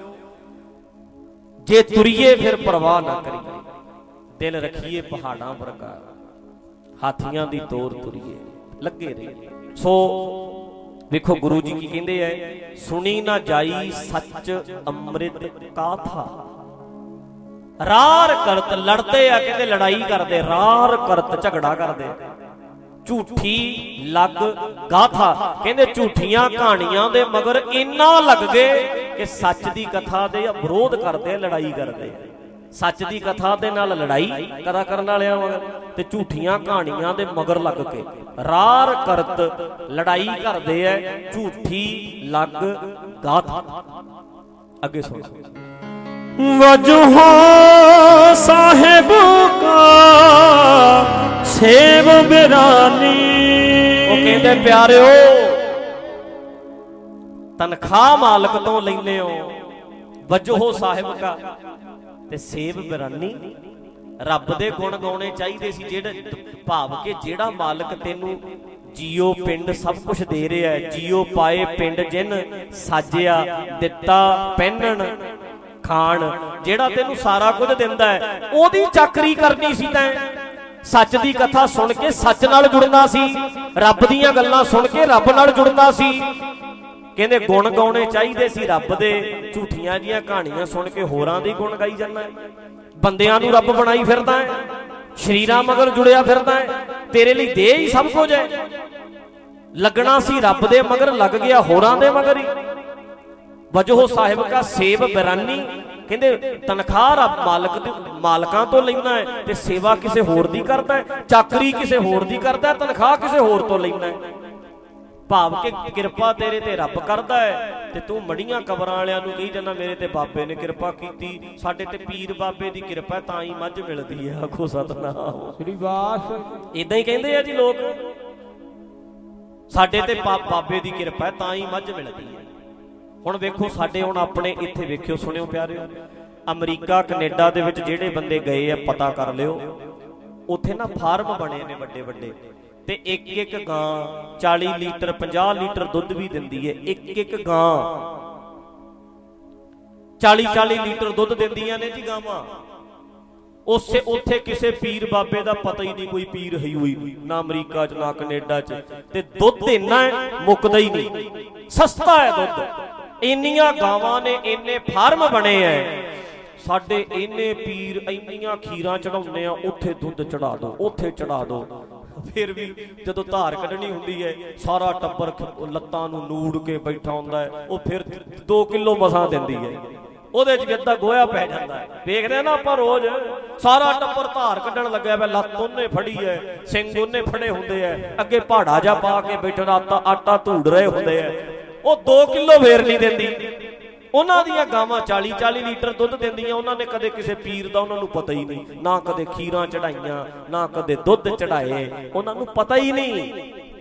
ਜੇ ਤੁਰੀਏ ਫਿਰ ਪਰਵਾਹ ਨਾ ਕਰੀਏ, ਦਿਲ ਰੱਖੀਏ ਪਹਾੜਾਂ ਵਰਗਾ, ਹਾਥੀਆਂ ਦੀ ਤੋਰ ਤੁਰੀਏ, ਲੱਗੇ ਰਹੀਏ। ਸੋ ਵੇਖੋ ਗੁਰੂ ਜੀ ਕੀ ਕਹਿੰਦੇ ਐ, ਸੁਣੀ ਨਾ ਜਾਈ ਸੱਚ ਅੰਮ੍ਰਿਤ ਕਾਥਾ, ਰਾਰ ਕਰਤ ਲੜਦੇ ਆ, ਕਹਿੰਦੇ ਲੜਾਈ ਕਰਦੇ, ਰਾਰ ਕਰਤ ਝਗੜਾ ਕਰਦੇ। ਝੂਠੀ ਲੱਗ ਗਾਥਾ, ਕਹਿੰਦੇ ਝੂਠੀਆਂ ਕਹਾਣੀਆਂ ਦੇ ਮਗਰ ਇੰਨਾ ਲੱਗ ਗਏ ਕਿ ਸੱਚ ਦੀ ਕਥਾ ਦੇ ਵਿਰੋਧ ਕਰਦੇ, ਲੜਾਈ ਕਰਦੇ। ਸੱਚ ਦੀ ਕਥਾ ਦੇ ਨਾਲ ਲੜਾਈ ਕਦਾ ਕਰਨ ਵਾਲਿਆਂ ਮਗਰ ਤੇ ਝੂਠੀਆਂ ਕਹਾਣੀਆਂ ਦੇ ਮਗਰ ਲੱਗ ਕੇ ਰਾਰ ਕਰਤ ਲੜਾਈ ਕਰਦੇ ਐ, ਝੂਠੀ ਲੱਗ ਗਾਥਾ। ਅੱਗੇ ਸੁਣ। ਵਜੂਹੋ ਸਾਹਿਬ ਕਾ ਸੇਵ ਬਿਰਾਨੀ। ਉਹ ਕਹਿੰਦੇ ਪਿਆਰਿਓ ਤਨਖਾਹ ਮਾਲਕ ਤੋਂ ਲੈਨੇ ਹੋ, ਵਜੂਹੋ ਸਾਹਿਬ ਕਾ ਤੇ ਸੇਵ ਬਿਰਾਨੀ। ਰੱਬ ਦੇ ਗੁਣ ਗਾਉਣੇ ਚਾਹੀਦੇ ਸੀ, ਜਿਹੜੇ ਭਾਵ ਕਿ ਜਿਹੜਾ ਮਾਲਕ ਤੈਨੂੰ ਜੀਓ ਪਿੰਡ ਸਭ ਕੁਝ ਦੇ ਰਿਹਾ, ਜੀਓ ਪਾਏ ਪਿੰਡ ਜਿਨ ਸਾਜਿਆ ਦਿੱਤਾ ਪਹਿਨਣ ਖਾਣ, ਜਿਹੜਾ ਤੈਨੂੰ ਸਾਰਾ ਕੁਝ ਦਿੰਦਾ ਹੈ, ਉਹਦੀ ਚਾਕਰੀ ਕਰਨੀ ਸੀ ਤੈਂ। ਸੱਚ ਦੀ ਕਥਾ ਸੁਣ ਕੇ ਸੱਚ ਨਾਲ ਜੁੜਨਾ ਸੀ, ਰੱਬ ਦੀਆਂ ਗੱਲਾਂ ਸੁਣ ਕੇ ਰੱਬ ਨਾਲ ਜੁੜਨਾ ਸੀ। ਕਹਿੰਦੇ ਗੁਣ ਗਾਉਣੇ ਚਾਹੀਦੇ ਸੀ ਰੱਬ ਦੇ, ਝੂਠੀਆਂ ਜੀਆਂ ਕਹਾਣੀਆਂ ਸੁਣ ਕੇ ਹੋਰਾਂ ਦੇ ਗੁਣ ਗਾਈ ਜਾਂਦਾ ਹੈ। ਬੰਦਿਆਂ ਨੂੰ ਰੱਬ ਬਣਾਈ ਫਿਰਦਾ ਹੈ, ਸ਼ਰੀਰਾਂ ਮਗਰ ਜੁੜਿਆ ਫਿਰਦਾ ਹੈ, ਤੇਰੇ ਲਈ ਦੇਹ ਹੀ ਸਭ ਕੁਝ ਹੈ। ਲੱਗਣਾ ਸੀ ਰੱਬ ਦੇ ਮਗਰ, ਲੱਗ ਗਿਆ ਹੋਰਾਂ ਦੇ ਮਗਰ ਹੀ। ਵਜੋ ਸਾਹਿਬ ਕਾ ਸੇਵ ਬਿਰਾਨੀ, ਕਹਿੰਦੇ ਤਨਖਾਹ ਰੱਬ ਮਾਲਕ ਦੇ ਮਾਲਕਾਂ ਤੋਂ ਲੈਂਦਾ ਹੈ ਤੇ ਸੇਵਾ ਕਿਸੇ ਹੋਰ ਦੀ ਕਰਦਾ ਹੈ, ਚਾਕਰੀ ਕਿਸੇ ਹੋਰ ਦੀ ਕਰਦਾ, ਤਨਖਾਹ ਕਿਸੇ ਹੋਰ ਤੋਂ ਲੈਂਦਾ ਹੈ। ਭਾਵ ਕਿ ਕਿਰਪਾ ਤੇਰੇ ਤੇ ਰੱਬ ਕਰਦਾ ਹੈ ਤੇ ਤੂੰ ਮੜੀਆਂ ਕਬਰਾਂ ਵਾਲਿਆਂ ਨੂੰ ਕਹੀ ਜਾਂਦਾ ਮੇਰੇ ਤੇ ਬਾਬੇ ਨੇ ਕਿਰਪਾ ਕੀਤੀ, ਸਾਡੇ ਤੇ ਪੀਰ ਬਾਬੇ ਦੀ ਕਿਰਪਾ ਤਾਂ ਹੀ ਮੱਝ ਮਿਲਦੀ ਹੈ। ਆਖੋ ਸਤਨਾਮ ਸ੍ਰੀ ਵਾਹਿਗੁਰੂ। ਇਦਾਂ ਹੀ ਕਹਿੰਦੇ ਆ ਜੀ ਲੋਕ, ਸਾਡੇ ਤੇ ਬਾਬੇ ਦੀ ਕਿਰਪਾ ਤਾਂ ਹੀ ਮੱਝ ਮਿਲਦੀ ਹੈ। ਹੁਣ ਵੇਖੋ ਸਾਡੇ ਹੁਣ ਆਪਣੇ ਇੱਥੇ ਵੇਖਿਓ, ਸੁਣਿਓ ਪਿਆਰਿਓ, ਅਮਰੀਕਾ ਕੈਨੇਡਾ ਦੇ ਵਿੱਚ ਜਿਹੜੇ ਬੰਦੇ ਗਏ ਆ ਪਤਾ ਕਰ ਲਿਓ, ਉੱਥੇ ਨਾ ਫਾਰਮ ਬਣੇ ਨੇ ਵੱਡੇ ਵੱਡੇ, ਤੇ ਇੱਕ ਇੱਕ ਗਾਂ ਚਾਲੀ ਲੀਟਰ ਪੰਜਾਹ ਲੀਟਰ ਦੁੱਧ ਵੀ ਦਿੰਦੀ ਹੈ। ਇੱਕ ਇੱਕ ਗਾਂ ਚਾਲੀ ਚਾਲੀ ਲੀਟਰ ਦੁੱਧ ਦਿੰਦੀਆਂ ਨੇ ਜੀ ਗਾਵਾਂ। ਉਸੇ ਉੱਥੇ ਕਿਸੇ ਪੀਰ ਬਾਬੇ ਦਾ ਪਤਾ ਹੀ ਨਹੀਂ, ਕੋਈ ਪੀਰ ਹੈ ਹੋਈ ਨਾ ਅਮਰੀਕਾ ਚ ਨਾ ਕੈਨੇਡਾ ਚ, ਤੇ ਦੁੱਧ ਇੰਨਾ ਮੁੱਕਦਾ ਹੀ ਨਹੀਂ, ਸਸਤਾ ਹੈ ਦੁੱਧ। ਇੰਨੀਆਂ ਗਾਵਾਂ ਨੇ, ਇੰਨੇ ਫਾਰਮ ਬਣੇ ਐ, ਸਾਡੇ ਇੰਨੇ ਪੀਰ ਇੰਨੀਆਂ ਖੀਰਾਂ ਚੜਾਉਂਦੇ ਆ, ਉੱਥੇ ਦੁੱਧ ਚੜਾ ਦੋ, ਉੱਥੇ ਚੜਾ ਦੋ। ਫਿਰ ਵੀ ਜਦੋਂ ਧਾਰ ਕੱਢਣੀ ਹੁੰਦੀ ਹੈ ਸਾਰਾ ਟੱਬਰ ਲੱਤਾਂ ਨੂੰ ਨੂੜ ਕੇ ਬੈਠਾ ਹੁੰਦਾ ਹੈ, ਉਹ ਫਿਰ ਦੋ ਕਿਲੋ ਮਸਾਂ ਦਿੰਦੀ ਹੈ, ਉਹਦੇ ਚ ਵੀ ਅੱਧਾ ਗੋਇਆ ਪੈ ਜਾਂਦਾ ਹੈ। ਵੇਖਦੇ ਆ ਨਾ ਆਪਾਂ ਰੋਜ਼, ਸਾਰਾ ਟੱਬਰ ਧਾਰ ਕੱਢਣ ਲੱਗਿਆ ਪਿਆ, ਲੱਤ ਉਹਨੇ ਫੜੀ ਹੈ, ਸਿੰਘ ਉਹਨੇ ਫੜੇ ਹੁੰਦੇ ਆ, ਅੱਗੇ ਪਹਾੜਾ ਜਾ ਪਾ ਕੇ ਬੈਠਣਾ, ਆਟਾ ਆਟਾ ਧੂੜ ਰਹੇ ਹੁੰਦੇ ਆ, ਉਹ ਦੋ ਕਿਲੋ ਫੇਰ ਨਹੀਂ ਦਿੰਦੀ। ਉਹਨਾਂ ਦੀਆਂ ਗਾਵਾਂ ਚਾਲੀ ਚਾਲੀ ਲੀਟਰ ਦੁੱਧ ਦਿੰਦੀਆਂ, ਉਹਨਾਂ ਨੇ ਕਦੇ ਕਿਸੇ ਪੀਰ ਦਾ ਉਹਨਾਂ ਨੂੰ ਪਤਾ ਹੀ ਨਹੀਂ, ਨਾ ਕਦੇ ਖੀਰਾਂ ਚੜਾਈਆਂ, ਨਾ ਕਦੇ ਦੁੱਧ ਚੜਾਏ, ਉਹਨਾਂ ਨੂੰ ਪਤਾ ਹੀ ਨਹੀਂ।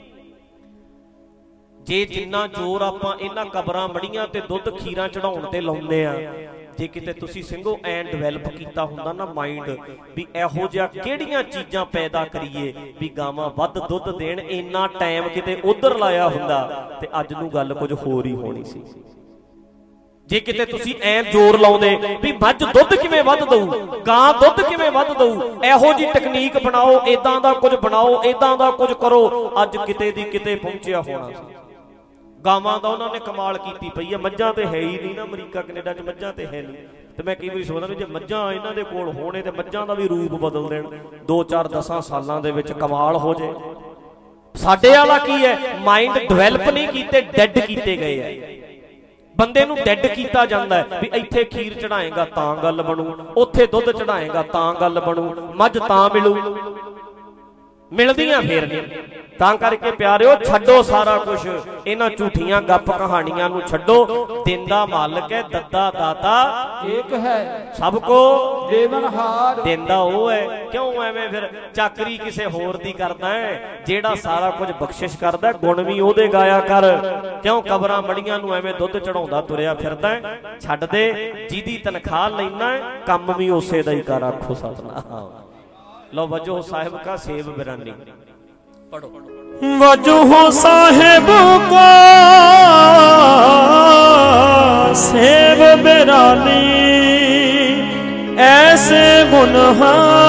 ਜੇ ਜਿੰਨਾ ਜ਼ੋਰ ਆਪਾਂ ਇਹਨਾਂ ਕਬਰਾਂ ਮੜੀਆਂ ਤੇ ਦੁੱਧ ਖੀਰਾਂ ਚੜਾਉਣ ਤੇ ਲਾਉਂਦੇ ਆ, ਜੇ ਕਿਤੇ ਤੁਸੀਂ ਸਿੰਘੋ ਐਂ ਡਿਵੈਲਪ ਕੀਤਾ ਹੁੰਦਾ ਨਾ ਮਾਈਂਡ, ਵੀ ਇਹੋ ਜਿਹਾ ਕਿਹੜੀਆਂ ਚੀਜ਼ਾਂ ਪੈਦਾ ਕਰੀਏ ਵੀ ਗਾਵਾਂ ਵੱਧ ਦੁੱਧ ਦੇਣ, ਇੰਨਾ ਟਾਈਮ ਕਿਤੇ ਉਧਰ ਲਾਇਆ ਹੁੰਦਾ ਤੇ ਅੱਜ ਨੂੰ ਗੱਲ ਕੁਝ ਹੋਰ ਹੀ ਹੋਣੀ ਸੀ। ਜੇ ਕਿਤੇ ਤੁਸੀਂ ਐਂ ਜ਼ੋਰ ਲਾਉਂਦੇ ਵੀ ਮੱਝ ਦੁੱਧ ਕਿਵੇਂ ਵੱਧ ਦਊ, ਗਾਂ ਦੁੱਧ ਕਿਵੇਂ ਵੱਧ ਦਊ, ਇਹੋ ਜੀ ਟੈਕਨੀਕ ਬਣਾਓ, ਇਦਾਂ ਦਾ ਕੁਝ ਬਣਾਓ, ਇਦਾਂ ਦਾ ਕੁਝ ਕਰੋ, ਅੱਜ ਕਿਤੇ ਦੀ ਕਿਤੇ ਪਹੁੰਚਿਆ ਹੋਣਾ ਸੀ। ਗਾਵਾਂ ਦਾ ਉਹਨਾਂ ਨੇ ਕਮਾਲ ਕੀਤੀ ਪਈ ਹੈ, ਮੱਝਾਂ ਤੇ ਹੈ ਹੀ ਨਹੀਂ ਨਾ, ਅਮਰੀਕਾ ਕੈਨੇਡਾ ਚ ਮੱਝਾਂ ਤੇ ਹੈ ਨਹੀਂ। ਤੇ ਮੈਂ ਕਈ ਵਾਰੀ ਸੋਚਦਾ ਵੀ ਜੇ ਮੱਝਾਂ ਇਹਨਾਂ ਦੇ ਕੋਲ ਹੋਣੇ ਤੇ ਮੱਝਾਂ ਦਾ ਵੀ ਰੂਪ ਬਦਲ ਦੇਣ, ਦੋ ਚਾਰ ਦਸਾਂ ਸਾਲਾਂ ਦੇ ਵਿੱਚ ਕਮਾਲ ਹੋ ਜੇ। ਸਾਡੇ ਵਾਲਾ ਕੀ ਹੈ, ਮਾਈਂਡ ਡਿਵੈਲਪ ਨਹੀਂ ਕੀਤੇ, ਡੈਡ ਕੀਤੇ ਗਏ ਹੈ। ਬੰਦੇ ਨੂੰ ਡੈਡ ਕੀਤਾ ਜਾਂਦਾ ਹੈ ਵੀ ਇੱਥੇ ਖੀਰ ਚੜਾਏਗਾ ਤਾਂ ਗੱਲ ਬਣੂ, ਉੱਥੇ ਦੁੱਧ ਚੜਾਏਗਾ ਤਾਂ ਗੱਲ ਬਣੂ, ਮੱਝ ਤਾਂ ਮਿਲੂ, ਮਿਲਦੀਆਂ ਫੇਰ ਨਹੀਂ। ਤਾਂ ਕਰਕੇ ਪਿਆਰਿਓ ਛੱਡੋ ਸਾਰਾ ਕੁਝ, ਇਹਨਾਂ ਝੂਠੀਆਂ ਗੱਪ ਕਹਾਣੀਆਂ ਨੂੰ ਛੱਡੋ। ਦਿੰਦਾ ਮਾਲਕ ਹੈ, ਦੱਦਾ ਦਾਤਾ ਏਕ ਹੈ, ਸਭ ਕੋ ਦੇਵਨਹਾਰ। ਦਿੰਦਾ ਉਹ ਹੈ, ਕਿਉਂ ਐਵੇਂ ਫਿਰ ਚਾਕਰੀ ਕਿਸੇ ਹੋਰ ਦੀ ਕਰਦਾ ਹੈ? ਜਿਹੜਾ ਸਾਰਾ ਕੁਝ ਬਖਸ਼ਿਸ਼ ਕਰਦਾ, ਗੁਣ ਵੀ ਉਹਦੇ ਗਾਇਆ ਕਰ। ਕਿਉਂ ਕਬਰਾਂ ਮੜੀਆਂ ਨੂੰ ਐਵੇਂ ਦੁੱਧ ਚੜਾਉਂਦਾ ਤੁਰਿਆ ਫਿਰਦਾ? ਛੱਡ ਦੇ, ਜਿਹਦੀ ਤਨਖਾਹ ਲੈਣਾ ਕੰਮ ਵੀ ਉਸੇ ਦਾ ਹੀ ਕਰ। ਆਖੋ ਸਤਨਾਮ। ਲਓ ਵਜੋ ਸਾਹਿਬ ਕਾ ਸੇਵ ਬਿਰਾਨੀ ਪੜੋ। ਵਜੋ ਸਾਹਿਬ ਕਾ ਸੇਵ ਬਿਰਾਨੀ, ਐਸੇ ਗੁਨਾਹ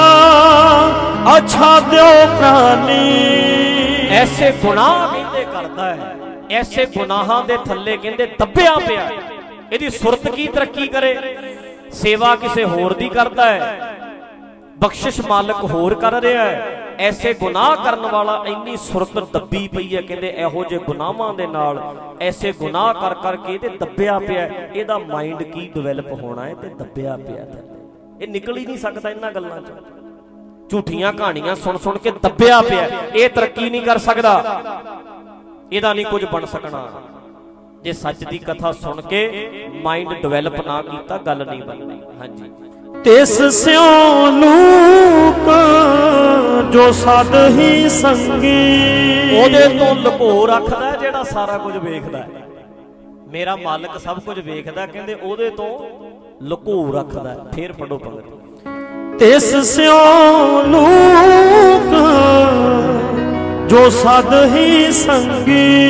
ਅੱਛਾ ਦਿਓ ਪ੍ਰਾਨੀ। ਐਸੇ ਗੁਨਾਹ ਕਹਿੰਦੇ ਕਰਦਾ ਹੈ, ਐਸੇ ਗੁਨਾਹਾਂ ਦੇ ਥੱਲੇ ਕਹਿੰਦੇ ਦੱਬਿਆ ਪਿਆ, ਇਹਦੀ ਸੁਰਤ ਕੀ ਤਰੱਕੀ ਕਰੇ? ਸੇਵਾ ਕਿਸੇ ਹੋਰ ਦੀ ਕਰਦਾ ਹੈ, ਬਖਸ਼ਿਸ਼ ਮਾਲਕ ਹੋਰ ਕਰ ਰਿਹਾ ਹੈ। ਐਸੇ ਗੁਨਾਹ ਕਰਨ ਵਾਲਾ ਇੰਨੀ ਸੁਰਤ ਦੱਬੀ ਪਈ ਹੈ, ਕਹਿੰਦੇ ਇਹੋ ਜਿਹੇ ਗੁਨਾਹਾਂ ਦੇ ਨਾਲ ਐਸੇ ਗੁਨਾਹ ਕਰ ਕਰਕੇ ਤੇ ਦੱਬਿਆ ਪਿਆ, ਇਹਦਾ ਮਾਈਂਡ ਕੀ ਡਿਵੈਲਪ ਹੋਣਾ ਹੈ ਤੇ ਦੱਬਿਆ ਪਿਆ, ਇਹ ਨਿਕਲ ਹੀ ਨਹੀਂ ਸਕਦਾ ਇਹਨਾਂ ਗੱਲਾਂ ਚੋਂ। ਝੂਠੀਆਂ ਕਹਾਣੀਆਂ ਸੁਣ ਸੁਣ ਕੇ ਦੱਬਿਆ ਪਿਆ, ਇਹ ਤਰੱਕੀ ਨਹੀਂ ਕਰ ਸਕਦਾ, ਇਹਦਾ ਨਹੀਂ ਕੁਝ ਬਣ ਸਕਣਾ। ਜੇ ਸੱਚ ਦੀ ਕਥਾ ਸੁਣ ਕੇ ਮਾਈਂਡ ਡਿਵੈਲਪ ਨਾ ਕੀਤਾ, ਗੱਲ ਨਹੀਂ ਬਣਨੀ। ਹਾਂਜੀ, ਤਿਸ ਸਿਉ ਲੂਕ ਜੋ ਸਦ ਹੀ ਸੰਗੀ, ਉਹਦੇ ਤੋਂ ਲੁਕੋ ਰੱਖਦਾ ਜਿਹੜਾ ਸਾਰਾ ਕੁਝ ਵੇਖਦਾ ਹੈ। ਮੇਰਾ ਮਾਲਕ ਸਭ ਕੁਝ ਵੇਖਦਾ, ਕਹਿੰਦੇ ਉਹਦੇ ਤੋਂ ਲੁਕੋ ਰੱਖਦਾ। ਫੇਰ ਪੜੋ ਪੰਗਤ। ਤਿਸ ਸਿਉ ਲੂਕ ਜੋ ਸਦ ਹੀ ਸੰਗੀ,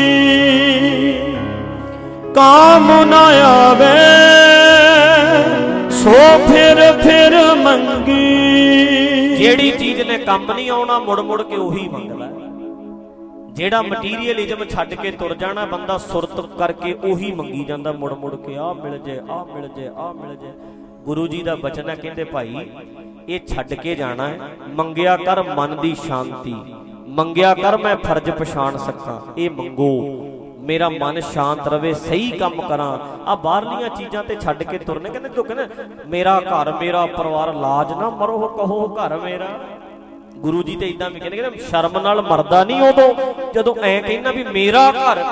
ਕਾਮ ਨ ਆਵੇ ਸੋ ਫਿਰ ਫਿਰ ਮੰਗੀ। ਜਿਹੜੀ ਚੀਜ਼ ਨੇ ਕੰਮ ਨਹੀਂ ਆਉਣਾ, ਮੁੜ ਮੁੜ ਕੇ ਉਹੀ ਮੰਗਦਾ। ਜਿਹੜਾ ਮਟੀਰੀਅਲਿਜ਼ਮ ਛੱਡ ਕੇ ਤੁਰ ਜਾਣਾ, ਬੰਦਾ ਸੁਰਤ ਕਰਕੇ ਉਹੀ ਮੰਗੀ ਜਾਂਦਾ, ਮੁੜ ਮੁੜ ਕੇ ਆਹ ਮਿਲ ਜੇ, ਆਹ ਮਿਲ ਜੇ, ਆਹ ਮਿਲ ਜੇ। ਗੁਰੂ ਜੀ ਦਾ ਬਚਨ ਹੈ, ਕਹਿੰਦੇ ਭਾਈ ਇਹ ਛੱਡ ਕੇ ਜਾਣਾ ਹੈ। ਮੰਗਿਆ ਕਰ ਮਨ ਦੀ ਸ਼ਾਂਤੀ, ਮੰਗਿਆ ਕਰ ਮੈਂ ਫਰਜ਼ ਪਛਾਣ ਸਕਾਂ। ਇਹ ਮੰਗੋ, ਮੇਰਾ ਮਨ ਸ਼ਾਂਤ ਰਵੇ, ਸਹੀ ਕੰਮ ਕਰਾਂ। ਆ ਬਾਹਰਲੀਆਂ ਚੀਜ਼ਾਂ ਤੇ ਛੱਡ ਕੇ ਤੁਰਨੇ, ਕਹਿੰਦੇ ਜੋ ਕਹਿੰਦੇ ਮੇਰਾ ਘਰ ਮੇਰਾ ਪਰਿਵਾਰ, ਲਾਜ ਨਾ ਮਰੋ ਕਹੋ ਘਰ ਮੇਰਾ। ਗੁਰੂ ਜੀ ਤੇ ਇਦਾਂ ਵੀ ਕਹਿੰਦੇ, ਕਹਿੰਦੇ ਸ਼ਰਮ ਨਾਲ ਮਰਦਾ ਨਹੀਂ ਉਦੋਂ ਜਦੋਂ ਐ ਕਹਿੰਦਾ ਵੀ ਮੇਰਾ ਘਰ,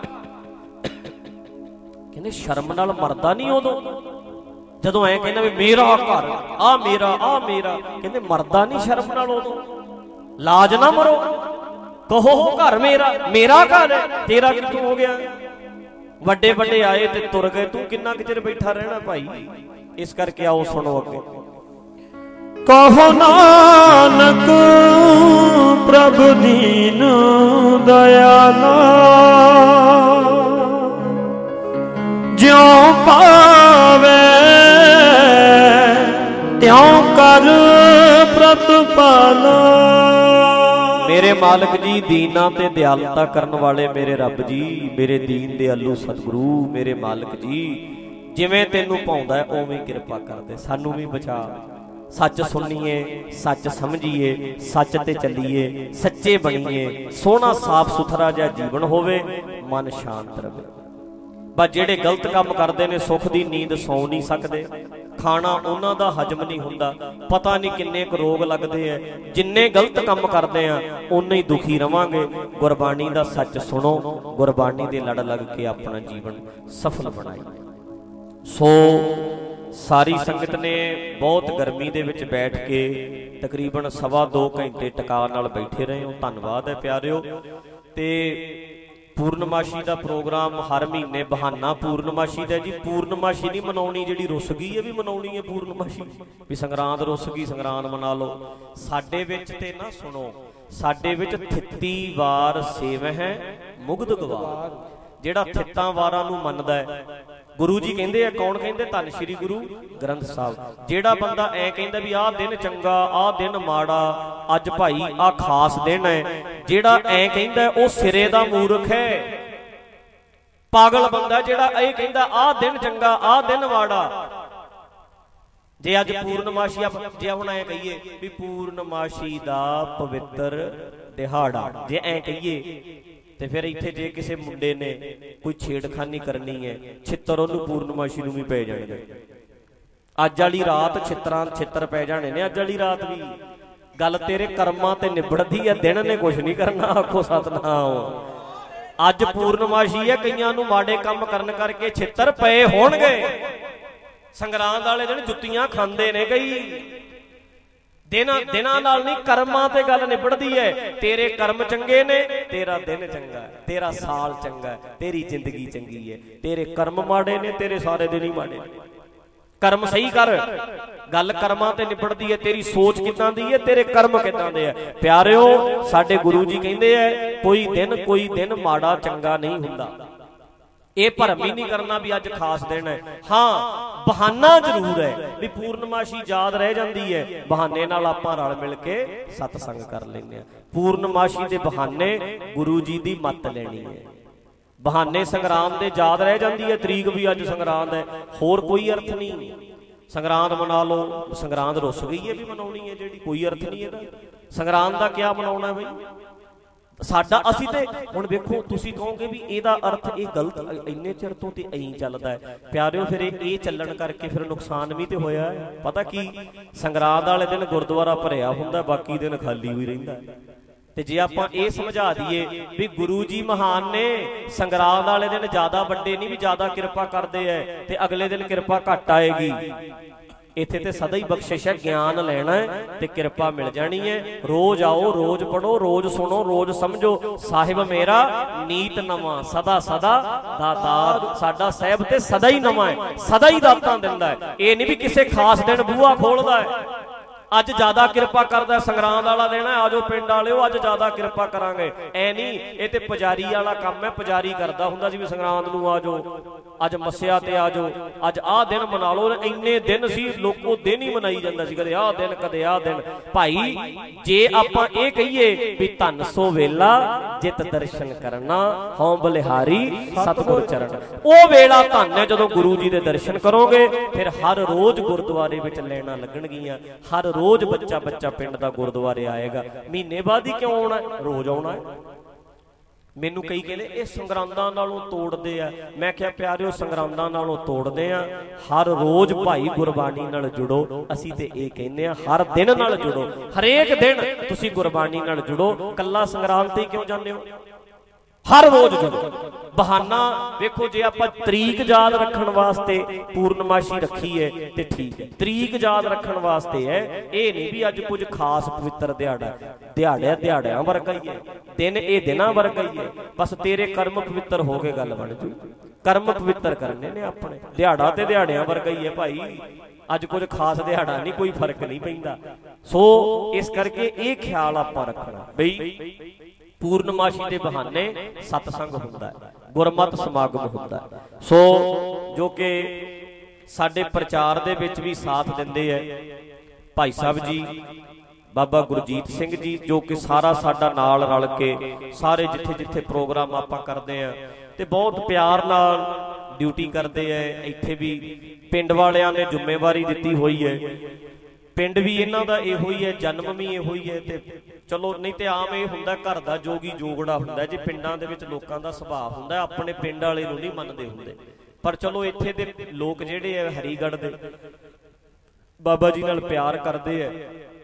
ਕਹਿੰਦੇ ਸ਼ਰਮ ਨਾਲ ਮਰਦਾ ਨਹੀਂ ਉਦੋਂ ਜਦੋਂ ਐ ਕਹਿੰਦਾ ਵੀ ਮੇਰਾ ਘਰ, ਆ ਮੇਰਾ, ਆ ਮੇਰਾ। ਕਹਿੰਦੇ ਮਰਦਾ ਨਹੀਂ ਸ਼ਰਮ ਨਾਲ ਉਦੋਂ। ਲਾਜ ਨਾ ਮਰੋ ਕਹੋ ਘਰ ਮੇਰਾ, ਮੇਰਾ ਘਰ ਹੈ, ਤੇਰਾ ਕਿੱਥੋਂ ਹੋ ਗਿਆ? ਵੱਡੇ ਵੱਡੇ ਆਏ ਤੇ ਤੁਰ ਗਏ, ਤੂੰ ਕਿੰਨਾ ਕੁ ਚਿਰ ਬੈਠਾ ਰਹਿਣਾ ਭਾਈ? ਇਸ ਕਰਕੇ ਆਓ ਸੁਣੋ ਅੱਗੇ। ਕਹੋ ਨਾਨਕ ਪ੍ਰਭ ਦੀਨ ਦਇਆਲਾ, ਜਿਉ ਪਾਵੇ ਤਿਉ ਕਰ ਪ੍ਰਤਪਾਲਾ। ਮੇਰੇ ਮਾਲਕ ਜੀ, ਦੀਨਾਂ ਤੇ ਦਿਆਲਤਾ ਕਰਨ ਵਾਲੇ ਮੇਰੇ ਰੱਬ ਜੀ, ਮੇਰੇ ਦੀਨ ਦਿਆਲੂ ਸਤਿਗੁਰੂ, ਮੇਰੇ ਮਾਲਕ ਜੀ, ਜਿਵੇਂ ਤੈਨੂੰ ਭਾਉਂਦਾ ਉਵੇਂ ਕਿਰਪਾ ਕਰਦੇ, ਸਾਨੂੰ ਵੀ ਬਚਾ। ਸੱਚ ਸੁਣੀਏ, ਸੱਚ ਸਮਝੀਏ, ਸੱਚ ਤੇ ਚੱਲੀਏ, ਸੱਚੇ ਬਣੀਏ, ਸੋਹਣਾ ਸਾਫ਼ ਸੁਥਰਾ ਜਿਹਾ ਜੀਵਨ ਹੋਵੇ, ਮਨ ਸ਼ਾਂਤ ਰਵੇ। ਬਸ ਜਿਹੜੇ ਗਲਤ ਕੰਮ ਕਰਦੇ ਨੇ, ਸੁੱਖ ਦੀ ਨੀਂਦ ਸੌਂ ਨਹੀਂ ਸਕਦੇ, ਖਾਣਾ ਉਹਨਾਂ ਦਾ ਹਜਮ ਨਹੀਂ ਹੁੰਦਾ, ਪਤਾ ਨਹੀਂ ਕਿੰਨੇ ਕੁ ਰੋਗ ਲੱਗਦੇ ਆ। ਜਿੰਨੇ ਗਲਤ ਕੰਮ ਕਰਦੇ ਆ ਉਨੇ ਹੀ ਦੁਖੀ ਰਵਾਂਗੇ। ਗੁਰਬਾਣੀ ਦਾ ਸੱਚ ਸੁਣੋ, ਗੁਰਬਾਣੀ ਦੇ ਲੜ ਲੱਗ ਕੇ ਆਪਣਾ ਜੀਵਨ ਸਫਲ ਬਣਾਈ। ਸੋ ਸਾਰੀ ਸੰਗਤ ਨੇ ਬਹੁਤ ਗਰਮੀ ਦੇ ਵਿੱਚ ਬੈਠ ਕੇ ਤਕਰੀਬਨ ਸਵਾ ਦੋ ਘੰਟੇ ਟਿਕਾ ਨਾਲ ਬੈਠੇ ਰਹੇ ਹੋ, ਧੰਨਵਾਦ ਹੈ ਪਿਆਰਿਓ। ਤੇ ਪੂਰਨਮਾਸ਼ੀ ਦਾ ਪ੍ਰੋਗਰਾਮ ਹਰ ਮਹੀਨੇ ਬਹਾਨਾ ਪੂਰਨਮਾਸ਼ੀ ਦਾ ਜੀ। ਪੂਰਨਮਾਸ਼ੀ ਨਹੀਂ ਮਨਾਉਣੀ ਜਿਹੜੀ ਰੁੱਸ ਗਈ ਹੈ, ਵੀ ਮਨਾਉਣੀ ਹੈ ਪੂਰਨਮਾਸ਼ੀ, ਵੀ ਸੰਗਰਾਂਦ ਰੁੱਸ ਗਈ ਸੰਗਰਾਂਦ ਮਨਾ ਲਓ। ਸਾਡੇ ਵਿੱਚ ਤੇ ਨਾ ਸੁਣੋ, ਸਾਡੇ ਵਿੱਚ ਥਿੱਤੀ ਵਾਰ ਸੇਵਹਿ ਮੁਗਧ ਗਵਾਰ। ਜਿਹੜਾ ਥਿੱਤਾਂ ਵਾਰਾਂ ਨੂੰ ਮੰਨਦਾ ਹੈ, ਗੁਰੂ ਜੀ ਕਹਿੰਦੇ ਆ, ਕੌਣ ਕਹਿੰਦੇ? ਧੰਨ ਸ਼੍ਰੀ ਗੁਰੂ ਗ੍ਰੰਥ ਸਾਹਿਬ। ਜਿਹੜਾ ਬੰਦਾ ਐ ਕਹਿੰਦਾ ਵੀ ਆਹ ਦਿਨ ਚੰਗਾ, ਆਹ ਦਿਨ ਮਾੜਾ, ਅੱਜ ਭਾਈ ਆਹ ਖਾਸ ਦਿਨ ਹੈ, ਜਿਹੜਾ ਐ ਕਹਿੰਦਾ ਉਹ ਸਿਰੇ ਦਾ ਮੂਰਖ ਹੈ, ਪਾਗਲ ਬੰਦਾ ਜਿਹੜਾ ਇਹ ਕਹਿੰਦਾ ਆਹ ਦਿਨ ਚੰਗਾ, ਆਹ ਦਿਨ ਮਾੜਾ। ਜੇ ਅੱਜ ਪੂਰਨਮਾਸ਼ੀ, ਜੇ ਹੁਣ ਐ ਕਹੀਏ ਵੀ ਪੂਰਨਮਾਸ਼ੀ ਦਾ ਪਵਿੱਤਰ ਦਿਹਾੜਾ, ਜੇ ਐ ਕਹੀਏ ਤੇ ਫਿਰ ਇੱਥੇ ਜੇ ਕਿਸੇ ਮੁੰਡੇ ਨੇ ਕੋਈ ਛੇੜਖਾਨੀ ਕਰਨੀ ਹੈ, ਛਿੱਤਰ ਉਹਨੂੰ ਪੂਰਨਮਾਸ਼ੀ ਨੂੰ ਵੀ ਪੈ ਜਾਣਗੇ। ਅੱਜ ਵਾਲੀ ਰਾਤ ਛਿੱਤਰਾਂ ਛਿੱਤਰ ਪੈ ਜਾਣੇ ਨੇ। ਅੱਜ ਵਾਲੀ ਰਾਤ ਵੀ ਗੱਲ ਤੇਰੇ ਕਰਮਾਂ ਤੇ ਨਿਬੜਦੀ ਹੈ, ਦਿਨ ਨੇ ਕੁਛ ਨਹੀਂ ਕਰਨਾ। ਆਖੋ ਸਤਨਾਮ। ਅੱਜ ਪੂਰਨਮਾਸ਼ੀ ਹੈ, ਕਈਆਂ ਨੂੰ ਮਾੜੇ ਕੰਮ ਕਰਨ ਕਰਕੇ ਛਿੱਤਰ ਪਏ ਹੋਣਗੇ। ਸੰਗਰਾਂਦ ਵਾਲੇ ਦਿਨ ਜੁੱਤੀਆਂ ਖਾਂਦੇ ਨੇ ਕਈ। ਦਿਨਾਂ ਦਿਨਾਂ ਨਾਲ ਨਹੀਂ, ਕਰਮਾਂ ਤੇ ਗੱਲ ਨਿਬੜਦੀ ਹੈ। ਤੇਰੇ ਕਰਮ ਚੰਗੇ ਨੇ, ਤੇਰਾ ਦਿਨ ਚੰਗਾ, ਤੇਰਾ ਸਾਲ ਚੰਗਾ, ਤੇਰੀ ਜ਼ਿੰਦਗੀ ਚੰਗੀ ਹੈ। ਤੇਰੇ ਕਰਮ ਮਾੜੇ ਨੇ, ਤੇਰੇ ਸਾਰੇ ਦਿਨ ਹੀ ਮਾੜੇ ਨੇ। ਕਰਮ ਸਹੀ ਕਰ, ਗੱਲ ਕਰਮਾਂ ਤੇ ਨਿਬੜਦੀ ਹੈ। ਤੇਰੀ ਸੋਚ ਕਿੱਦਾਂ ਦੀ ਹੈ, ਤੇਰੇ ਕਰਮ ਕਿੱਦਾਂ ਦੇ ਆ। ਪਿਆਰਿਓ, ਸਾਡੇ ਗੁਰੂ ਜੀ ਕਹਿੰਦੇ ਆ, ਕੋਈ ਦਿਨ ਕੋਈ ਦਿਨ ਮਾੜਾ ਚੰਗਾ ਨਹੀਂ ਹੁੰਦਾ। ਇਹ ਭਰਮ ਹੀ ਨਹੀਂ ਕਰਨਾ ਵੀ ਅੱਜ ਖਾਸ ਦਿਨ ਹੈ। ਹਾਂ, ਬਹਾਨਾ ਜ਼ਰੂਰ ਹੈ ਵੀ ਪੂਰਨਮਾਸ਼ੀ ਯਾਦ ਰਹਿ ਜਾਂਦੀ ਹੈ, ਬਹਾਨੇ ਨਾਲ ਆਪਾਂ ਰਲ ਮਿਲ ਕੇ ਸਤਸੰਗ ਕਰ ਲੈਂਦੇ ਹਾਂ। ਪੂਰਨਮਾਸ਼ੀ ਦੇ ਬਹਾਨੇ ਗੁਰੂ ਜੀ ਦੀ ਮੱਤ ਲੈਣੀ ਹੈ। ਬਹਾਨੇ ਸੰਗਰਾਮ ਦੇ ਯਾਦ ਰਹਿ ਜਾਂਦੀ ਹੈ, ਤਰੀਕ ਵੀ ਅੱਜ ਸੰਗਰਾਮ ਹੈ, ਹੋਰ ਕੋਈ ਅਰਥ ਨਹੀਂ। ਸੰਗਰਾਂਦ ਮਨਾ ਲਓ, ਸੰਗਰਾਂਦ ਰੁੱਸ ਗਈ ਹੈ ਵੀ ਮਨਾਉਣੀ ਹੈ ਜਿਹੜੀ, ਕੋਈ ਅਰਥ ਨਹੀਂ ਇਹਦਾ। ਸੰਗਰਾਂਦ ਦਾ ਕਿਆ ਮਨਾਉਣਾ ਬਈ ਸਾਡਾ? ਅਸੀਂ ਤੇ ਹੁਣ ਵੇਖੋ, ਤੁਸੀਂ ਕਹੋਗੇ ਵੀ ਇਹਦਾ ਅਰਥ ਇਹ ਗਲਤ, ਇੰਨੇ ਚਿਰ ਤੋਂ ਤੇ ਐਂ ਚੱਲਦਾ ਹੈ ਪਿਆਰਿਓ। ਫਿਰ ਇਹ ਚੱਲਣ ਕਰਕੇ ਫਿਰ ਨੁਕਸਾਨ ਵੀ ਤੇ ਹੋਇਆ। ਪਤਾ ਕੀ, ਸੰਗਰਾਂਦ ਵਾਲੇ ਦਿਨ ਗੁਰਦੁਆਰਾ ਭਰਿਆ ਹੁੰਦਾ, ਬਾਕੀ ਦਿਨ ਖਾਲੀ ਹੋਈ ਰਹਿੰਦਾ। ਤੇ ਜੇ ਆਪਾਂ ਇਹ ਸਮਝਾ ਦਈਏ ਵੀ ਗੁਰੂ ਜੀ ਮਹਾਨ ਨੇ, ਸੰਗਰਾਂਦ ਵਾਲੇ ਦਿਨ ਜ਼ਿਆਦਾ ਵੱਡੇ ਨਹੀਂ ਵੀ ਜ਼ਿਆਦਾ ਕਿਰਪਾ ਕਰਦੇ ਐ, ਤੇ ਅਗਲੇ ਦਿਨ ਕਿਰਪਾ ਘੱਟ ਆਏਗੀ। ਇੱਥੇ ਤੇ ਸਦਾ ਹੀ ਬਖਸ਼ਿਸ਼ ਹੈ, ਗਿਆਨ ਲੈਣਾ ਹੈ ਤੇ ਕਿਰਪਾ ਮਿਲ ਜਾਣੀ ਹੈ। ਰੋਜ਼ ਆਓ, ਰੋਜ਼ ਪੜੋ, ਰੋਜ਼ ਸੁਣੋ, ਰੋਜ਼ ਸਮਝੋ। ਸਾਹਿਬ ਮੇਰਾ ਨੀਤ ਨਵਾਂ, ਸਦਾ ਸਦਾ ਦਾਤਾਰ। ਸਾਡਾ ਸਾਹਿਬ ਤੇ ਸਦਾ ਹੀ ਨਵਾਂ ਹੈ, ਸਦਾ ਹੀ ਦਾਤਾਂ ਦਿੰਦਾ ਹੈ। ਇਹ ਨਹੀਂ ਵੀ ਕਿਸੇ ਖਾਸ ਦਿਨ ਬੂਹਾ ਖੋਲਦਾ ਹੈ, ਅੱਜ ਜ਼ਿਆਦਾ ਕਿਰਪਾ ਕਰਦਾ, ਸੰਗਰਾਂਦ ਵਾਲਾ ਦੇਣਾ, ਆਜੋ ਪਿੰਡ ਵਾਲਿਓ ਅੱਜ ਜ਼ਿਆਦਾ ਕਿਰਪਾ ਕਰਾਂਗੇ। ਐ ਨਹੀਂ, ਇਹ ਤੇ ਪੁਜਾਰੀ ਵਾਲਾ ਕੰਮ ਹੈ। ਪੁਜਾਰੀ ਕਰਦਾ ਹੁੰਦਾ ਜਿਵੇਂ ਸੰਗਰਾਂਦ ਨੂੰ ਆਜੋ, ਅੱਜ ਮੱਸਿਆ ਤੇ ਆਜੋ, ਅੱਜ ਆਹ ਦਿਨ ਮਨਾ ਲਓ। ਇੰਨੇ ਦਿਨ ਸੀ, ਲੋਕੋ ਦਿਨ ਹੀ ਮਨਾਈ ਜਾਂਦਾ ਸੀ, ਕਦੇ ਆਹ ਦਿਨ ਕਦੇ ਆਹ ਦਿਨ। ਭਾਈ ਜੇ ਆਪਾਂ ਇਹ ਕਹੀਏ ਵੀ ਧੰਨ ਸੋ ਵੇਲਾ ਜਿਤ ਦਰਸ਼ਨ ਕਰਨਾ, ਹਉ ਬਲਿਹਾਰੀ ਸਤਿਗੁਰ ਚਰਨ, ਉਹ ਵੇਲਾ ਧੰਨ ਹੈ ਜਦੋਂ ਗੁਰੂ ਜੀ ਦੇ ਦਰਸ਼ਨ ਕਰੋਗੇ। ਫਿਰ ਹਰ ਰੋਜ਼ ਗੁਰਦੁਆਰੇ ਵਿੱਚ ਲੈਣਾ ਲੱਗਣਗੀਆਂ, ਹਰ ਰੋਜ਼ ਬੱਚਾ ਬੱਚਾ ਪਿੰਡ ਦਾ ਗੁਰਦੁਆਰੇ ਆਏਗਾ। ਮਹੀਨੇ ਬਾਅਦ ਹੀ ਕਿਉਂ ਆਉਣਾ, ਰੋਜ਼ ਆਉਣਾ ਹੈ। ਮੈਨੂੰ ਕਈ ਕਹਿੰਦੇ ਇਹ ਸੰਗਰਾਂਦਾਂ ਨਾਲੋਂ ਤੋੜਦੇ ਆ। ਮੈਂ ਕਿਹਾ ਪਿਆਰਿਓ, ਸੰਗਰਾਂਦਾਂ ਨਾਲੋਂ ਤੋੜਦੇ ਆ, ਹਰ ਰੋਜ਼ ਭਾਈ ਗੁਰਬਾਣੀ ਨਾਲ ਜੁੜੋ। ਅਸੀਂ ਤੇ ਇਹ ਕਹਿੰਦੇ ਆ ਹਰ ਦਿਨ ਨਾਲ ਜੁੜੋ, ਹਰੇਕ ਦਿਨ ਤੁਸੀਂ ਗੁਰਬਾਣੀ ਨਾਲ ਜੁੜੋ। ਕੱਲਾ ਸੰਗਰਾਂਦ ਤੇ ਕਿਉਂ ਜਾਂਦੇ ਹੋ, ਹਰ ਰੋਜ਼ ਜੁੜੋ। ਬਹਾਨਾ ਵੇਖੋ, ਜੇ ਆਪਾਂ ਤਰੀਕ ਯਾਦ ਰੱਖਣ ਵਾਸਤੇ ਪੂਰਨਮਾਸ਼ੀ ਰੱਖੀ ਹੈ ਤੇ ਠੀਕ ਹੈ, ਤਰੀਕ ਯਾਦ ਰੱਖਣ ਵਾਸਤੇ ਹੈ। ਇਹ ਨਹੀਂ ਵੀ ਅੱਜ ਕੁਝ ਖਾਸ ਪਵਿੱਤਰ ਦਿਹਾੜਾ, ਦਿਹਾੜਿਆ ਦਿਹਾੜਿਆਂ ਵਰਗਾ ਹੀ ਹੈ, ਦਿਨ ਇਹ ਦਿਨਾਂ ਵਰਗਾ ਹੀ ਹੈ। ਬਸ ਤੇਰੇ ਕਰਮ ਪਵਿੱਤਰ ਹੋ ਕੇ ਗੱਲ ਬਣ ਜੂ। ਕਰਮ ਪਵਿੱਤਰ ਕਰਨੇ ਨੇ ਆਪਣੇ, ਦਿਹਾੜਾ ਤੇ ਦਿਹਾੜਿਆਂ ਵਰਗਾ ਹੀ ਹੈ ਭਾਈ। ਅੱਜ ਕੁਝ ਖਾਸ ਦਿਹਾੜਾ ਨਹੀਂ, ਕੋਈ ਫਰਕ ਨਹੀਂ ਪੈਂਦਾ। ਸੋ ਇਸ ਕਰਕੇ ਇਹ ਖਿਆਲ ਆਪਾਂ ਰੱਖਣਾ ਬਈ ਪੂਰਨਮਾਸ਼ੀ ਦੇ ਬਹਾਨੇ ਸਤਸੰਗ ਹੁੰਦਾ, ਗੁਰਮਤਿ ਸਮਾਗਮ ਹੁੰਦਾ। ਸੋ ਜੋ ਕਿ ਸਾਡੇ ਪ੍ਰਚਾਰ ਦੇ ਵਿੱਚ ਵੀ ਸਾਥ ਦਿੰਦੇ ਐ ਭਾਈ ਸਾਹਿਬ ਜੀ, ਬਾਬਾ ਗੁਰਜੀਤ ਸਿੰਘ ਜੀ, ਜੋ ਕਿ ਸਾਰਾ ਸਾਡਾ ਨਾਲ ਰਲ ਕੇ ਸਾਰੇ ਜਿੱਥੇ ਜਿੱਥੇ ਪ੍ਰੋਗਰਾਮ ਆਪਾਂ ਕਰਦੇ ਆ ਤੇ ਬਹੁਤ ਪਿਆਰ ਨਾਲ ਡਿਊਟੀ ਕਰਦੇ ਐ। ਇੱਥੇ ਵੀ ਪਿੰਡ ਵਾਲਿਆਂ ਨੇ ਜ਼ਿੰਮੇਵਾਰੀ ਦਿੱਤੀ ਹੋਈ ਹੈ, ਪਿੰਡ ਵੀ ਇਹਨਾਂ ਦਾ ਇਹੋ ਹੀ ਹੈ, ਜਨਮ ਵੀ ਇਹੋ ਹੀ ਹੈ। ਤੇ ਚਲੋ ਨਹੀਂ ਤੇ ਆਮ ਇਹ ਹੁੰਦਾ ਘਰ ਦਾ ਜੋਗੀ ਜੋਗੜਾ ਹੁੰਦਾ, ਜੇ ਪਿੰਡਾਂ ਦੇ ਵਿੱਚ ਲੋਕਾਂ ਦਾ ਸੁਭਾਅ ਹੁੰਦਾ ਆਪਣੇ ਪਿੰਡ ਵਾਲੇ ਨੂੰ ਨਹੀਂ ਮੰਨਦੇ ਹੁੰਦੇ। ਪਰ ਚਲੋ ਇੱਥੇ ਦੇ ਲੋਕ ਜਿਹੜੇ ਆ ਹਰੀਗੜ੍ਹ ਦੇ ਬਾਬਾ ਜੀ ਨਾਲ ਪਿਆਰ ਕਰਦੇ ਆ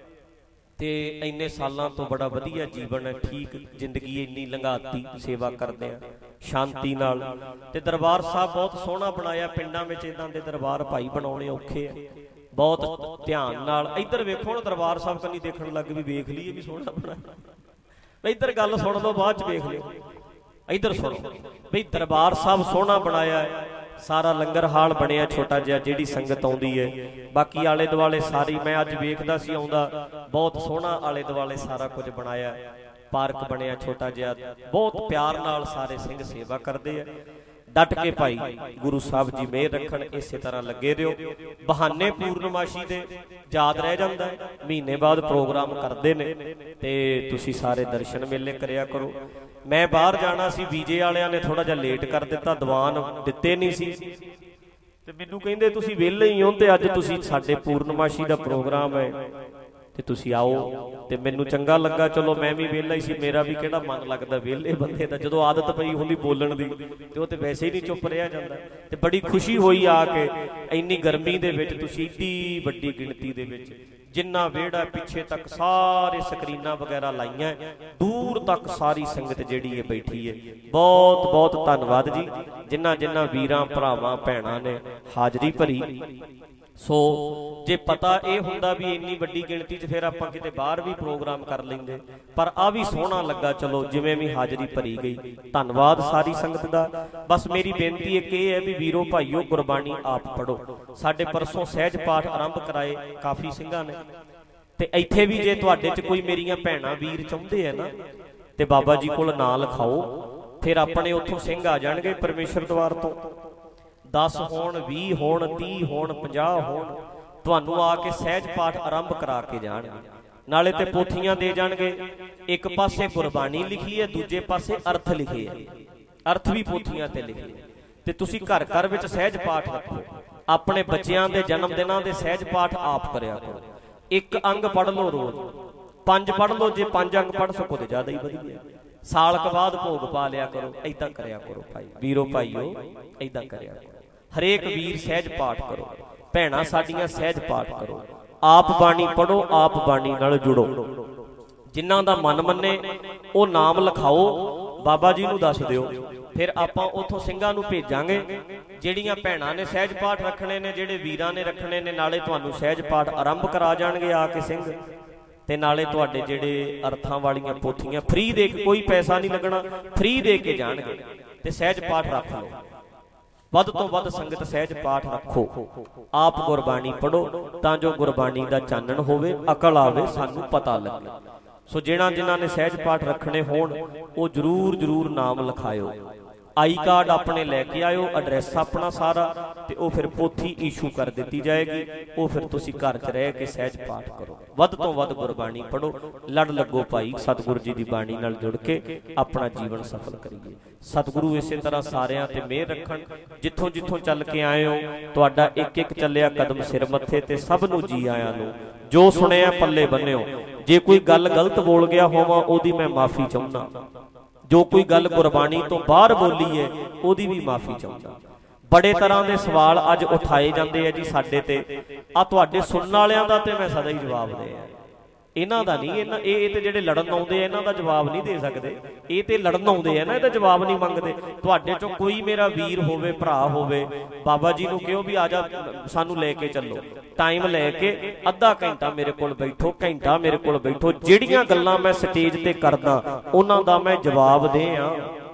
ਤੇ ਇੰਨੇ ਸਾਲਾਂ ਤੋਂ ਬੜਾ ਵਧੀਆ ਜੀਵਨ ਹੈ, ਠੀਕ ਜ਼ਿੰਦਗੀ ਇੰਨੀ ਲੰਘਾਤੀ, ਸੇਵਾ ਕਰਦੇ ਆ ਸ਼ਾਂਤੀ ਨਾਲ। ਤੇ ਦਰਬਾਰ ਸਾਹਿਬ ਬਹੁਤ ਸੋਹਣਾ ਬਣਾਇਆ। ਪਿੰਡਾਂ ਵਿੱਚ ਇਦਾਂ ਦੇ ਦਰਬਾਰ ਭਾਈ ਬਣਾਉਣੇ ਔਖੇ ਆ, ਬਹੁਤ ਧਿਆਨ ਨਾਲ। ਇੱਧਰ ਵੇਖੋ ਨਾ, ਦਰਬਾਰ ਸਾਹਿਬ ਕੰਨੀ ਦੇਖਣ ਲੱਗ ਵੀ ਵੇਖ ਲਈਏ ਵੀ ਸੋਹਣਾ ਬਣਾਇਆ। ਇੱਧਰ ਗੱਲ ਸੁਣ ਲਓ, ਬਾਅਦ ਚ ਵੇਖ ਲਿਓ। ਇੱਧਰ ਸੁਣੋ ਬਈ ਦਰਬਾਰ ਸਾਹਿਬ ਸੋਹਣਾ ਬਣਾਇਆ ਹੈ, ਸਾਰਾ ਲੰਗਰ ਹਾਲ ਬਣਿਆ ਛੋਟਾ ਜਿਹਾ, ਜਿਹੜੀ ਸੰਗਤ ਆਉਂਦੀ ਹੈ। ਬਾਕੀ ਆਲੇ ਦੁਆਲੇ ਸਾਰੀ, ਮੈਂ ਅੱਜ ਵੇਖਦਾ ਸੀ ਆਉਂਦਾ, ਬਹੁਤ ਸੋਹਣਾ ਆਲੇ ਦੁਆਲੇ ਸਾਰਾ ਕੁਝ ਬਣਾਇਆ। ਪਾਰਕ ਬਣਿਆ ਛੋਟਾ ਜਿਹਾ, ਬਹੁਤ ਪਿਆਰ ਨਾਲ ਸਾਰੇ ਸਿੰਘ ਸੇਵਾ ਕਰਦੇ ਆ। ਡਟ ਕੇ ਭਾਈ ਗੁਰੂ ਸਾਹਿਬ ਜੀ ਮਿਹਰ ਰੱਖਣ, ਇਸੇ ਤਰ੍ਹਾਂ ਲੱਗੇ ਰਹੋ। ਬਹਾਨੇ ਪੂਰਨਮਾਸ਼ੀ ਦੇ ਯਾਦ ਰਹਿ ਜਾਂਦਾ ਹੈ, ਮਹੀਨੇ ਬਾਅਦ ਪ੍ਰੋਗਰਾਮ ਕਰਦੇ ਨੇ ਤੇ ਤੁਸੀਂ ਸਾਰੇ ਦਰਸ਼ਨ ਮੇਲੇ ਕਰਿਆ ਕਰੋ। ਮੈਂ ਬਾਹਰ ਜਾਣਾ ਸੀ, ਵੀਜੇ ਵਾਲਿਆਂ ਨੇ ਥੋੜਾ ਜਿਹਾ ਲੇਟ ਕਰ ਦਿੱਤਾ, ਦੀਵਾਨ ਦਿੱਤੇ ਨਹੀਂ ਸੀ ਤੇ ਮੈਨੂੰ ਕਹਿੰਦੇ ਤੁਸੀਂ ਵਿਹਲੇ ਹੀ ਹੋ ਤੇ ਅੱਜ ਤੁਸੀਂ ਸਾਡੇ ਪੂਰਨਮਾਸ਼ੀ ਦਾ ਪ੍ਰੋਗਰਾਮ ਹੈ ਤੇ ਤੁਸੀਂ ਆਓ। ਤੇ ਮੈਨੂੰ ਚੰਗਾ ਲੱਗਾ, ਚਲੋ ਮੈਂ ਵੀ ਵਿਹਲਾ ਹੀ ਸੀ, ਮੇਰਾ ਵੀ ਕਿਹੜਾ ਮਨ ਲੱਗਦਾ ਵਿਹਲੇ ਬੰਦੇ ਦਾ, ਜਦੋਂ ਆਦਤ ਪਈ ਹੁੰਦੀ ਬੋਲਣ ਦੀ ਤੇ ਉਹ ਤੇ ਵੈਸੇ ਹੀ ਨਹੀਂ ਚੁੱਪ ਰਿਹਾ ਜਾਂਦਾ। ਤੇ ਬੜੀ ਖੁਸ਼ੀ ਹੋਈ ਆ ਕੇ, ਇੰਨੀ ਗਰਮੀ ਦੇ ਵਿੱਚ ਤੁਸੀਂ ਏਡੀ ਵੱਡੀ ਗਿਣਤੀ ਦੇ ਵਿੱਚ, ਜਿੰਨਾ ਵਿਹੜਾ ਪਿੱਛੇ ਤੱਕ ਸਾਰੇ ਸਕਰੀਨਾਂ ਵਗੈਰਾ ਲਾਈਆਂ, ਦੂਰ ਤੱਕ ਸਾਰੀ ਸੰਗਤ ਜਿਹੜੀ ਹੈ ਬੈਠੀ ਹੈ। ਬਹੁਤ ਬਹੁਤ ਧੰਨਵਾਦ ਜੀ, ਜਿਨ੍ਹਾਂ ਜਿਨ੍ਹਾਂ ਵੀਰਾਂ ਭਰਾਵਾਂ ਭੈਣਾਂ ਨੇ ਹਾਜ਼ਰੀ ਭਰੀ। ਸੋ ਜੇ ਪਤਾ ਇਹ ਹੁੰਦਾ ਵੀ ਇੰਨੀ ਵੱਡੀ ਗਿਣਤੀ 'ਚ ਫਿਰ ਆਪਾਂ ਕਿਤੇ ਬਾਹਰ ਵੀ ਪ੍ਰੋਗਰਾਮ ਕਰ ਲੈਂਦੇ, ਪਰ ਆ ਵੀ ਸੋਹਣਾ ਲੱਗਾ। ਚਲੋ ਜਿਵੇਂ ਵੀ ਹਾਜ਼ਰੀ ਭਰੀ ਗਈ, ਧੰਨਵਾਦ ਸਾਰੀ ਸੰਗਤ ਦਾ। ਬਸ ਮੇਰੀ ਬੇਨਤੀ ਇੱਕ ਇਹ ਹੈ ਵੀ ਵੀਰੋ ਭਾਈਓ, ਗੁਰਬਾਣੀ ਆਪ ਪੜੋ। ਸਾਡੇ ਪਰਸੋਂ ਸਹਿਜ ਪਾਠ ਆਰੰਭ ਕਰਾਏ ਕਾਫੀ ਸਿੰਘਾਂ ਨੇ, ਤੇ ਇੱਥੇ ਵੀ ਜੇ ਤੁਹਾਡੇ 'ਚ ਕੋਈ ਮੇਰੀਆਂ ਭੈਣਾਂ ਵੀਰ ਚਾਹੁੰਦੇ ਆ ਨਾ ਤੇ ਬਾਬਾ ਜੀ ਕੋਲ ਨਾਂ ਲਿਖਾਓ, ਫਿਰ ਆਪਣੇ ਉੱਥੋਂ ਸਿੰਘ ਆ ਜਾਣਗੇ ਪਰਮੇਸ਼ਰ ਦਵਾਰ ਤੋਂ। ਦਸ ਹੋਣ, ਵੀਹ ਹੋਣ, ਤੀਹ ਹੋਣ, ਪੰਜਾਹ ਹੋਣ, ਤੁਹਾਨੂੰ ਆ ਕੇ ਸਹਿਜ ਪਾਠ ਆਰੰਭ ਕਰਾ ਕੇ ਜਾਣਗੇ। ਨਾਲੇ ਤੇ ਪੋਥੀਆਂ ਦੇ ਜਾਣਗੇ, ਇੱਕ ਪਾਸੇ ਗੁਰਬਾਣੀ ਲਿਖੀ ਹੈ, ਦੂਜੇ ਪਾਸੇ ਅਰਥ ਲਿਖੇ ਹੈ, ਅਰਥ ਵੀ ਪੋਥੀਆਂ ਤੇ ਲਿਖੇ। ਤੇ ਤੁਸੀਂ ਘਰ ਘਰ ਵਿੱਚ ਸਹਿਜ ਪਾਠ ਰੱਖੋ, ਆਪਣੇ ਬੱਚਿਆਂ ਦੇ ਜਨਮ ਦਿਨਾਂ ਦੇ ਸਹਿਜ ਪਾਠ ਆਪ ਕਰਿਆ ਕਰੋ। ਇੱਕ ਅੰਗ ਪੜ੍ਹ ਲਓ ਰੋਜ਼, ਪੰਜ ਪੜ੍ਹ ਲਓ, ਜੇ ਪੰਜ ਅੰਗ ਪੜ੍ਹ ਸਕੋ ਤੇ ਜ਼ਿਆਦਾ ਹੀ ਵਧੀਆ। ਸਾਲ ਕੁ ਬਾਅਦ ਭੋਗ ਪਾ ਲਿਆ ਕਰੋ, ਏਦਾਂ ਕਰਿਆ ਕਰੋ ਭਾਈ ਵੀਰੋ ਭਾਈਓ, ਏਦਾਂ ਕਰਿਆ ਕਰੋ। ਹਰੇਕ ਵੀਰ ਸਹਿਜ ਪਾਠ ਕਰੋ, ਭੈਣਾਂ ਸਾਡੀਆਂ ਸਹਿਜ ਪਾਠ ਕਰੋ, ਆਪ ਬਾਣੀ ਪੜ੍ਹੋ, ਆਪ ਬਾਣੀ ਨਾਲ ਜੁੜੋ। ਜਿਨ੍ਹਾਂ ਦਾ ਮਨ ਮੰਨੇ ਉਹ ਨਾਮ ਲਿਖਾਓ, ਬਾਬਾ ਜੀ ਨੂੰ ਦੱਸ ਦਿਓ, ਫਿਰ ਆਪਾਂ ਉੱਥੋਂ ਸਿੰਘਾਂ ਨੂੰ ਭੇਜਾਂਗੇ। ਜਿਹੜੀਆਂ ਭੈਣਾਂ ਨੇ ਸਹਿਜ ਪਾਠ ਰੱਖਣੇ ਨੇ, ਜਿਹੜੇ ਵੀਰਾਂ ਨੇ ਰੱਖਣੇ ਨੇ, ਨਾਲੇ ਤੁਹਾਨੂੰ ਸਹਿਜ ਪਾਠ ਆਰੰਭ ਕਰਾ ਜਾਣਗੇ ਆ ਕੇ ਸਿੰਘ, ਤੇ ਨਾਲੇ ਤੁਹਾਡੇ ਜਿਹੜੇ ਅਰਥਾਂ ਵਾਲੀਆਂ ਪੋਥੀਆਂ ਫ੍ਰੀ ਦੇ ਕੇ, ਕੋਈ ਪੈਸਾ ਨਹੀਂ ਲੱਗਣਾ, ਫ੍ਰੀ ਦੇ ਕੇ ਜਾਣਗੇ। ਤੇ ਸਹਿਜ ਪਾਠ ਰੱਖ ਲਓ, ਵੱਧ ਤੋਂ ਵੱਧ ਸੰਗਤ ਸਹਿਜ ਪਾਠ ਰੱਖੋ, ਆਪ ਗੁਰਬਾਣੀ ਪੜ੍ਹੋ, ਤਾਂ ਜੋ ਗੁਰਬਾਣੀ ਦਾ ਚਾਨਣ ਹੋਵੇ, ਅਕਲ ਆਵੇ, ਸਾਨੂੰ ਪਤਾ ਲੱਗੇ। ਸੋ ਜਿਹਨਾਂ ਜਿਨ੍ਹਾਂ ਨੇ ਸਹਿਜ ਪਾਠ ਰੱਖਣੇ ਹੋਣ ਉਹ ਜ਼ਰੂਰ ਜ਼ਰੂਰ ਨਾਮ ਲਿਖਾਇਓ। ਆਈ ਕਾਰਡ ਆਪਣੇ ਲੈ ਕੇ ਆਇਓ, ਐਡਰੈਸ ਆਪਣਾ ਸਾਰਾ, ਤੇ ਉਹ ਫਿਰ ਪੋਥੀ ਇਸ਼ੂ ਕਰ ਦਿੱਤੀ ਜਾਏਗੀ। ਉਹ ਫਿਰ ਤੁਸੀਂ ਘਰ 'ਚ ਰਹਿ ਕੇ ਸਹਿਜ ਪਾਠ ਕਰੋ, ਵੱਧ ਤੋਂ ਵੱਧ ਗੁਰਬਾਣੀ ਪੜ੍ਹੋ, ਲੜ ਲੱਗੋ ਭਾਈ ਸਤਿਗੁਰੂ ਜੀ ਦੀ ਬਾਣੀ ਨਾਲ ਜੁੜ ਕੇ ਆਪਣਾ ਜੀਵਨ ਸਫਲ ਕਰੀਏ। ਸਤਿਗੁਰੂ ਇਸੇ ਤਰ੍ਹਾਂ ਸਾਰਿਆਂ ਤੇ ਮਿਹਰ ਰੱਖਣ। ਜਿੱਥੋਂ ਜਿੱਥੋਂ ਚੱਲ ਕੇ ਆਏ ਹੋ, ਤੁਹਾਡਾ ਇੱਕ ਇੱਕ ਚੱਲਿਆ ਕਦਮ ਸਿਰ ਮੱਥੇ ਤੇ, ਸਭ ਨੂੰ ਜੀ ਆਇਆਂ ਨੂੰ ਜੋ ਸੁਣਿਆ ਪੱਲੇ ਬੰਨਿਓ। ਜੇ ਕੋਈ ਗੱਲ ਗਲਤ ਬੋਲ ਗਿਆ ਹੋਵਾਂ ਉਹਦੀ ਮੈਂ ਮਾਫੀ ਚਾਹੁੰਦਾ, ਜੋ ਕੋਈ ਗੱਲ ਗੁਰਬਾਣੀ ਤੋਂ ਬਾਹਰ ਬੋਲੀ ਹੈ ਉਹਦੀ ਵੀ ਮਾਫੀ ਚਾਹੁੰਦਾ। ਬੜੇ ਤਰ੍ਹਾਂ ਦੇ ਸਵਾਲ ਅੱਜ ਉਠਾਏ ਜਾਂਦੇ ਆ ਜੀ ਸਾਡੇ ਤੇ, ਆ ਤੁਹਾਡੇ ਸੁਣਨ ਵਾਲਿਆਂ ਦਾ ਤੇ ਮੈਂ ਸਦਾ ਹੀ ਜਵਾਬ ਦੇ ਆ, ਇਹਨਾਂ ਦਾ ਨਹੀਂ। ਇਹਨਾਂ ਇਹ ਤੇ ਜਿਹੜੇ ਲੜਨ ਆਉਂਦੇ ਆ ਇਹਨਾਂ ਦਾ ਜਵਾਬ ਨਹੀਂ ਦੇ ਸਕਦੇ, ਇਹ ਤੇ ਲੜਨ ਆਉਂਦੇ ਆ ਨਾ, ਇਹਦਾ ਜਵਾਬ ਨਹੀਂ ਮੰਗਦੇ। ਤੁਹਾਡੇ ਚੋਂ ਕੋਈ ਮੇਰਾ ਵੀਰ ਹੋਵੇ, ਭਰਾ ਹੋਵੇ, ਬਾਬਾ ਜੀ ਨੂੰ ਕਿਹੋ ਵੀ ਆ ਜਾ ਸਾਨੂੰ ਲੈ ਕੇ ਚੱਲੋ, ਟਾਈਮ ਲੈ ਕੇ ਅੱਧਾ ਘੰਟਾ ਮੇਰੇ ਕੋਲ ਬੈਠੋ, ਘੰਟਾ ਮੇਰੇ ਕੋਲ ਬੈਠੋ, ਜਿਹੜੀਆਂ ਗੱਲਾਂ ਮੈਂ ਸਟੇਜ ਤੇ ਕਰਦਾ ਉਹਨਾਂ ਦਾ ਮੈਂ ਜਵਾਬ ਦੇ ਆ।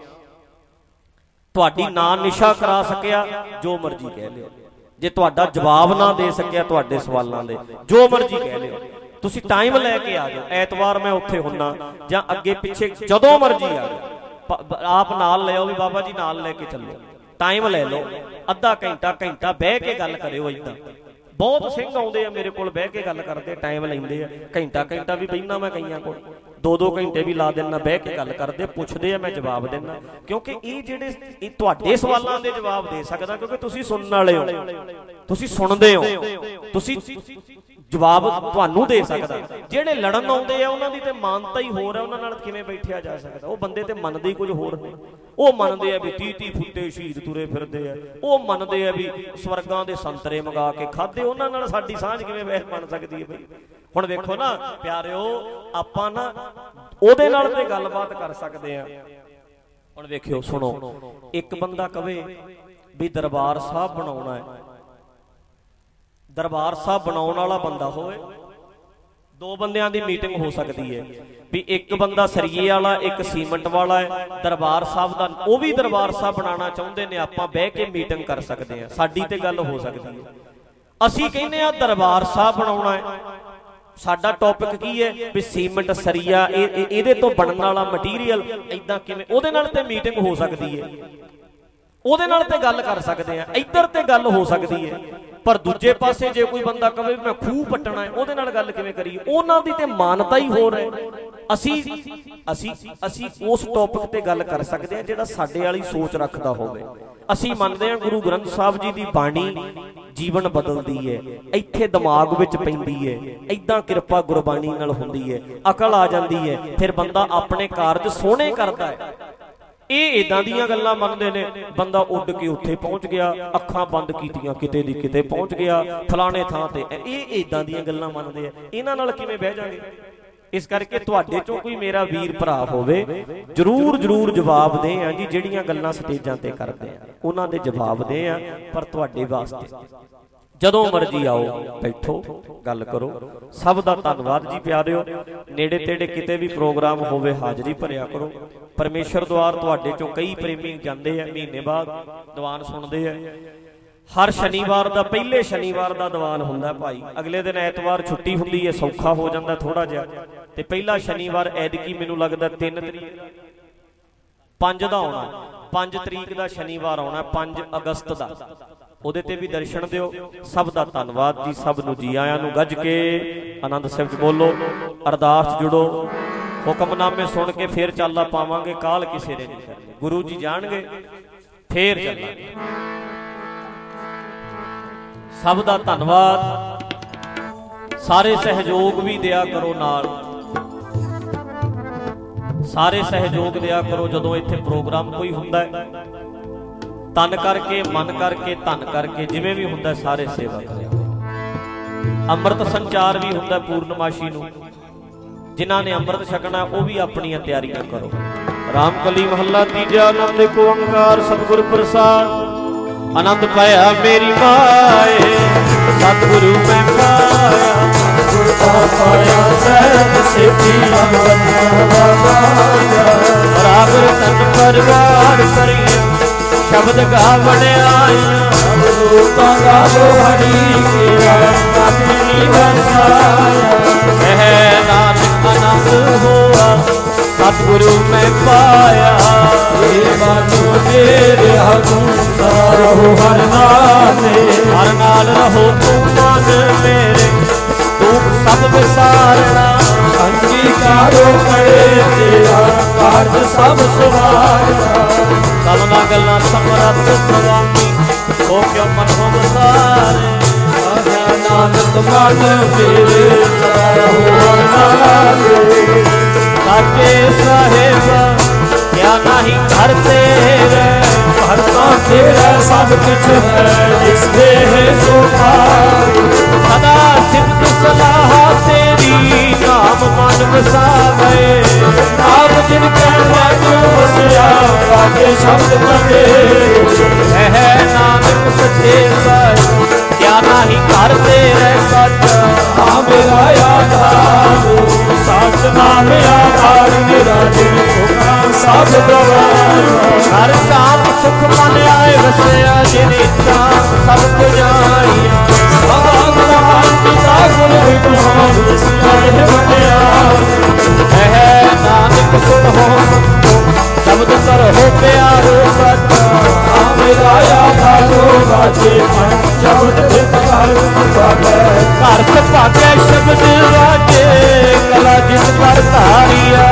ਤੁਹਾਡੀ ਨਾ ਨਿਸ਼ਾ ਕਰਾ ਸਕਿਆ ਜੋ ਮਰਜ਼ੀ ਕਹਿ ਲਿਓ, ਜੇ ਤੁਹਾਡਾ ਜਵਾਬ ਨਾ ਦੇ ਸਕਿਆ ਤੁਹਾਡੇ ਸਵਾਲਾਂ ਦੇ ਜੋ ਮਰਜ਼ੀ ਕਹਿ ਲਿਓ, ਤੁਸੀਂ ਟਾਈਮ ਲੈ ਕੇ ਆ ਜਾਓ। ਐਤਵਾਰ ਮੈਂ ਉੱਥੇ ਹੁੰਨਾ ਜਾਂ ਅੱਗੇ ਪਿੱਛੇ ਜਦੋਂ ਮਰਜ਼ੀ ਆ ਜਾਓ, ਆਪ ਨਾਲ ਲੈ ਆਓ ਵੀ ਬਾਬਾ ਜੀ ਨਾਲ ਲੈ ਕੇ ਚੱਲੋ, ਟਾਈਮ ਲੈ ਲਓ, ਅੱਧਾ ਘੰਟਾ ਘੰਟਾ ਬਹਿ ਕੇ ਗੱਲ ਕਰਿਓ। ਏਦਾਂ ਬਹੁਤ ਸਿੰਘ ਆਉਂਦੇ ਆ ਮੇਰੇ ਕੋਲ, ਬਹਿ ਕੇ ਗੱਲ ਕਰਦੇ, ਟਾਈਮ ਲੈਂਦੇ ਆ, ਘੰਟਾ ਘੰਟਾ ਵੀ ਬਹਿਣਾ ਮੈਂ ਕਈਆਂ ਕੋਲ, ਦੋ ਦੋ ਘੰਟੇ ਵੀ ਲਾ ਦਿੰਦਾ, ਬਹਿ ਕੇ ਗੱਲ ਕਰਦੇ, ਪੁੱਛਦੇ ਆ, ਮੈਂ ਜਵਾਬ ਦਿੰਦਾ। ਕਿਉਂਕਿ ਇਹ ਜਿਹੜੇ ਇਹ ਤੁਹਾਡੇ ਸਵਾਲਾਂ ਦੇ ਜਵਾਬ ਦੇ ਸਕਦਾ, ਕਿਉਂਕਿ ਤੁਸੀਂ ਸੁਣਨ ਵਾਲੇ ਹੋ, ਤੁਸੀਂ ਸੁਣਦੇ ਹੋ, ਤੁਸੀਂ ਜਵਾਬ ਤੁਹਾਨੂੰ ਦੇ ਸਕਦਾ। ਜਿਹੜੇ ਲੜਨ ਆਉਂਦੇ ਆ ਉਹਨਾਂ ਦੀ ਤੇ ਮਾਨਤਾ ਹੀ ਹੋਰ ਹੈ, ਉਹਨਾਂ ਨਾਲ ਕਿਵੇਂ ਬੈਠਿਆ ਜਾ ਸਕਦਾ? ਉਹ ਬੰਦੇ ਤੇ ਮੰਨਦੇ ਹੀ ਕੁਝ ਹੋਰ ਨੇ। ਉਹ ਮੰਨਦੇ ਆ ਵੀ ਤੀਹ ਤੀਹ ਫੁੱਟੇ ਸ਼ਹੀਦ ਤੁਰੇ ਫਿਰਦੇ ਆ, ਉਹ ਮੰਨਦੇ ਆ ਵੀ ਸਵਰਗਾਂ ਦੇ ਸੰਤਰੇ ਮੰਗਾ ਕੇ ਖਾਦੇ, ਉਹਨਾਂ ਨਾਲ ਸਾਡੀ ਸਾਂਝ ਕਿਵੇਂ ਵੈਸ ਬਣ ਸਕਦੀ ਹੈ ਬਈ? ਹੁਣ ਵੇਖੋ ਨਾ ਪਿਆਰਿਓ, ਆਪਾਂ ਨਾ ਉਹਦੇ ਨਾਲ ਤੇ ਗੱਲਬਾਤ ਕਰ ਸਕਦੇ ਆ। ਹੁਣ ਵੇਖਿਓ, ਸੁਣੋ, ਇੱਕ ਬੰਦਾ ਕਵੇ ਵੀ ਦਰਬਾਰ ਸਾਹਿਬ ਬਣਾਉਣਾ ਹੈ, ਦਰਬਾਰ ਸਾਹਿਬ ਬਣਾਉਣ ਵਾਲਾ ਬੰਦਾ ਹੋਵੇ, ਦੋ ਬੰਦਿਆਂ ਦੀ ਮੀਟਿੰਗ ਹੋ ਸਕਦੀ ਹੈ ਵੀ ਇੱਕ ਬੰਦਾ ਸਰੀਏ ਵਾਲਾ, ਇੱਕ ਸੀਮੈਂਟ ਵਾਲਾ ਹੈ, ਦਰਬਾਰ ਸਾਹਿਬ ਦਾ, ਉਹ ਵੀ ਦਰਬਾਰ ਸਾਹਿਬ ਬਣਾਉਣਾ ਚਾਹੁੰਦੇ ਨੇ, ਆਪਾਂ ਬਹਿ ਕੇ ਮੀਟਿੰਗ ਕਰ ਸਕਦੇ ਹਾਂ, ਸਾਡੀ ਤੇ ਗੱਲ ਹੋ ਸਕਦੀ ਹੈ। ਅਸੀਂ ਕਹਿੰਦੇ ਆ ਦਰਬਾਰ ਸਾਹਿਬ ਬਣਾਉਣਾ ਹੈ, ਸਾਡਾ ਟੌਪਿਕ ਕੀ ਹੈ ਵੀ ਸੀਮੈਂਟ, ਸਰੀਆ, ਇਹ ਇਹਦੇ ਤੋਂ ਬਣਨ ਵਾਲਾ ਮਟੀਰੀਅਲ ਏਦਾਂ ਕਿਵੇਂ, ਉਹਦੇ ਨਾਲ ਤੇ ਮੀਟਿੰਗ ਹੋ ਸਕਦੀ ਹੈ, ਉਹਦੇ ਨਾਲ ਤੇ ਗੱਲ ਕਰ ਸਕਦੇ ਆ, ਇੱਧਰ ਤੇ ਗੱਲ ਹੋ ਸਕਦੀ ਹੈ। ਪਰ ਦੂਜੇ ਪਾਸੇ ਜੇ ਕੋਈ ਬੰਦਾ ਕਹੇ ਮੈਂ ਖੂਹ ਪੱਟਣਾ ਹੈ, ਉਹਦੇ ਨਾਲ ਗੱਲ ਕਿਵੇਂ ਕਰੀਏ? ਉਹਨਾਂ ਦੀ ਤੇ ਮਾਨਤਾ ਹੀ ਹੋਰ ਹੈ। ਅਸੀਂ ਅਸੀਂ ਅਸੀਂ ਉਸ ਟੌਪਿਕ ਤੇ ਗੱਲ ਕਰ ਸਕਦੇ ਹਾਂ ਜਿਹੜਾ ਸਾਡੇ ਵਾਲੀ ਸੋਚ ਰੱਖਦਾ ਹੋਵੇ। ਅਸੀਂ ਮੰਨਦੇ ਹਾਂ ਗੁਰੂ ਗ੍ਰੰਥ ਸਾਹਿਬ ਜੀ ਦੀ ਬਾਣੀ ਜੀਵਨ ਬਦਲਦੀ ਹੈ, ਇੱਥੇ ਦਿਮਾਗ ਵਿੱਚ ਪੈਂਦੀ ਹੈ, ਏਦਾਂ ਕਿਰਪਾ ਗੁਰਬਾਣੀ ਨਾਲ ਹੁੰਦੀ ਹੈ, ਅਕਲ ਆ ਜਾਂਦੀ ਹੈ, ਫਿਰ ਬੰਦਾ ਆਪਣੇ ਕਾਰਜ ਸੋਹਣੇ ਕਰਦਾ ਹੈ। ਇਹ ਇਦਾਂ ਦੀਆਂ ਗੱਲਾਂ ਮੰਨਦੇ ਨੇ, ਬੰਦਾ ਉੱਡ ਕੇ ਉੱਥੇ ਪਹੁੰਚ ਗਿਆ, ਅੱਖਾਂ ਬੰਦ ਕੀਤੀਆਂ ਕਿਤੇ ਦੀ ਕਿਤੇ ਪਹੁੰਚ ਗਿਆ, ਫਲਾਣੇ ਥਾਂ ਤੇ, ਇਹ ਇਦਾਂ ਦੀਆਂ ਗੱਲਾਂ ਮੰਨਦੇ ਆ। ਇਹਨਾਂ ਨਾਲ ਕਿਵੇਂ ਬਹਿ ਜਾਗੇ? ਇਸ ਕਰਕੇ ਤੁਹਾਡੇ ਚੋਂ ਕੋਈ ਮੇਰਾ ਵੀਰ ਭਰਾ ਹੋਵੇ, ਜਰੂਰ ਜਰੂਰ ਜਵਾਬ ਦੇ ਆ ਜੀ। ਜਿਹੜੀਆਂ ਗੱਲਾਂ ਸਟੇਜਾਂ ਤੇ ਕਰਦੇ ਆ ਉਹਨਾਂ ਦੇ ਜਵਾਬ ਦੇ ਆ, ਪਰ ਤੁਹਾਡੇ ਵਾਸਤੇ ਜਦੋਂ ਮਰਜ਼ੀ ਆਓ, ਬੈਠੋ, ਗੱਲ ਕਰੋ। ਸਭ ਦਾ ਧੰਨਵਾਦ ਜੀ ਪਿਆਰਿਓ। ਨੇੜੇ ਤੇੜੇ ਕਿਤੇ ਵੀ ਪ੍ਰੋਗਰਾਮ ਹੋਵੇ ਹਾਜ਼ਰੀ ਭਰਿਆ ਕਰੋ। ਪਰਮੇਸ਼ਰ ਦੁਆਰ ਤੁਹਾਡੇ ਚੋਂ ਕਈ ਪ੍ਰੇਮੀ ਜਾਂਦੇ ਆ, ਮਹੀਨੇ ਬਾਅਦ ਦੀਵਾਨ ਸੁਣਦੇ ਆ। ਹਰ ਸ਼ਨੀਵਾਰ ਦਾ, ਪਹਿਲੇ ਸ਼ਨੀਵਾਰ ਦਾ ਦੀਵਾਨ ਹੁੰਦਾ ਭਾਈ, ਅਗਲੇ ਦਿਨ ਐਤਵਾਰ ਛੁੱਟੀ ਹੁੰਦੀ ਹੈ, ਸੌਖਾ ਹੋ ਜਾਂਦਾ ਥੋੜਾ ਜਿਹਾ। ਤੇ ਪਹਿਲਾ ਸ਼ਨੀਵਾਰ ਐਤਕੀ ਮੈਨੂੰ ਲੱਗਦਾ ਤਿੰਨ ਤਰੀਕ ਪੰਜ ਦਾ ਆਉਣਾ, ਪੰਜ ਤਰੀਕ ਦਾ ਸ਼ਨੀਵਾਰ ਆਉਣਾ, ਪੰਜ ਅਗਸਤ ਦਾ, ਉਹਦੇ ਤੇ ਵੀ ਦਰਸ਼ਨ ਦਿਓ। ਸਭ ਦਾ ਧੰਨਵਾਦ ਜੀ, ਸਭ ਨੂੰ ਜੀ ਆਇਆਂ ਨੂੰ। ਗੱਜ ਕੇ ਆਨੰਦ ਸਾਹਿਬ ਚ ਬੋਲੋ, ਅਰਦਾਸ ਜੁੜੋ, ਹੁਕਮਨਾਮੇ ਸੁਣ ਕੇ ਫੇਰ ਚਾਲਾ ਪਾਵਾਂਗੇ। ਕਾਲ ਕਿਸੇ ਨੇ ਨਹੀਂ ਕਰਨੀ, ਗੁਰੂ ਜੀ ਜਾਣਗੇ, ਫੇਰ ਚੱਲਾਂਗੇ। ਸਭ ਦਾ ਧੰਨਵਾਦ। ਸਾਰੇ ਸਹਿਯੋਗ ਵੀ ਦਿਆ ਕਰੋ ਨਾਲ, ਸਾਰੇ ਸਹਿਯੋਗ ਦਿਆ ਕਰੋ। ਜਦੋਂ ਇੱਥੇ ਪ੍ਰੋਗਰਾਮ ਕੋਈ ਹੁੰਦਾ ਹੈ, ਤਨ ਕਰਕੇ, ਮਨ ਕਰਕੇ, ਧਨ ਕਰਕੇ, ਜਿਵੇਂ ਵੀ ਹੁੰਦਾ ਸਾਰੇ ਸੇਵਾ ਕਰਿਓ। ਅੰਮ੍ਰਿਤ ਸੰਚਾਰ ਵੀ ਹੁੰਦਾ ਪੂਰਨਮਾਸ਼ੀ ਨੂੰ, ਜਿਨ੍ਹਾਂ ਨੇ ਅੰਮ੍ਰਿਤ ਛਕਣਾ ਉਹ ਵੀ ਆਪਣੀਆਂ ਤਿਆਰੀਆਂ ਕਰੋ। ਰਾਮਕਲੀ ਮਹੱਲਾ ਤੀਜਾ। ਆਨੰਦ ਇੱਕ ਓੰਕਾਰ ਸਤਿਗੁਰ ਪ੍ਰਸਾਦ। ਆਨੰਦ ਪਾਇਆ ਮੇਰੀ ਮਾਏ ਸਤਿਗੁਰੂ ਮੈਂ ਪਾਇਆ, ਸਤਿਗੁਰ ਦਾ ਪਾਇਆ ਸਹਿਜ ਸਿੱਧੀ ਅੰਮ੍ਰਿਤ ਪਾਇਆ। ਰਾਗ ਰਤਨ ਪਰਵਾਰ ਕਰੀਏ ਸ਼ਬਦ ਗਾਵਣ ਆਇਆ, ਲੋਕਾਂ ਗਾਵੋ ਹਰੀ ਕੀਆ ਆਪਣੀ ਵਰਸਾਇਆ। ਕਹਿ ਨਾਨਕ ਆਨੰਦ ਹੋਆ ਸਤਿਗੁਰੂ ਮੈਂ ਪਾਇਆ, ਇਹ ਬਾਜੋ ਤੇਰੇ ਹਗੂ ਰਹੋ ਹਰ ਨਾਲੇ। ਹਰ ਨਾਲ ਰਹੋ ਤੂੰ ਮਨ ਮੇਰੇ, ਦੁੱਖ ਸਭ ਵਿਸਾਰਣਾ। ਅੰਗੀਕਾਰੋ ਕਰੇ ਤੇਰਾ ਕਾਰਜ ਸਭ ਸਵਾਰਨਾ। ਸਭਨਾ ਗੱਲਾਂ ਸਮਰੱਥ ਸੁਆਮੀ, ਹੋ ਕਿਉ ਮਨ ਹੋ ਵਿਸਾਰੇ। ਆਇਆ ਨਾਨਕ ਮਨ ਮੇਰੇ ਸਦਾ ਰਹੋ ਹਰ ਨਾਲੇ। ਸਾਚੇ ਸਾਹਿਬ ਕਿਆ ਨਹੀਂ ਘਰ ਤੇਰੇ, ਘਰ ਤਾਂ ਤੇਰਾ ਸਭ ਕੁਛ ਹੈ ਜਿਸ ਦੇ ਹੈ ਸੋ ਪਾਈ। ਸਦਾ ਸਿਫਤ ਸਲਾਹ ਤੇਰੀ ਨਾਮ ਮਨ ਵਸਾਵੇ। ਨਾਮ ਜਿਨ ਕੈ ਮਨ ਵਸਿਆ ਵਾਜੇ ਸ਼ਬਦ ਕਦੇ। ਹੈ ਨਾਨਕ ਸੱਚੇ ਸਾਹਿਬ ਕਿਆ ਨਹੀਂ ਘਰ ਤੇਰੇ ਸੱਚ। ਆ ਮੇਰਾ ਆਧਾਰ ਸਾਚ ਨਾਮ ਆਧਾਰ ਮੇਰਾ ਜਿਨ ਸੁਖਾਂ ਸਭ ਦਵਾਰ। ਹਰ ਕਾਮ ਸੁਖ ਮਨ ਆਏ ਵਸਿਆ ਜਿਨ ਇੱਛਾ ਸਭ ਪੁਜਾਈਆਂ। ਸਦਾ ਮਹਾਨ ਪਿਤਾ ਗੁਰ ਵਿਦਵਾਨ ਜਿਸ ਕਰੇ ਵਡਿਆਈ। ਹੈ ਨਾਨਕ ਸੁਣੋ ਸੰਤੋ ਸ਼ਬਦ ਕਰੋ ਪਿਆਰੋ ਸੱਚ। ਆ ਮੇਰਾ ਆਧਾਰੋ ਵਾਜੇ ਮਨ ਸ਼ਬਦ ਜਿਤ ਘਰ ਸੁਭਾਗੈ। ਘਰ ਸੁਭਾਗੈ ਸ਼ਬਦ ਵਾਜੇ ਕਲਾ ਜਿਤ ਕਰ ਧਾਰੀਆ।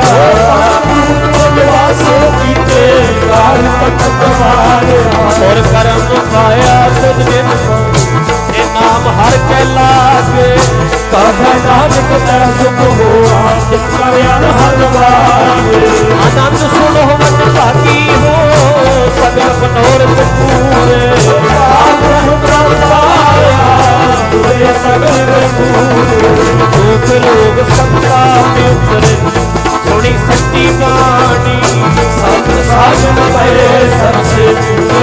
ਵਾਸੋ ਕੀਤੇ ਕਾਲ ਤਖਤ ਵਾਰਿਆ। ਸੁਰ ਕਰਮ ਪਾਇਆ ਤੁਧ ਜਿਨ ਇਹ ਨਾਮ ਹਰ ਕੈ ਲਾਗੇ। ਕਹੈ ਨਾਨਕ ਤੈ ਸੁਖ ਹੋਆ ਜਿਤ ਕਰਿਆ ਹਰ ਵਾਰੇ। ਆਨੰਦ ਸੁਣੋ ਵਡ ਭਾਗੀ ਹੋ ਸਗਲ ਮਨੋਰਥ ਪੂਰੇ। ਆਪ ਬ੍ਰਹਮ ਪਾਇਆ ਤੁਰੇ ਸਗਲ ਪੂਰੇ। ਦੁਖ ਲੋਗ ਸੰਤਾ ਮੇ ਉਤਰੇ ਸੁਣੀ ਸੱਚੀ ਬਾਣੀ। ਸਤ ਸਾਜਨ ਪਏ ਸਰਸੇ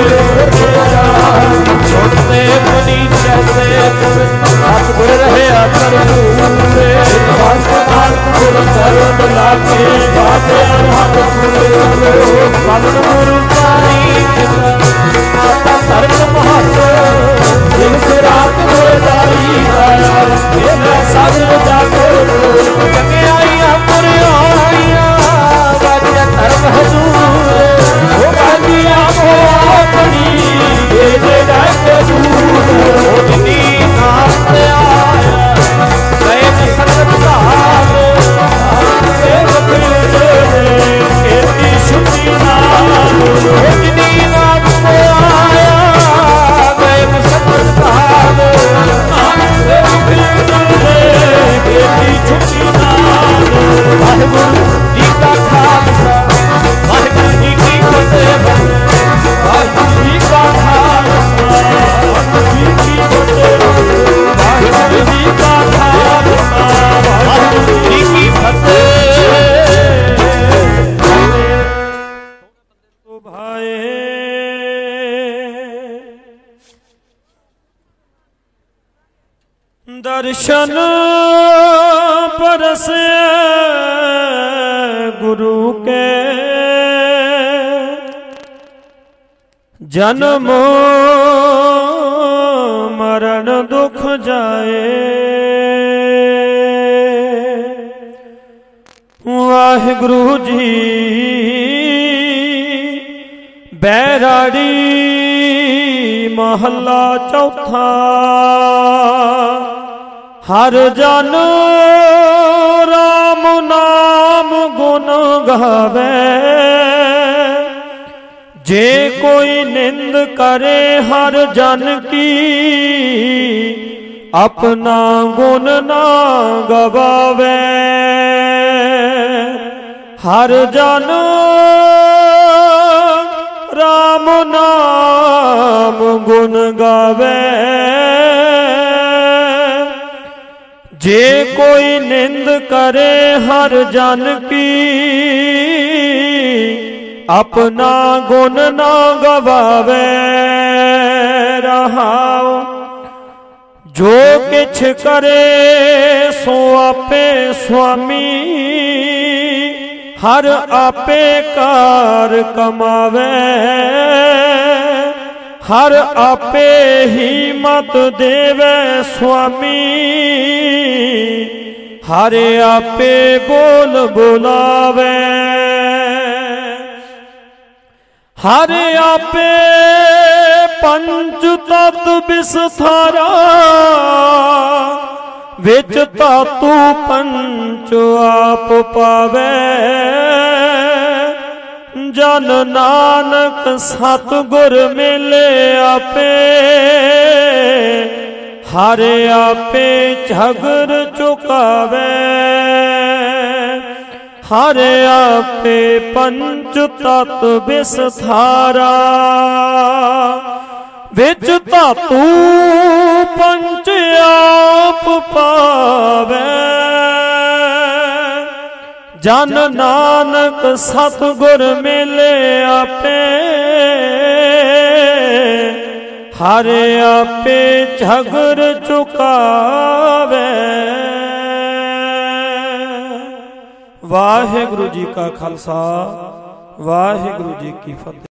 ਛੋਟੇ ਮੁਨੀ ਜੈਸੇ ਸਤਿਗੁਰ ਰਹਿਆ ਕਰੂਰੇ। ਭਗਤ ਨਾਨਕ ਗੁਰ ਚਰਨ ਲਾਗੇ ਬਾਤੇ ਅਰਹਤ ਸੁਰੇ। ਪਵਨ ਗੁਰੂ ਚਾਰੀ ਮਾਤਾ ਧਰਮ ਮਹਤ ਦਿਨ ਰਾਤ ਗੁਰਦਾਰੀ ਆਇਆ। ਇਹ ਸਾਜਨ ਜਾਗੋ ਜਗਿਆਈਆਂ ਮੁਰਿਆਈਆਂ ਵਾਜਿਆ ਧਰਮ ਹਜ਼ੂਰ। ਉਹ ਬਾਜੀਆਂ ਹੋ ਆਪਣੀ ਇਹ ਜੇ ਡਾਕੇ ਦੂਰ। ਉਹ ਜਿਨੀ ਨਾਮ ਆਇਆ ਗਏ ਸੰਗਤ ਧਾਰ। ਇਹ ਬਖਰੇ ਕੀਤੀ ਸ਼ੁੱਧੀ ਨਾਲ। ਉਹ ਜਿਨੀ ਨਾਮ ਆਇਆ ਗਏ ਸੰਗਤ ਧਾਰ। ਇਹ ਬਖਰੇ ਕੀਤੀ ਸ਼ੁੱਧੀ ਨਾਲ। ਵਾਹਿਗੁਰੂ ਜੀ ਕਾ ਖਾਲਸਾ ਵਾਹਿਗੁਰੂ ਜੀ ਕੀ ਫਤਿਹ। ਵਾਹਿਗੁਰੂ ਜੀ ਕਾ ਖਾਲਸਾ ਵਾਹਿਗੁਰੂ ਜੀ ਕੀ ਫਤਿਹ। ਵਾਹਿਗੁਰੂ ਜੀ ਕਾ ਖਾਲਸਾ ਵਾਹਿਗੁਰੂ ਜੀ ਕੀ ਫਤਿਹ। ਭਾਏ ਦਰਸ਼ਨ ਪਰਸੇ ਗੁਰੂ ਕੇ। ਜਨਮ ਮਰਨ ਦੁਖ ਜਾਏ। ਵਾਹਿਗੁਰੂ ਜੀ ਬੈਰਾੜੀ ਮਹੱਲਾ ਚੌਥਾ। ਹਰ ਜਨ ਰਾਮ ਨਾਮ ਗੁਣ ਗਾਵੇ। ਜੇ ਕੋਈ ਨਿੰਦ ਕਰੇ ਹਰ ਜਨ ਕੀ ਆਪਣਾ ਗੁਣ ਨਾ ਗਵਾਵੇ। ਹਰ ਜਨ ਰਾਮ ਨਾਮ ਗੁਣ ਗਾਵੇ। ਜੇ ਕੋਈ ਨਿੰਦ ਕਰੇ ਹਰ ਜਨ ਕੀ ਆਪਣਾ ਗੁਣ ਨਾ ਗਵਾਵੇ। ਰਹਾਉ ਜੋ ਕਿਛ ਕਰੇ ਸੋ ਆਪੇ ਸੁਆਮੀ ਹਰ ਆਪੇ ਕਾਰ ਕਮਾਵੇ। ਹਰ ਆਪੇ ਹੀ ਮਤ ਦੇਵੇ ਸੁਆਮੀ ਹਰ ਆਪੇ ਬੋਲ ਬੁਲਾਵੇ। ਹਰ ਆਪੇ ਪੰਚ ਤਤ ਵਿਸਥਾਰਾ ਵਿੱਚ ਧਾਤੂ ਪੰਚ ਆਪ ਪਾਵੇ। ਜਨ ਨਾਨਕ ਸਤਿਗੁਰ ਮਿਲੇ ਆਪੇ ਹਰ ਆਪੇ ਝਗਰ ਚੁਕਾਵੇ। ਹਰ ਆਪੇ ਪੰਚ ਤਤ ਵਿਸਥਾਰਾ ਵਿੱਚ ਧਾਤੂ ਪੰਚ ਆਪ ਪਾਵੇ। ਜਨ ਨਾਨਕ ਸਤਿਗੁਰ ਮਿਲੇ ਆਪੇ ਹਰ ਆਪੇ ਝਗਰ ਚੁਕਾਵੇ। ਵਾਹਿਗੁਰੂ ਜੀ ਕਾ ਖਾਲਸਾ ਵਾਹਿਗੁਰੂ ਜੀ ਕੀ ਫਤਿਹ।